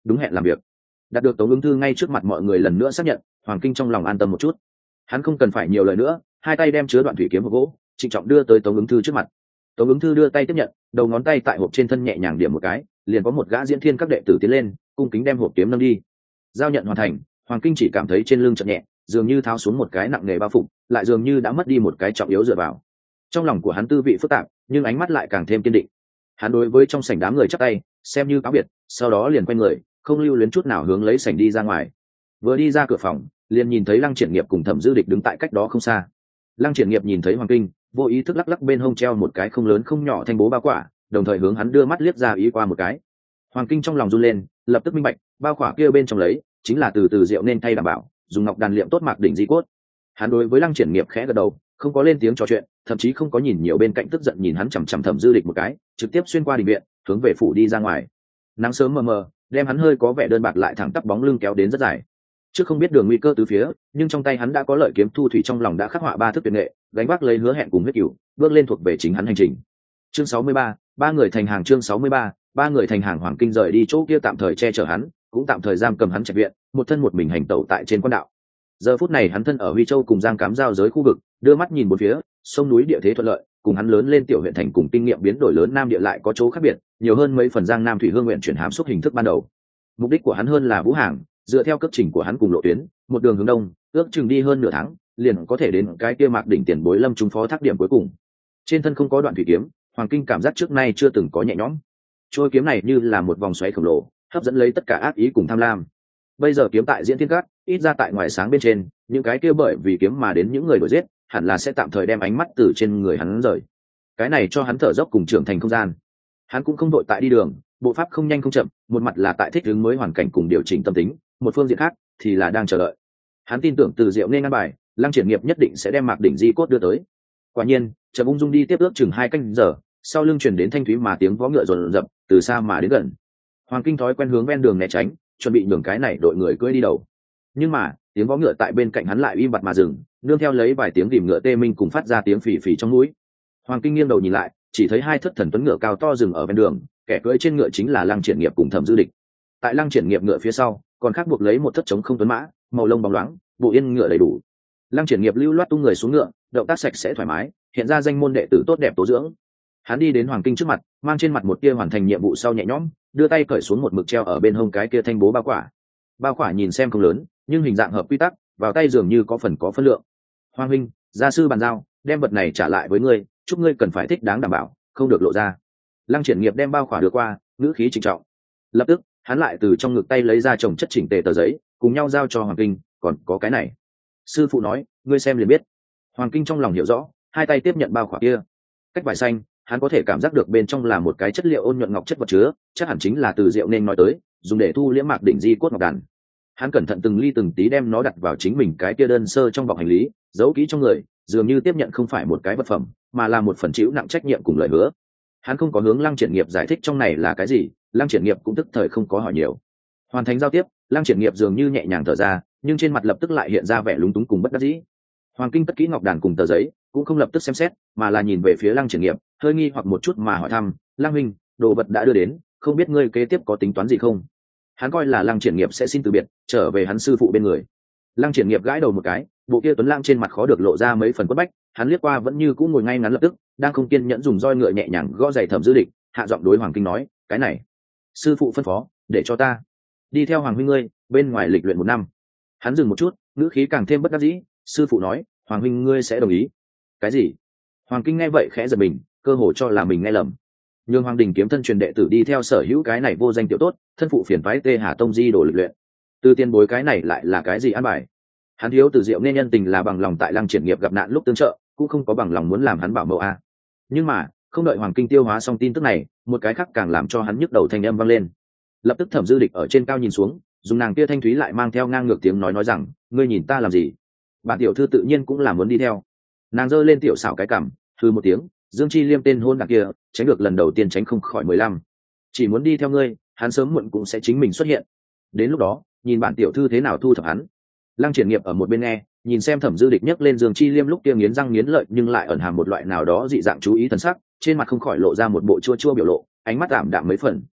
đúng hẹn làm việc. Đạt được Tống Ứng Thư ngay trước mặt mọi người lần nữa xác nhận, Hoàng Kinh trong lòng an tâm một chút. Hắn không cần phải nhiều lời nữa, hai tay đem chứa đoạn thủy kiếm hộp gỗ trịnh trọng đưa tới Tống Ứng Thư trước mặt. Tống Ứng Thư đưa tay tiếp nhận, đầu ngón tay tại hộp trên thân nhẹ nhàng điểm một cái, liền có một gã diễn thiên các đệ tử tiến lên, cung kính đem hộp kiếm nâng đi. Giao nhận hoàn thành, Hoàng Kinh chỉ cảm thấy trên lưng chợt nhẹ, dường như tháo xuống một cái nặng nề bao phủ, lại dường như đã mất đi một cái trọng yếu dựa vào. Trong lòng của hắn tư vị phức tạp, nhưng ánh mắt lại càng thêm kiên định. Hắn đối với trong sảnh đám người chắp tay, xem như cáo biệt, sau đó liền quay người, không lưu luyến chút nào hướng lấy sảnh đi ra ngoài. Vừa đi ra cửa phòng, liền nhìn thấy Lăng Triển Nghiệp cùng Thẩm Dư Địch đứng tại cách đó không xa. Lăng Triển Nghiệp nhìn thấy Hoàng Kinh, vô ý thức lắc lắc bên hông treo một cái không lớn không nhỏ thanh bố bao quả, đồng thời hướng hắn đưa mắt liếc ra ý qua một cái. Hoàng Kinh trong lòng run lên, lập tức minh bạch, bao quả kia bên trong lấy chính là từ từ rượu nên thay đảm bảo, dùng ngọc đàn liệm tốt mạc đỉnh di cốt. Hắn đối với Lăng Triển Nghiệp khẽ gật đầu, không có lên tiếng trò chuyện, thậm chí không có nhìn nhiều bên cạnh tức giận nhìn hắn chằm chằm Thẩm Dư Địch một cái, trực tiếp xuyên qua đình viện, hướng về phủ đi ra ngoài. Nắng sớm mờ mờ, đem hắn hơi có vẻ đơn bạc lại thẳng tắp bóng lưng kéo đến rất dài. Trước không biết đường nguy cơ tứ phía, nhưng trong tay hắn đã có lợi kiếm thu thủy, trong lòng đã khắc họa ba thức tuyệt nghệ, gánh vác lấy hứa hẹn cùng huyết cửu, bước lên thuộc về chính hắn hành trình. Chương sáu mươi ba, ba người thành hàng. Chương sáu mươi ba, ba người thành hàng. Hoàng Kinh rời đi chỗ kia tạm thời che chở hắn, cũng tạm thời giam cầm hắn trạch viện, một thân một mình hành tẩu tại trên quan đạo. Giờ phút này hắn thân ở Huy Châu cùng Giang Cám giao giới khu vực, đưa mắt nhìn bốn phía, sông núi địa thế thuận lợi, cùng hắn lớn lên tiểu huyện thành cùng kinh nghiệm biến đổi lớn nam địa lại có chỗ khác biệt, nhiều hơn mấy phần Giang Nam Thủy Hương nguyện chuyển hám xúc hình thức ban đầu. Mục đích của hắn hơn là vũ hàng, dựa theo cấp trình của hắn cùng lộ tuyến, một đường hướng đông, ước chừng đi hơn nửa tháng, liền có thể đến cái kia Mạc đỉnh tiền bối Lâm Trung phó thác điểm cuối cùng. Trên thân không có đoạn thủy kiếm, Hoàng Kinh cảm giác trước nay chưa từng có nhẹ nhõm. Trôi kiếm này như là một vòng xoáy khổng lồ, hấp dẫn lấy tất cả ác ý cùng tham lam. Bây giờ kiếm tại diễn thiên cát, ít ra tại ngoài sáng bên trên, những cái kia bởi vì kiếm mà đến những người đuổi giết, hẳn là sẽ tạm thời đem ánh mắt từ trên người hắn rời. Cái này cho hắn thở dốc cùng trưởng thành không gian. Hắn cũng không đội tại đi đường, bộ pháp không nhanh không chậm, một mặt là tại thích ứng mới hoàn cảnh cùng điều chỉnh tâm tính, một phương diện khác thì là đang chờ đợi. Hắn tin tưởng từ Diệu nên ngăn bài, Lăng Triển Nghiệp nhất định sẽ đem Mạc đỉnh di cốt đưa tới. Quả nhiên, Trầm Ung Dung đi tiếp ước chừng hai canh giờ, sau lưng truyền đến thanh thúy mà tiếng vó ngựa rồn rập, từ xa mà đến gần. Hoàng Kinh thói quen hướng ven đường né tránh, chuẩn bị nhường cái này đội người cưỡi đi đầu. Nhưng mà, tiếng vó ngựa tại bên cạnh hắn lại im bặt mà dừng, nương theo lấy vài tiếng rìm ngựa tê minh cùng phát ra tiếng phì phì trong núi. Hoàng Kinh nghiêng đầu nhìn lại, chỉ thấy hai thất thần tuấn ngựa cao to dừng ở ven đường, kẻ cưỡi trên ngựa chính là Lăng Triển Nghiệp cùng Thẩm Dư Địch. Tại Lăng Triển Nghiệp ngựa phía sau, còn khác buộc lấy một thất trống không tuấn mã, màu lông bóng loáng, bộ yên ngựa đầy đủ. Lăng Triển Nghiệp lưu loát tung người xuống ngựa, động tác sạch sẽ thoải mái, hiện ra danh môn đệ tử tốt đẹp tố dưỡng. Hắn đi đến Hoàng Kinh trước mặt, mang trên mặt một tia hoàn thành nhiệm vụ sau nhẹ nhõm, đưa tay cởi xuống một mực treo ở bên hông cái kia thanh bố bao quả. Bao quả nhìn xem không lớn, nhưng hình dạng hợp quy tắc, vào tay dường như có phần có phân lượng. Hoàng huynh, gia sư bàn giao, đem vật này trả lại với ngươi, chúc ngươi cần phải thích đáng đảm bảo, không được lộ ra. Lăng Triển Nghiệp đem bao quả đưa qua, ngữ khí trịnh trọng. Lập tức, hắn lại từ trong ngực tay lấy ra chồng chất chỉnh tề tờ giấy, cùng nhau giao cho Hoàng Kinh. Còn có cái này, sư phụ nói, ngươi xem liền biết. Hoàng Kinh trong lòng hiểu rõ, hai tay tiếp nhận bao quả kia. Cách vải xanh, hắn có thể cảm giác được bên trong là một cái chất liệu ôn nhuận ngọc chất vật chứa, chắc hẳn chính là từ Diệu nên nói tới, dùng để thu liễm Mạc đỉnh di cốt ngọc đàn. Hắn cẩn thận từng ly từng tí đem nó đặt vào chính mình cái kia đơn sơ trong bọc hành lý, giấu kỹ trong người, dường như tiếp nhận không phải một cái vật phẩm, mà là một phần chịu nặng trách nhiệm cùng lời hứa. Hắn không có hướng Lăng Triển Nghiệp giải thích trong này là cái gì, Lăng Triển Nghiệp cũng tức thời không có hỏi nhiều. Hoàn thành giao tiếp, Lăng Triển Nghiệp dường như nhẹ nhàng thở ra, nhưng trên mặt lập tức lại hiện ra vẻ lúng túng cùng bất đắc dĩ. Hoàng Kinh tất kỹ ngọc đàn cùng tờ giấy, cũng không lập tức xem xét, mà là nhìn về phía Lăng Triển Nghiệp, hơi nghi hoặc một chút mà hỏi thăm, Lăng huynh, đồ vật đã đưa đến, không biết ngươi kế tiếp có tính toán gì không? Hắn coi là Lăng Triển Nghiệp sẽ xin từ biệt, trở về hắn sư phụ bên người. Lăng Triển Nghiệp gãi đầu một cái, bộ kia tuấn lãng trên mặt khó được lộ ra mấy phần quất bách. Hắn liếc qua vẫn như cũ ngồi ngay ngắn lập tức, đang không kiên nhẫn dùng roi ngựa nhẹ nhàng gõ giày Thẩm Dư Địch, hạ giọng đối Hoàng Kinh nói, cái này, sư phụ phân phó, để cho ta đi theo Hoàng huynh ngươi, bên ngoài lịch luyện một năm. Hắn dừng một chút, ngữ khí càng thêm bất đắc dĩ, sư phụ nói, Hoàng huynh ngươi sẽ đồng ý. Cái gì? Hoàng Kinh nghe vậy khẽ giật mình, cơ hồ cho là mình nghe lầm. Nhưng Hoàng Đình kiếm thân truyền đệ tử đi theo sở hữu cái này vô danh tiểu tốt, thân phụ phiền phái Tê Hà Tông di đổ lịch luyện. Từ tiền bối cái này lại là cái gì an bài? Hắn thiếu từ Diệu nên nhân tình là bằng lòng tại Lăng Triển Nghiệp gặp nạn lúc tương trợ, cũng không có bằng lòng muốn làm hắn bảo mẫu a. Nhưng mà, không đợi Hoàng Kinh tiêu hóa xong tin tức này, một cái khác càng làm cho hắn nhức đầu thanh âm vang lên. Lập tức Thẩm Dư Địch ở trên cao nhìn xuống, dùng nàng kia thanh thúy lại mang theo ngang ngược tiếng nói nói rằng, ngươi nhìn ta làm gì? Bản tiểu thư tự nhiên cũng là muốn đi theo. Nàng giơ lên tiểu xảo cái cằm, hừ một tiếng, Dương Chi Liêm tên hôn đảng kia, tránh được lần đầu tiên tránh không khỏi mười lăm. Chỉ muốn đi theo ngươi, hắn sớm muộn cũng sẽ chính mình xuất hiện. Đến lúc đó, nhìn bản tiểu thư thế nào thu thập hắn. Lăng Triển Nghiệp ở một bên nghe, nhìn xem Thẩm Dư Địch nhấc lên Dương Chi Liêm lúc kia nghiến răng nghiến lợi nhưng lại ẩn hàm một loại nào đó dị dạng chú ý thần sắc, trên mặt không khỏi lộ ra một bộ chua chua biểu lộ, ánh mắt ảm đạm mấy phần.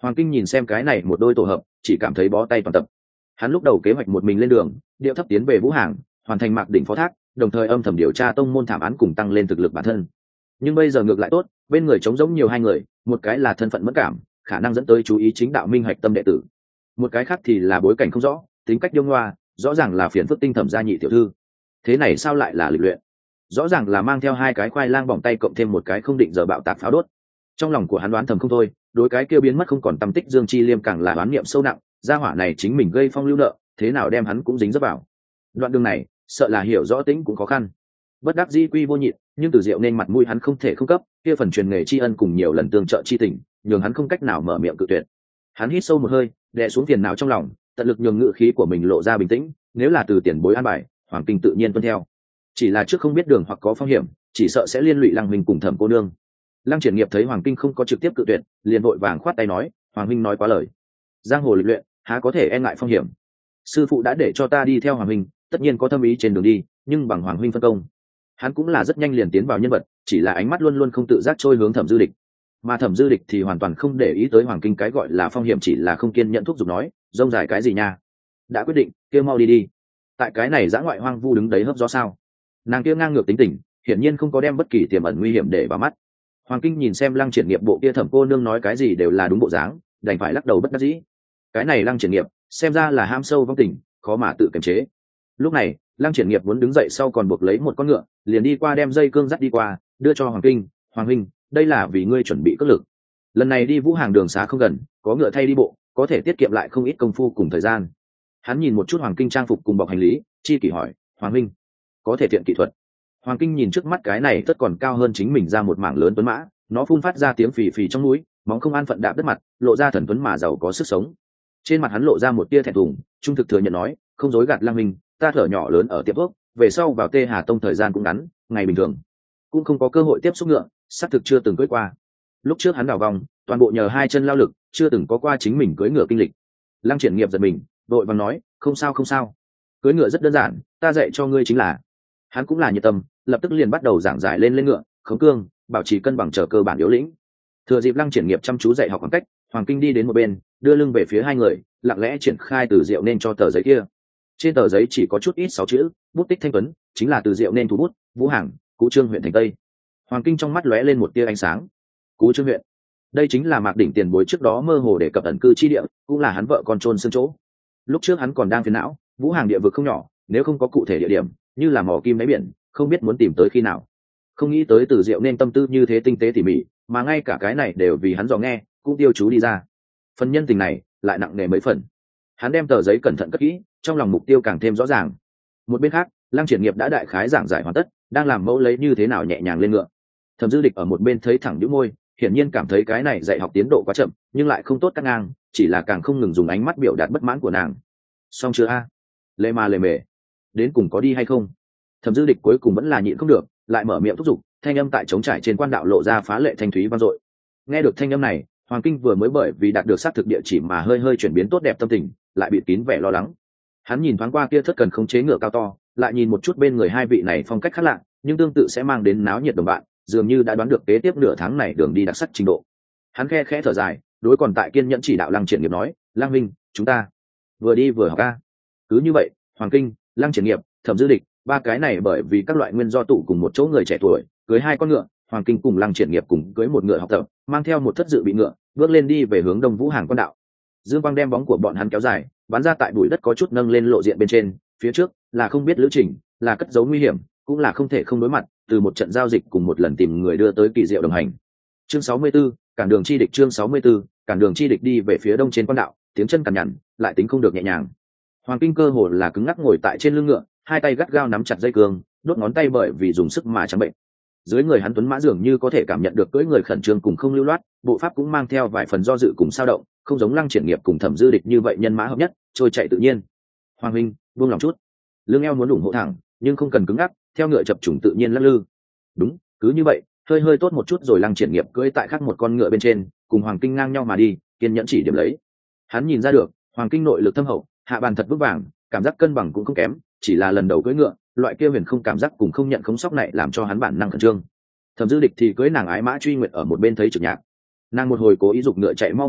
Hoàng Kinh nhìn xem cái này một đôi tổ hợp, chỉ cảm thấy bó tay toàn tập. Hắn lúc đầu kế hoạch một mình lên đường, điệu thấp tiến về Vũ Hàng, hoàn thành Mạc Đỉnh phó thác, đồng thời âm thầm điều tra tông môn thảm án cùng tăng lên thực lực bản thân. Nhưng bây giờ ngược lại tốt, bên người trống giống nhiều hai người, một cái là thân phận mẫn cảm, khả năng dẫn tới chú ý chính đạo minh hạch tâm đệ tử, một cái khác thì là bối cảnh không rõ, tính cách điêu ngoa, rõ ràng là phiền phức tinh thẩm gia nhị tiểu thư. Thế này sao lại là lịch luyện? Rõ ràng là mang theo hai cái khoai lang bỏng tay cộng thêm một cái không định giờ bạo tạc pháo đốt. Trong lòng của hắn đoán thầm không thôi, đối cái kia biến mất không còn tâm tích Dương Chi Liêm càng là đoán niệm sâu nặng, gia hỏa này chính mình gây phong lưu nợ, thế nào đem hắn cũng dính dấp vào. Đoạn đường này, sợ là hiểu rõ tính cũng khó khăn. Bất đắc dĩ quy vô nhịn, nhưng Từ Diệu nên mặt mũi hắn không thể không cấp, kia phần truyền nghề tri ân cùng nhiều lần tương trợ chi tình, nhường hắn không cách nào mở miệng cự tuyệt. Hắn hít sâu một hơi, đè xuống phiền não trong lòng, tận lực nhường ngự khí của mình lộ ra bình tĩnh, nếu là từ tiền bối an bài, Hoàng Kinh tự nhiên tuân theo. Chỉ là trước không biết đường hoặc có phong hiểm, chỉ sợ sẽ liên lụy Lăng Minh cùng Thẩm cô nương. Lăng Triển Nghiệp thấy Hoàng Kinh không có trực tiếp cự tuyệt, liền vội vàng khoát tay nói, Hoàng Minh nói quá lời. Giang hồ lịch luyện, há có thể e ngại phong hiểm. Sư phụ đã để cho ta đi theo Hoàng Minh, tất nhiên có thâm ý trên đường đi, nhưng bằng Hoàng Minh phân công. Hắn cũng là rất nhanh liền tiến vào nhân vật, chỉ là ánh mắt luôn luôn không tự giác trôi hướng Thẩm Dư Địch. Mà Thẩm Dư Địch thì hoàn toàn không để ý tới Hoàng Kinh cái gọi là phong hiểm, chỉ là không kiên nhẫn thúc giục nói, rông dài cái gì nha? Đã quyết định, kêu mau đi đi. Tại cái này dã ngoại hoang vu đứng đấy hấp gió sao? Nàng kia ngang ngược tính tình, hiển nhiên không có đem bất kỳ tiềm ẩn nguy hiểm để vào mắt. Hoàng Kinh nhìn xem Lăng Triển Nghiệp bộ kia Thẩm cô nương nói cái gì đều là đúng bộ dáng, đành phải lắc đầu bất đắc dĩ. Cái này Lăng Triển Nghiệp, xem ra là ham sâu vong tình, khó mà tự kiềm chế. Lúc này, Lăng Triển Nghiệp muốn đứng dậy sau còn buộc lấy một con ngựa, liền đi qua đem dây cương dắt đi qua, đưa cho Hoàng Kinh, "Hoàng huynh, đây là vì ngươi chuẩn bị cước lực. Lần này đi Vũ Hàng đường xá không gần, có ngựa thay đi bộ, có thể tiết kiệm lại không ít công phu cùng thời gian." Hắn nhìn một chút Hoàng Kinh trang phục cùng bọc hành lý, chi kỷ hỏi, "Hoàng huynh, có thể tiện kỹ thuật?" Hoàng Kinh nhìn trước mắt cái này tất còn cao hơn chính mình ra một mảng lớn tuấn mã, nó phun phát ra tiếng phì phì trong núi, móng không an phận đạp đất mặt, lộ ra thần tuấn mà giàu có sức sống. Trên mặt hắn lộ ra một tia thẹn thùng, trung thực thừa nhận nói, "Không dối gạt Lăng Minh, ta thở nhỏ lớn ở tiệm thuốc, về sau vào Tê Hà Tông thời gian cũng ngắn, ngày bình thường cũng không có cơ hội tiếp xúc ngựa, xác thực chưa từng cưỡi qua. Lúc trước hắn đảo vòng, toàn bộ nhờ hai chân lao lực, chưa từng có qua chính mình cưỡi ngựa kinh lịch." Lăng Triển Nghiệp giật mình, đội vàng nói, "Không sao không sao, cưỡi ngựa rất đơn giản, ta dạy cho ngươi chính là." Hắn cũng là nhiệt tâm, lập tức liền bắt đầu giảng giải lên lên ngựa, khống cương, bảo trì cân bằng chờ cơ bản yếu lĩnh. Thừa dịp Lăng Triển Nghiệp chăm chú dạy học khoảng cách, Hoàng Kinh đi đến một bên, đưa lưng về phía hai người, lặng lẽ triển khai Từ Diệu nên cho tờ giấy kia. Trên tờ giấy chỉ có chút ít sáu chữ, bút tích thanh tuấn, chính là Từ Diệu nên thủ bút, Vũ Hàng, Cú Trương huyện thành Tây. Hoàng Kinh trong mắt lóe lên một tia ánh sáng. Cú Trương huyện, đây chính là Mạc Đỉnh tiền bối trước đó mơ hồ để cập ẩn cư chi địa, cũng là hắn vợ con trôn xương chỗ. Lúc trước hắn còn đang phiền não, Vũ Hàng địa vực không nhỏ, nếu không có cụ thể địa điểm, như là mỏ kim đáy biển, không biết muốn tìm tới khi nào. Không nghĩ tới Từ Diệu nên tâm tư như thế tinh tế tỉ mỉ, mà ngay cả cái này đều vì hắn dò nghe, cũng tiêu chú đi ra. Phần nhân tình này lại nặng nề mấy phần. Hắn đem tờ giấy cẩn thận cất kỹ, trong lòng mục tiêu càng thêm rõ ràng. Một bên khác, Lăng Triển Nghiệp đã đại khái giảng giải hoàn tất, đang làm mẫu lấy như thế nào nhẹ nhàng lên ngựa. Thẩm Dư Địch ở một bên thấy thẳng nhíu môi, hiển nhiên cảm thấy cái này dạy học tiến độ quá chậm, nhưng lại không tốt cắt ngang, chỉ là càng không ngừng dùng ánh mắt biểu đạt bất mãn của nàng. Xong chưa a? Lê ma lề mề, đến cùng có đi hay không? Thẩm Dư Địch cuối cùng vẫn là nhịn không được, lại mở miệng thúc giục, thanh âm tại trống trải trên quan đạo lộ ra phá lệ thanh thúy vang dội. Nghe được thanh âm này, Hoàng Kinh vừa mới bởi vì đạt được xác thực địa chỉ mà hơi hơi chuyển biến tốt đẹp tâm tình, lại bị kín vẻ lo lắng. Hắn nhìn thoáng qua kia thất cần khống chế ngựa cao to, lại nhìn một chút bên người hai vị này phong cách khác lạ, nhưng tương tự sẽ mang đến náo nhiệt đồng bạn, dường như đã đoán được kế tiếp nửa tháng này đường đi đặc sắc trình độ. Hắn khe khẽ thở dài, đối còn tại kiên nhẫn chỉ đạo Lăng Triển Nghiệp nói, "Lăng Minh, chúng ta vừa đi vừa học ca." Cứ như vậy, Hoàng Kinh, Lăng Triển Nghiệp, Thẩm Dư Địch, ba cái này bởi vì các loại nguyên do tụ cùng một chỗ người trẻ tuổi, cưới hai con ngựa, Hoàng Kinh cùng Lăng Triển Nghiệp cùng cưới một ngựa học tập, mang theo một thất dự bị ngựa, bước lên đi về hướng Đông Vũ Hàng quan đạo. Dương quang đem bóng của bọn hắn kéo dài, bắn ra tại bụi đất có chút nâng lên lộ diện bên trên, phía trước là không biết lữ trình, là cất giấu nguy hiểm, cũng là không thể không đối mặt, từ một trận giao dịch cùng một lần tìm người đưa tới kỳ diệu đồng hành. Chương sáu mươi 64, cản đường chi địch chương sáu mươi 64, cản đường chi địch đi về phía đông trên quan đạo, tiếng chân cằn nhằn, lại tính không được nhẹ nhàng. Hoàng Kinh cơ hồ là cứng ngắc ngồi tại trên lưng ngựa, hai tay gắt gao nắm chặt dây cương, đốt ngón tay bởi vì dùng sức mà trắng bệnh. Dưới người hắn tuấn mã dường như có thể cảm nhận được cưỡi người khẩn trương cùng không lưu loát, bộ pháp cũng mang theo vài phần do dự cùng sao động, không giống Lăng Triển Nghiệp cùng Thẩm Dư Địch như vậy nhân mã hợp nhất, trôi chạy tự nhiên. Hoàng huynh, buông lòng chút. Lưng eo muốn ủng hộ thẳng, nhưng không cần cứng ngắc, theo ngựa chập trùng tự nhiên lắc lư. Đúng, cứ như vậy, hơi hơi tốt một chút rồi Lăng Triển Nghiệp cưỡi tại khác một con ngựa bên trên, cùng Hoàng Kinh ngang nhau mà đi, kiên nhẫn chỉ điểm lấy. Hắn nhìn ra được, Hoàng Kinh nội lực thâm hậu, hạ bàn thật vững vàng, cảm giác cân bằng cũng không kém, chỉ là lần đầu cưỡi ngựa, loại kia huyền không cảm giác cùng không nhận khống sóc này làm cho hắn bản năng khẩn trương. Thẩm Dư Địch thì cưỡi nàng ái mã truy nguyệt ở một bên thấy trực nhạc. Nàng một hồi cố ý giục ngựa chạy mau mấy bước,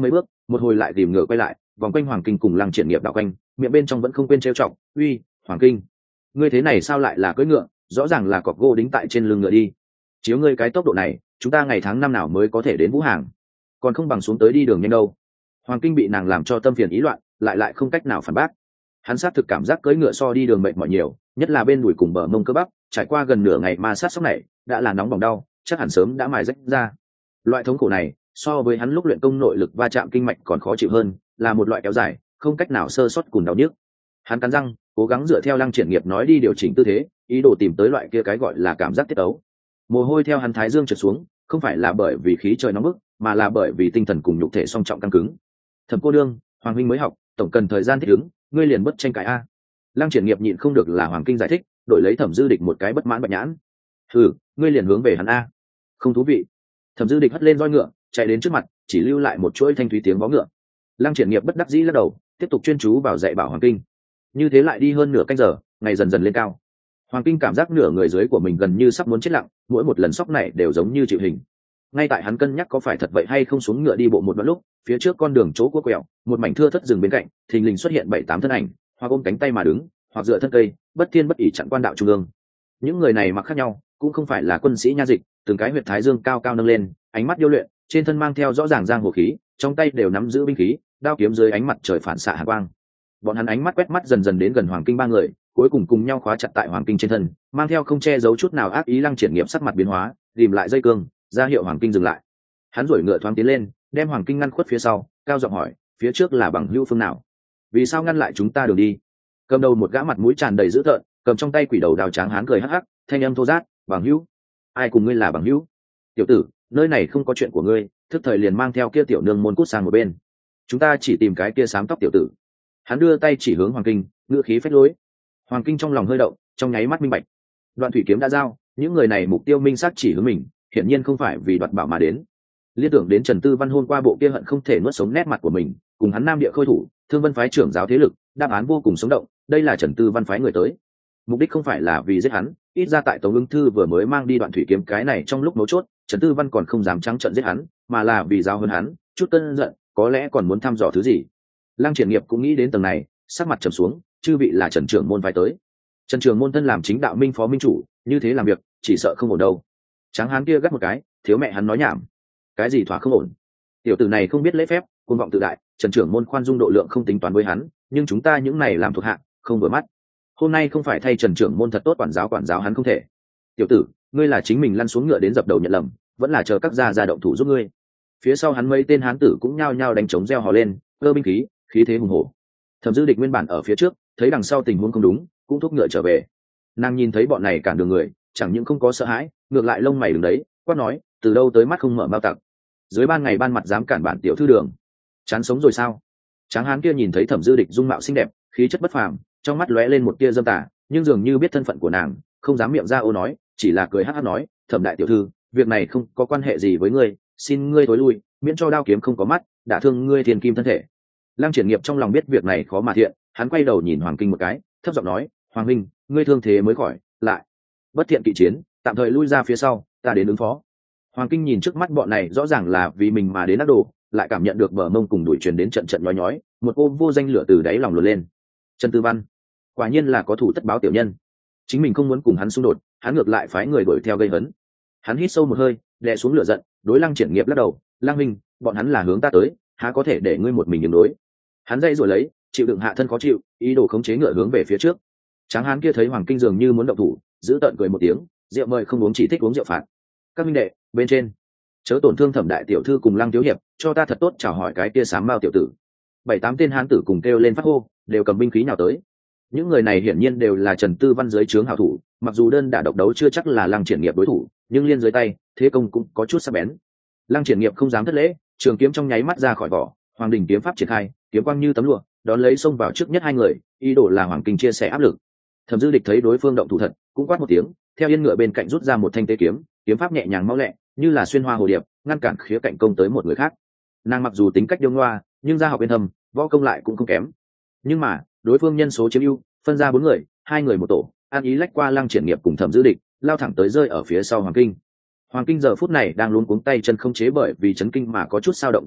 một hồi lại tìm ngựa quay lại vòng quanh Hoàng Kinh cùng Lăng Triển Nghiệp đạo quanh, miệng bên trong vẫn không quên trêu chọc, uy Hoàng Kinh, ngươi thế này sao lại là cưỡi ngựa, rõ ràng là cọc gỗ đính tại trên lưng ngựa đi, chiếu ngươi cái tốc độ này chúng ta ngày tháng năm nào mới có thể đến Vũ Hàng, còn không bằng xuống tới đi đường nhanh đâu. Hoàng Kinh bị nàng làm cho tâm phiền ý loạn, lại lại không cách nào phản bác. Hắn sát thực cảm giác cưỡi ngựa so đi đường mệt mỏi nhiều, nhất là bên đùi cùng bờ mông cơ bắp, trải qua gần nửa ngày ma sát sóc này đã là nóng bỏng đau, chắc hẳn sớm đã mài rách ra. Loại thống khổ này so với hắn lúc luyện công nội lực va chạm kinh mạch còn khó chịu hơn, là một loại kéo dài không cách nào sơ sót cùng đau nhức. Hắn cắn răng cố gắng dựa theo Lăng Triển Nghiệp nói đi điều chỉnh tư thế, ý đồ tìm tới loại kia cái gọi là cảm giác tiết ấu. Mồ hôi theo hắn thái dương trượt xuống, không phải là bởi vì khí trời nóng bức, mà là bởi vì tinh thần cùng nhục thể song trọng căng cứng. Thẩm cô đương, Hoàng huynh mới học, tổng cần thời gian thích ứng, ngươi liền bất tranh cãi a. Lăng Triển Nghiệp nhịn không được là Hoàng Kinh giải thích, đổi lấy Thẩm Dư Địch một cái bất mãn bạch nhãn. Ừ, ngươi liền hướng về hắn a. Không thú vị. Thẩm Dư Địch hất lên roi ngựa, chạy đến trước mặt, chỉ lưu lại một chuỗi thanh thúy tiếng vó ngựa. Lăng Triển Nghiệp bất đắc dĩ lắc đầu, tiếp tục chuyên chú vào dạy bảo Hoàng Kinh. Như thế lại đi hơn nửa canh giờ, ngày dần dần lên cao. Hoàng Kinh cảm giác nửa người dưới của mình gần như sắp muốn chết lặng, mỗi một lần sóc này đều giống như chịu hình. Ngay tại hắn cân nhắc có phải thật vậy hay không xuống ngựa đi bộ một đoạn lúc, phía trước con đường chỗ cua quẹo, một mảnh thưa thất rừng bên cạnh, thình lình xuất hiện bảy tám thân ảnh, hoặc ôm cánh tay mà đứng, hoặc dựa thân cây, bất thiên bất ỷ chặn quan đạo trung ương. Những người này mặc khác nhau, cũng không phải là quân sĩ nha dịch, từng cái huyệt thái dương cao cao nâng lên, ánh mắt điêu luyện, trên thân mang theo rõ ràng giang hồ khí, trong tay đều nắm giữ binh khí, đao kiếm dưới ánh mặt trời phản xạ hàn quang. Bọn hắn ánh mắt quét mắt dần dần đến gần Hoàng Kinh ba người, cuối cùng cùng nhau khóa chặt tại Hoàng Kinh trên thân, mang theo không che giấu chút nào ác ý. Lăng Triển Nghiệp sắc mặt biến hóa, rìm lại dây cương, ra hiệu Hoàng Kinh dừng lại. Hắn duỗi ngựa thoáng tiến lên, đem Hoàng Kinh ngăn khuất phía sau, cao giọng hỏi, phía trước là bằng hữu phương nào? Vì sao ngăn lại chúng ta đường đi? Cầm đầu một gã mặt mũi tràn đầy dữ tợn, cầm trong tay quỷ đầu đào tráng hán cười hắc hắc, thanh âm thô rát, bằng hữu? Ai cùng ngươi là bằng hữu? Tiểu tử, nơi này không có chuyện của ngươi, thức thời liền mang theo kia tiểu nương môn cút sang một bên. Chúng ta chỉ tìm cái kia xám tóc tiểu tử. Hắn đưa tay chỉ hướng Hoàng Kinh, ngữ khí phách lối. Hoàng Kinh trong lòng hơi động, trong nháy mắt minh bạch. Đoạn thủy kiếm đã giao, những người này mục tiêu minh xác chỉ hướng mình, hiển nhiên không phải vì đoạt bảo mà đến. Liên tưởng đến Trần Tư Văn hôm qua bộ kia hận không thể nuốt sống nét mặt của mình, cùng hắn Nam Địa khôi thủ, Thương Vân phái trưởng giáo thế lực, đáp án vô cùng sống động, đây là Trần Tư Văn phái người tới. Mục đích không phải là vì giết hắn, ít ra tại Tống Ưng Thư vừa mới mang đi đoạn thủy kiếm cái này trong lúc mấu chốt, Trần Tư Văn còn không dám trắng trợn giết hắn, mà là vì giao hơn hắn, chút cơn giận, có lẽ còn muốn thăm dò thứ gì. Lăng Triển Nghiệp cũng nghĩ đến tầng này, sắc mặt trầm xuống, chư vị là Trần trưởng môn phái tới. Trần trưởng môn thân làm chính đạo minh phó minh chủ, như thế làm việc, chỉ sợ không ổn đâu. Tráng hán kia gắt một cái, thiếu mẹ hắn nói nhảm. Cái gì thỏa không ổn? Tiểu tử này không biết lễ phép, cuồng vọng tự đại, Trần trưởng môn khoan dung độ lượng không tính toán với hắn, nhưng chúng ta những này làm thuộc hạ, không vừa mắt. Hôm nay không phải thay Trần trưởng môn thật tốt quản giáo quản giáo hắn không thể. Tiểu tử, ngươi là chính mình lăn xuống ngựa đến dập đầu nhận lầm, vẫn là chờ các gia gia động thủ giúp ngươi. Phía sau hắn mấy tên hán tử cũng nhao nhao đánh trống reo hò lên, cơ binh khí, khí thế hùng hổ. Thẩm Dư Địch nguyên bản ở phía trước, thấy đằng sau tình huống không đúng, cũng thúc ngựa trở về. Nàng nhìn thấy bọn này cản đường người, chẳng những không có sợ hãi, ngược lại lông mày đứng đấy, quát nói, từ đâu tới mắt không mở bao tặc, dưới ban ngày ban mặt dám cản bản tiểu thư đường, chán sống rồi sao? Tráng hán kia nhìn thấy Thẩm Dư Địch dung mạo xinh đẹp, khí chất bất phàm, trong mắt lóe lên một tia dâm tà, nhưng dường như biết thân phận của nàng, không dám miệng ra ô nói, chỉ là cười hắc hắc nói, Thẩm đại tiểu thư, việc này không có quan hệ gì với ngươi, xin ngươi tối lui, miễn cho đao kiếm không có mắt, đả thương ngươi thiên kim thân thể. Lăng Triển Nghiệp trong lòng biết việc này khó mà thiện, hắn quay đầu nhìn Hoàng Kinh một cái, thấp giọng nói, Hoàng huynh, ngươi thương thế mới khỏi, lại bất thiện kỵ chiến, tạm thời lui ra phía sau, ta đến ứng phó. Hoàng Kinh nhìn trước mắt bọn này rõ ràng là vì mình mà đến ác đồ, lại cảm nhận được bờ mông cùng đuổi truyền đến trận trận nhói nhói, một ôm vô danh lửa từ đáy lòng luồn lên. Trần Tư Văn, quả nhiên là có thủ tất báo tiểu nhân. Chính mình không muốn cùng hắn xung đột, hắn ngược lại phái người đuổi theo gây hấn. Hắn hít sâu một hơi, đè xuống lửa giận, đối Lăng Triển Nghiệp lắc đầu, Lăng huynh, bọn hắn là hướng ta tới, há có thể để ngươi một mình ứng đối. Hắn dây rồi lấy, chịu đựng hạ thân khó chịu, ý đồ khống chế ngựa hướng về phía trước. Tráng hán kia thấy Hoàng Kinh dường như muốn động thủ, giữ tợn cười một tiếng, rượu mời không uống chỉ thích uống rượu phạt. Các minh đệ, bên trên, chớ tổn thương Thẩm đại tiểu thư cùng Lăng thiếu hiệp, cho ta thật tốt chào hỏi cái kia sám bao tiểu tử. Bảy tám tên hán tử cùng kêu lên phát hô, đều cầm binh khí nào tới. Những người này hiển nhiên đều là Trần Tư Văn dưới trướng hảo thủ, mặc dù đơn đả độc đấu chưa chắc là Lăng Triển Nghiệp đối thủ, nhưng liên dưới tay, thế công cũng có chút sắc bén. Lăng Triển Nghiệp không dám thất lễ, trường kiếm trong nháy mắt ra khỏi vỏ, Hoàng đỉnh kiếm pháp triển khai, kiếm quang như tấm lụa, đón lấy xông vào trước nhất hai người, ý đồ là Hoàng Kinh chia sẻ áp lực. Thẩm Dư Địch thấy đối phương động thủ thật, cũng quát một tiếng, theo yên ngựa bên cạnh rút ra một thanh tế kiếm, kiếm pháp nhẹ nhàng mau lẹ, như là xuyên hoa hồ điệp, ngăn cản khía cạnh công tới một người khác. Nàng mặc dù tính cách điêu ngoa, nhưng gia học bên thâm, võ công lại cũng không kém. Nhưng mà, đối phương nhân số chiếm ưu, phân ra bốn người, hai người một tổ, an ý lách qua Lăng Triển Nghiệp cùng Thẩm Dư Địch, lao thẳng tới rơi ở phía sau Hoàng Kinh. Hoàng Kinh giờ phút này đang luống cuống tay chân không chế bởi vì chấn kinh mà có chút sao động toa kỵ,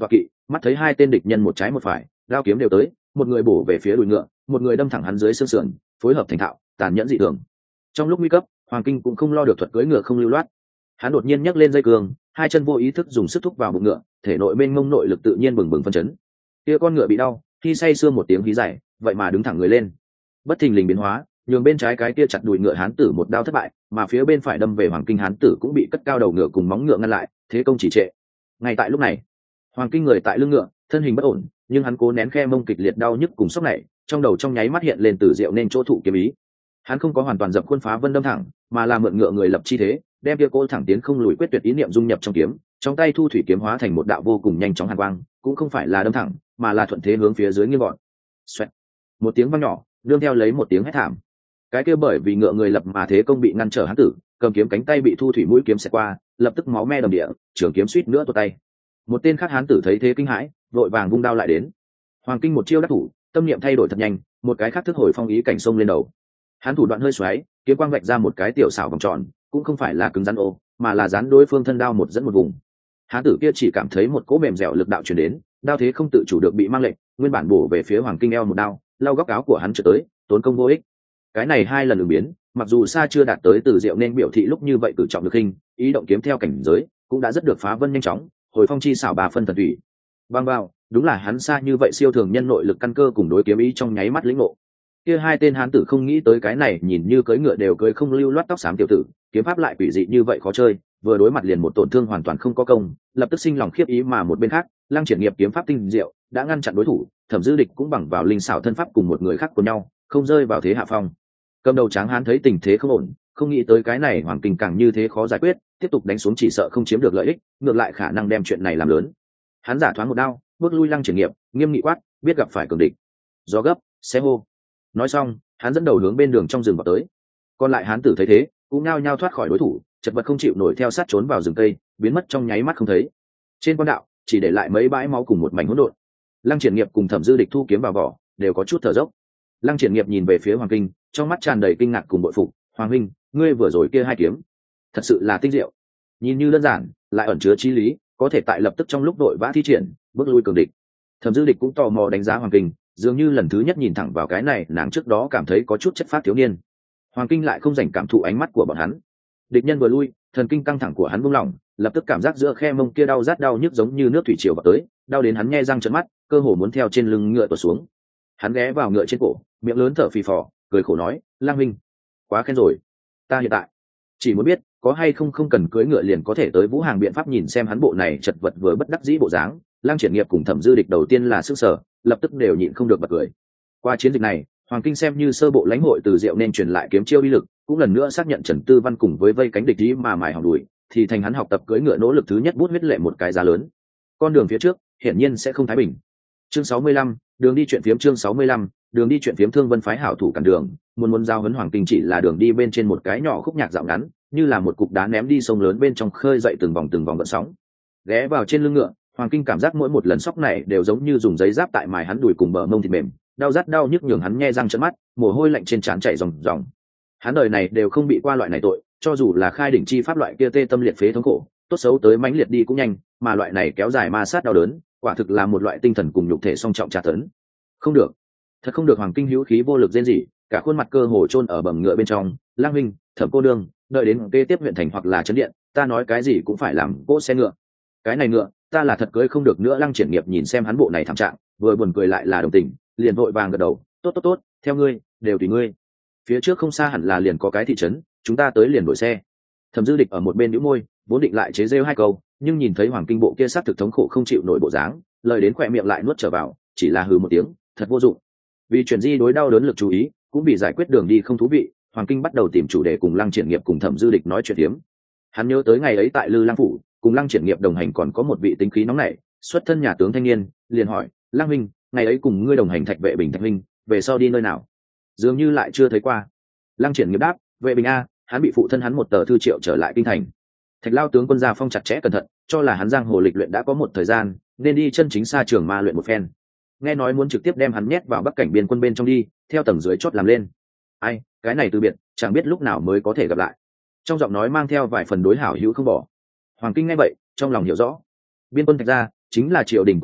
mắt thấy hai tên địch nhân một trái một phải, đao kiếm đều tới, một người bổ về phía đùi ngựa, một người đâm thẳng hắn dưới xương sườn, phối hợp thành thạo, tàn nhẫn dị thường. Trong lúc nguy cấp, Hoàng Kinh cũng không lo được thuật cưỡi ngựa không lưu loát, hắn đột nhiên nhấc lên dây cương, hai chân vô ý thức dùng sức thúc vào bụng ngựa, thể nội mênh mông nội lực tự nhiên bừng bừng phân chấn. Kia con ngựa bị đau, khi say sưa một tiếng hí dài, vậy mà đứng thẳng người lên. Bất thình lình biến hóa, nhường bên trái cái kia chặt đùi ngựa hán tử một đao thất bại, mà phía bên phải đâm về Hoàng Kinh hán tử cũng bị cất cao đầu ngựa cùng móng ngựa ngăn lại, thế công chỉ trệ. Ngay tại lúc này, Hoàng Kinh người tại lưng ngựa, thân hình bất ổn, nhưng hắn cố nén khe mông kịch liệt đau nhức cùng sốc này, trong đầu trong nháy mắt hiện lên Tử Diệu nên chỗ thụ kiếm ý. Hắn không có hoàn toàn dập khuôn phá vân đâm thẳng, mà là mượn ngựa người lập chi thế, đem kia cô thẳng tiến không lùi quyết tuyệt ý niệm dung nhập trong kiếm, trong tay thu thủy kiếm hóa thành một đạo vô cùng nhanh chóng hàn quang, cũng không phải là đâm thẳng, mà là thuận thế hướng phía dưới nghiêng gọn. Xoẹt. Một tiếng vang nhỏ, đương theo lấy một tiếng hét thảm. Cái kia bởi vì ngựa người lập mà thế công bị ngăn trở hắn tử, cầm kiếm cánh tay bị thu thủy mũi kiếm xẹt qua, lập tức máu me đầm địa, trường kiếm suýt nữa tuột tay. Một tên khác hán tử thấy thế kinh hãi, vội vàng vung đao lại đến. Hoàng Kinh một chiêu đắc thủ, tâm niệm thay đổi thật nhanh, một cái khác thức hồi phong ý cảnh sông lên đầu. Hắn thủ đoạn hơi xoáy, kiếm quang vạch ra một cái tiểu xảo vòng tròn, cũng không phải là cứng rắn ô, mà là dán đối phương thân đao một dẫn một vùng. Hán tử kia chỉ cảm thấy một cỗ mềm dẻo lực đạo truyền đến, đao thế không tự chủ được bị mang lệnh, nguyên bản bổ về phía Hoàng Kinh eo một đao, lau góc áo của hắn trở tới, tốn công vô ích. Cái này hai lần ứng biến, mặc dù xa chưa đạt tới Từ Diệu nên biểu thị lúc như vậy cử trọng được hình, ý động kiếm theo cảnh giới, cũng đã rất được phá vân nhanh chóng, hồi phong chi xảo bà phân thần thủy. Bang vào, đúng là hắn xa như vậy siêu thường nhân nội lực căn cơ cùng đối kiếm ý trong nháy mắt lĩnh ngộ. Kia hai tên hán tử không nghĩ tới cái này, nhìn như cưỡi ngựa đều cưỡi không lưu loát tóc xám tiểu tử, kiếm pháp lại quỷ dị như vậy khó chơi, vừa đối mặt liền một tổn thương hoàn toàn không có công, lập tức sinh lòng khiếp ý, mà một bên khác, Lăng Triển Nghiệp kiếm pháp tinh diệu, đã ngăn chặn đối thủ, Thẩm Dư Địch cũng bằng vào linh xảo thân pháp cùng một người khác của nhau, không rơi vào thế hạ phong. Cầm đầu Tráng hán thấy tình thế không ổn, không nghĩ tới cái này Hoàng Kinh càng như thế khó giải quyết, tiếp tục đánh xuống chỉ sợ không chiếm được lợi ích, ngược lại khả năng đem chuyện này làm lớn. Hắn giả thoáng một đao, bước lui Lăng Triển Nghiệp, nghiêm nghị quát, biết gặp phải cường địch, gió gấp, xé hô. Nói xong, hắn dẫn đầu hướng bên đường trong rừng vào tới. Còn lại hán tử thấy thế, cũng nao nhao thoát khỏi đối thủ, chật vật không chịu nổi theo sát trốn vào rừng cây, biến mất trong nháy mắt không thấy. Trên quan đạo, chỉ để lại mấy bãi máu cùng một mảnh hỗn độn. Lăng Triển Nghiệp cùng Thẩm Dư Địch thu kiếm vào vỏ, đều có chút thở dốc. Lăng Triển Nghiệp nhìn về phía Hoàng Kinh, trong mắt tràn đầy kinh ngạc cùng bội phục. Hoàng huynh, ngươi vừa rồi kia hai kiếm, thật sự là tinh diệu. Nhìn như đơn giản, lại ẩn chứa chí lý, có thể tại lập tức trong lúc đội vã thi triển, bước lui cường địch. Thẩm Dư Địch cũng tò mò đánh giá Hoàng Kinh, dường như lần thứ nhất nhìn thẳng vào cái này, nàng trước đó cảm thấy có chút chất phát thiếu niên. Hoàng Kinh lại không dành cảm thụ ánh mắt của bọn hắn. Địch nhân vừa lui, thần kinh căng thẳng của hắn buông lỏng, lập tức cảm giác giữa khe mông kia đau rát đau nhức giống như nước thủy triều vào tới, đau đến hắn nhe răng trợn mắt, cơ hồ muốn theo trên lưng ngựa tuột xuống. Hắn ghé vào ngựa trên cổ, miệng lớn thở phì phò, cười khổ nói, Lang huynh, quá khen rồi, ta hiện tại chỉ muốn biết có hay không không cần cưỡi ngựa liền có thể tới Vũ Hàng biện pháp. Nhìn xem hắn bộ này chật vật vừa bất đắc dĩ bộ dáng, Lăng Triển Nghiệp cùng Thẩm Dư Địch đầu tiên là sức sở, lập tức đều nhịn không được bật cười. Qua chiến dịch này, Hoàng Kinh xem như sơ bộ lãnh hội Từ Diệu nên truyền lại kiếm chiêu uy lực, cũng lần nữa xác nhận Trần Tư Văn cùng với vây cánh địch ý mà mài hỏng đùi, thì thành hắn học tập cưỡi ngựa nỗ lực thứ nhất bút huyết lệ một cái giá lớn. Con đường phía trước hiển nhiên sẽ không thái bình. Chương sáu mươi lăm, đường đi chuyện phiếm. Chương sáu mươi lăm, đường đi chuyện phiếm. Thương Vân phái hảo thủ cản đường, muốn muốn giao huấn Hoàng Kinh chỉ là đường đi bên trên một cái nhỏ khúc nhạc dạo ngắn, như là một cục đá ném đi sông lớn bên trong khơi dậy từng vòng từng vòng gợn sóng. Ghé vào trên lưng ngựa, Hoàng Kinh cảm giác mỗi một lần sóc này đều giống như dùng giấy giáp tại mài hắn đùi cùng bờ mông thịt mềm, đau rát đau nhức nhường hắn nhe răng trợn mắt, mồ hôi lạnh trên trán chảy ròng ròng. Hắn đời này đều không bị qua loại này tội, cho dù là khai đỉnh chi pháp loại kia tê tâm liệt phế thống khổ, tốt xấu tới mãnh liệt đi cũng nhanh, mà loại này kéo dài ma sát đau đớn, quả thực là một loại tinh thần cùng nhục thể song trọng tra tấn. Không được, thật không được. Hoàng Kinh hữu khí vô lực rên rỉ, cả khuôn mặt cơ hồ chôn ở bầm ngựa bên trong. Lang huynh, Thẩm cô đương, đợi đến kế tiếp huyện thành hoặc là trấn điện, ta nói cái gì cũng phải làm cỗ xe ngựa. Cái này ngựa, ta là thật cưới không được nữa. Lăng Triển Nghiệp nhìn xem hắn bộ này thảm trạng, vừa buồn cười lại là đồng tình, liền vội vàng gật đầu, tốt tốt tốt, theo ngươi, đều tùy ngươi. Phía trước không xa hẳn là liền có cái thị trấn, chúng ta tới liền đổi xe. Thẩm Dư Địch ở một bên nhíu môi, vốn định lại chế rêu hai câu, nhưng nhìn thấy Hoàng Kinh bộ kia sát thực thống khổ không chịu nổi bộ dáng, lời đến khỏe miệng lại nuốt trở vào, chỉ là hừ một tiếng, thật vô dụng. Vì chuyển di đối đau đớn lực chú ý, cũng vì giải quyết đường đi không thú vị, Hoàng Kinh bắt đầu tìm chủ đề cùng Lăng Triển Nghiệp cùng Thẩm Dư Địch nói chuyện hiếm. Hắn nhớ tới ngày ấy tại Lư Lang phủ, cùng Lăng Triển Nghiệp đồng hành còn có một vị tính khí nóng nảy, xuất thân nhà tướng thanh niên, liền hỏi, Lang huynh, ngày ấy cùng ngươi đồng hành Thạch Vệ Bình Thạch huynh, về sau đi nơi nào? Dường như lại chưa thấy qua. Lăng Triển Nghiệp đáp, Vệ Bình a, hắn bị phụ thân hắn một tờ thư triệu trở lại kinh thành. Thạch lao tướng quân gia phong chặt chẽ cẩn thận, cho là hắn giang hồ lịch luyện đã có một thời gian, nên đi chân chính xa trường ma luyện một phen. Nghe nói muốn trực tiếp đem hắn nhét vào bắc cảnh biên quân bên trong đi, theo tầng dưới chót làm lên. Ai, cái này từ biệt, chẳng biết lúc nào mới có thể gặp lại. Trong giọng nói mang theo vài phần đối hảo hữu không bỏ. Hoàng Kinh nghe vậy, trong lòng hiểu rõ, biên quân Thạch gia chính là triều đình của trụ,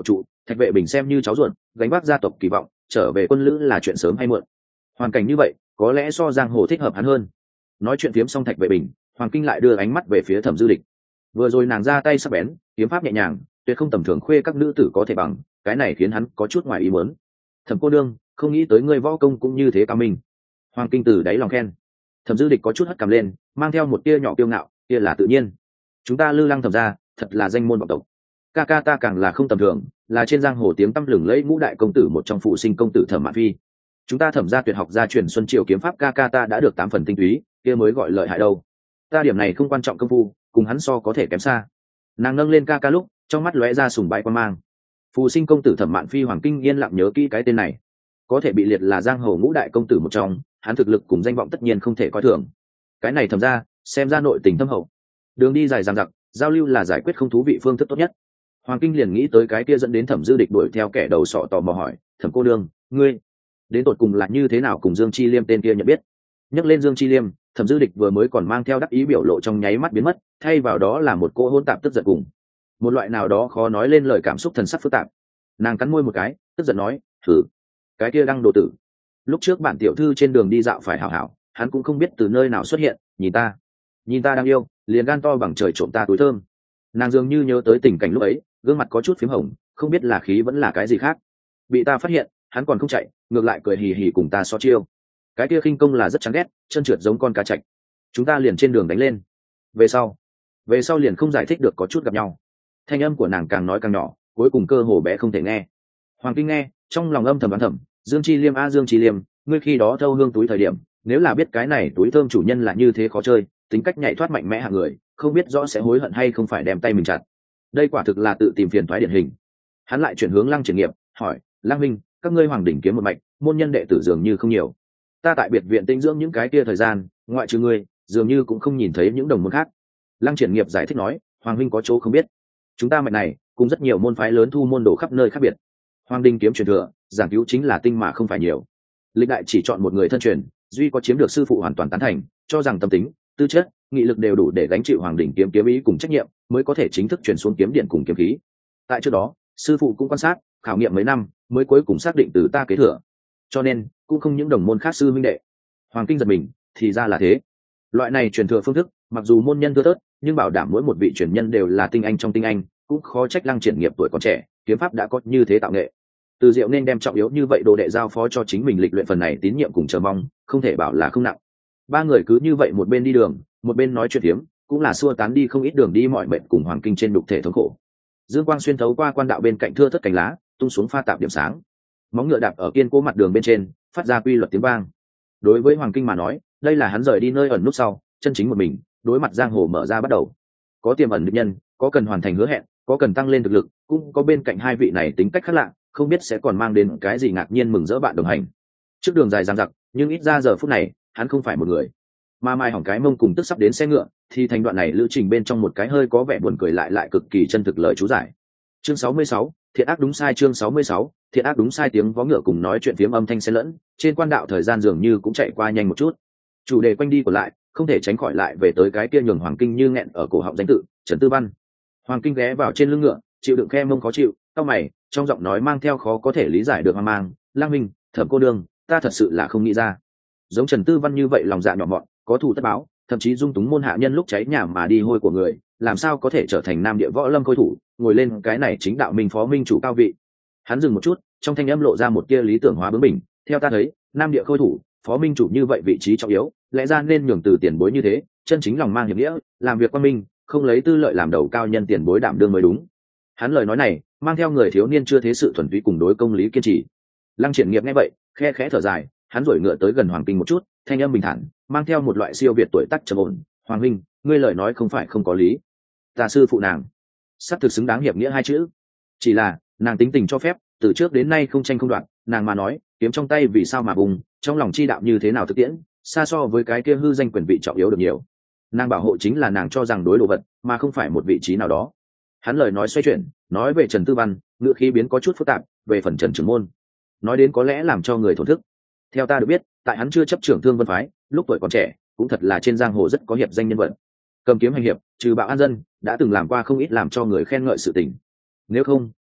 Thạch Vệ Bình xem như cháu ruột, gánh vác gia tộc kỳ vọng, trở về quân lữ là chuyện sớm hay muộn. Hoàn cảnh như vậy có lẽ so giang hồ thích hợp hắn hơn. Nói chuyện phiếm xong Thạch Vệ Bình, Hoàng Kinh lại đưa ánh mắt về phía Thẩm Dư Địch. Vừa rồi nàng ra tay sắc bén, kiếm pháp nhẹ nhàng, tuyệt không tầm thường khuê các nữ tử có thể bằng, cái này khiến hắn có chút ngoài ý muốn. Thẩm cô đương, không nghĩ tới ngươi võ công cũng như thế cao minh. Hoàng Kinh từ đáy lòng khen. Thẩm Dư Địch có chút hất cằm lên, mang theo một tia nhỏ kiêu ngạo, kia là tự nhiên. Chúng ta Lư Lăng Thẩm gia, thật là danh môn vọng tộc. Ca ca ta càng là không tầm thường, là trên giang hồ tiếng tăm lừng lẫy ngũ đại công tử một trong phụ sinh công tử Thẩm Mạn Phi. Chúng ta Thẩm gia tuyệt học gia truyền Xuân Triều kiếm pháp, ca ca ta đã được tám phần tinh túy, kia mới gọi lợi hại đâu. Ta điểm này không quan trọng công phu, cùng hắn so có thể kém xa. Nàng nâng lên ca ca lúc, trong mắt lóe ra sùng bái quan mang. Phù sinh công tử Thẩm Mạn Phi, Hoàng Kinh yên lặng nhớ kỹ cái tên này. Có thể bị liệt là giang hồ ngũ đại công tử một trong, hắn thực lực cùng danh vọng tất nhiên không thể coi thường. Cái này Thẩm gia, xem ra nội tình thâm hậu. Đường đi dài dằng dặc, giao lưu là giải quyết không thú vị phương thức tốt nhất. Hoàng Kinh liền nghĩ tới cái kia dẫn đến Thẩm Dư Địch đuổi theo kẻ đầu sọ tò mò hỏi, Thẩm cô đương, ngươi đến tột cùng là như thế nào cùng Dương Chi Liêm tên kia nhận biết? Nhắc lên Dương Chi Liêm, Thẩm Dư Địch vừa mới còn mang theo đắc ý biểu lộ trong nháy mắt biến mất, thay vào đó là một cô hôn tạp tức giận cùng một loại nào đó khó nói lên lời cảm xúc thần sắc phức tạp. Nàng cắn môi một cái, tức giận nói, thử cái kia đăng đồ tử. Lúc trước bản tiểu thư trên đường đi dạo phải hảo hảo, hắn cũng không biết từ nơi nào xuất hiện, nhìn ta nhìn ta đang yêu, liền gan to bằng trời trộm ta túi thơm. Nàng dường như nhớ tới tình cảnh lúc ấy, gương mặt có chút phím hồng, không biết là khí vẫn là cái gì khác. Bị ta phát hiện, hắn còn không chạy, ngược lại cười hì hì cùng ta so chiêu. Cái kia khinh công là rất chán ghét, chân trượt giống con cá chạch. Chúng ta liền trên đường đánh lên. Về sau, về sau liền không giải thích được có chút gặp nhau. Thanh âm của nàng càng nói càng nhỏ, cuối cùng cơ hồ bé không thể nghe. Hoàng Kinh nghe, trong lòng âm thầm đoán thầm, Dương Chi Liêm a Dương Chi Liêm, ngươi khi đó thâu hương túi thời điểm, nếu là biết cái này túi thơm chủ nhân là như thế khó chơi, tính cách nhạy thoát mạnh mẽ hạng người, không biết rõ sẽ hối hận hay không phải đem tay mình chặt. Đây quả thực là tự tìm phiền toái điển hình. Hắn lại chuyển hướng Lăng Triển Nghiệp, hỏi, Lăng Minh, các ngươi Hoàng đỉnh kiếm một mạch, môn nhân đệ tử dường như không nhiều. Ta tại biệt viện tinh dưỡng những cái kia thời gian, ngoại trừ ngươi, dường như cũng không nhìn thấy những đồng môn khác. Lăng Triển Nghiệp giải thích nói, Hoàng huynh có chỗ không biết, chúng ta mạch này cũng rất nhiều môn phái lớn thu môn đồ khắp nơi khác biệt. Hoàng đỉnh kiếm truyền thừa, giảng cứu chính là tinh mà không phải nhiều. Lịch đại chỉ chọn một người thân truyền, duy có chiếm được sư phụ hoàn toàn tán thành, cho rằng tâm tính, tư chất, nghị lực đều đủ để gánh chịu Hoàng đỉnh kiếm kiếm ý cùng trách nhiệm, mới có thể chính thức truyền xuống kiếm điện cùng kiếm khí. Tại trước đó, sư phụ cũng quan sát, khảo nghiệm mấy năm, mới cuối cùng xác định từ ta kế thừa. Cho nên, cũng không những đồng môn khác sư minh đệ. Hoàng Kinh giật mình, thì ra là thế. Loại này truyền thừa phương thức, mặc dù môn nhân thưa thớt, nhưng bảo đảm mỗi một vị truyền nhân đều là tinh anh trong tinh anh, cũng khó trách Lăng Triển Nghiệp tuổi còn trẻ, kiếm pháp đã có như thế tạo nghệ. Từ Diệu nên đem trọng yếu như vậy đồ đệ giao phó cho chính mình lịch luyện phần này tín nhiệm cùng chờ mong, không thể bảo là không nặng. Ba người cứ như vậy một bên đi đường, một bên nói chuyện thiếm, cũng là xua tán đi không ít đường đi mọi mệnh cùng Hoàng Kinh trên đục thể thống khổ. Dương quang xuyên thấu qua quan đạo bên cạnh thưa thớt cành lá, tung xuống pha tạp điểm sáng. Móng ngựa đạp ở kiên cố mặt đường bên trên, phát ra quy luật tiếng vang. Đối với Hoàng Kinh mà nói, đây là hắn rời đi nơi ẩn núp sau, chân chính một mình, đối mặt giang hồ mở ra bắt đầu. Có tiềm ẩn địch nhân, có cần hoàn thành hứa hẹn, có cần tăng lên thực lực, cũng có bên cạnh hai vị này tính cách khác lạ, không biết sẽ còn mang đến cái gì ngạc nhiên mừng rỡ bạn đồng hành. Trước đường dài dằng dặc, nhưng ít ra giờ phút này, hắn không phải một người. Mà mai hỏng cái mông cùng tức sắp đến xe ngựa, thì thành đoạn này lữ trình bên trong một cái hơi có vẻ buồn cười lại lại cực kỳ chân thực lời chú giải. Chương sáu mươi sáu, thiện ác đúng sai. Chương sáu mươi sáu, thiện ác đúng sai. Tiếng vó ngựa cùng nói chuyện phiếm âm thanh xen lẫn, trên quan đạo thời gian dường như cũng chạy qua nhanh một chút. Chủ đề quanh đi của lại, không thể tránh khỏi lại về tới cái kia nhường Hoàng Kinh như nghẹn ở cổ họng danh tự, Trần Tư Văn. Hoàng Kinh ghé vào trên lưng ngựa, chịu đựng khe mông khó chịu, cau mày, trong giọng nói mang theo khó có thể lý giải được hoang mang, Lang Minh, Thẩm cô đương, ta thật sự là không nghĩ ra, giống Trần Tư Văn như vậy lòng dạ nhỏ mọn, có thù tất báo, thậm chí dung túng môn hạ nhân lúc cháy nhà mà đi hôi của người, làm sao có thể trở thành nam địa võ lâm khôi thủ, ngồi lên cái này chính đạo minh phó minh chủ cao vị. Hắn dừng một chút, trong thanh âm lộ ra một tia lý tưởng hóa bướng bỉnh, theo ta thấy, nam địa khôi thủ, phó minh chủ như vậy vị trí trọng yếu, lẽ ra nên nhường từ tiền bối như thế, chân chính lòng mang hiệp nghĩa, làm việc quan minh, không lấy tư lợi làm đầu cao nhân tiền bối đảm đương mới đúng. Hắn lời nói này mang theo người thiếu niên chưa thế sự thuần túy cùng đối công lý kiên trì. Lăng Triển Nghiệp nghe vậy, khe khẽ thở dài, hắn rỗi ngựa tới gần Hoàng Kinh một chút, thanh âm bình thản, mang theo một loại siêu việt tuổi tác trầm ổn, Hoàng huynh, ngươi lời nói không phải không có lý. Ta sư phụ nàng, sắp thực xứng đáng hiệp nghĩa hai chữ. Chỉ là nàng tính tình cho phép, từ trước đến nay không tranh không đoạt, nàng mà nói, kiếm trong tay vì sao mà vùng, trong lòng chi đạo như thế nào thực tiễn, xa so với cái kia hư danh quyền vị trọng yếu được nhiều. Nàng bảo hộ chính là nàng cho rằng đối đồ vật, mà không phải một vị trí nào đó. Hắn lời nói xoay chuyển, nói về Trần Tư Văn, ngữ khí biến có chút phức tạp, về phần Trần Trưởng Môn, nói đến có lẽ làm cho người thổn thức. Theo ta được biết, tại hắn chưa chấp trưởng Thương Vân phái, lúc tuổi còn trẻ, cũng thật là trên giang hồ rất có hiệp danh nhân vật. Cầm kiếm hành hiệp, trừ bạo an dân, đã từng làm qua không ít làm cho người khen ngợi sự tình. Nếu không,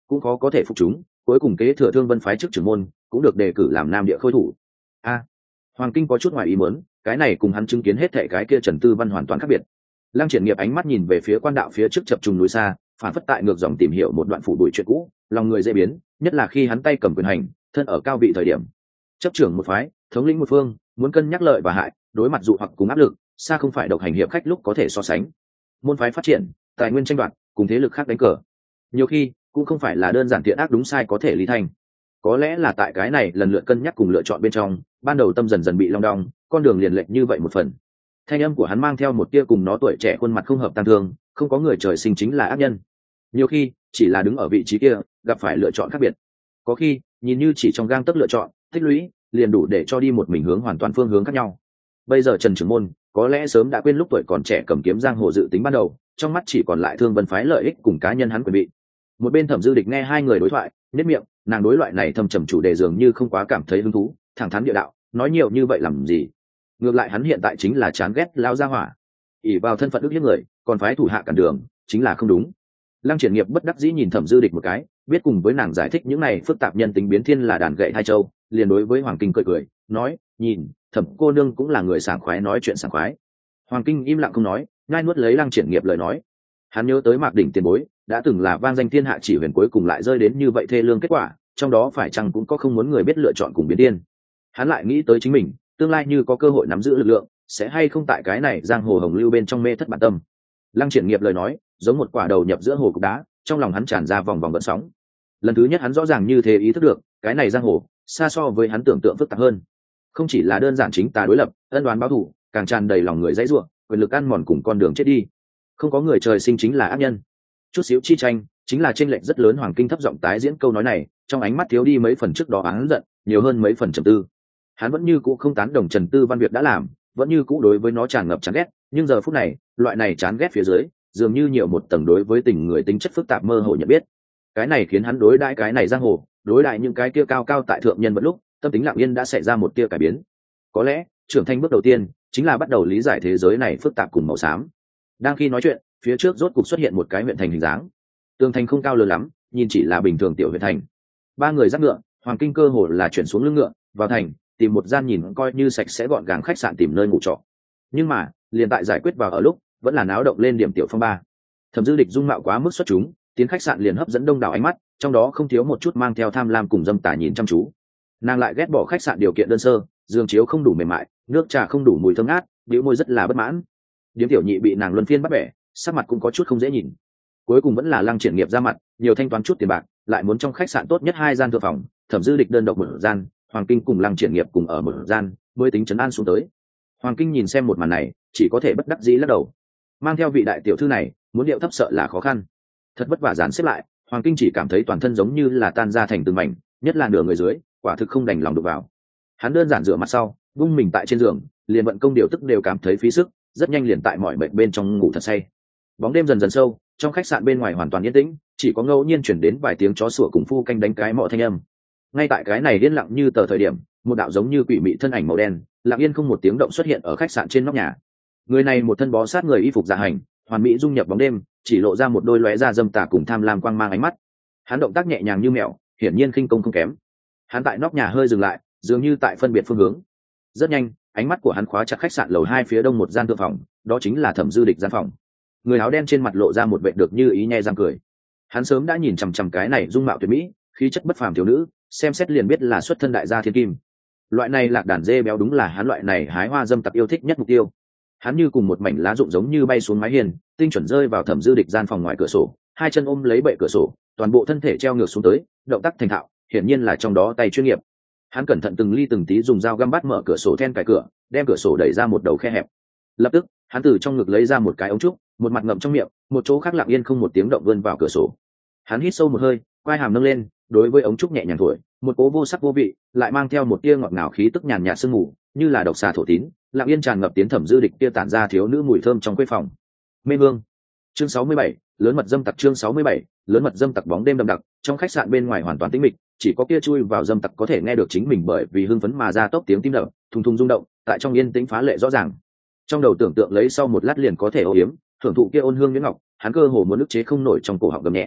cũng khó có thể phục chúng, cuối cùng kế thừa Thương Vân phái chức trưởng môn, cũng được đề cử làm nam địa khôi thủ. A, Hoàng Kinh có chút ngoài ý muốn, cái này cùng hắn chứng kiến hết thảy cái kia Trần Tư Văn hoàn toàn khác biệt. Lăng Triển Nghiệp ánh mắt nhìn về phía quan đạo phía trước chập trùng núi xa, phản phất tại ngược dòng tìm hiểu một đoạn phủ đuổi chuyện cũ, lòng người dễ biến, nhất là khi hắn tay cầm quyền hành, thân ở cao vị thời điểm. Chấp trưởng một phái, thống lĩnh một phương, muốn cân nhắc lợi và hại, đối mặt dụ hoặc cùng áp lực, xa không phải độc hành hiệp khách lúc có thể so sánh. Môn phái phát triển, tài nguyên tranh đoạt, cùng thế lực khác đánh cờ. Nhiều khi, cũng không phải là đơn giản thiện ác đúng sai có thể lý thành. Có lẽ là tại cái này lần lượt cân nhắc cùng lựa chọn bên trong, ban đầu tâm dần dần bị long đong, con đường liền lệch như vậy một phần. Thanh âm của hắn mang theo một tia cùng nó tuổi trẻ khuôn mặt không hợp tăng thương, không có người trời sinh chính là ác nhân. Nhiều khi, chỉ là đứng ở vị trí kia, gặp phải lựa chọn khác biệt. Có khi, nhìn như chỉ trong gang tấc lựa chọn, tích lũy, liền đủ để cho đi một mình hướng hoàn toàn phương hướng khác nhau. Bây giờ Trần Trưởng Môn có lẽ sớm đã quên lúc tuổi còn trẻ cầm kiếm giang hồ dự tính ban đầu, trong mắt chỉ còn lại Thương Vân phái lợi ích cùng cá nhân hắn quyền bị. Một bên Thẩm Dư Địch nghe hai người đối thoại, nhếch miệng, nàng đối loại này thâm trầm chủ đề dường như không quá cảm thấy hứng thú, thẳng thắn địa đạo, nói nhiều như vậy làm gì? Ngược lại hắn hiện tại chính là chán ghét lão gia hỏa, ỷ vào thân phận ức hiếp người, còn phái thủ hạ cản đường, chính là không đúng. Lăng Triển Nghiệp bất đắc dĩ nhìn Thẩm Dư Địch một cái, biết cùng với nàng giải thích những này phức tạp nhân tính biến thiên là đàn gậy hai châu, liền đối với Hoàng Kinh cười cười, nói, nhìn, Thẩm cô nương cũng là người sảng khoái nói chuyện sảng khoái. Hoàng Kinh im lặng không nói, ngay nuốt lấy Lăng Triển Nghiệp lời nói. Hắn nhớ tới Mạc Đỉnh tiền bối, đã từng là vang danh thiên hạ chỉ huyền, cuối cùng lại rơi đến như vậy thê lương kết quả, trong đó phải chăng cũng có không muốn người biết lựa chọn cùng biến điên. Hắn lại nghĩ tới chính mình, tương lai như có cơ hội nắm giữ lực lượng, sẽ hay không tại cái này giang hồ hồng lưu bên trong mê thất bản tâm. Lăng Triển Nghiệp lời nói, giống một quả đầu nhập giữa hồ cục đá, trong lòng hắn tràn ra vòng vòng gợn sóng. Lần thứ nhất hắn rõ ràng như thế ý thức được, cái này giang hồ, xa so với hắn tưởng tượng phức tạp hơn. Không chỉ là đơn giản chính tà đối lập, ân đoán báo thù, càng tràn đầy lòng người dãy rủa, quyền lực ăn mòn cùng con đường chết đi. Không có người trời sinh chính là ác nhân. Chút xíu chi tranh, chính là chênh lệch rất lớn. Hoàng Kinh thấp giọng tái diễn câu nói này, trong ánh mắt thiếu đi mấy phần trước đó hắn giận, nhiều hơn mấy phần trầm tư. Hắn vẫn như cũ không tán đồng Trần Tư Văn việc đã làm, vẫn như cũ đối với nó tràn ngập chán ghét, nhưng giờ phút này, loại này chán ghét phía dưới, dường như nhiều một tầng đối với tình người tính chất phức tạp mơ hồ nhận biết. Cái này khiến hắn đối đãi cái này giang hồ, đối đãi những cái kia cao cao tại thượng nhân vật lúc, tâm tính lặng yên đã xảy ra một tia cải biến. Có lẽ, trưởng thành bước đầu tiên chính là bắt đầu lý giải thế giới này phức tạp cùng màu xám. Đang khi nói chuyện, phía trước rốt cục xuất hiện một cái huyện thành hình dáng. Tường thành không cao lớn lắm, nhìn chỉ là bình thường tiểu huyện thành. Ba người dắt ngựa, Hoàng Kinh cơ hồ là chuyển xuống lưng ngựa, vào thành, tìm một gian nhìn coi như sạch sẽ gọn gàng khách sạn tìm nơi ngủ trọ. Nhưng mà, liền tại giải quyết vào ở lúc, vẫn là náo động lên điểm tiểu phong ba. Thẩm Dư Địch dung mạo quá mức xuất chúng, tiến khách sạn liền hấp dẫn đông đảo ánh mắt, trong đó không thiếu một chút mang theo tham lam cùng dâm tà nhìn chăm chú. Nàng lại ghét bỏ khách sạn điều kiện đơn sơ, giường chiếu không đủ mềm mại, nước trà không đủ mùi thơm ngát, bĩu môi rất là bất mãn. Điếm tiểu nhị bị nàng luân phiên bắt bẻ, sắc mặt cũng có chút không dễ nhìn. Cuối cùng vẫn là Lăng Triển Nghiệp ra mặt, nhiều thanh toán chút tiền bạc, lại muốn trong khách sạn tốt nhất hai gian thượng phòng, Thẩm Dư Địch đơn độc một gian, Hoàng Kinh cùng Lăng Triển Nghiệp cùng ở một gian, mới tính trấn an xuống tới. Hoàng Kinh nhìn xem một màn này, chỉ có thể bất đắc dĩ lắc đầu. Mang theo vị đại tiểu thư này, muốn điệu thấp sợ là khó khăn. Thật vất vả dàn xếp lại, Hoàng Kinh chỉ cảm thấy toàn thân giống như là tan ra thành từng mảnh, nhất là nửa người dưới, quả thực không đành lòng đụng vào. Hắn đơn giản rửa mặt sau, vung mình tại trên giường, liền vận công điều tức đều cảm thấy phí sức, rất nhanh liền tại mọi bệnh bên trong ngủ thật say. Bóng đêm dần dần sâu, trong khách sạn bên ngoài hoàn toàn yên tĩnh, chỉ có ngẫu nhiên chuyển đến vài tiếng chó sủa cùng phu canh đánh cái mọ thanh âm. Ngay tại cái này yên lặng như tờ thời điểm, một đạo giống như quỷ mị thân ảnh màu đen, lặng yên không một tiếng động xuất hiện ở khách sạn trên nóc nhà. Người này một thân bó sát người y phục dạ hành, hoàn mỹ dung nhập bóng đêm, chỉ lộ ra một đôi lóe ra dâm tà cùng tham lam quang mang ánh mắt. Hắn động tác nhẹ nhàng như mèo, hiển nhiên khinh công không kém. Hắn tại nóc nhà hơi dừng lại, dường như tại phân biệt phương hướng. Rất nhanh, ánh mắt của hắn khóa chặt khách sạn lầu hai phía đông một gian thượng phòng, đó chính là Thẩm Dư Địch gian phòng. Người áo đen trên mặt lộ ra một vẻ được như ý nhe răng cười. Hắn sớm đã nhìn chằm chằm cái này dung mạo tuyệt mỹ, khí chất bất phàm thiếu nữ, xem xét liền biết là xuất thân đại gia thiên kim. Loại này lạc đàn dê béo đúng là hắn loại này hái hoa dâm tặc yêu thích nhất mục tiêu. Hắn như cùng một mảnh lá rụng giống như bay xuống mái hiên, tinh chuẩn rơi vào Thẩm Dư Địch gian phòng ngoài cửa sổ, hai chân ôm lấy bệ cửa sổ, toàn bộ thân thể treo ngược xuống tới, động tác thành thạo, hiển nhiên là trong đó tay chuyên nghiệp. Hắn cẩn thận từng ly từng tí dùng dao găm bắt mở cửa sổ then cài cửa, đem cửa sổ đẩy ra một đầu khe hẹp. Lập tức, hắn từ trong ngực lấy ra một cái ống trúc, một mặt ngậm trong miệng, một chỗ khác lặng yên không một tiếng động vươn vào cửa sổ. Hắn hít sâu một hơi, quai hàm nâng lên, đối với ống trúc nhẹ nhàng thổi, một cỗ vô sắc vô vị, lại mang theo một tia ngọt ngào khí tức nhàn nhạt sương mù, như là độc xà thổ tín, lặng yên tràn ngập tiến Thẩm Dư Địch kia tản ra thiếu nữ mùi thơm trong khuê phòng. Mê Vương, chương sáu mươi bảy, lớn mật dâm tặc chương sáu mươi bảy, lớn mật dâm tặc bóng đêm đậm đặc, trong khách sạn bên ngoài hoàn toàn tĩnh mịch, chỉ có kia chui vào dâm tặc có thể nghe được chính mình bởi vì hưng phấn mà ra tốc tiếng tim đập, thùng thùng rung động, tại trong yên tĩnh phá lệ rõ ràng. Trong đầu tưởng tượng lấy sau một lát liền có thể âu yếm, thưởng thụ kia ôn hương nhuyễn ngọc, hắn cơ hồ muốn ức chế không nổi trong cổ họng gầm nhẹ.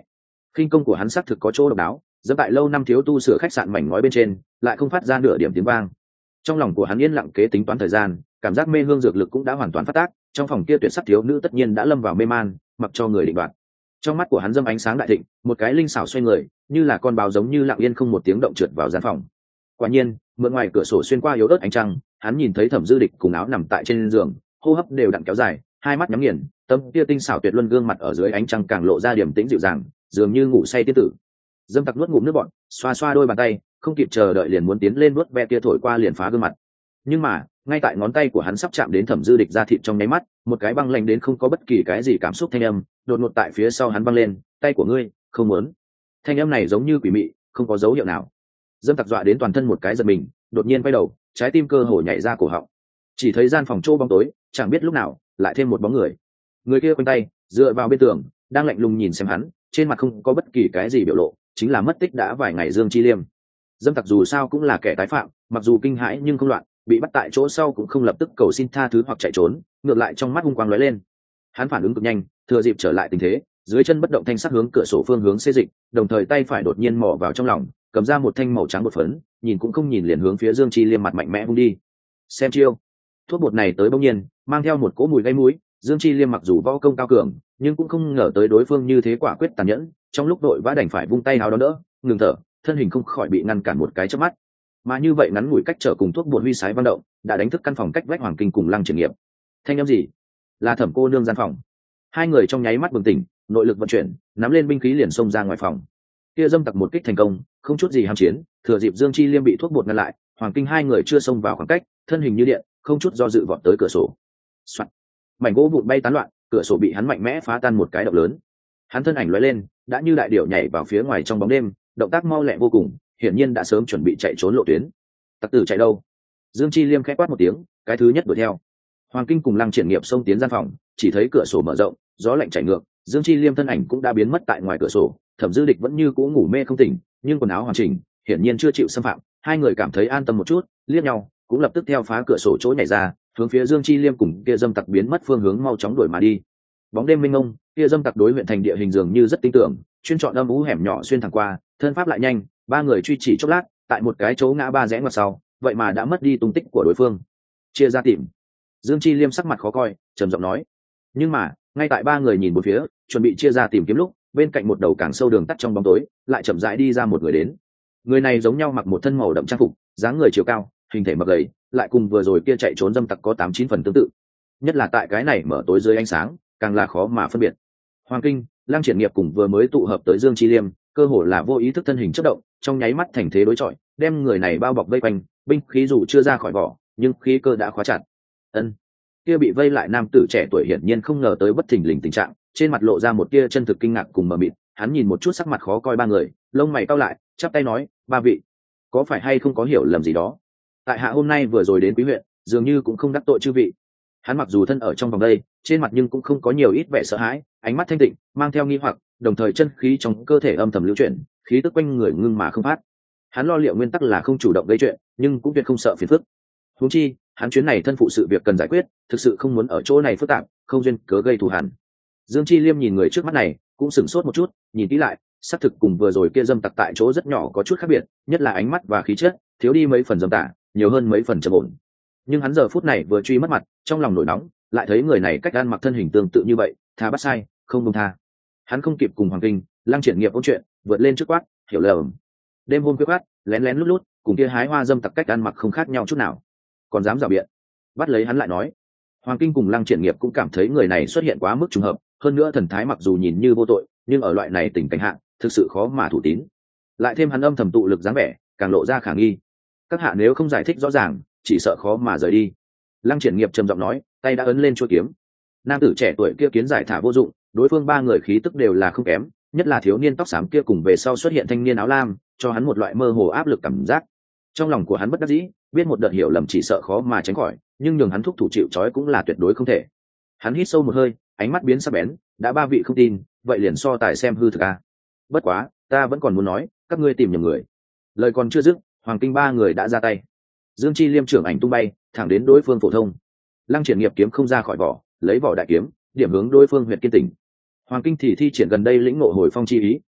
khinh công của hắn xác thực có chỗ độc đáo, dẫm tại lâu năm thiếu tu sửa khách sạn mảnh ngói bên trên lại không phát ra nửa điểm tiếng vang. Trong lòng của hắn yên lặng kế tính toán thời gian, cảm giác mê hương dược lực cũng đã hoàn toàn phát tác, trong phòng kia tuyệt sắc thiếu nữ tất nhiên đã lâm vào mê man, mặc cho người định đoạt. Trong mắt của hắn dâm ánh sáng đại thịnh, một cái linh xảo xoay người, như là con báo giống như lặng yên không một tiếng động trượt vào gian phòng. Quả nhiên, mượn ngoài cửa sổ xuyên qua yếu ớt ánh trăng, hắn nhìn thấy Thẩm Dư Địch cùng áo nằm tại trên giường, hô hấp đều đặn kéo dài, hai mắt nhắm nghiền, tấm kia tinh xảo tuyệt luân gương mặt ở dưới ánh trăng càng lộ ra điểm tĩnh dịu dàng, dường như ngủ say tiên tử. Dâm Tặc nuốt ngụm nước bọt, xoa xoa đôi bàn tay, không kịp chờ đợi liền muốn tiến lên nuốt ve kia thổi qua liền phá gương mặt. Nhưng mà, ngay tại ngón tay của hắn sắp chạm đến Thẩm Dư Địch da thịt trong nháy mắt, một cái băng lạnh đến không có bất kỳ cái gì cảm xúc thanh âm, đột ngột tại phía sau hắn văng lên, "Tay của ngươi, không muốn." Thanh âm này giống như quỷ mị, không có dấu hiệu nào. Dâm Tặc dọa đến toàn thân một cái giật mình, đột nhiên quay đầu, trái tim cơ hồ nhảy ra cổ họng. Chỉ thấy gian phòng trô bóng tối, chẳng biết lúc nào lại thêm một bóng người. Người kia quanh tay dựa vào bên tường, đang lạnh lùng nhìn xem hắn, trên mặt không có bất kỳ cái gì biểu lộ, chính là mất tích đã vài ngày Dương Chi Liêm. Dâm Tặc dù sao cũng là kẻ tái phạm, mặc dù kinh hãi nhưng không loạn, bị bắt tại chỗ sau cũng không lập tức cầu xin tha thứ hoặc chạy trốn, ngược lại trong mắt hung quang lóe lên. Hắn phản ứng cực nhanh, thừa dịp trở lại tình thế, dưới chân bất động thanh sắc hướng cửa sổ phương hướng xê dịch, đồng thời tay phải đột nhiên mò vào trong lòng, cầm ra một thanh màu trắng bột phấn, nhìn cũng không nhìn liền hướng phía Dương Chi Liêm mặt mạnh mẽ vung đi. Xem chiêu. Thuốc bột này tới bỗng nhiên, mang theo một cỗ mùi gây mũi, Dương Chi Liêm mặc dù võ công cao cường, nhưng cũng không ngờ tới đối phương như thế quả quyết tàn nhẫn, trong lúc đội vã đành phải vung tay háo đó đỡ, ngừng thở, thân hình không khỏi bị ngăn cản một cái chớp mắt. Mà như vậy ngắn ngủi cách trở cùng thuốc bột huy sái vang động, đã đánh thức căn phòng cách vách Hoàng Kinh cùng Lăng Triển Nghiệp. Thanh âm gì? Là Thẩm cô nương gian phòng. Hai người trong nháy mắt bừng tỉnh, nội lực vận chuyển, nắm lên binh khí liền xông ra ngoài phòng. Kia Dâm Tặc một kích thành công, không chút gì ham chiến, thừa dịp Dương Chi Liêm bị thuốc bột ngăn lại, Hoàng Kinh hai người chưa xông vào khoảng cách, thân hình như điện, không chút do dự vọt tới cửa sổ. Soạt. Mảnh gỗ vụn bay tán loạn, cửa sổ bị hắn mạnh mẽ phá tan một cái động lớn. Hắn thân ảnh lóe lên, đã như đại điểu nhảy vào phía ngoài trong bóng đêm, động tác mau lẹ vô cùng, hiển nhiên đã sớm chuẩn bị chạy trốn lộ tuyến. Tặc tử chạy đâu? Dương Chi Liêm khẽ quát một tiếng, cái thứ nhất đuổi theo. Hoàng Kinh cùng Lăng Triển Nghiệp xông tiến gian phòng, chỉ thấy cửa sổ mở rộng, gió lạnh chảy ngược, Dương Chi Liêm thân ảnh cũng đã biến mất tại ngoài cửa sổ. Thẩm Dư Địch vẫn như cũ ngủ mê không tỉnh, nhưng quần áo hoàn chỉnh, hiển nhiên chưa chịu xâm phạm. Hai người cảm thấy an tâm một chút, liếc nhau, cũng lập tức theo phá cửa sổ chỗ nhảy ra, hướng phía Dương Chi Liêm cùng kia Dâm Tặc biến mất phương hướng mau chóng đuổi mà đi. Bóng đêm mênh mông, kia Dâm Tặc đối huyện thành địa hình dường như rất tinh tưởng, chuyên chọn âm u hẻm nhỏ xuyên thẳng qua, thân pháp lại nhanh, ba người truy chỉ chốc lát, tại một cái chỗ ngã ba rẽ ngoặt sau, vậy mà đã mất đi tung tích của đối phương. Chia ra tìm. Dương Chi Liêm sắc mặt khó coi, trầm giọng nói. Nhưng mà, ngay tại ba người nhìn một phía, chuẩn bị chia ra tìm kiếm lúc, bên cạnh một đầu càng sâu đường tắt trong bóng tối, lại chậm rãi đi ra một người đến. Người này giống nhau mặc một thân màu đậm trang phục, dáng người chiều cao, hình thể mập gầy, lại cùng vừa rồi kia chạy trốn Dâm Tặc có tám chín phần tương tự. Nhất là tại cái này mở tối dưới ánh sáng, càng là khó mà phân biệt. Hoàng Kinh, Lăng Triển Nghiệp cùng vừa mới tụ hợp tới Dương Chi Liêm, cơ hồ là vô ý thức thân hình chớp động, trong nháy mắt thành thế đối chọi, đem người này bao bọc vây quanh, binh khí dù chưa ra khỏi vỏ, nhưng khí cơ đã khóa chặt. Ân. Kia bị vây lại nam tử trẻ tuổi hiển nhiên không ngờ tới bất thình lình tình trạng, trên mặt lộ ra một tia chân thực kinh ngạc cùng mờ mịt, hắn nhìn một chút sắc mặt khó coi ba người, lông mày cau lại, chắp tay nói, ba vị, có phải hay không có hiểu lầm gì đó? Tại hạ hôm nay vừa rồi đến quý huyện, dường như cũng không đắc tội chư vị. Hắn mặc dù thân ở trong vòng đây, trên mặt nhưng cũng không có nhiều ít vẻ sợ hãi, ánh mắt thanh tịnh, mang theo nghi hoặc, đồng thời chân khí trong cơ thể âm thầm lưu chuyển, khí tức quanh người ngưng mà không phát. Hắn lo liệu nguyên tắc là không chủ động gây chuyện, nhưng cũng tuyệt không sợ phiền phức. Huống chi, hắn chuyến này thân phụ sự việc cần giải quyết, thực sự không muốn ở chỗ này phức tạp, không duyên cớ gây thù hằn. Dương Chi Liêm nhìn người trước mắt này, cũng sửng sốt một chút, nhìn kỹ lại, xác thực cùng vừa rồi kia Dâm Tặc tại chỗ rất nhỏ có chút khác biệt, nhất là ánh mắt và khí chất, thiếu đi mấy phần dâm tả, nhiều hơn mấy phần trầm ổn. Nhưng hắn giờ phút này vừa truy mất mặt, trong lòng nổi nóng, lại thấy người này cách ăn mặc thân hình tương tự như vậy, tha bắt sai, không buông tha. Hắn không kịp cùng Hoàng Kinh, Lăng Triển Nghiệp ôn chuyện, vượt lên trước quát, hiểu lầm. Đêm hôm khuya khoắt, lén lén lút lút, cùng kia hái hoa Dâm Tặc cách ăn mặc không khác nhau chút nào, còn dám rào biện. Bắt lấy hắn lại nói. Hoàng Kinh cùng Lăng Triển Nghiệp cũng cảm thấy người này xuất hiện quá mức trùng hợp, hơn nữa thần thái mặc dù nhìn như vô tội, nhưng ở loại này tình cảnh hạ, thực sự khó mà thủ tín. Lại thêm hắn âm thầm tụ lực dáng vẻ, càng lộ ra khả nghi. Các hạ nếu không giải thích rõ ràng, chỉ sợ khó mà rời đi. Lăng Triển Nghiệp trầm giọng nói, tay đã ấn lên chuôi kiếm. Nam tử trẻ tuổi kia kiến giải thả vô dụng, đối phương ba người khí tức đều là không kém, nhất là thiếu niên tóc xám kia cùng về sau xuất hiện thanh niên áo lam, cho hắn một loại mơ hồ áp lực cảm giác. Trong lòng của hắn bất đắc dĩ, biết một đợt hiểu lầm chỉ sợ khó mà tránh khỏi, nhưng nhường hắn thúc thủ chịu trói cũng là tuyệt đối không thể. Hắn hít sâu một hơi, ánh mắt biến sắc bén, đã ba vị không tin, vậy liền so tài xem hư thực a. Bất quá, ta vẫn còn muốn nói, các ngươi tìm nhầm người. Lời còn chưa dứt, Hoàng Kinh ba người đã ra tay. Dương Chi Liêm trưởng ảnh tung bay, thẳng đến đối phương phổ thông. Lăng Triển Nghiệp kiếm không ra khỏi vỏ, lấy vỏ đại kiếm, điểm hướng đối phương huyệt kiên tỉnh. Hoàng Kinh thì thi triển gần đây lĩnh ngộ hồi phong chi ý,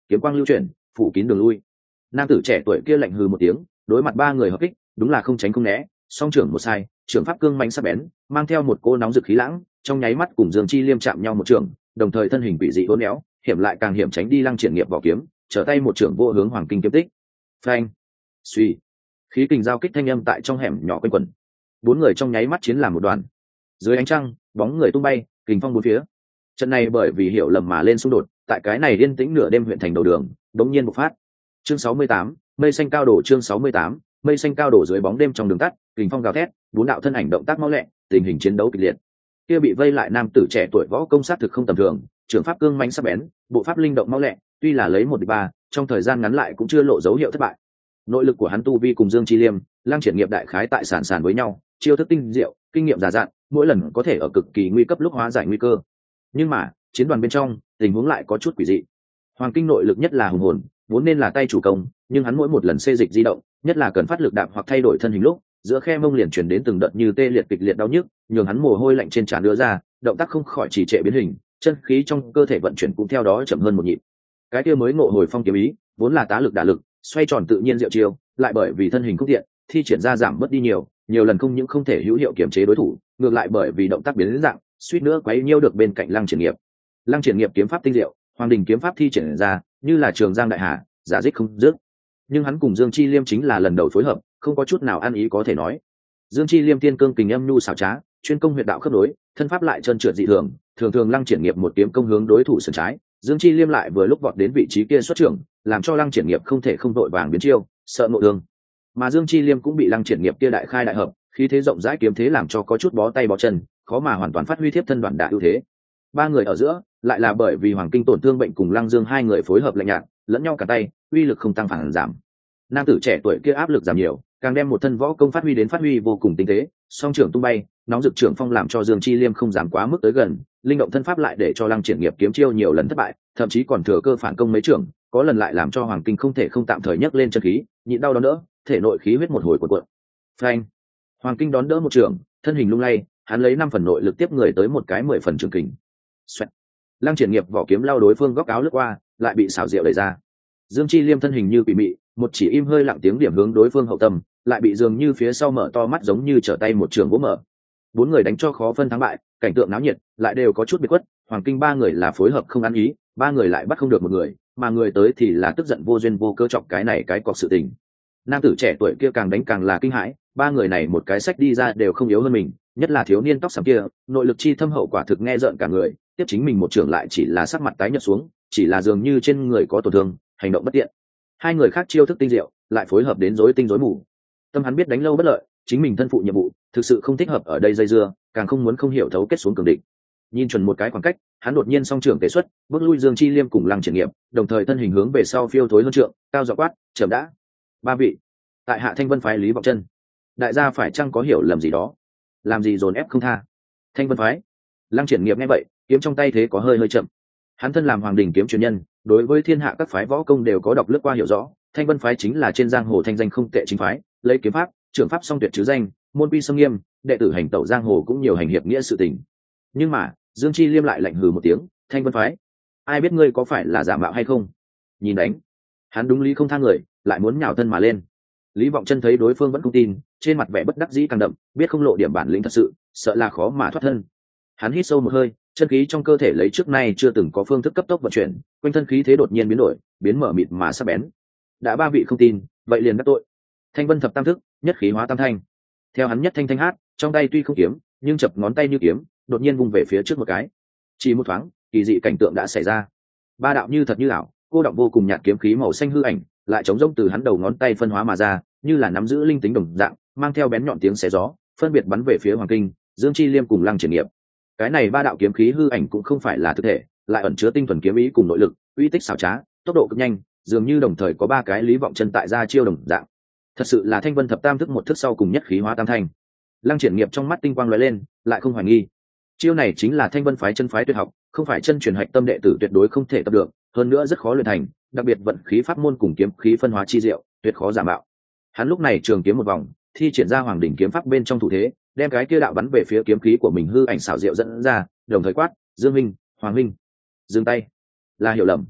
kiếm quang lưu chuyển phủ kín đường lui. Nam tử trẻ tuổi kia lạnh hừ một tiếng, đối mặt ba người hợp kích đúng là không tránh không né, song trưởng một sai, trưởng pháp cương mạnh sắc bén, mang theo một cô nóng rực khí lãng, trong nháy mắt cùng Dương Chi Liêm chạm nhau một trường, đồng thời thân hình bị dị uốn éo, hiểm lại càng hiểm tránh đi Lăng Triển Nghiệp vỏ kiếm, trở tay một trưởng vô hướng Hoàng Kinh kiếm tích. Phanh! Suy! Khí kình giao kích thanh âm tại trong hẻm nhỏ quanh quẩn. Bốn người trong nháy mắt chiến làm một đoàn. Dưới ánh trăng, bóng người tung bay, kình phong bốn phía. Trận này bởi vì hiểu lầm mà lên xung đột, tại cái này yên tĩnh nửa đêm huyện thành đầu đường, đống nhiên bộc phát. Chương sáu mươi tám, mây xanh cao đổ chương sáu mươi tám, mây xanh cao đổ dưới bóng đêm trong đường tắt, kình phong gào thét, bốn đạo thân ảnh động tác mau lẹ, tình hình chiến đấu kịch liệt. Kia bị vây lại nam tử trẻ tuổi võ công sát thực không tầm thường, trường pháp cương mãnh sắc bén, bộ pháp linh động mau lẹ, tuy là lấy một địch ba, trong thời gian ngắn lại cũng chưa lộ dấu hiệu thất bại. Nội lực của hắn tu vi cùng Dương Chi Liêm, Lăng Triển Nghiệp đại khái tại sàn sàn với nhau, chiêu thức tinh diệu, kinh nghiệm già dặn, mỗi lần có thể ở cực kỳ nguy cấp lúc hóa giải nguy cơ. Nhưng mà, chiến đoàn bên trong, tình huống lại có chút quỷ dị. Hoàng Kinh nội lực nhất là hùng hồn, vốn nên là tay chủ công, nhưng hắn mỗi một lần xê dịch di động, nhất là cần phát lực đạp hoặc thay đổi thân hình lúc, giữa khe mông liền truyền đến từng đợt như tê liệt kịch liệt đau nhức, nhường hắn mồ hôi lạnh trên trán đưa ra, động tác không khỏi trì trệ biến hình, chân khí trong cơ thể vận chuyển cũng theo đó chậm hơn một nhịp. Cái kia mới ngộ hồi phong kiếm ý, vốn là tá lực đả lực, xoay tròn tự nhiên diệu chiêu, lại bởi vì thân hình không tiện, thi triển ra giảm bớt đi nhiều, nhiều lần không những không thể hữu hiệu kiểm chế đối thủ, ngược lại bởi vì động tác biến đến dạng, suýt nữa quấy nhiêu được bên cạnh Lăng Triển Nghiệp. Lăng Triển Nghiệp kiếm pháp tinh diệu, Hoàng Đình kiếm pháp thi triển ra, như là trường giang đại hà, giả dích không dứt. Nhưng hắn cùng Dương Chi Liêm chính là lần đầu phối hợp, không có chút nào ăn ý có thể nói. Dương Chi Liêm tiên cương kình âm nhu xảo trá, chuyên công huyệt đạo khớp nối, thân pháp lại trơn trượt dị thường, thường thường Lăng Triển Nghiệp một kiếm công hướng đối thủ sườn trái, Dương Chi Liêm lại vừa lúc vọt đến vị trí kia xuất trưởng, làm cho Lăng Triển Nghiệp không thể không đội vàng biến chiêu, sợ ngộ thương. Mà Dương Chi Liêm cũng bị Lăng Triển Nghiệp kia đại khai đại hợp, khí thế rộng rãi kiếm thế làm cho có chút bó tay bó chân, khó mà hoàn toàn phát huy tiếp thân đoạn đại ưu thế. Ba người ở giữa, lại là bởi vì Hoàng Kinh tổn thương bệnh cùng Lăng Dương hai người phối hợp lạnh nhạt, lẫn nhau cả tay, uy lực không tăng phản giảm. Nam tử trẻ tuổi kia áp lực giảm nhiều, càng đem một thân võ công phát huy đến phát huy vô cùng tinh tế, song trưởng tung bay, nóng rực trưởng phong làm cho Dương Chi Liêm không dám quá mức tới gần, linh động thân pháp lại để cho Lăng Triển Nghiệp kiếm chiêu nhiều lần thất bại, thậm chí còn thừa cơ phản công mấy trưởng, có lần lại làm cho Hoàng Kinh không thể không tạm thời nhấc lên chân khí, nhịn đau đón đỡ, thể nội khí huyết một hồi cuộn cuộn. Phanh! Hoàng Kinh đón đỡ một trưởng, thân hình lung lay, hắn lấy năm phần nội lực tiếp người tới một cái mười phần trường kình. Xoẹt. Lăng Triển Nghiệp vỏ kiếm lao đối phương góc áo lướt qua, lại bị xảo diệu đẩy ra. Dương Chi Liêm thân hình như quỷ mị, một chỉ im hơi lặng tiếng điểm hướng đối phương hậu tâm, lại bị dường như phía sau mở to mắt giống như trở tay một trường vỗ mở. Bốn người đánh cho khó phân thắng bại, cảnh tượng náo nhiệt, lại đều có chút biệt quất. Hoàng Kinh ba người là phối hợp không ăn ý, ba người lại bắt không được một người, mà người tới thì là tức giận vô duyên vô cớ chọc cái này cái cọc sự tình. Nam tử trẻ tuổi kia càng đánh càng là kinh hãi, ba người này một cái sách đi ra đều không yếu hơn mình, nhất là thiếu niên tóc xám kia, nội lực chi thâm hậu quả thực nghe rợn cả người, tiếp chính mình một trưởng lại chỉ là sắc mặt tái nhợt xuống, chỉ là dường như trên người có tổn thương, hành động bất tiện. Hai người khác chiêu thức tinh diệu, lại phối hợp đến rối tinh rối mù. Tâm hắn biết đánh lâu bất lợi, chính mình thân phụ nhiệm vụ, thực sự không thích hợp ở đây dây dưa, càng không muốn không hiểu thấu kết xuống cường địch. Nhìn chuẩn một cái khoảng cách, hắn đột nhiên song trưởng tế xuất, bước lui Dương Chi Liêm cùng Lăng Triển Nghiệp, đồng thời thân hình hướng về sau phiêu thối hơn trượng, cao giọng quát, "Chậm đã!" Ba vị, tại Hạ Thanh Vân phái Lý Vọng Chân, đại gia phải chăng có hiểu lầm gì đó? Làm gì dồn ép không tha? Thanh Vân phái? Lăng Triển Nghiệp nghe vậy, kiếm trong tay thế có hơi hơi chậm. Hắn thân làm Hoàng Đình kiếm truyền nhân, đối với thiên hạ các phái võ công đều có đọc lướt qua hiểu rõ, Thanh Vân phái chính là trên giang hồ thanh danh không tệ chính phái, lấy kiếm pháp, trưởng pháp song tuyệt chứ danh, môn quy sâm nghiêm, đệ tử hành tẩu giang hồ cũng nhiều hành hiệp nghĩa sự tình. Nhưng mà, Dương Chi Liêm lại lạnh hừ một tiếng, "Thanh Vân phái? Ai biết ngươi có phải là giả mạo hay không?" Nhìn đánh, hắn đúng lý không tha người, lại muốn nhào thân mà lên. Lý Vọng Chân thấy đối phương vẫn không tin, trên mặt vẻ bất đắc dĩ càng đậm, biết không lộ điểm bản lĩnh thật sự, sợ là khó mà thoát thân. Hắn hít sâu một hơi, chân khí trong cơ thể lấy trước nay chưa từng có phương thức cấp tốc vận chuyển, quanh thân khí thế đột nhiên biến đổi, biến mở mịt mà sắc bén. Đã ba vị không tin, vậy liền đắc tội. Thanh Vân thập tam thức, nhất khí hóa tam thanh. Theo hắn nhất thanh thanh hát, trong tay tuy không kiếm, nhưng chập ngón tay như kiếm, đột nhiên vung về phía trước một cái. Chỉ một thoáng, kỳ dị cảnh tượng đã xảy ra. Ba đạo như thật như ảo, cô động vô cùng nhạt kiếm khí màu xanh hư ảnh, lại chống rông từ hắn đầu ngón tay phân hóa mà ra, như là nắm giữ linh tính đồng dạng, mang theo bén nhọn tiếng xé gió, phân biệt bắn về phía Hoàng Kinh, Dương Chi Liêm cùng Lăng Triển Nghiệp. Cái này ba đạo kiếm khí hư ảnh cũng không phải là thực thể, lại ẩn chứa tinh thuần kiếm ý cùng nội lực, uy tích xảo trá, tốc độ cực nhanh, dường như đồng thời có ba cái Lý Vọng Chân tại ra chiêu đồng dạng. Thật sự là Thanh Vân thập tam thức một thức sau cùng nhất khí hóa tam thanh. Lăng Triển Nghiệp trong mắt tinh quang lóe lên, lại không hoài nghi. Chiêu này chính là Thanh Vân phái chân phái tuyệt học, không phải chân truyền hạch tâm đệ tử tuyệt đối không thể tập được, hơn nữa rất khó luyện thành, đặc biệt vận khí pháp môn cùng kiếm khí phân hóa chi diệu, tuyệt khó giả mạo. Hắn lúc này trường kiếm một vòng, thi triển ra Hoàng Đỉnh kiếm pháp bên trong thủ thế, đem cái kia đạo bắn về phía kiếm khí của mình hư ảnh xảo diệu dẫn ra, đồng thời quát, "Dương minh, Hoàng minh, dừng tay!" Là hiểu lầm.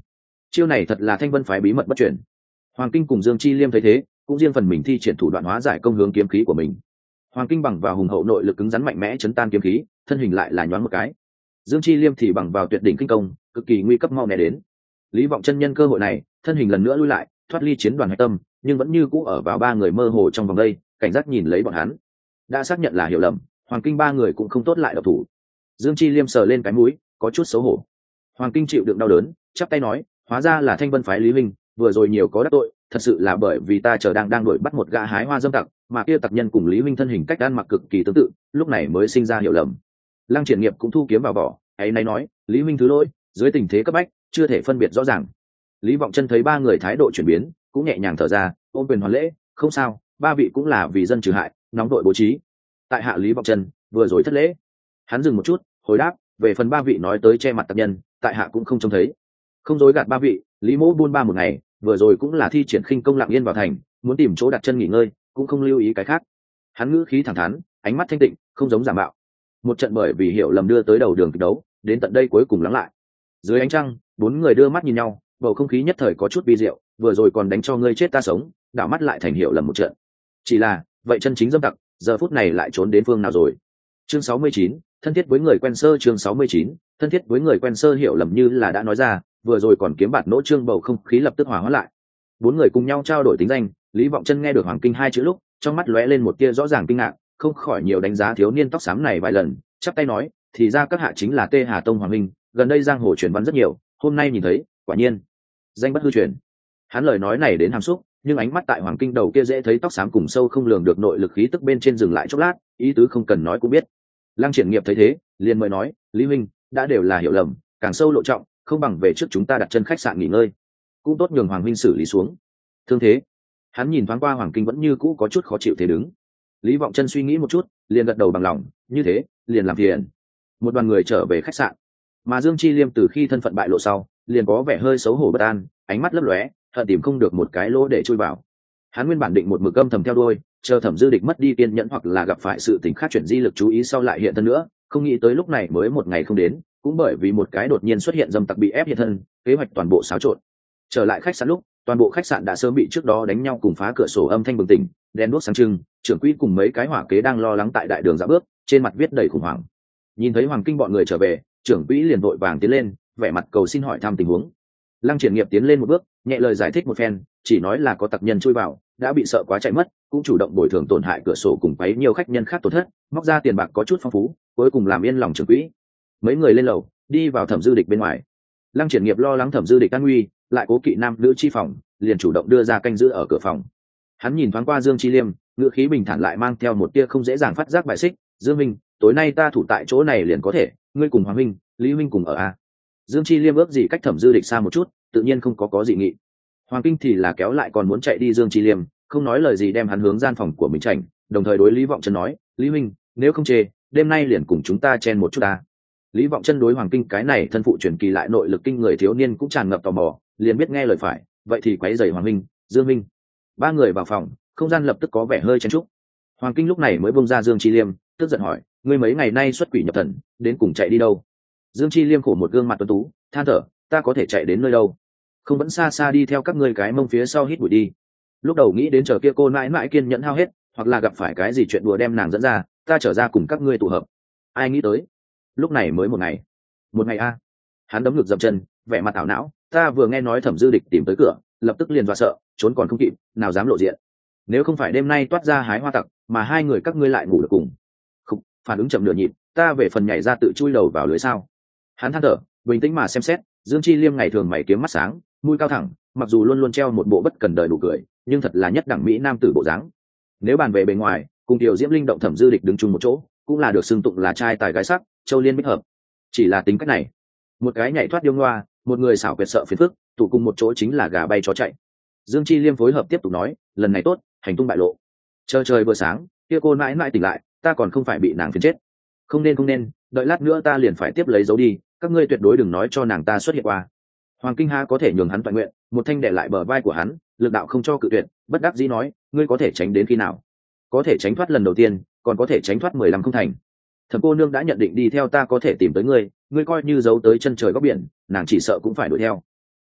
Chiêu này thật là thanh vân phái bí mật bất truyền. Hoàng Kinh cùng Dương Chi Liêm thấy thế cũng riêng phần mình thi triển thủ đoạn hóa giải công hướng kiếm khí của mình. Hoàng Kinh bằng vào hùng hậu nội lực cứng rắn mạnh mẽ chấn tan kiếm khí, thân hình lại là nhoáng một cái. Dương Chi Liêm thì bằng vào tuyệt đỉnh kinh công, cực kỳ nguy cấp mau né đến. Lý Vọng Chân nhân cơ hội này, thân hình lần nữa lui lại, thoát ly chiến đoàn hạch tâm, nhưng vẫn như cũ ở vào ba người mơ hồ trong vòng đây, cảnh giác nhìn lấy bọn hắn. Đã xác nhận là hiểu lầm, Hoàng Kinh ba người cũng không tốt lại độc thủ. Dương Chi Liêm sờ lên cái mũi, có chút xấu hổ. Hoàng Kinh chịu đựng đau đớn, chắp tay nói, hóa ra là Thanh Vân phái Lý Minh, vừa rồi nhiều có đắc tội, thật sự là bởi vì ta chờ đang đang đuổi bắt một gã hái hoa dâm tặc, mà kia tặc nhân cùng Lý Minh thân hình cách ăn mặc cực kỳ tương tự, lúc này mới sinh ra hiểu lầm. Lăng Triển Nghiệp cũng thu kiếm vào vỏ, ấy nay nói, Lý Minh thứ lỗi, dưới tình thế cấp bách, chưa thể phân biệt rõ ràng. Lý Vọng Chân thấy ba người thái độ chuyển biến, cũng nhẹ nhàng thở ra, ôm quyền hoàn lễ, không sao, ba vị cũng là vì dân trừ hại, nóng đội bố trí. Tại hạ Lý Vọng Chân, vừa rồi thất lễ. Hắn dừng một chút, hồi đáp, về phần ba vị nói tới che mặt tặc nhân, tại hạ cũng không trông thấy. Không dối gạt ba vị, Lý Mỗ buôn ba một ngày, vừa rồi cũng là thi triển khinh công lặng yên vào thành, muốn tìm chỗ đặt chân nghỉ ngơi, cũng không lưu ý cái khác. Hắn ngữ khí thẳng thắn, ánh mắt thanh tịnh, không giống giả mạo. Một trận bởi vì hiểu lầm đưa tới đầu đường kịch đấu, đến tận đây cuối cùng lắng lại. Dưới ánh trăng, bốn người đưa mắt nhìn nhau, bầu không khí nhất thời có chút vi diệu, vừa rồi còn đánh cho ngươi chết ta sống, đảo mắt lại thành hiểu lầm một trận. Chỉ là, vậy chân chính dâm tặc, giờ phút này lại trốn đến phương nào rồi? Chương sáu mươi chín, thân thiết với người quen sơ chương sáu mươi chín, thân thiết với người quen sơ hiểu lầm như là đã nói ra, vừa rồi còn kiếm bạt nỗ trương bầu không khí lập tức hòa hóa lại. Bốn người cùng nhau trao đổi tính danh, Lý Vọng Chân nghe được Hoàng Kinh hai chữ lúc, trong mắt lóe lên một tia rõ ràng kinh ngạc, không khỏi nhiều đánh giá thiếu niên tóc xám này vài lần, chắp tay nói, thì ra các hạ chính là Tê Hà Tông Hoàng Minh, gần đây giang hồ truyền văn rất nhiều, hôm nay nhìn thấy, quả nhiên, danh bất hư truyền. Hắn lời nói này đến hàm xúc, nhưng ánh mắt tại Hoàng Kinh đầu kia dễ thấy tóc xám cùng sâu không lường được nội lực khí tức bên trên dừng lại chốc lát, ý tứ không cần nói cũng biết. Lăng Triển Nghiệp thấy thế, liền mời nói, Lý Minh, đã đều là hiểu lầm, càng sâu lộ trọng, không bằng về trước chúng ta đặt chân khách sạn nghỉ ngơi, cũng tốt nhường Hoàng Minh xử lý xuống. Thương thế, hắn nhìn thoáng qua Hoàng Kinh vẫn như cũ có chút khó chịu thế đứng. Lý Vọng Chân suy nghĩ một chút, liền gật đầu bằng lòng, như thế, liền làm phiền. Một đoàn người trở về khách sạn, mà Dương Chi Liêm từ khi thân phận bại lộ sau, liền có vẻ hơi xấu hổ bất an, ánh mắt lấp lóe, hận tìm không được một cái lỗ để chui vào. Hắn nguyên bản định một mực âm thầm theo đuôi, chờ Thẩm Dư Địch mất đi kiên nhẫn hoặc là gặp phải sự tình khác chuyển di lực chú ý sau lại hiện thân nữa, không nghĩ tới lúc này mới một ngày không đến, cũng bởi vì một cái đột nhiên xuất hiện dâm tặc bị ép hiện thân, kế hoạch toàn bộ xáo trộn. Trở lại khách sạn lúc, toàn bộ khách sạn đã sớm bị trước đó đánh nhau cùng phá cửa sổ âm thanh bừng tỉnh, đèn đuốc sáng trưng, trưởng quỹ cùng mấy cái hỏa kế đang lo lắng tại đại đường dạo bước, trên mặt viết đầy khủng hoảng. Nhìn thấy Hoàng Kinh bọn người trở về, trưởng quỹ liền vội vàng tiến lên, vẻ mặt cầu xin hỏi thăm tình huống. Lăng Triển Nghiệp tiến lên một bước, nhẹ lời giải thích một phen, chỉ nói là có tặc nhân chui vào, đã bị sợ quá chạy mất, cũng chủ động bồi thường tổn hại cửa sổ cùng quấy nhiều khách nhân khác tổn thất, móc ra tiền bạc có chút phong phú, cuối cùng làm yên lòng trưởng quỹ. Mấy người lên lầu, đi vào Thẩm Dư Địch bên ngoài. Lăng Triển Nghiệp lo lắng Thẩm Dư Địch an nguy, lại cố kỵ nam nữ chi phòng, liền chủ động đưa ra canh giữ ở cửa phòng. Hắn nhìn thoáng qua Dương Chi Liêm, ngữ khí bình thản lại mang theo một tia không dễ dàng phát giác bài xích, "Dương Minh, tối nay ta thủ tại chỗ này liền có thể, ngươi cùng Hoàng Minh, Lý Minh cùng ở a." Dương Chi Liêm ước gì cách Thẩm Dư Địch xa một chút, tự nhiên không có có gì nghị. Hoàng Kinh thì là kéo lại còn muốn chạy đi Dương Chi Liêm, không nói lời gì đem hắn hướng gian phòng của mình chảnh, đồng thời đối Lý Vọng Chân nói, "Lý Minh, nếu không chê, đêm nay liền cùng chúng ta chen một chút ta." Lý Vọng Chân đối Hoàng Kinh cái này thân phụ truyền kỳ lại nội lực kinh người thiếu niên cũng tràn ngập tò mò, liền biết nghe lời phải, vậy thì quấy rầy Hoàng Minh, Dương Minh. Ba người vào phòng, không gian lập tức có vẻ hơi chen chúc. Hoàng Kinh lúc này mới buông ra Dương Chi Liêm, tức giận hỏi, "Ngươi mấy ngày nay xuất quỷ nhập thần, đến cùng chạy đi đâu?" Dương Chi Liêm khổ một gương mặt tuấn tú, than thở, "Ta có thể chạy đến nơi đâu? Không vẫn xa xa đi theo các ngươi cái mông phía sau hít bụi đi. Lúc đầu nghĩ đến chờ kia cô mãi mãi kiên nhẫn hao hết, hoặc là gặp phải cái gì chuyện đùa đem nàng dẫn ra, ta trở ra cùng các ngươi tụ hợp. Ai nghĩ tới, lúc này mới một ngày. Một ngày a." Hắn đấm ngực dậm chân, vẻ mặt ảo não, "Ta vừa nghe nói Thẩm Dư Địch tìm tới cửa, lập tức liền dọa sợ, trốn còn không kịp, nào dám lộ diện. Nếu không phải đêm nay toát ra hái hoa tặc, mà hai người các ngươi lại ngủ được cùng." Khục, phản ứng chậm nửa nhịp, "Ta về phần nhảy ra tự chui đầu vào lưới sao?" Hắn than thở, bình tĩnh mà xem xét, Dương Chi Liêm ngày thường mày kiếm mắt sáng, mũi cao thẳng, mặc dù luôn luôn treo một bộ bất cần đời đủ cười, nhưng thật là nhất đẳng mỹ nam tử bộ dáng. Nếu bàn về bề ngoài, cùng Tiểu Diễm Linh động Thẩm Dư Địch đứng chung một chỗ, cũng là được xưng tụng là trai tài gái sắc, châu liên bích hợp. Chỉ là tính cách này, một cái nhảy thoát điêu ngoa, một người xảo quyệt sợ phiền phức, tụ cùng một chỗ chính là gà bay chó chạy. Dương Chi Liêm phối hợp tiếp tục nói, "Lần này tốt, hành tung bại lộ. Chờ trời vừa sáng, kia cô mãi mãi tỉnh lại, ta còn không phải bị nàng phiền chết. Không nên không nên, đợi lát nữa ta liền phải tiếp lấy dấu đi, các ngươi tuyệt đối đừng nói cho nàng ta xuất hiện qua." Hoàng Kinh Ha có thể nhường hắn toàn nguyện, một thanh để lại bờ vai của hắn, lực đạo không cho cự tuyệt, bất đắc dĩ nói, "Ngươi có thể tránh đến khi nào? Có thể tránh thoát lần đầu tiên, còn có thể tránh thoát mười lăm không thành. Thẩm cô nương đã nhận định đi theo ta có thể tìm tới ngươi, ngươi coi như giấu tới chân trời góc biển, nàng chỉ sợ cũng phải đuổi theo."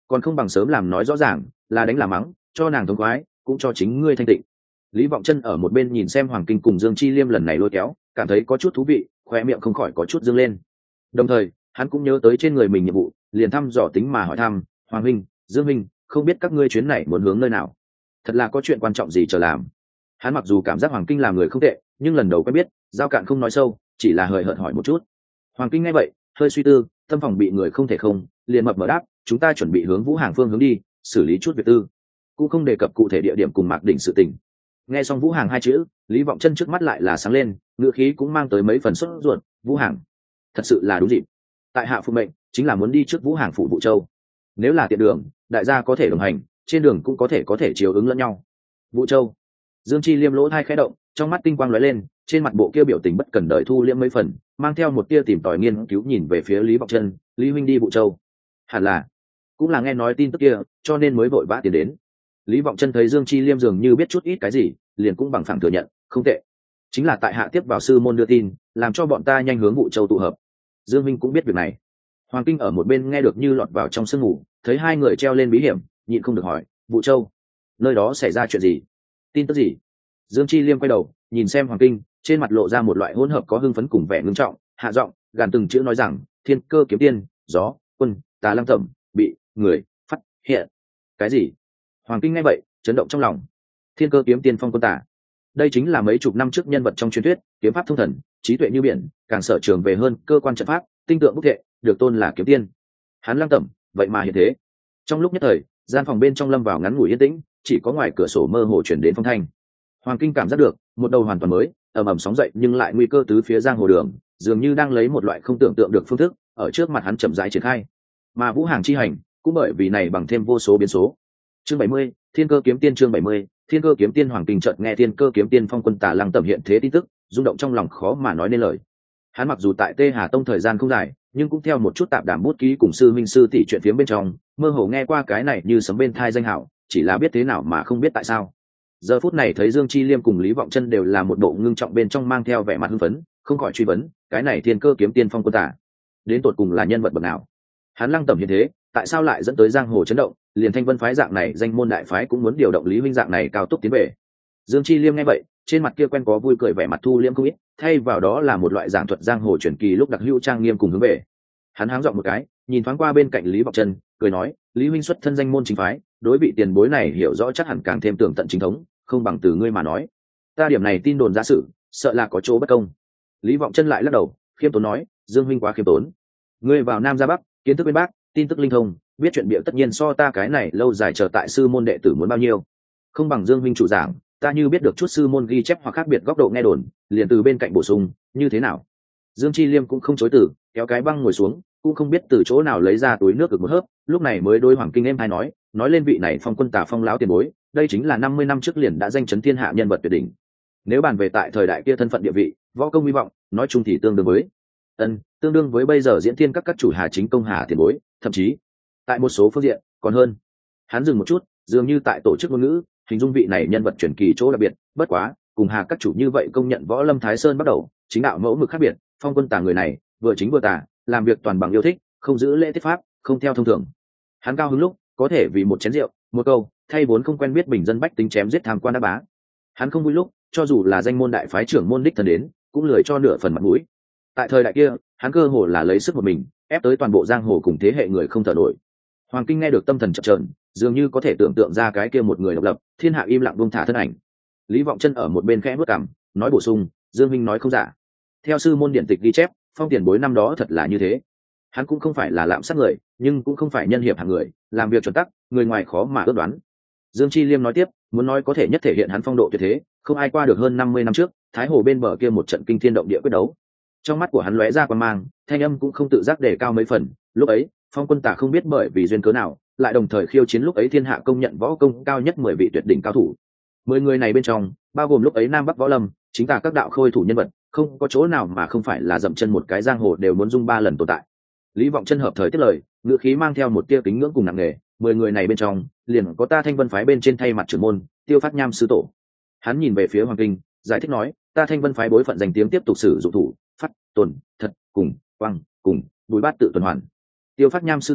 còn không bằng sớm làm nói rõ ràng, là đánh là mắng, cho nàng thống khoái, cũng cho chính ngươi thanh tịnh. Lý Vọng Chân ở một bên nhìn xem Hoàng Kinh cùng Dương Chi Liêm lần này lôi kéo, cảm thấy có chút thú vị, khoe miệng không khỏi có chút dương lên. Đồng thời hắn cũng nhớ tới trên người mình nhiệm vụ, liền thăm dò tính mà hỏi thăm: Hoàng huynh, Dương huynh, không biết các ngươi chuyến này muốn hướng nơi nào? Thật là có chuyện quan trọng gì chờ làm? Hắn mặc dù cảm giác Hoàng Kinh làm người không tệ, nhưng lần đầu quen biết, giao cạn không nói sâu, chỉ là hời hợt hỏi một chút. Hoàng Kinh nghe vậy, hơi suy tư, tâm phòng bị người không thể không, liền mập mờ đáp: chúng ta chuẩn bị hướng Vũ Hàng phương hướng đi, xử lý chút việc tư, cũng không đề cập cụ thể địa điểm cùng Mạc Đỉnh sự tình. Nghe xong Vũ Hàng hai chữ, Lý Vọng Chân trước mắt lại là sáng lên, ngựa khí cũng mang tới mấy phần sốt ruột. Vũ Hàng, thật sự là đúng dịp. Tại hạ phụ mệnh, chính là muốn đi trước Vũ Hàng phủ Vũ Châu. Nếu là tiện đường, đại gia có thể đồng hành, trên đường cũng có thể có thể chiều ứng lẫn nhau. Vũ Châu. Dương Chi Liêm lỗ hai khẽ động, trong mắt tinh quang lóe lên, trên mặt bộ kia biểu tình bất cần đời thu liễm mấy phần, mang theo một tia tìm tòi nghiên cứu nhìn về phía Lý Vọng Chân. Lý huynh đi Vũ Châu, hẳn là cũng là nghe nói tin tức kia, cho nên mới vội vã tiến đến. Lý Vọng Chân thấy Dương Chi Liêm dường như biết chút ít cái gì, liền cũng bằng phẳng thừa nhận, không tệ, chính là tại hạ tiếp vào sư môn đưa tin, làm cho bọn ta nhanh hướng Vũ Châu tụ hợp. Dương minh cũng biết việc này. Hoàng Kinh ở một bên nghe được như lọt vào trong sương ngủ, thấy hai người treo lên bí hiểm, nhịn không được hỏi: Vũ Châu, nơi đó xảy ra chuyện gì? Tin tức gì? Dương Chi Liêm quay đầu nhìn xem Hoàng Kinh, trên mặt lộ ra một loại hỗn hợp có hưng phấn cùng vẻ ngưng trọng, hạ giọng gàn từng chữ nói rằng: Thiên Cơ kiếm tiên, gió, quân, Tà Lăng Tẩm bị người phát hiện. Cái gì? Hoàng Kinh nghe vậy, chấn động trong lòng. Thiên Cơ kiếm tiên phong quân tà, đây chính là mấy chục năm trước nhân vật trong truyền thuyết, kiếm pháp thông thần, trí tuệ như biển, càng sở trường về hơn cơ quan trận pháp, tinh tượng bút thệ, được tôn là kiếm tiên. Hắn Lăng Tẩm, vậy mà hiện thế. Trong lúc nhất thời, gian phòng bên trong lâm vào ngắn ngủi yên tĩnh, chỉ có ngoài cửa sổ mơ hồ chuyển đến phong thanh. Hoàng Kinh cảm giác được một đầu hoàn toàn mới, ầm ầm sóng dậy nhưng lại nguy cơ tứ phía giang hồ đường, dường như đang lấy một loại không tưởng tượng được phương thức ở trước mặt hắn chậm rãi triển khai. Mà Vũ Hàng chi hành cũng bởi vì này bằng thêm vô số biến số. Chương bảy mươi, Thiên Cơ kiếm tiên. Chương bảy mươi, Thiên Cơ kiếm tiên. Hoàng Kinh chợt nghe Thiên Cơ kiếm tiên phong quân Tà Lăng Tẩm hiện thế tin tức, rung động trong lòng khó mà nói nên lời. Hắn mặc dù tại Tê Hà Tông thời gian không dài, nhưng cũng theo một chút tạp đảm bút ký cùng sư minh sư tỷ chuyện phiếm bên trong, mơ hồ nghe qua cái này như sấm bên thai danh hảo, chỉ là biết thế nào mà không biết tại sao. Giờ phút này thấy Dương Chi Liêm cùng Lý Vọng Chân đều là một bộ ngưng trọng bên trong mang theo vẻ mặt hưng phấn, không khỏi truy vấn, cái này Thiên Cơ kiếm tiên phong quân tà, đến tột cùng là nhân vật bậc nào? Hắn Lăng Tẩm hiện thế, tại sao lại dẫn tới giang hồ chấn động, liền Thanh Vân phái dạng này danh môn đại phái cũng muốn điều động Lý huynh dạng này cao tốc tiến về. Dương Chi Liêm nghe vậy, trên mặt kia quen có vui cười vẻ mặt thu liêm không ít, thay vào đó là một loại giảng thuật giang hồ truyền kỳ lúc đặc hữu trang nghiêm cùng hướng về. Hắn háng giọng một cái, nhìn thoáng qua bên cạnh Lý Vọng Chân, cười nói: Lý huynh xuất thân danh môn chính phái, đối vị tiền bối này hiểu rõ chắc hẳn càng thêm tường tận chính thống, không bằng từ ngươi mà nói. Ta điểm này tin đồn giả sử, sợ là có chỗ bất công. Lý Vọng Chân lại lắc đầu, khiêm tốn nói: Dương huynh quá khiêm tốn. Ngươi vào Nam ra Bắc, kiến thức bên Bắc, tin tức linh thông, biết chuyện bịa tất nhiên so ta cái này lâu dài chờ tại sư môn đệ tử muốn bao nhiêu. Không bằng Dương huynh chủ giảng, ta như biết được chút sư môn ghi chép hoặc khác biệt góc độ nghe đồn, liền từ bên cạnh bổ sung, như thế nào? Dương Chi Liêm cũng không chối từ, kéo cái băng ngồi xuống, cũng không biết từ chỗ nào lấy ra túi nước được một hớp, lúc này mới đối Hoàng Kinh em hay nói, nói lên vị này phong quân Tà phong lão tiền bối, đây chính là năm mươi năm trước liền đã danh chấn thiên hạ nhân vật tuyệt đỉnh. Nếu bàn về tại thời đại kia thân phận địa vị, võ công hy vọng, nói chung thì tương đương với ân, tương đương với bây giờ diễn thiên các các chủ Hà Chính công Hà tiền bối, thậm chí tại một số phương diện còn hơn. Hắn dừng một chút, dường như tại tổ chức ngôn ngữ hình dung vị này nhân vật truyền kỳ chỗ đặc biệt, bất quá cùng Hà các chủ như vậy công nhận võ lâm Thái Sơn bắt đầu, chính đạo mẫu mực khác biệt, phong quân Tà người này vừa chính vừa tà, làm việc toàn bằng yêu thích, không giữ lễ tiết pháp, không theo thông thường. Hắn cao hứng lúc có thể vì một chén rượu, một câu, thay vốn không quen biết bình dân bách tính chém giết tham quan đá bá. Hắn không vui lúc, cho dù là danh môn đại phái trưởng môn đích thân đến, cũng lười cho nửa phần mặt mũi. Tại thời đại kia, hắn cơ hồ là lấy sức một mình, ép tới toàn bộ giang hồ cùng thế hệ người không thở nổi. Hoàng Kinh nghe được tâm thần chập chờn, dường như có thể tưởng tượng ra cái kia một người độc lập, thiên hạ im lặng buông thả thân ảnh. Lý Vọng Chân ở một bên khẽ bước cằm, nói bổ sung, Dương huynh nói không giả. Theo sư môn điển tịch ghi chép, phong tiền bối năm đó thật là như thế. Hắn cũng không phải là lạm sát người, nhưng cũng không phải nhân hiệp hạng người, làm việc chuẩn tắc, người ngoài khó mà ước đoán. Dương Chi Liêm nói tiếp, muốn nói có thể nhất thể hiện hắn phong độ tuyệt thế, không ai qua được hơn năm mươi năm trước, Thái Hồ bên bờ kia một trận kinh thiên động địa quyết đấu. Trong mắt của hắn lóe ra quan mang, thanh âm cũng không tự giác đề cao mấy phần, lúc ấy, phong quân Tà không biết bởi vì duyên cớ nào, lại đồng thời khiêu chiến lúc ấy thiên hạ công nhận võ công cao nhất mười vị tuyệt đỉnh cao thủ. Mười người này bên trong, bao gồm lúc ấy Nam Bắc võ lâm, chính là các đạo khôi thủ nhân vật, không có chỗ nào mà không phải là dậm chân một cái giang hồ đều muốn dung ba lần tồn tại. Lý Vọng Chân hợp thời tiếp lời, ngữ khí mang theo một tia kính ngưỡng cùng nặng nề, mười người này bên trong, liền có ta Thanh Vân phái bên trên thay mặt trưởng môn, Tiêu Phát Nham sư tổ. Hắn nhìn về phía Hoàng Kinh, giải thích nói, ta Thanh Vân phái bối phận danh tiếng tiếp tục sử dụng thủ, phát, tuần, thật, cùng, quang, cùng, bùi bát tự tuần hoàn. Tiêu Phát Nham sư tổ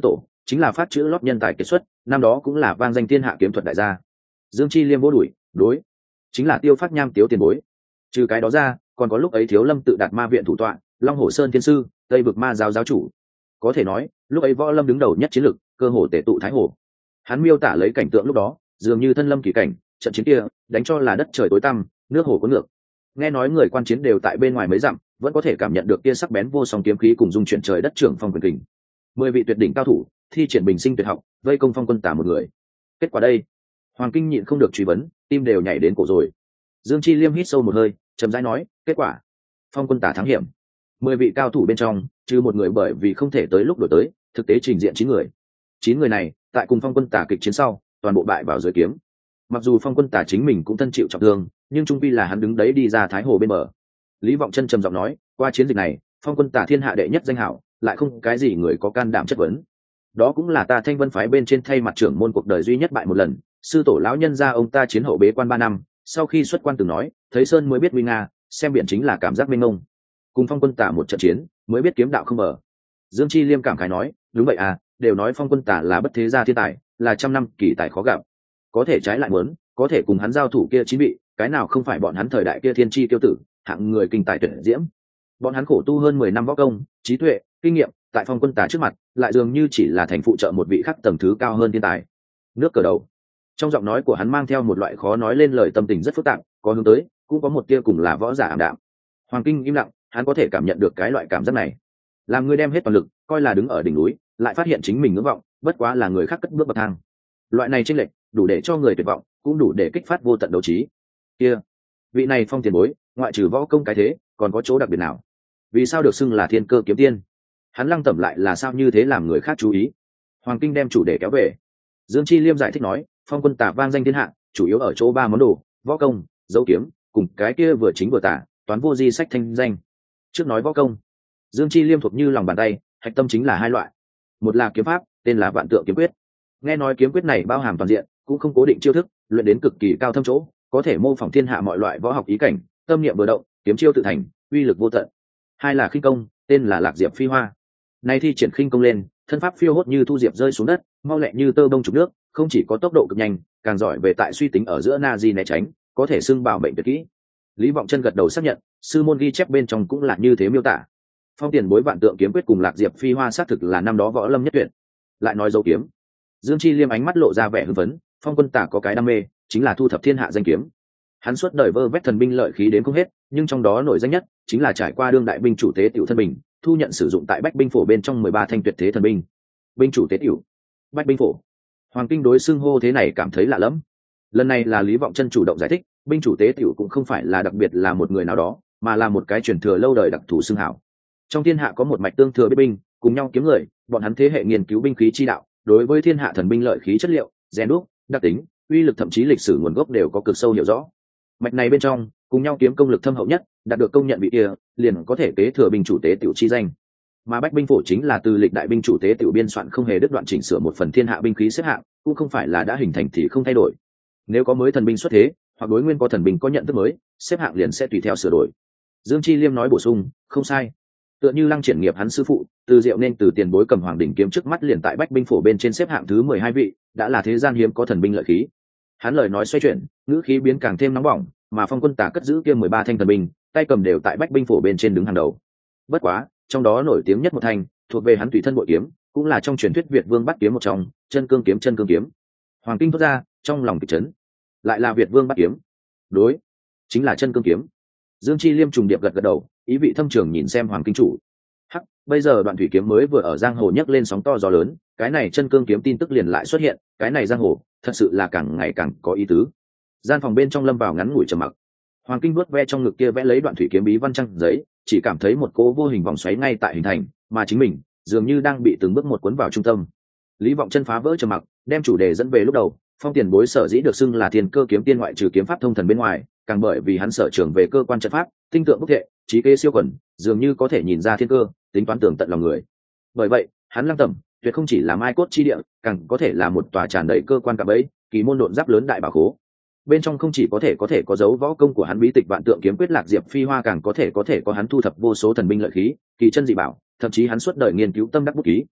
chính là phát chữ lót nhân tài kiệt xuất, năm đó cũng là vang danh thiên hạ kiếm thuật đại gia. Dương Chi Liêm vỗ đùi, đối, chính là Tiêu Phát Nham Tiếu tiền bối. Trừ cái đó ra, còn có lúc ấy Thiếu Lâm tự đạt ma viện thủ tọa, Long Hổ Sơn thiên sư, Tây vực ma giáo giáo chủ. Có thể nói, lúc ấy Võ Lâm đứng đầu nhất chiến lực, cơ hồ tề tụ Thái Hồ. Hắn miêu tả lấy cảnh tượng lúc đó, dường như thân lâm kỳ cảnh, trận chiến kia, đánh cho là đất trời tối tăm, nước hồ cuốn ngược. Nghe nói người quan chiến đều tại bên ngoài mấy dặm, vẫn có thể cảm nhận được kia sắc bén vô song kiếm khí cùng dung chuyển trời đất trưởng phong quyền kình. Mười vị tuyệt đỉnh cao thủ, thi triển bình sinh tuyệt học, vây công Phong Quân Tả một người. Kết quả đây, Hoàng Kinh nhịn không được truy vấn, tim đều nhảy đến cổ rồi. Dương Chi Liêm hít sâu một hơi, chậm rãi nói, kết quả, Phong Quân Tả thắng hiểm. Mười vị cao thủ bên trong, trừ một người bởi vì không thể tới lúc đổi tới, thực tế trình diện chín người. Chín người này, tại cùng Phong Quân Tả kịch chiến sau, toàn bộ bại vào dưới kiếm. Mặc dù Phong Quân Tả chính mình cũng thân chịu trọng thương, nhưng trung quy là hắn đứng đấy đi ra Thái Hồ bên bờ. Lý Vọng Chân trầm giọng nói, qua chiến dịch này, Phong Quân Tả thiên hạ đệ nhất danh hảo, lại không cái gì người có can đảm chất vấn. Đó cũng là ta Thanh Vân phái bên trên thay mặt trưởng môn cuộc đời duy nhất bại một lần, sư tổ lão nhân gia ông ta chiến hậu bế quan ba năm, sau khi xuất quan từng nói, thấy sơn mới biết nguy nga, xem biển chính là cảm giác mênh mông. Cùng Phong Quân Tả một trận chiến, mới biết kiếm đạo không mở. Dương Chi Liêm cảm khái nói, đúng vậy à, đều nói Phong Quân Tả là bất thế gia thiên tài, là trăm năm kỳ tài khó gặp. Có thể trái lại muốn, có thể cùng hắn giao thủ kia chín vị, cái nào không phải bọn hắn thời đại kia thiên chi tiêu tử, hạng người kinh tài tuyệt diễm. Bọn hắn khổ tu hơn mười năm võ công, trí tuệ, kinh nghiệm, tại Phong Quân Tả trước mặt, lại dường như chỉ là thành phụ trợ một vị khác tầng thứ cao hơn thiên tài. Nước cờ đầu. Trong giọng nói của hắn mang theo một loại khó nói lên lời tâm tình rất phức tạp, có hướng tới, cũng có một tia cùng là võ giả ảm đạm. Hoàng Kinh im lặng, hắn có thể cảm nhận được cái loại cảm giác này. Làm người đem hết toàn lực, coi là đứng ở đỉnh núi, lại phát hiện chính mình ngưỡng vọng, bất quá là người khác cất bước bậc thang. Loại này chênh lệch, đủ để cho người tuyệt vọng, cũng đủ để kích phát vô tận đấu trí. Kia, vị này Phong tiền bối, ngoại trừ võ công cái thế, còn có chỗ đặc biệt nào? Vì sao được xưng là thiên cơ kiếm tiên? Hắn Lăng Tẩm lại là sao như thế làm người khác chú ý? Hoàng Kinh đem chủ đề kéo về. Dương Chi Liêm giải thích nói, Phong Quân Tả vang danh thiên hạ, chủ yếu ở chỗ ba món đồ: võ công, dấu kiếm, cùng cái kia vừa chính vừa tả, toán vô di sách thanh danh. Trước nói võ công, Dương Chi Liêm thuộc như lòng bàn tay, hạch tâm chính là hai loại. Một là kiếm pháp, tên là Vạn Tượng kiếm quyết. Nghe nói kiếm quyết này bao hàm toàn diện, cũng không cố định chiêu thức, luyện đến cực kỳ cao thâm chỗ, có thể mô phỏng thiên hạ mọi loại võ học ý cảnh, tâm niệm vừa động, kiếm chiêu tự thành, uy lực vô tận. Hai là khinh công, tên là Lạc Diệp Phi Hoa. Nay thi triển khinh công lên, thân pháp phiêu hốt như thu diệp rơi xuống đất, mau lẹ như tơ bông trục nước, không chỉ có tốc độ cực nhanh, càng giỏi về tại suy tính ở giữa na di né tránh, có thể xưng bảo mệnh tuyệt kỹ. Lý Vọng Chân gật đầu xác nhận, sư môn ghi chép bên trong cũng là như thế miêu tả. Phong tiền bối Vạn Tượng kiếm quyết cùng Lạc Diệp Phi Hoa xác thực là năm đó võ lâm nhất tuyệt. Lại nói dấu kiếm, Dương Chi Liêm ánh mắt lộ ra vẻ hưng phấn, Phong Quân Tả có cái đam mê, chính là thu thập thiên hạ danh kiếm. Hắn suốt đời vơ vét thần binh lợi khí đến không hết, nhưng trong đó nổi danh nhất chính là trải qua đương đại binh chủ tế tiểu thân bình, thu nhận sử dụng tại bách binh phổ bên trong mười ba thanh tuyệt thế thần binh. Binh chủ tế tiểu, bách binh phổ. Hoàng Kinh đối xưng hô thế này cảm thấy lạ lẫm. Lần này là Lý Vọng Chân chủ động giải thích, binh chủ tế tiểu cũng không phải là đặc biệt là một người nào đó, mà là một cái truyền thừa lâu đời đặc thù xưng hảo. Trong thiên hạ có một mạch tương thừa biết binh, cùng nhau kiếm người, bọn hắn thế hệ nghiên cứu binh khí chi đạo, đối với thiên hạ thần binh lợi khí chất liệu, rèn đúc, đặc tính, uy lực thậm chí lịch sử nguồn gốc đều có cực sâu hiểu rõ. Mạch này bên trong, cùng nhau kiếm công lực thâm hậu nhất, đạt được công nhận vị kia, liền có thể kế thừa binh chủ tế tiểu chi danh. Mà bách binh phổ chính là từ lịch đại binh chủ tế tiểu biên soạn không hề đứt đoạn chỉnh sửa một phần thiên hạ binh khí xếp hạng, cũng không phải là đã hình thành thì không thay đổi. Nếu có mới thần binh xuất thế, hoặc đối nguyên có thần binh có nhận thức mới, xếp hạng liền sẽ tùy theo sửa đổi. Dương Chi Liêm nói bổ sung, không sai. Tựa như Lăng Triển nghiệp hắn sư phụ, từ Diệu nên từ tiền bối cầm hoàng đỉnh kiếm trước mắt liền tại bách binh phổ bên trên xếp hạng thứ mười hai vị, đã là thế gian hiếm có thần binh lợi khí. Hắn lời nói xoay chuyển, ngữ khí biến càng thêm nóng bỏng, mà Phong Quân Tả cất giữ kia mười ba thanh thần binh, tay cầm đều tại bách binh phổ bên trên đứng hàng đầu. Bất quá, trong đó nổi tiếng nhất một thanh, thuộc về hắn tùy thân bội kiếm, cũng là trong truyền thuyết Việt Vương bắt kiếm một trong, chân cương kiếm chân cương kiếm. Hoàng Kinh thốt ra, trong lòng kịch chấn. Lại là Việt Vương bắt kiếm. Đối, chính là chân cương kiếm. Dương Chi Liêm trùng điệp gật gật đầu, ý vị thâm trường nhìn xem Hoàng Kinh chủ. Hắc, bây giờ Đoạn Thủy kiếm mới vừa ở giang hồ nhấc lên sóng to gió lớn, cái này chân cương kiếm tin tức liền lại xuất hiện, cái này giang hồ, thật sự là càng ngày càng có ý tứ. Gian phòng bên trong lâm vào ngắn ngủi trầm mặc. Hoàng Kinh vuốt ve trong ngực kia vẽ lấy Đoạn Thủy kiếm bí văn trang giấy, chỉ cảm thấy một cỗ vô hình vòng xoáy ngay tại hình thành, mà chính mình dường như đang bị từng bước một cuốn vào trung tâm. Lý Vọng Chân phá vỡ trầm mặc, đem chủ đề dẫn về lúc đầu. Phong tiền bối sở dĩ được xưng là thiên cơ kiếm tiên, ngoại trừ kiếm pháp thông thần bên ngoài, càng bởi vì hắn sở trường về cơ quan trận pháp, tinh tượng bức thệ, trí kế siêu quần, dường như có thể nhìn ra thiên cơ, tính toán tường tận lòng người. Bởi vậy, hắn Lăng Tẩm tuyệt không chỉ là mai cốt chi địa, càng có thể là một tòa tràn đầy cơ quan cả bẫy, kỳ môn độn giáp lớn đại bảo khố. Bên trong không chỉ có thể có thể có dấu võ công của hắn bí tịch Vạn Tượng kiếm quyết Lạc Diệp Phi Hoa, càng có thể có thể có hắn thu thập vô số thần binh lợi khí, kỳ chân dị bảo, thậm chí hắn suốt đời nghiên cứu tâm đắc bút ký.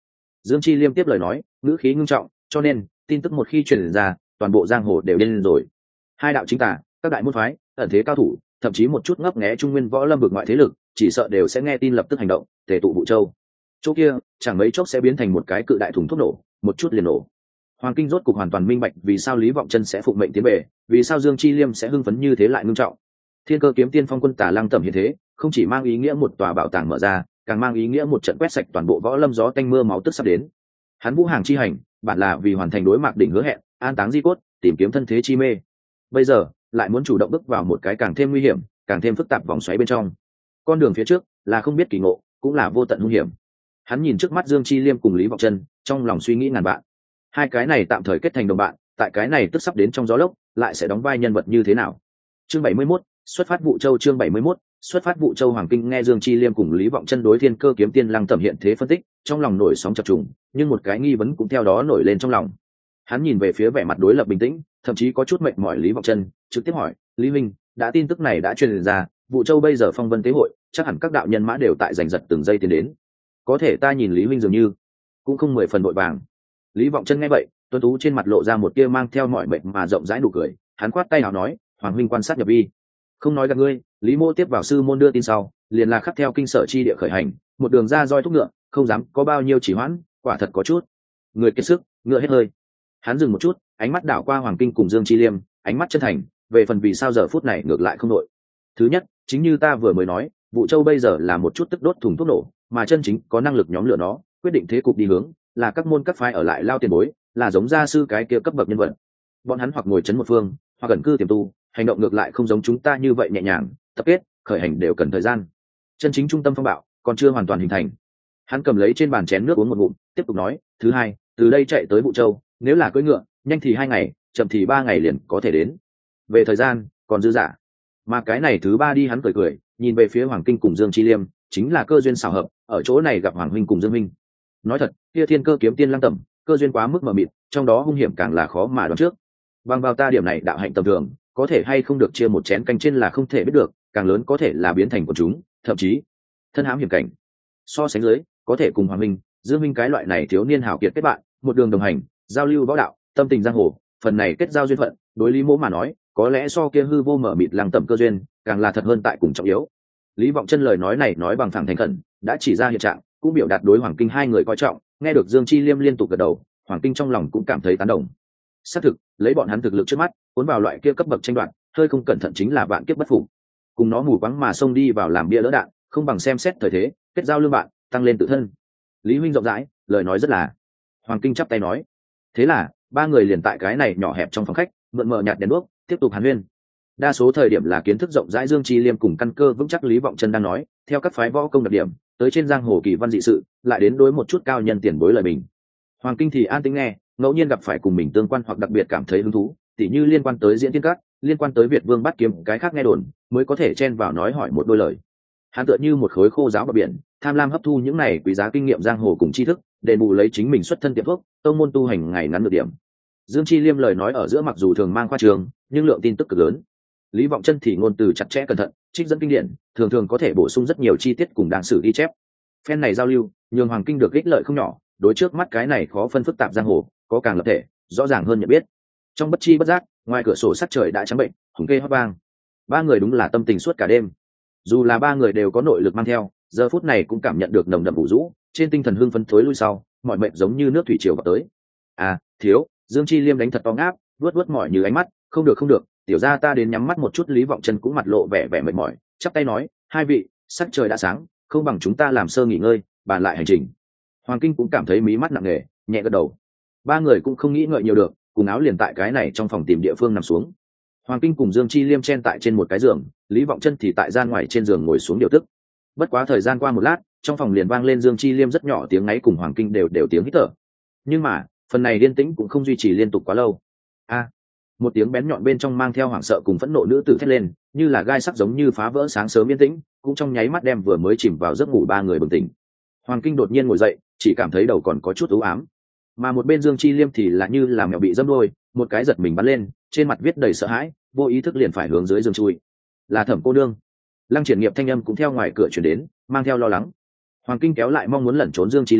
Dương Chi Liêm tiếp lời nói, ngữ khí ngưng trọng, cho nên tin tức một khi truyền ra, toàn bộ giang hồ đều điên rồi. Hai đạo chính tà, các đại môn phái, ẩn thế cao thủ, thậm chí một chút ngấp nghé trung nguyên võ lâm vực ngoại thế lực, chỉ sợ đều sẽ nghe tin lập tức hành động, tề tụ Vũ Châu. Chỗ kia, chẳng mấy chốc sẽ biến thành một cái cự đại thùng thuốc nổ, một chút liền nổ. Hoàng Kinh rốt cục hoàn toàn minh bạch vì sao Lý Vọng Chân sẽ phụng mệnh tiến về, vì sao Dương Chi Liêm sẽ hưng phấn như thế lại ngưng trọng. Thiên Cơ Kiếm Tiên Phong Quân Tả Lăng Tẩm hiện thế, không chỉ mang ý nghĩa một tòa bảo tàng mở ra, càng mang ý nghĩa một trận quét sạch toàn bộ võ lâm gió tanh mưa máu tức sắp đến. Hắn vũ hàng chi hành, bản là vì hoàn thành đối mạc đỉnh hứa hẹn, an táng di cốt, tìm kiếm thân thế chi mê. Bây giờ, lại muốn chủ động bước vào một cái càng thêm nguy hiểm, càng thêm phức tạp vòng xoáy bên trong. Con đường phía trước là không biết kỳ ngộ, cũng là vô tận hung hiểm. Hắn nhìn trước mắt Dương Chi Liêm cùng Lý Vọng Chân, trong lòng suy nghĩ ngàn vạn. Hai cái này tạm thời kết thành đồng bạn, tại cái này tức sắp đến trong gió lốc, lại sẽ đóng vai nhân vật như thế nào? Chương bảy mươi mốt, xuất phát Vũ Châu. Chương bảy mươi mốt, xuất phát Vũ Châu. Hoàng Kinh nghe Dương Chi Liêm cùng Lý Vọng Chân đối Thiên Cơ Kiếm Tiên Lăng Tẩm hiện thế phân tích, trong lòng nổi sóng chập trùng, nhưng một cái nghi vấn cũng theo đó nổi lên trong lòng. Hắn nhìn về phía vẻ mặt đối lập bình tĩnh, thậm chí có chút mệt mỏi Lý Vọng Chân, trực tiếp hỏi, "Lý Minh, đã tin tức này đã truyền ra, Vũ Châu bây giờ phong vân tế hội, chắc hẳn các đạo nhân mã đều tại giành giật từng giây tiến đến. Có thể ta nhìn Lý Minh dường như cũng không mười phần vội vàng." Lý Vọng Chân nghe vậy, tuấn tú trên mặt lộ ra một tia mang theo mọi mệnh mà rộng rãi nụ cười, hắn khoát tay nào nói, "Hoàng huynh quan sát nhập vi, không nói gặp ngươi." Lý Mô tiếp vào sư môn đưa tin sau, liền là khắc theo kinh sở chi địa khởi hành, một đường ra roi thúc ngựa, không dám có bao nhiêu chỉ hoãn, quả thật có chút người kiệt sức, ngựa hết hơi. Hắn dừng một chút, ánh mắt đảo qua Hoàng Kinh cùng Dương Chi Liêm, ánh mắt chân thành, về phần vì sao giờ phút này ngược lại không nội. Thứ nhất, chính như ta vừa mới nói, Vũ Châu bây giờ là một chút tức đốt thùng thuốc nổ, mà chân chính có năng lực nhóm lửa nó, quyết định thế cục đi hướng, là các môn các phái ở lại lao tiền bối, là giống gia sư cái kia cấp bậc nhân vật. Bọn hắn hoặc ngồi trấn một phương, hoặc gần cư tiềm tu, hành động ngược lại không giống chúng ta như vậy nhẹ nhàng, tập kết, khởi hành đều cần thời gian. Chân chính trung tâm phong bạo còn chưa hoàn toàn hình thành. Hắn cầm lấy trên bàn chén nước uống một ngụm, tiếp tục nói, thứ hai, từ đây chạy tới Vũ Châu, nếu là cưỡi ngựa, nhanh thì hai ngày, chậm thì ba ngày liền có thể đến. Về thời gian, còn dư dả. Mà cái này thứ ba đi, hắn cười cười, nhìn về phía Hoàng Kinh cùng Dương Chi Liêm, chính là cơ duyên xảo hợp, ở chỗ này gặp Hoàng huynh cùng Dương huynh. Nói thật, kia Thiên Cơ Kiếm Tiên Lăng Tẩm, cơ duyên quá mức mờ mịt, trong đó hung hiểm càng là khó mà đoán trước. Bằng vào ta điểm này đạo hạnh tầm thường, có thể hay không được chia một chén canh trên là không thể biết được, càng lớn có thể là biến thành của chúng, thậm chí thân hãm hiểm cảnh. So sánh dưới, có thể cùng Hoàng huynh, Dương huynh cái loại này thiếu niên hảo kiệt kết bạn, một đường đồng hành, giao lưu võ đạo, tâm tình giang hồ, phần này kết giao duyên phận, đối Lý Mỗ mà nói, có lẽ so kia hư vô mở mịt Lăng Tẩm cơ duyên, càng là thật hơn tại cùng trọng yếu. Lý Vọng Chân lời nói này nói bằng thẳng thành khẩn, đã chỉ ra hiện trạng, cũng biểu đạt đối Hoàng Kinh hai người coi trọng. Nghe được Dương Chi Liêm liên tục gật đầu, Hoàng Kinh trong lòng cũng cảm thấy tán đồng. Xác thực, lấy bọn hắn thực lực trước mắt, cuốn vào loại kia cấp bậc tranh đoạt, hơi không cẩn thận chính là vạn kiếp bất phục. Cùng nó mù quáng mà xông đi vào làm bia lỡ đạn, không bằng xem xét thời thế, kết giao lương bạn, tăng lên tự thân. Lý huynh rộng rãi, lời nói rất là. Hoàng Kinh chắp tay nói. Thế là, ba người liền tại cái này nhỏ hẹp trong phòng khách, mượn mờ nhạt đèn đuốc, tiếp tục hàn huyên. Đa số thời điểm là kiến thức rộng rãi Dương Chi Liêm cùng căn cơ vững chắc Lý Vọng Chân đang nói, theo các phái võ công đặc điểm, tới trên giang hồ kỳ văn dị sự, lại đến đối một chút cao nhân tiền bối lời mình. Hoàng Kinh thì an tĩnh nghe, ngẫu nhiên gặp phải cùng mình tương quan hoặc đặc biệt cảm thấy hứng thú, tỉ như liên quan tới Diễn Tiên Các, liên quan tới Việt Vương Bát Kiếm, cái khác nghe đồn, mới có thể chen vào nói hỏi một đôi lời. Hắn tựa như một khối khô giáo bờ biển, tham lam hấp thu những này quý giá kinh nghiệm giang hồ cùng tri thức, đền bù lấy chính mình xuất thân tiệm thuốc, tông môn tu hành ngày ngắn được điểm. Dương Chi Liêm lời nói ở giữa mặc dù thường mang khoa trường, nhưng lượng tin tức cực lớn. Lý Vọng Chân thì ngôn từ chặt chẽ cẩn thận, trích dẫn kinh điển, thường thường có thể bổ sung rất nhiều chi tiết cùng đang sử ghi chép. Phen này giao lưu, nhường Hoàng Kinh được ích lợi không nhỏ, đối trước mắt cái này khó phân phức tạp giang hồ, có càng lập thể, rõ ràng hơn nhận biết. Trong bất chi bất giác, ngoài cửa sổ sắc trời đã trắng bệnh, hùng kê hót vang. Ba người đúng là tâm tình suốt cả đêm. Dù là ba người đều có nội lực mang theo, giờ phút này cũng cảm nhận được nồng đậm vũ rũ, trên tinh thần hưng phấn thối lui sau, mọi mệnh giống như nước thủy triều vào tới. À, thiếu, Dương Chi Liêm đánh thật to ngáp, vuốt vuốt mỏi như ánh mắt, không được không được, tiểu gia ta đến nhắm mắt một chút. Lý Vọng Chân cũng mặt lộ vẻ vẻ mệt mỏi, chắp tay nói, hai vị, sắc trời đã sáng, không bằng chúng ta làm sơ nghỉ ngơi, bàn lại hành trình. Hoàng Kinh cũng cảm thấy mí mắt nặng nề, nhẹ gật đầu. Ba người cũng không nghĩ ngợi nhiều được, cùng áo liền tại cái này trong phòng tìm địa phương nằm xuống. Hoàng Kinh cùng Dương Chi Liêm chen tại trên một cái giường, Lý Vọng Chân thì tại gian ngoài trên giường ngồi xuống điều tức. Bất quá thời gian qua một lát, trong phòng liền vang lên Dương Chi Liêm rất nhỏ tiếng ngáy cùng Hoàng Kinh đều đều tiếng hít thở. Nhưng mà, phần này yên tĩnh cũng không duy trì liên tục quá lâu. A, một tiếng bén nhọn bên trong mang theo hoảng sợ cùng phẫn nộ nữ tử thét lên, như là gai sắc giống như phá vỡ sáng sớm yên tĩnh, cũng trong nháy mắt đem vừa mới chìm vào giấc ngủ ba người bừng tỉnh. Hoàng Kinh đột nhiên ngồi dậy, chỉ cảm thấy đầu còn có chút u ám. Mà một bên Dương Chi Liêm thì là như là mèo bị dẫm đôi, một cái giật mình bắn lên, trên mặt viết đầy sợ hãi, vô ý thức liền phải hướng dưới giường chui. Là Thẩm cô nương. Lăng Triển Nghiệp thanh âm cũng theo ngoài cửa truyền đến, mang theo lo lắng. Hoàng Kinh kéo lại mong muốn lẩn trốn Dương Chi Liêm,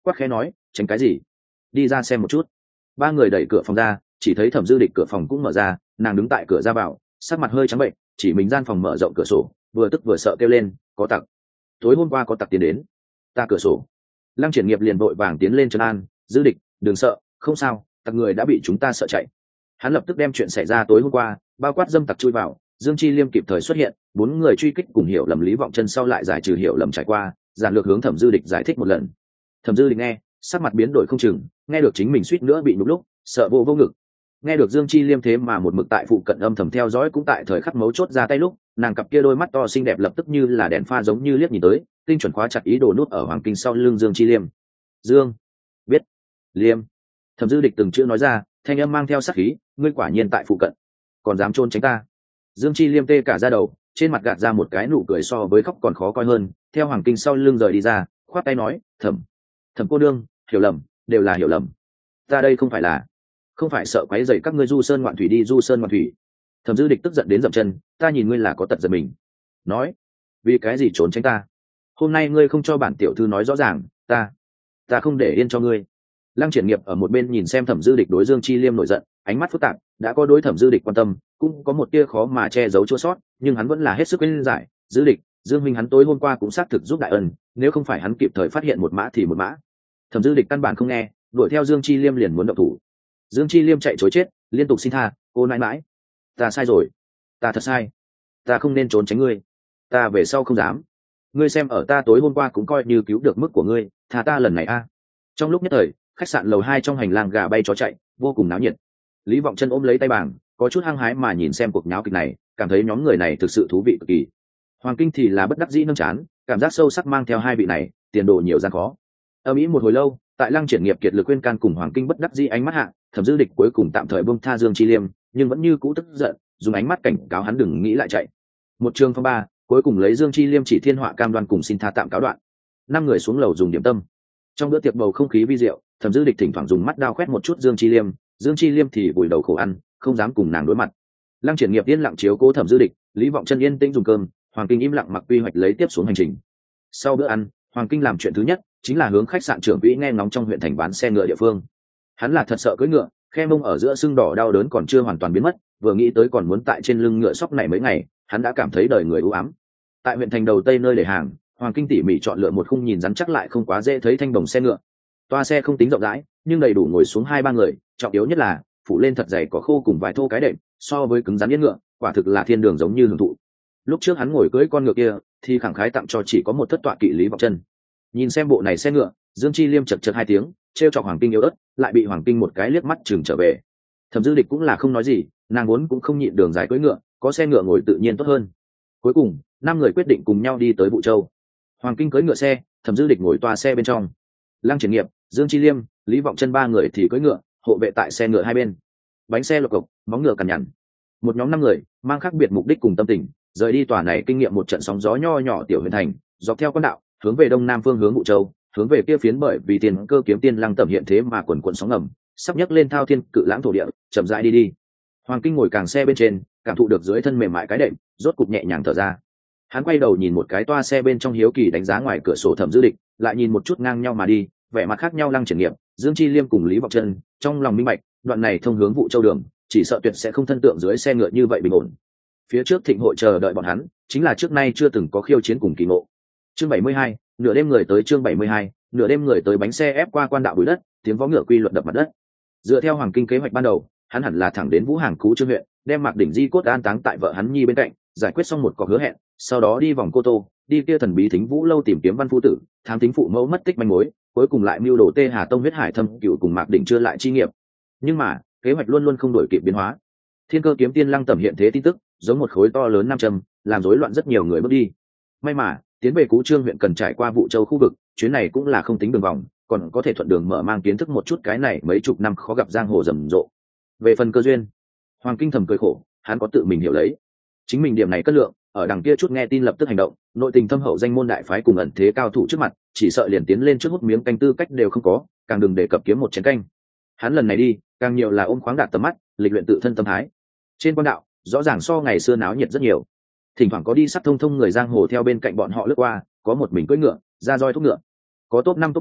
quắc khẽ nói tránh cái gì, đi ra xem một chút. Ba người đẩy cửa phòng ra, chỉ thấy Thẩm Dư Địch cửa phòng cũng mở ra, nàng đứng tại cửa ra vào, sắc mặt hơi trắng bệnh, chỉ mình gian phòng mở rộng cửa sổ, vừa tức vừa sợ kêu lên có tặc, tối hôm qua có tặc tiến đến. Ta cửa sổ. Lăng Triển Nghiệp liền vội vàng tiến lên trấn an, Dư Địch đừng sợ, không sao, tặc người đã bị chúng ta sợ chạy. Hắn lập tức đem chuyện xảy ra tối hôm qua bao quát dâm tặc chui vào, Dương Chi Liêm kịp thời xuất hiện, bốn người truy kích cùng hiểu lầm Lý Vọng Chân sau lại giải trừ hiểu lầm trải qua, giản lược hướng Thẩm Dư Địch giải thích một lần. Thẩm Dư Địch nghe, sắc mặt biến đổi không chừng, nghe được chính mình suýt nữa bị nhục lúc, sợ vô vô ngực. Nghe được Dương Chi Liêm thế mà một mực tại phụ cận âm thầm theo dõi cũng tại thời khắc mấu chốt ra tay lúc, nàng cặp kia đôi mắt to xinh đẹp lập tức như là đèn pha giống như liếc nhìn tới, tinh chuẩn khóa chặt ý đồ nút ở hoàng kinh sau lưng Dương Chi Liêm. Dương, biết, Liêm. Thẩm Dư Địch từng chữ nói ra, thanh âm mang theo sát khí, ngươi quả nhiên tại phụ cận, còn dám trốn tránh ta. Dương Chi Liêm tê cả da đầu, trên mặt gạt ra một cái nụ cười so với khóc còn khó coi hơn, theo hoàng kinh sau lưng rời đi ra, khoát tay nói, thẩm thẩm cô nương, hiểu lầm, đều là hiểu lầm, ta đây không phải là không phải sợ quấy rầy các ngươi du sơn ngoạn thủy đi du sơn ngoạn thủy. Thẩm Dư Địch tức giận đến dậm chân, ta nhìn ngươi là có tật giật mình, nói vì cái gì trốn tránh ta, hôm nay ngươi không cho bản tiểu thư nói rõ ràng, ta ta không để yên cho ngươi. Lăng Triển Nghiệp ở một bên nhìn xem Thẩm Dư Địch đối Dương Chi Liêm nổi giận, ánh mắt phức tạp, đã có đối Thẩm Dư Địch quan tâm, cũng có một tia khó mà che giấu chua sót, nhưng hắn vẫn là hết sức khuyên giải, Dư Địch, Dương huynh hắn tối hôm qua cũng xác thực giúp đại ân, nếu không phải hắn kịp thời phát hiện một mã thì một mã. Thẩm Dư Địch căn bản không nghe, đuổi theo Dương Chi Liêm liền muốn động thủ. Dương Chi Liêm chạy chối chết, liên tục xin tha, cô nãi mãi, ta sai rồi, ta thật sai, ta không nên trốn tránh ngươi, ta về sau không dám. Ngươi xem ở ta tối hôm qua cũng coi như cứu được mức của ngươi, tha ta lần này a. Trong lúc nhất thời, khách sạn lầu hai trong hành lang gà bay chó chạy, vô cùng náo nhiệt. Lý Vọng Chân ôm lấy tay bảng, có chút hăng hái mà nhìn xem cuộc náo kịch này, cảm thấy nhóm người này thực sự thú vị cực kỳ. Hoàng Kinh thì là bất đắc dĩ nâng chán, cảm giác sâu sắc mang theo hai vị này, tiền đồ nhiều gian khó. Ở Mỹ một hồi lâu, tại Lăng Triển Nghiệp kiệt lực khuyên can cùng Hoàng Kinh bất đắc dĩ ánh mắt hạ, Thẩm Dư Địch cuối cùng tạm thời buông tha Dương Chi Liêm, nhưng vẫn như cũ tức giận, dùng ánh mắt cảnh cáo hắn đừng nghĩ lại chạy. Một trường phong ba, cuối cùng lấy Dương Chi Liêm chỉ thiên họa cam đoan cùng xin tha tạm cáo đoạn. Năm người xuống lầu dùng điểm tâm. Trong bữa tiệc bầu không khí vi diệu, Thẩm Dư Địch thỉnh thoảng dùng mắt đao quét một chút Dương Chi Liêm, Dương Chi Liêm thì vùi đầu khổ ăn, không dám cùng nàng đối mặt. Lăng Triển Nghiệp yên lặng chiếu cố Thẩm Dư Địch, Lý Vọng Chân yên tĩnh dùng cơm, Hoàng Kinh im lặng mặc quy hoạch lấy tiếp xuống hành trình. Sau bữa ăn, Hoàng Kinh làm chuyện thứ nhất chính là hướng khách sạn trưởng quỹ nghe ngóng trong huyện thành bán xe ngựa địa phương. Hắn là thật sợ cưỡi ngựa, khe mông ở giữa sưng đỏ đau đớn còn chưa hoàn toàn biến mất, vừa nghĩ tới còn muốn tại trên lưng ngựa sóc này mấy ngày, hắn đã cảm thấy đời người u ám. Tại huyện thành đầu tây nơi để hàng, Hoàng Kinh tỉ mỉ chọn lựa một khung nhìn rắn chắc lại không quá dễ thấy thanh đồng xe ngựa. Toa xe không tính rộng rãi, nhưng đầy đủ ngồi xuống hai ba người, trọng yếu nhất là phủ lên thật dày cỏ khô cùng vài thô cái đệm, so với cứng rắn yên ngựa, quả thực là thiên đường giống như hưởng thụ. Lúc trước hắn ngồi cưỡi con ngựa kia, thì khẳng khái tặng cho chỉ có một thất tọa kỵ Lý Vọng Chân. Nhìn xem bộ này xe ngựa, Dương Chi Liêm chật chật hai tiếng, trêu chọc Hoàng Kinh yếu ớt, lại bị Hoàng Kinh một cái liếc mắt chừng trở về. Thẩm Dư Địch cũng là không nói gì, nàng vốn cũng không nhịn đường dài cưỡi ngựa, có xe ngựa ngồi tự nhiên tốt hơn. Cuối cùng, năm người quyết định cùng nhau đi tới Vũ Châu. Hoàng Kinh cưỡi ngựa xe, Thẩm Dư Địch ngồi toa xe bên trong. Lăng Triển Nghiệp, Dương Chi Liêm, Lý Vọng Chân ba người thì cưỡi ngựa, hộ vệ tại xe ngựa hai bên. Bánh xe lộc cộc, móng ngựa cằn nhằn. Một nhóm năm người, mang khác biệt mục đích cùng tâm tình, rời đi tòa này kinh nghiệm một trận sóng gió nho nhỏ tiểu huyện thành, dọc theo con đạo, hướng về đông nam phương hướng Vũ Châu, hướng về kia phiến bởi vì tiền cơ kiếm tiên lăng tẩm hiện thế mà quần quần sóng ngầm, sắp nhấc lên thao thiên cự lãng thổ địa, chậm rãi đi đi. Hoàng Kinh ngồi càng xe bên trên, cảm thụ được dưới thân mềm mại cái đệm, rốt cục nhẹ nhàng thở ra. Hắn quay đầu nhìn một cái toa xe bên trong hiếu kỳ đánh giá ngoài cửa sổ Thẩm Dư Địch, lại nhìn một chút ngang nhau mà đi, vẻ mặt khác nhau Lăng Triển Nghiệp, Dương Chi Liêm cùng Lý Vọng Chân, trong lòng minh bạch, đoạn này thông hướng Vũ Châu đường, chỉ sợ tuyệt sẽ không thân tượng dưới xe ngựa như vậy bình ổn. Phía trước thịnh hội chờ đợi bọn hắn, chính là trước nay chưa từng có khiêu chiến cùng kỳ ngộ. Chương bảy mươi hai, nửa đêm người tới chương bảy mươi hai, nửa đêm người tới bánh xe ép qua quan đạo bụi đất, tiếng vó ngựa quy luật đập mặt đất. Dựa theo Hoàng Kinh kế hoạch ban đầu, hắn hẳn là thẳng đến Vũ Hàng Cú Trương huyện, đem Mạc Đỉnh Di cốt an táng tại vợ hắn Nhi bên cạnh, giải quyết xong một cọc hứa hẹn, sau đó đi vòng Cô Tô, đi kia thần bí Thính Vũ lâu tìm kiếm Văn Phu tử, thám tính phụ mẫu mất tích manh mối, cuối cùng lại mưu đồ Tê Hà Tông huyết hải thâm cựu cùng Mạc Đỉnh chưa lại chi nghiệp. Nhưng mà, kế hoạch luôn luôn không đổi kịp biến hóa. Thiên Cơ kiếm tiên Lăng Tẩm hiện thế tin tức, giống một khối to lớn nam châm, làm rối loạn rất nhiều người bước đi. May mà, tiến về Cú Trương huyện cần trải qua Vũ Châu khu vực, chuyến này cũng là không tính đường vòng, còn có thể thuận đường mở mang kiến thức một chút cái này mấy chục năm khó gặp giang hồ rầm rộ. Về phần cơ duyên, Hoàng Kinh thầm cười khổ, hắn có tự mình hiểu lấy. Chính mình điểm này cất lượng, ở đằng kia chút nghe tin lập tức hành động, nội tình thâm hậu danh môn đại phái cùng ẩn thế cao thủ trước mặt, chỉ sợ liền tiến lên trước hút miếng canh tư cách đều không có, càng đừng đề cập kiếm một chén canh. Hắn lần này đi, càng nhiều là ôm khoáng đạt tầm mắt, lịch luyện tự thân tâm thái. Trên quan đạo, rõ ràng so ngày xưa náo nhiệt rất nhiều. Thỉnh thoảng có đi sắt thông thông người giang hồ theo bên cạnh bọn họ lướt qua, có một mình cưỡi ngựa, ra roi thúc ngựa. Có top năm top ba,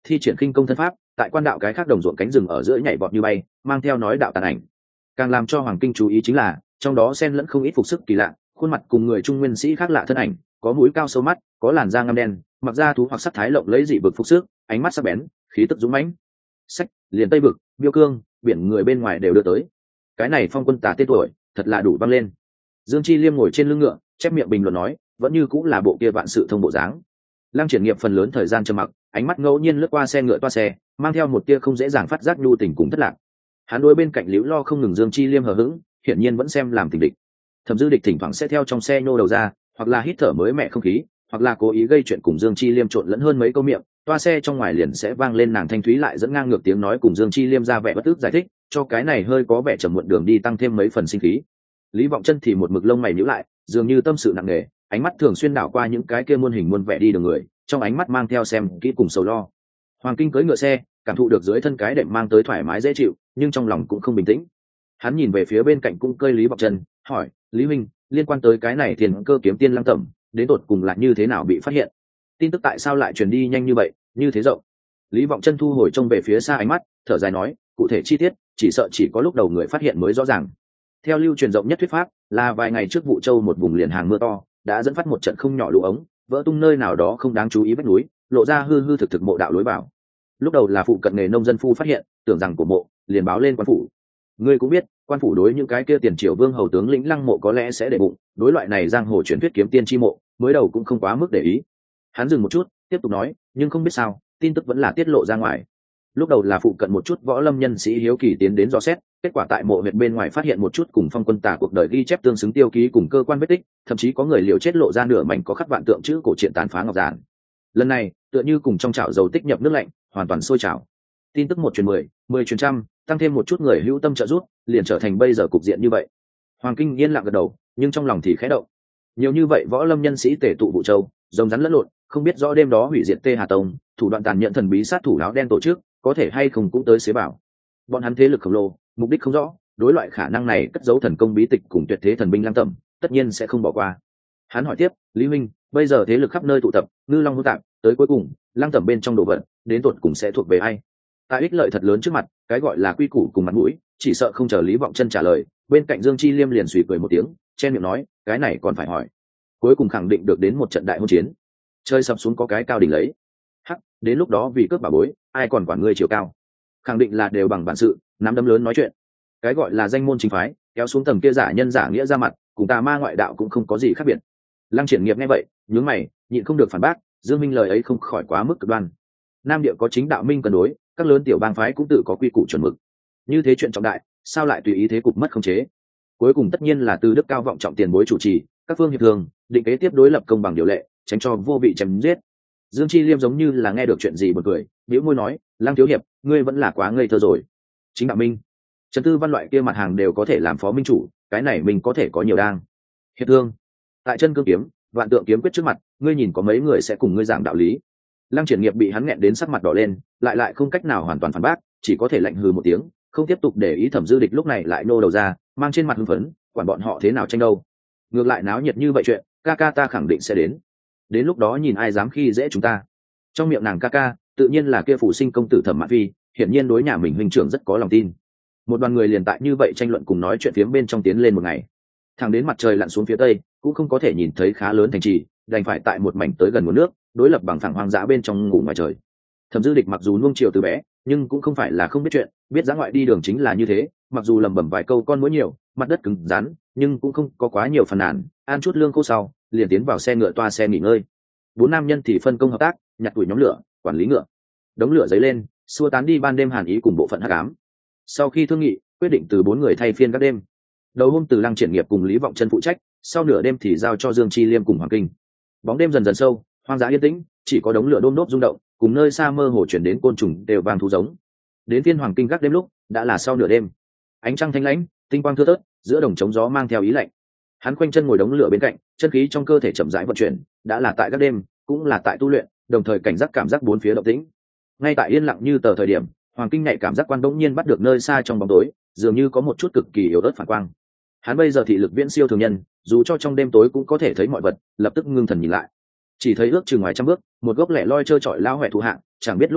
thi triển khinh công thân pháp tại quan đạo cái khác đồng ruộng cánh rừng ở giữa nhảy vọt như bay, mang theo nói đạo tàn ảnh. Càng làm cho Hoàng Kinh chú ý chính là trong đó xen lẫn không ít phục sức kỳ lạ, khuôn mặt cùng người trung nguyên sĩ khác lạ thân ảnh, có mũi cao sâu mắt, có làn da ngăm đen, mặc da thú hoặc sắc thái lộng lấy dị vực phục sức, ánh mắt sắc bén, khí tức dũng mãnh. Sách, liền Tây Vực, Miêu Cương, biển người bên ngoài đều đưa tới. Cái này Phong Quân Tả tên tuổi, thật là đủ vang lên. Dương Chi Liêm ngồi trên lưng ngựa, chép miệng bình luận nói, vẫn như cũng là bộ kia vạn sự thông bộ dáng. Lăng Triển Nghiệp phần lớn thời gian trầm mặc, ánh mắt ngẫu nhiên lướt qua xe ngựa toa xe, mang theo một tia không dễ dàng phát giác nhu tình cùng thất lạc. Hắn đối bên cạnh liễu lo không ngừng Dương Chi Liêm hờ hững, hiển nhiên vẫn xem làm tình địch. Thẩm Dư Địch thỉnh thoảng sẽ theo trong xe nhô đầu ra, hoặc là hít thở mới mẻ không khí, hoặc là cố ý gây chuyện cùng Dương Chi Liêm trộn lẫn hơn mấy câu miệng, toa xe trong ngoài liền sẽ vang lên nàng thanh thúy lại dẫn ngang ngược tiếng nói cùng Dương Chi Liêm ra vẻ bất tức giải thích, cho cái này hơi có vẻ trầm muộn đường đi tăng thêm mấy phần sinh khí. Lý Vọng Chân thì một mực lông mày nhíu lại, dường như tâm sự nặng nề, ánh mắt thường xuyên đảo qua những cái kia muôn hình muôn vẻ đi đường người, trong ánh mắt mang theo xem kỹ cùng sầu lo. Hoàng Kinh cưỡi ngựa xe, cảm thụ được dưới thân cái đệm mang tới thoải mái dễ chịu, nhưng trong lòng cũng không bình tĩnh. Hắn nhìn về phía bên cạnh cung cơi Lý Vọng Chân, hỏi: "Lý huynh, liên quan tới cái này Thiên Cơ kiếm tiên Lăng Tẩm, đến tột cùng là như thế nào bị phát hiện? Tin tức tại sao lại truyền đi nhanh như vậy, như thế rộng?" Lý Vọng Chân thu hồi trông về phía xa ánh mắt, thở dài nói: "Cụ thể chi tiết, chỉ sợ chỉ có lúc đầu người phát hiện mới rõ ràng. Theo lưu truyền rộng nhất thuyết pháp, là vài ngày trước Vũ Châu một vùng liền hàng mưa to, đã dẫn phát một trận không nhỏ lũ ống, vỡ tung nơi nào đó không đáng chú ý vách núi, lộ ra hư hư thực thực mộ đạo lối vào. Lúc đầu là phụ cận nghề nông dân phu phát hiện, tưởng rằng của mộ, liền báo lên quan phủ. Ngươi cũng biết, quan phủ đối những cái kia tiền triều vương hầu tướng lĩnh Lăng mộ có lẽ sẽ để bụng, đối loại này giang hồ truyền thuyết kiếm tiên chi mộ, mới đầu cũng không quá mức để ý." Hắn dừng một chút, tiếp tục nói: "Nhưng không biết sao, tin tức vẫn là tiết lộ ra ngoài. Lúc đầu là phụ cận một chút võ lâm nhân sĩ hiếu kỳ tiến đến dò xét, kết quả tại mộ huyệt bên ngoài phát hiện một chút cùng Phong Quân Tả cuộc đời ghi chép tương xứng tiêu ký cùng cơ quan vết tích, thậm chí có người liều chết lộ ra nửa mảnh có khắc vạn tượng chữ cổ truyện tàn phá ngọc giản. Lần này, tựa như cùng trong chảo dầu tích nhập nước lạnh, hoàn toàn sôi trào. Tin tức một truyền mười, mười truyền trăm, tăng thêm một chút người hữu tâm trợ giúp, liền trở thành bây giờ cục diện như vậy." Hoàng Kinh yên lặng gật đầu, nhưng trong lòng thì khẽ động. Nhiều như vậy võ lâm nhân sĩ tề tụ Vũ Châu, rồng rắn lẫn lộn, không biết rõ đêm đó hủy diệt Tê Hà Tông, thủ đoạn tàn nhẫn thần bí sát thủ áo đen tổ chức, có thể hay không cũng tới xế bảo. Bọn hắn thế lực khổng lồ, mục đích không rõ, đối loại khả năng này cất giấu thần công bí tịch cùng tuyệt thế thần binh Lăng Tẩm, tất nhiên sẽ không bỏ qua. Hắn hỏi tiếp: "Lý huynh, bây giờ thế lực khắp nơi tụ tập, ngư long hỗn tạp, tới cuối cùng, Lăng Tẩm bên trong đồ vật, đến tột cùng sẽ thuộc về ai? Tại ích lợi thật lớn trước mặt, cái gọi là quy củ cùng mặt mũi, chỉ sợ không chờ Lý Vọng Chân trả lời, bên cạnh Dương Chi Liêm liền suy cười một tiếng, chen miệng nói: "Cái này còn phải hỏi. Cuối cùng khẳng định được đến một trận đại hôn chiến. Chơi sập xuống có cái cao đỉnh lấy. Hắc, đến lúc đó vì cướp bà bối, ai còn quản ngươi chiều cao? Khẳng định là đều bằng bản sự, nắm đấm lớn nói chuyện. Cái gọi là danh môn chính phái, kéo xuống tầm kia giả nhân giả nghĩa ra mặt, cùng tà ma ngoại đạo cũng không có gì khác biệt." Lăng Triển Nghiệp nghe vậy, nhướng mày, nhịn không được phản bác: "Dương minh lời ấy không khỏi quá mức cực đoan. Nam địa có chính đạo minh cân đối, các lớn tiểu bang phái cũng tự có quy củ chuẩn mực. Như thế chuyện trọng đại, sao lại tùy ý thế cục mất khống chế? Cuối cùng tất nhiên là từ đức cao vọng trọng tiền bối chủ trì, các phương hiệp thương, định kế tiếp đối lập công bằng điều lệ, tránh cho vô vị chém giết." Dương Chi Liêm giống như là nghe được chuyện gì buồn cười, bĩu môi nói: "Lăng thiếu hiệp, ngươi vẫn là quá ngây thơ rồi. Chính đạo minh, Trần Tư Văn loại kia mặt hàng đều có thể làm phó minh chủ, cái này mình có thể có nhiều đang. Hiệp thương, tại chân cương kiếm, vạn tượng kiếm quyết trước mặt, ngươi nhìn có mấy người sẽ cùng ngươi giảng đạo lý?" Lăng Triển Nghiệp bị hắn nghẹn đến sắc mặt đỏ lên, lại lại không cách nào hoàn toàn phản bác, chỉ có thể lạnh hừ một tiếng, không tiếp tục để ý Thẩm Dư Địch lúc này lại nô đầu ra, mang trên mặt hưng phấn, quản bọn họ thế nào tranh đâu. Ngược lại náo nhiệt như vậy chuyện, ca ca ta khẳng định sẽ đến. Đến lúc đó nhìn ai dám khi dễ chúng ta. Trong miệng nàng ca ca, tự nhiên là kia phủ sinh công tử Thẩm Mạn Phi, hiển nhiên đối nhà mình huynh trưởng rất có lòng tin. Một đoàn người liền tại như vậy tranh luận cùng nói chuyện phiếm bên trong tiến lên một ngày. Thẳng đến mặt trời lặn xuống phía tây, cũng không có thể nhìn thấy khá lớn thành trì, đành phải tại một mảnh tới gần nguồn nước, đối lập bằng phẳng hoang dã bên trong ngủ ngoài trời. Thẩm Dư Địch mặc dù nuông chiều từ bé, nhưng cũng không phải là không biết chuyện, biết dã ngoại đi đường chính là như thế, mặc dù lẩm bẩm vài câu con muỗi nhiều, mặt đất cứng rắn, nhưng cũng không có quá nhiều phàn nàn, ăn chút lương khô sau, liền tiến vào xe ngựa toa xe nghỉ ngơi. Bốn nam nhân thì phân công hợp tác, nhặt tuổi nhóm lửa, quản lý ngựa. Đống lửa dấy lên, xua tán đi ban đêm hàn ý cùng bộ phận hắc ám. Sau khi thương nghị, quyết định từ bốn người thay phiên các đêm. Đầu hôm từ Lăng Triển Nghiệp cùng Lý Vọng Chân phụ trách, sau nửa đêm thì giao cho Dương Chi Liêm cùng Hoàng Kinh. Bóng đêm dần dần sâu, hoang dã yên tĩnh, chỉ có đống lửa đôm đốp rung động, cùng nơi xa mơ hồ chuyển đến côn trùng đều vang thú giống. Đến phiên Hoàng Kinh gác đêm lúc, đã là sau nửa đêm. Ánh trăng thanh lãnh, tinh quang thưa thớt, giữa đồng trống gió mang theo ý lạnh. Hắn khoanh chân ngồi đống lửa bên cạnh, chân khí trong cơ thể chậm rãi vận chuyển, đã là tại gác đêm, cũng là tại tu luyện, đồng thời cảnh giác cảm giác bốn phía động tĩnh. Ngay tại yên lặng như tờ thời điểm, Hoàng Kinh nhạy cảm giác quan bỗng nhiên bắt được nơi xa trong bóng tối, dường như có một chút cực kỳ yếu ớt phản quang. Hắn bây giờ thị lực viễn siêu thường nhân, dù cho trong đêm tối cũng có thể thấy mọi vật, lập tức ngưng thần nhìn lại. Chỉ thấy ước chừng ngoài trăm bước, một gốc lẻ loi trơ trọi lao hoẹ thụ hạng, chẳng biết lúc nào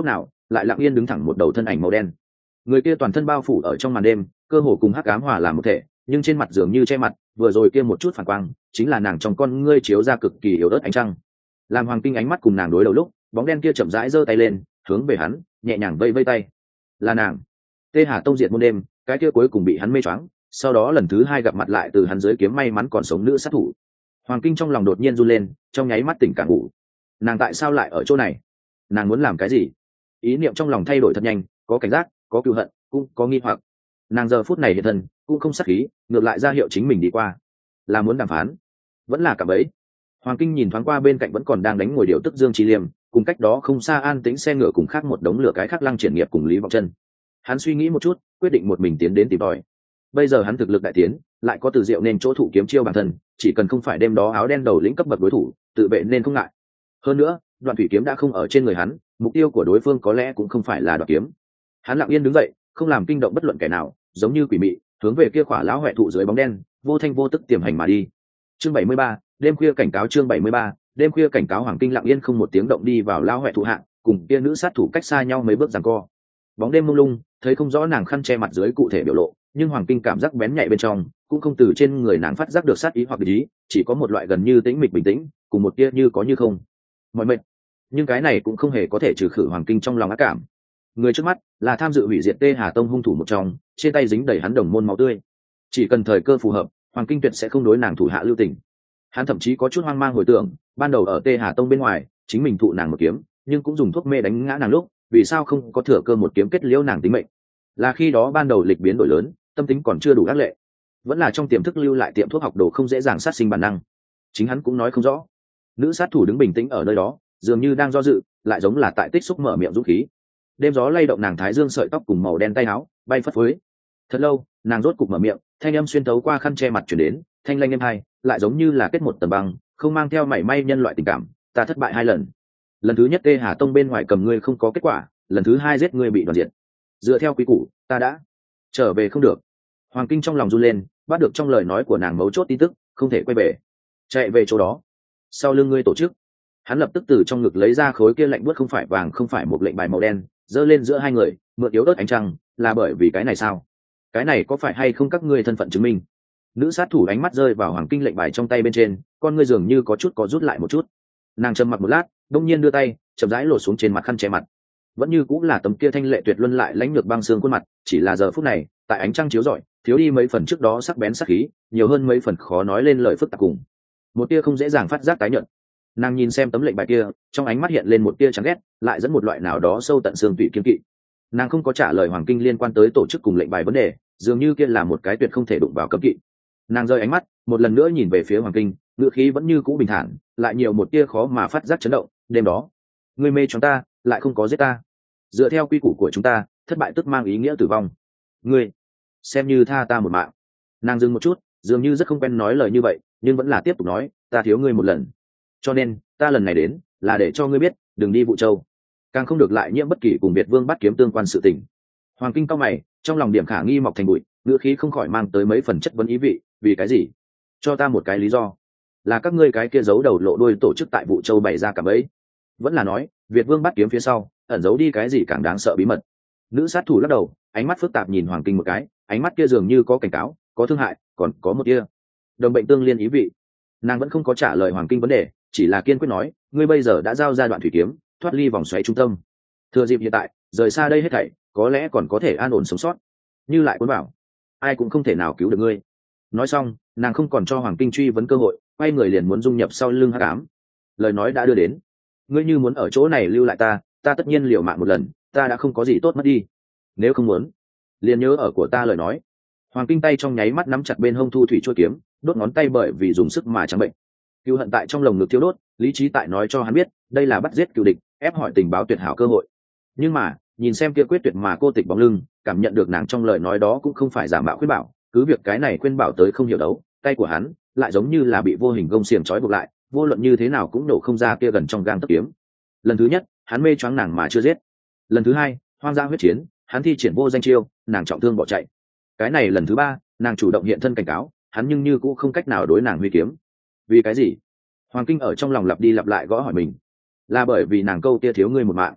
lại lặng yên đứng thẳng một đầu thân ảnh màu đen. Người kia toàn thân bao phủ ở trong màn đêm, cơ hồ cùng hắc ám hòa làm một thể, nhưng trên mặt dường như che mặt, vừa rồi kia một chút phản quang chính là nàng trong con ngươi chiếu ra cực kỳ yếu ớt ánh trăng. Làm Hoàng Kinh ánh mắt cùng nàng đối đầu lúc, bóng đen kia chậm rãi giơ tay lên, hướng về hắn nhẹ nhàng vây vây tay. Là nàng. Tê Hà Tông diệt môn đêm, cái kia cuối cùng bị hắn mê choáng, sau đó lần thứ hai gặp mặt lại từ hắn dưới kiếm may mắn còn sống nữ sát thủ. Hoàng Kinh trong lòng đột nhiên run lên, trong nháy mắt tỉnh cả ngủ. Nàng tại sao lại ở chỗ này? Nàng muốn làm cái gì? Ý niệm trong lòng thay đổi thật nhanh, có cảnh giác, có cừu hận, cũng có nghi hoặc. Nàng giờ phút này hiện thân, cũng không sát khí, ngược lại ra hiệu chính mình đi qua. Là muốn đàm phán, vẫn là cạm bẫy. Hoàng Kinh nhìn thoáng qua bên cạnh vẫn còn đang đánh ngồi điều tức Dương Chi Liêm, cùng cách đó không xa an tĩnh xe ngựa cùng khác một đống lửa cái khác Lăng Triển Nghiệp cùng Lý Vọng Chân. Hắn suy nghĩ một chút, quyết định một mình tiến đến tìm tòi. Bây giờ hắn thực lực đại tiến, lại có Từ Diệu nên chỗ thủ kiếm chiêu bản thân, chỉ cần không phải đêm đó áo đen đầu lĩnh cấp bậc đối thủ, tự vệ nên không ngại. Hơn nữa, Đoạn Thủy kiếm đã không ở trên người hắn, mục tiêu của đối phương có lẽ cũng không phải là Đoạn kiếm. Hắn lặng yên đứng dậy, không làm kinh động bất luận kẻ nào, giống như quỷ mị, hướng về kia khỏa lão hoè thụ dưới bóng đen, vô thanh vô tức tiềm hành mà đi. Chương bảy mươi ba, đêm khuya cảnh cáo. Chương bảy mươi ba, đêm khuya cảnh cáo. Hoàng Kinh lặng yên không một tiếng động đi vào lão hoè thụ hạ, cùng kia nữ sát thủ cách xa nhau mấy bước giằng co. Bóng đêm mông lung, thấy không rõ nàng khăn che mặt dưới cụ thể biểu lộ, nhưng Hoàng Kinh cảm giác bén nhạy bên trong, cũng không từ trên người nàng phát giác được sát ý hoặc ý, chỉ có một loại gần như tĩnh mịch bình tĩnh, cùng một tia như có như không. Mọi mệt, nhưng cái này cũng không hề có thể trừ khử Hoàng Kinh trong lòng ác cảm. Người trước mắt là tham dự hủy diệt Tê Hà Tông hung thủ một trong, trên tay dính đầy hắn đồng môn máu tươi. Chỉ cần thời cơ phù hợp, Hoàng Kinh tuyệt sẽ không đối nàng thủ hạ lưu tình. Hắn thậm chí có chút hoang mang hồi tưởng, ban đầu ở Tê Hà Tông bên ngoài, chính mình thụ nàng một kiếm, nhưng cũng dùng thuốc mê đánh ngã nàng lúc, vì sao không có thừa cơ một kiếm kết liễu nàng tính mệnh? Là khi đó ban đầu lịch biến đổi lớn, tâm tính còn chưa đủ ác lệ, vẫn là trong tiềm thức lưu lại tiệm thuốc học đồ không dễ dàng sát sinh bản năng. Chính hắn cũng nói không rõ. Nữ sát thủ đứng bình tĩnh ở nơi đó, dường như đang do dự, lại giống là tại tích xúc mở miệng dũng khí. Đêm gió lay động nàng thái dương sợi tóc cùng màu đen tay áo bay phất phới. Thật lâu, nàng rốt cục mở miệng, thanh âm xuyên thấu qua khăn che mặt truyền đến, thanh lanh êm hai, lại giống như là kết một tầng băng, không mang theo mảy may nhân loại tình cảm. Ta thất bại hai lần. Lần thứ nhất Tê Hà Tông bên ngoài cầm ngươi không có kết quả, lần thứ hai giết ngươi bị đoàn diệt. Dựa theo quy củ, ta đã trở về không được. Hoàng Kinh trong lòng run lên, bắt được trong lời nói của nàng mấu chốt tin tức, không thể quay về. Chạy về chỗ đó. Sau lưng ngươi tổ chức. Hắn lập tức từ trong ngực lấy ra khối kia lạnh buốt không phải vàng không phải một lệnh bài màu đen, giơ lên giữa hai người, mượn yếu ớt ánh trăng, là bởi vì cái này sao? Cái này có phải hay không các ngươi thân phận chứng minh? Nữ sát thủ ánh mắt rơi vào Hoàng Kinh lệnh bài trong tay bên trên, con ngươi dường như có chút có rút lại một chút. Nàng trầm mặc một lát, đông nhiên đưa tay, chậm rãi lột xuống trên mặt khăn che mặt. Vẫn như cũng là tấm kia thanh lệ tuyệt luân lại lãnh lược băng xương khuôn mặt, chỉ là giờ phút này, tại ánh trăng chiếu rọi, thiếu đi mấy phần trước đó sắc bén sắc khí, nhiều hơn mấy phần khó nói lên lời phức tạp cùng. Một tia không dễ dàng phát giác tái nhợt. Nàng nhìn xem tấm lệnh bài kia, trong ánh mắt hiện lên một tia chán ghét, lại dẫn một loại nào đó sâu tận xương tủy kiên kỵ. Nàng không có trả lời Hoàng Kinh liên quan tới tổ chức cùng lệnh bài vấn đề, dường như kia là một cái tuyệt không thể đụng vào cấm kỵ. Nàng rơi ánh mắt, một lần nữa nhìn về phía Hoàng Kinh, ngữ khí vẫn như cũ bình thản, lại nhiều một tia khó mà phát giác chấn động. Đêm đó, ngươi mê chúng ta, lại không có giết ta. Dựa theo quy củ của chúng ta, thất bại tức mang ý nghĩa tử vong. Ngươi, xem như tha ta một mạng. Nàng dừng một chút, dường như rất không quen nói lời như vậy, nhưng vẫn là tiếp tục nói, ta thiếu ngươi một lần. Cho nên, ta lần này đến, là để cho ngươi biết, đừng đi Vũ Châu. Càng không được lại nhiễm bất kỳ cùng Việt Vương bắt kiếm tương quan sự tình. Hoàng Kinh cau mày, trong lòng điểm khả nghi mọc thành bụi, ngữ khí không khỏi mang tới mấy phần chất vấn ý vị, vì cái gì? Cho ta một cái lý do. Là các ngươi cái kia giấu đầu lộ đuôi tổ chức tại Vũ Châu bày ra cả bẫy, vẫn là nói, Việt Vương bắt kiếm phía sau, ẩn giấu đi cái gì càng đáng sợ bí mật. Nữ sát thủ lắc đầu, ánh mắt phức tạp nhìn Hoàng Kinh một cái, ánh mắt kia dường như có cảnh cáo, có thương hại, còn có một kia đồng bệnh tương liên ý vị. Nàng vẫn không có trả lời Hoàng Kinh vấn đề, chỉ là kiên quyết nói, ngươi bây giờ đã giao ra đoạn thủy kiếm, thoát ly vòng xoáy trung tâm, thừa dịp hiện tại, rời xa đây hết thảy, có lẽ còn có thể an ổn sống sót. Như lại cuốn bảo, ai cũng không thể nào cứu được ngươi. Nói xong, nàng không còn cho Hoàng Kinh truy vấn cơ hội, quay người liền muốn dung nhập sau lưng hắc ám. Lời nói đã đưa đến, ngươi như muốn ở chỗ này lưu lại ta, ta tất nhiên liều mạng một lần, ta đã không có gì tốt mất đi. Nếu không muốn, liền nhớ ở của ta lời nói. Hoàng Kinh tay trong nháy mắt nắm chặt bên hông thu thủy chuôi kiếm, đốt ngón tay bởi vì dùng sức mà trắng bệnh. Cừu hận tại trong lồng ngực thiêu đốt, lý trí tại nói cho hắn biết, đây là bắt giết cừu địch, ép hỏi tình báo tuyệt hảo cơ hội. Nhưng mà, nhìn xem kia quyết tuyệt mà cô tịch bóng lưng, cảm nhận được nàng trong lời nói đó cũng không phải giả mạo khuyên bảo, cứ việc cái này khuyên bảo tới không hiểu đấu, tay của hắn lại giống như là bị vô hình gông xiềng trói buộc lại, vô luận như thế nào cũng nổ không ra kia gần trong gang tấc kiếm. Lần thứ nhất, hắn mê choáng nàng mà chưa giết. Lần thứ hai, hoang dã huyết chiến, hắn thi triển vô danh chiêu, nàng trọng thương bỏ chạy. Cái này lần thứ ba, nàng chủ động hiện thân cảnh cáo, hắn nhưng như cũng không cách nào đối nàng huy kiếm. Vì cái gì? Hoàng Kinh ở trong lòng lặp đi lặp lại gõ hỏi mình. Là bởi vì nàng câu kia thiếu ngươi một mạng.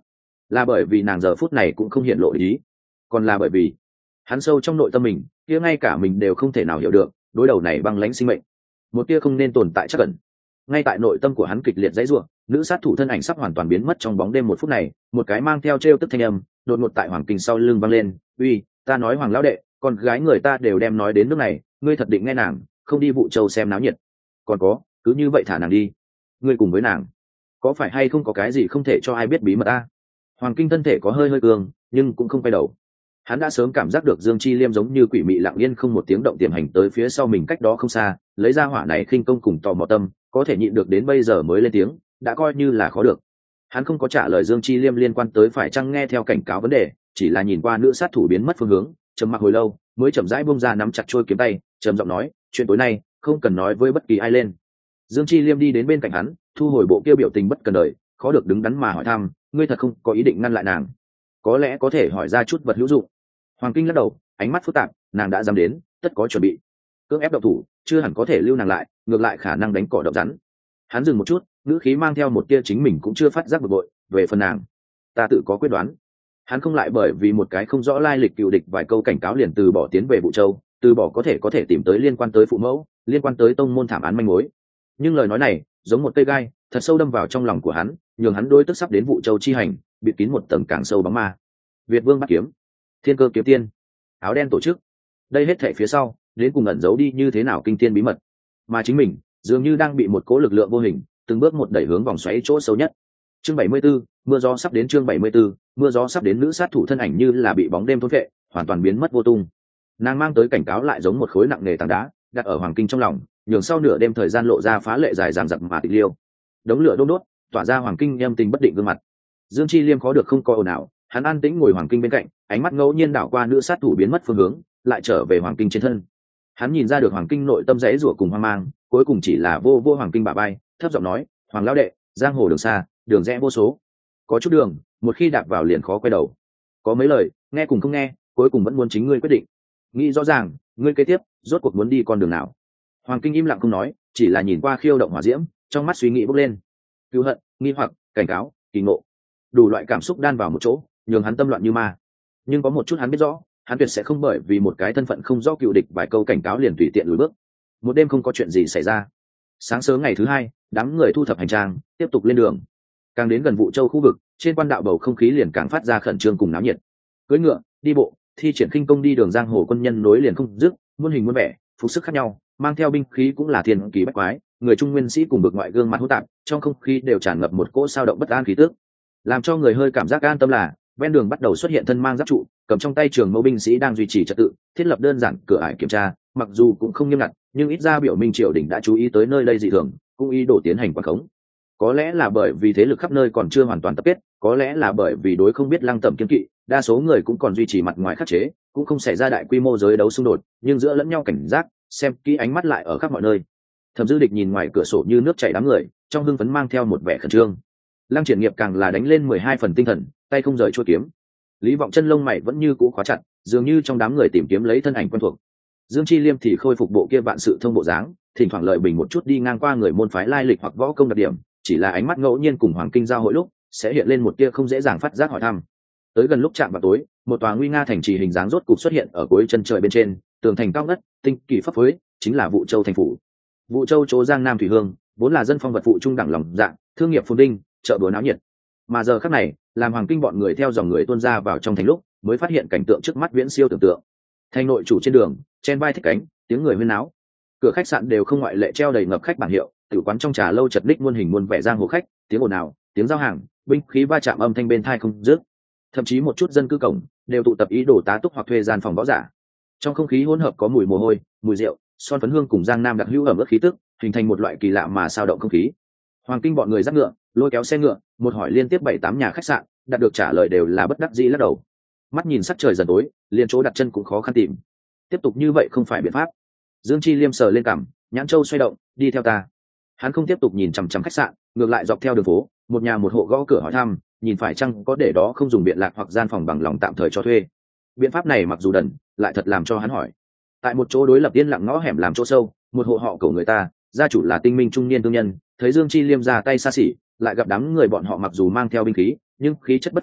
là bởi vì nàng giờ phút này cũng không hiện lộ ý, còn là bởi vì hắn sâu trong nội tâm mình kia ngay cả mình đều không thể nào hiểu được đối đầu này băng lãnh sinh mệnh, một tia không nên tồn tại chắc cẩn. Ngay tại nội tâm của hắn kịch liệt dãy rủa, nữ sát thủ thân ảnh sắp hoàn toàn biến mất trong bóng đêm một phút này, một cái mang theo trêu tức thanh âm đột ngột tại Hoàng Kinh sau lưng vang lên, uy, ta nói Hoàng lão đệ, con gái người ta đều đem nói đến nước này, ngươi thật định nghe nàng, không đi Vụ Châu xem náo nhiệt? Còn có, cứ như vậy thả nàng đi, ngươi cùng với nàng có phải hay không có cái gì không thể cho ai biết bí mật ta? Hoàng Kinh thân thể có hơi hơi cường, nhưng cũng không quay đầu. Hắn đã sớm cảm giác được Dương Chi Liêm giống như quỷ mị lặng yên không một tiếng động tiềm hành tới phía sau mình cách đó không xa, lấy ra hỏa này khinh công cùng tò mò tâm, có thể nhịn được đến bây giờ mới lên tiếng, đã coi như là khó được. Hắn không có trả lời Dương Chi Liêm liên quan tới phải chăng nghe theo cảnh cáo vấn đề, chỉ là nhìn qua nữ sát thủ biến mất phương hướng, trầm mặc hồi lâu, mới chậm rãi buông ra nắm chặt trôi kiếm tay, trầm giọng nói, chuyện tối nay không cần nói với bất kỳ ai lên. Dương Chi Liêm đi đến bên cạnh hắn, thu hồi bộ kia biểu tình bất cần đời, khó được đứng đắn mà hỏi thăm, ngươi thật không có ý định ngăn lại nàng? Có lẽ có thể hỏi ra chút vật hữu dụng. Hoàng Kinh lắc đầu, ánh mắt phức tạp, nàng đã dám đến, tất có chuẩn bị. Cưỡng ép động thủ, chưa hẳn có thể lưu nàng lại, ngược lại khả năng đánh cỏ động rắn. Hắn dừng một chút, ngữ khí mang theo một tia chính mình cũng chưa phát giác bực bội, về phần nàng, ta tự có quyết đoán. Hắn không lại bởi vì một cái không rõ lai lịch cựu địch vài câu cảnh cáo liền từ bỏ tiến về Vũ Châu, từ bỏ có thể có thể tìm tới liên quan tới phụ mẫu, liên quan tới tông môn thảm án manh mối. Nhưng lời nói này, giống một cây gai, thật sâu đâm vào trong lòng của hắn, nhường hắn đôi tức sắp đến Vũ Châu chi hành, bịt kín một tầng càng sâu bóng ma. Việt Vương bắt kiếm, Thiên Cơ kiếm tiên, áo đen tổ chức, đây hết thảy phía sau đến cùng ẩn giấu đi như thế nào kinh thiên bí mật, mà chính mình dường như đang bị một cỗ lực lượng vô hình từng bước một đẩy hướng vòng xoáy chỗ sâu nhất. Chương bảy mươi 74, mưa gió sắp đến. Chương bảy mươi 74, mưa gió sắp đến. Nữ sát thủ thân ảnh như là bị bóng đêm thôn phệ, hoàn toàn biến mất vô tung. Nàng mang tới cảnh cáo lại giống một khối nặng nề tảng đá đặt ở Hoàng Kinh trong lòng, nhường sau nửa đêm thời gian lộ ra phá lệ dài dằng dặc mà tịch liêu. Đống lửa đốt đốt tỏa ra Hoàng Kinh em tình bất định gương mặt. Dương Chi Liêm khó được không coi ồn ào, hắn an tĩnh ngồi Hoàng Kinh bên cạnh, ánh mắt ngẫu nhiên đảo qua nữ sát thủ biến mất phương hướng, lại trở về Hoàng Kinh trên thân. Hắn nhìn ra được Hoàng Kinh nội tâm rẽ rủa cùng hoang mang, cuối cùng chỉ là vô vô Hoàng Kinh bả vai, thấp giọng nói, Hoàng lão đệ, giang hồ đường xa, đường rẽ vô số, có chút đường một khi đạp vào liền khó quay đầu, có mấy lời nghe cùng không nghe, cuối cùng vẫn muốn chính ngươi quyết định. Nghĩ rõ ràng, ngươi kế tiếp rốt cuộc muốn đi con đường nào? Hoàng Kinh im lặng không nói, chỉ là nhìn qua khiêu động hỏa diễm, trong mắt suy nghĩ bốc lên, cứu hận, nghi hoặc, cảnh cáo, kỳ ngộ, đủ loại cảm xúc đan vào một chỗ, nhường hắn tâm loạn như ma. Nhưng có một chút hắn biết rõ, hắn tuyệt sẽ không bởi vì một cái thân phận không rõ cựu địch vài câu cảnh cáo liền tùy tiện lùi bước. Một đêm không có chuyện gì xảy ra. Sáng sớm ngày thứ hai, đám người thu thập hành trang, tiếp tục lên đường. Càng đến gần Vũ Châu khu vực, trên quan đạo bầu không khí liền càng phát ra khẩn trương cùng náo nhiệt. Cưỡi ngựa, đi bộ, thi triển khinh công đi đường giang hồ quân nhân nối liền không dứt, muôn hình muôn vẻ, phục sức khác nhau, mang theo binh khí cũng là thiên kỳ bách quái, người trung nguyên sĩ cùng bực ngoại gương mặt hỗn tạp, trong không khí đều tràn ngập một cỗ sao động bất an khí tức. Làm cho người hơi cảm giác an tâm là, ven đường bắt đầu xuất hiện thân mang giáp trụ, cầm trong tay trường mâu binh sĩ đang duy trì trật tự, thiết lập đơn giản cửa ải kiểm tra, mặc dù cũng không nghiêm ngặt, nhưng ít ra biểu minh triều đình đã chú ý tới nơi đây dị thường, cũng ý đồ tiến hành quản khống. Có lẽ là bởi vì thế lực khắp nơi còn chưa hoàn toàn tập kết, có lẽ là bởi vì đối không biết Lăng Tẩm kiên kỵ, đa số người cũng còn duy trì mặt ngoài khắc chế, cũng không xảy ra đại quy mô giới đấu xung đột, nhưng giữa lẫn nhau cảnh giác, xem kỹ ánh mắt lại ở khắp mọi nơi. Thẩm Dư Địch nhìn ngoài cửa sổ như nước chảy đám người, trong hưng phấn mang theo một vẻ khẩn trương. Lăng Triển Nghiệp càng là đánh lên mười hai phần tinh thần, tay không rời chuôi kiếm. Lý Vọng Chân lông mày vẫn như cũ khóa chặt, dường như trong đám người tìm kiếm lấy thân ảnh quen thuộc. Dương Chi Liêm thì khôi phục bộ kia vạn sự thông bộ dáng, thỉnh thoảng lợi bình một chút đi ngang qua người môn phái lai lịch hoặc võ công đặc điểm, chỉ là ánh mắt ngẫu nhiên cùng Hoàng Kinh giao hội lúc, sẽ hiện lên một tia không dễ dàng phát giác hỏi thăm. Tới gần lúc chạm vào tối, một tòa nguy nga thành trì hình dáng rốt cục xuất hiện ở cuối chân trời bên trên, tường thành cao ngất, tinh kỳ pháp phối, chính là Vũ Châu thành phủ. Vũ Châu chỗ Giang Nam thủy hương, vốn là dân phong vật phụ trung đẳng lòng dạng, thương nghiệp phồn vinh, chợ búa náo nhiệt. Mà giờ khắc này, làm Hoàng Kinh bọn người theo dòng người tuôn ra vào trong thành lúc, mới phát hiện cảnh tượng trước mắt viễn siêu tưởng tượng. Thành nội chủ trên đường, chen vai thích cánh, tiếng người huyên náo. Cửa khách sạn đều không ngoại lệ treo đầy ngập khách bảng hiệu, tử quán trong trà lâu chật ních muôn hình muôn vẻ giang hồ khách, tiếng ồn ào, tiếng giao hàng, binh khí va chạm âm thanh bên tai không dứt. Thậm chí một chút dân cư cổng đều tụ tập ý đồ tá túc hoặc thuê gian phòng võ giả. Trong không khí hỗn hợp có mùi mồ hôi, mùi rượu, son phấn hương cùng Giang Nam đặc hữu ẩm ướt khí tức, hình thành một loại kỳ lạ mà sao động không khí. Hoàng Kinh bọn người dắt ngựa, lôi kéo xe ngựa, một hỏi liên tiếp bảy tám nhà khách sạn, đạt được trả lời đều là bất đắc dĩ lắc đầu. Mắt nhìn sắc trời dần tối, liền chỗ đặt chân cũng khó khăn tìm. Tiếp tục như vậy không phải biện pháp. Dương Chi Liêm sờ lên cằm, nhãn châu xoay động, đi theo ta. Hắn không tiếp tục nhìn chằm chằm khách sạn, ngược lại dọc theo đường phố, một nhà một hộ gõ cửa hỏi thăm, nhìn phải chăng có để đó không dùng biện lạc hoặc gian phòng bằng lòng tạm thời cho thuê. Biện pháp này mặc dù đần, lại thật làm cho hắn hỏi. Tại một chỗ đối lập yên lặng ngõ hẻm làm chỗ sâu, một hộ họ cổ người ta, gia chủ là tinh minh trung niên thương nhân, thấy Dương Chi Liêm ra tay xa xỉ, lại gặp đám người bọn họ mặc dù mang theo binh khí, nhưng khí chất bất phàm,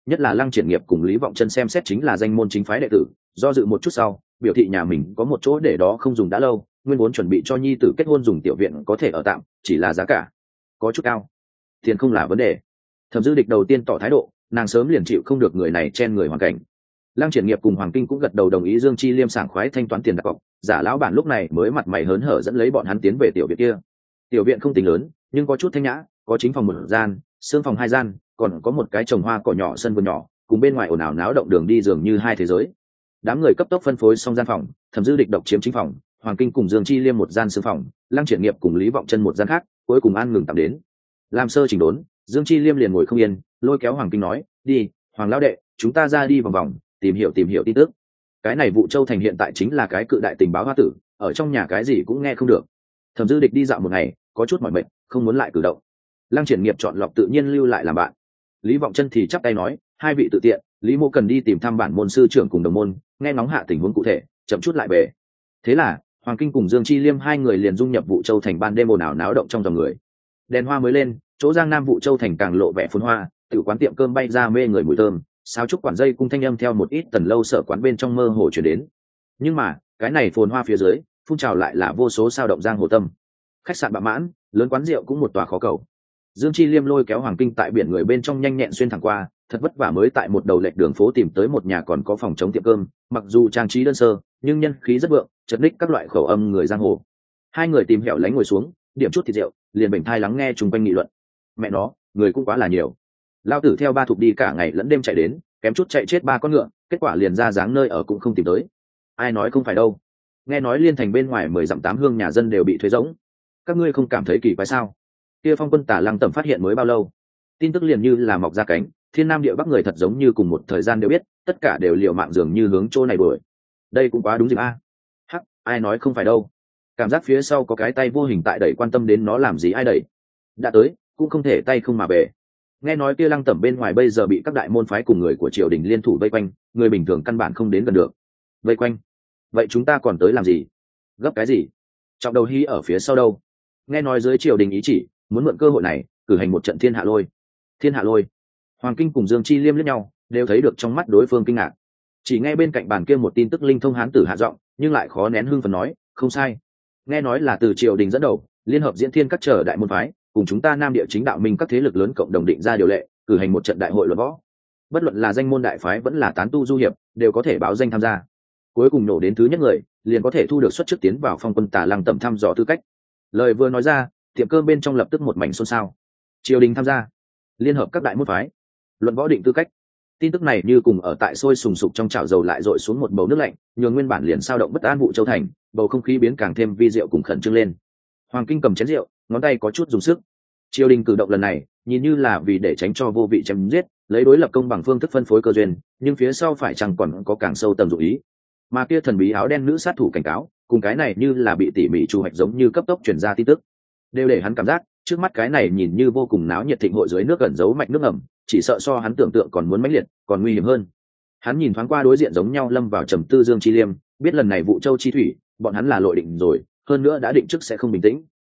nhất là Lăng Triển Nghiệp cùng Lý Vọng Chân xem xét chính là danh môn chính phái đệ tử, do dự một chút sau, biểu thị nhà mình có một chỗ để đó không dùng đã lâu, nguyên vốn chuẩn bị cho nhi tử kết hôn dùng tiểu viện có thể ở tạm, chỉ là giá cả có chút cao, tiền không là vấn đề. Thẩm Dư Địch đầu tiên tỏ thái độ, nàng sớm liền chịu không được người này chen người hoàn cảnh. Lăng Triển Nghiệp cùng Hoàng Kinh cũng gật đầu đồng ý Dương Chi Liêm sảng khoái thanh toán tiền đặt cọc, giả lão bản lúc này mới mặt mày hớn hở dẫn lấy bọn hắn tiến về tiểu viện kia. Tiểu viện không tính lớn, nhưng có chút thanh nhã, có chính phòng một gian, xương phòng hai gian, còn có một cái trồng hoa cỏ nhỏ sân vườn nhỏ, cùng bên ngoài ồn ào náo động đường đi dường như hai thế giới. Đám người cấp tốc phân phối xong gian phòng, Thẩm Dư Địch độc chiếm chính phòng, Hoàng Kinh cùng Dương Chi Liêm một gian xương phòng, Lăng Triển Nghiệp cùng Lý Vọng Chân một gian khác, cuối cùng an ngừng tạm đến. Làm sơ chỉnh đốn, Dương Chi Liêm liền ngồi không yên, lôi kéo Hoàng Kinh nói, đi, Hoàng lão đệ, chúng ta ra đi vòng vòng, tìm hiểu tìm hiểu tin tức. Cái này Vũ Châu thành hiện tại chính là cái cự đại tình báo hoa tử, ở trong nhà cái gì cũng nghe không được. Thẩm Dư Địch đi dạo một ngày, có chút mỏi mệt, không muốn lại cử động. Lăng Triển Nghiệp chọn lọc tự nhiên lưu lại làm bạn. Lý Vọng Chân thì chắp tay nói, hai vị tự tiện, Lý Mô cần đi tìm thăm bản môn sư trưởng cùng đồng môn, nghe ngóng hạ tình huống cụ thể, chậm chút lại về. Thế là Hoàng Kinh cùng Dương Chi Liêm hai người liền dung nhập Vũ Châu thành, ban đêm ồn ào náo động trong dòng người. Đèn hoa mới lên, chỗ Giang Nam Vũ Châu thành càng lộ vẻ phồn hoa, tiểu quán tiệm cơm bay ra mê người mùi thơm, sáo trúc quản dây cung thanh âm theo một ít tần lâu sở quán bên trong mơ hồ truyền đến. Nhưng mà cái này phồn hoa phía dưới, phun trào lại là vô số sao động giang hồ tâm. Khách sạn bạ mãn, lớn quán rượu cũng một tòa khó cầu. Dương Chi Liêm lôi kéo Hoàng Kinh tại biển người bên trong nhanh nhẹn xuyên thẳng qua, thật vất vả mới tại một đầu lệch đường phố tìm tới một nhà còn có phòng chống tiệm cơm, mặc dù trang trí đơn sơ, nhưng nhân khí rất vượng, chật ních các loại khẩu âm người giang hồ. Hai người tìm hẻo lánh ngồi xuống, điểm chút thịt rượu, liền bình thai lắng nghe chung quanh nghị luận. Mẹ nó, người cũng quá là nhiều. Lao tử theo ba thục đi cả ngày lẫn đêm chạy đến, kém chút chạy chết ba con ngựa, kết quả liền ra dáng nơi ở cũng không tìm tới. Ai nói không phải đâu? Nghe nói Liên Thành bên ngoài mười dặm tám hương nhà dân đều bị thuế rỗng. Các ngươi không cảm thấy kỳ quái sao? Kia Phong Quân Tả Lăng Tẩm phát hiện mới bao lâu, tin tức liền như là mọc ra cánh, thiên nam địa bắc người thật giống như cùng một thời gian đều biết, tất cả đều liều mạng dường như hướng chỗ này đuổi. Đây cũng quá đúng dịp a. Hắc, ai nói không phải đâu? Cảm giác phía sau có cái tay vô hình tại đẩy, quan tâm đến nó làm gì ai đẩy. Đã tới, cũng không thể tay không mà về. Nghe nói kia Lăng Tẩm bên ngoài bây giờ bị các đại môn phái cùng người của triều đình liên thủ vây quanh, người bình thường căn bản không đến gần được. Vây quanh? Vậy chúng ta còn tới làm gì? Gấp cái gì? Trọng đầu hí ở phía sau đâu? Nghe nói dưới triều đình ý chỉ, muốn mượn cơ hội này cử hành một trận thiên hạ lôi. Thiên hạ lôi? Hoàng Kinh cùng Dương Chi Liêm liếc nhau, đều thấy được trong mắt đối phương kinh ngạc. Chỉ nghe bên cạnh bàn kia một tin tức linh thông hán tử hạ giọng, nhưng lại khó nén hưng phấn nói, không sai. Nghe nói là từ triều đình dẫn đầu, liên hợp diễn thiên các trở đại môn phái, cùng chúng ta Nam Địa chính đạo minh các thế lực lớn cộng đồng định ra điều lệ, cử hành một trận đại hội luận võ. Bất luận là danh môn đại phái vẫn là tán tu du hiệp, đều có thể báo danh tham gia. Cuối cùng nổ đến thứ nhất người, liền có thể thu được suất trước tiến vào Phong Quân Tả Lăng Tẩm thăm dò tư cách. Lời vừa nói ra, tiệm cơm bên trong lập tức một mảnh xôn xao. Triều đình tham gia, liên hợp các đại môn phái, luận võ định tư cách. Tin tức này như cùng ở tại sôi sùng sục trong chảo dầu lại dội xuống một bầu nước lạnh, nhường nguyên bản liền sao động bất an Vũ Châu thành, bầu không khí biến càng thêm vi diệu cùng khẩn trương lên. Hoàng Kinh cầm chén rượu, ngón tay có chút dùng sức. Triều đình cử động lần này, nhìn như là vì để tránh cho vô vị chém giết, lấy đối lập công bằng phương thức phân phối cơ duyên, nhưng phía sau phải chăng còn có càng sâu tầng dụng ý. Mà kia thần bí áo đen nữ sát thủ cảnh cáo, cùng cái này như là bị tỉ mỉ chu hoạch giống như cấp tốc truyền ra tin tức, đều để hắn cảm giác trước mắt cái này nhìn như vô cùng náo nhiệt thịnh hội dưới nước gần giấu mạch nước ngầm, chỉ sợ so hắn tưởng tượng còn muốn mãnh liệt, còn nguy hiểm hơn. Hắn nhìn thoáng qua đối diện giống nhau lâm vào trầm tư Dương Chi Liêm, biết lần này Vũ Châu chi thủy, bọn hắn là lội định rồi, hơn nữa đã định trước sẽ không bình tĩnh.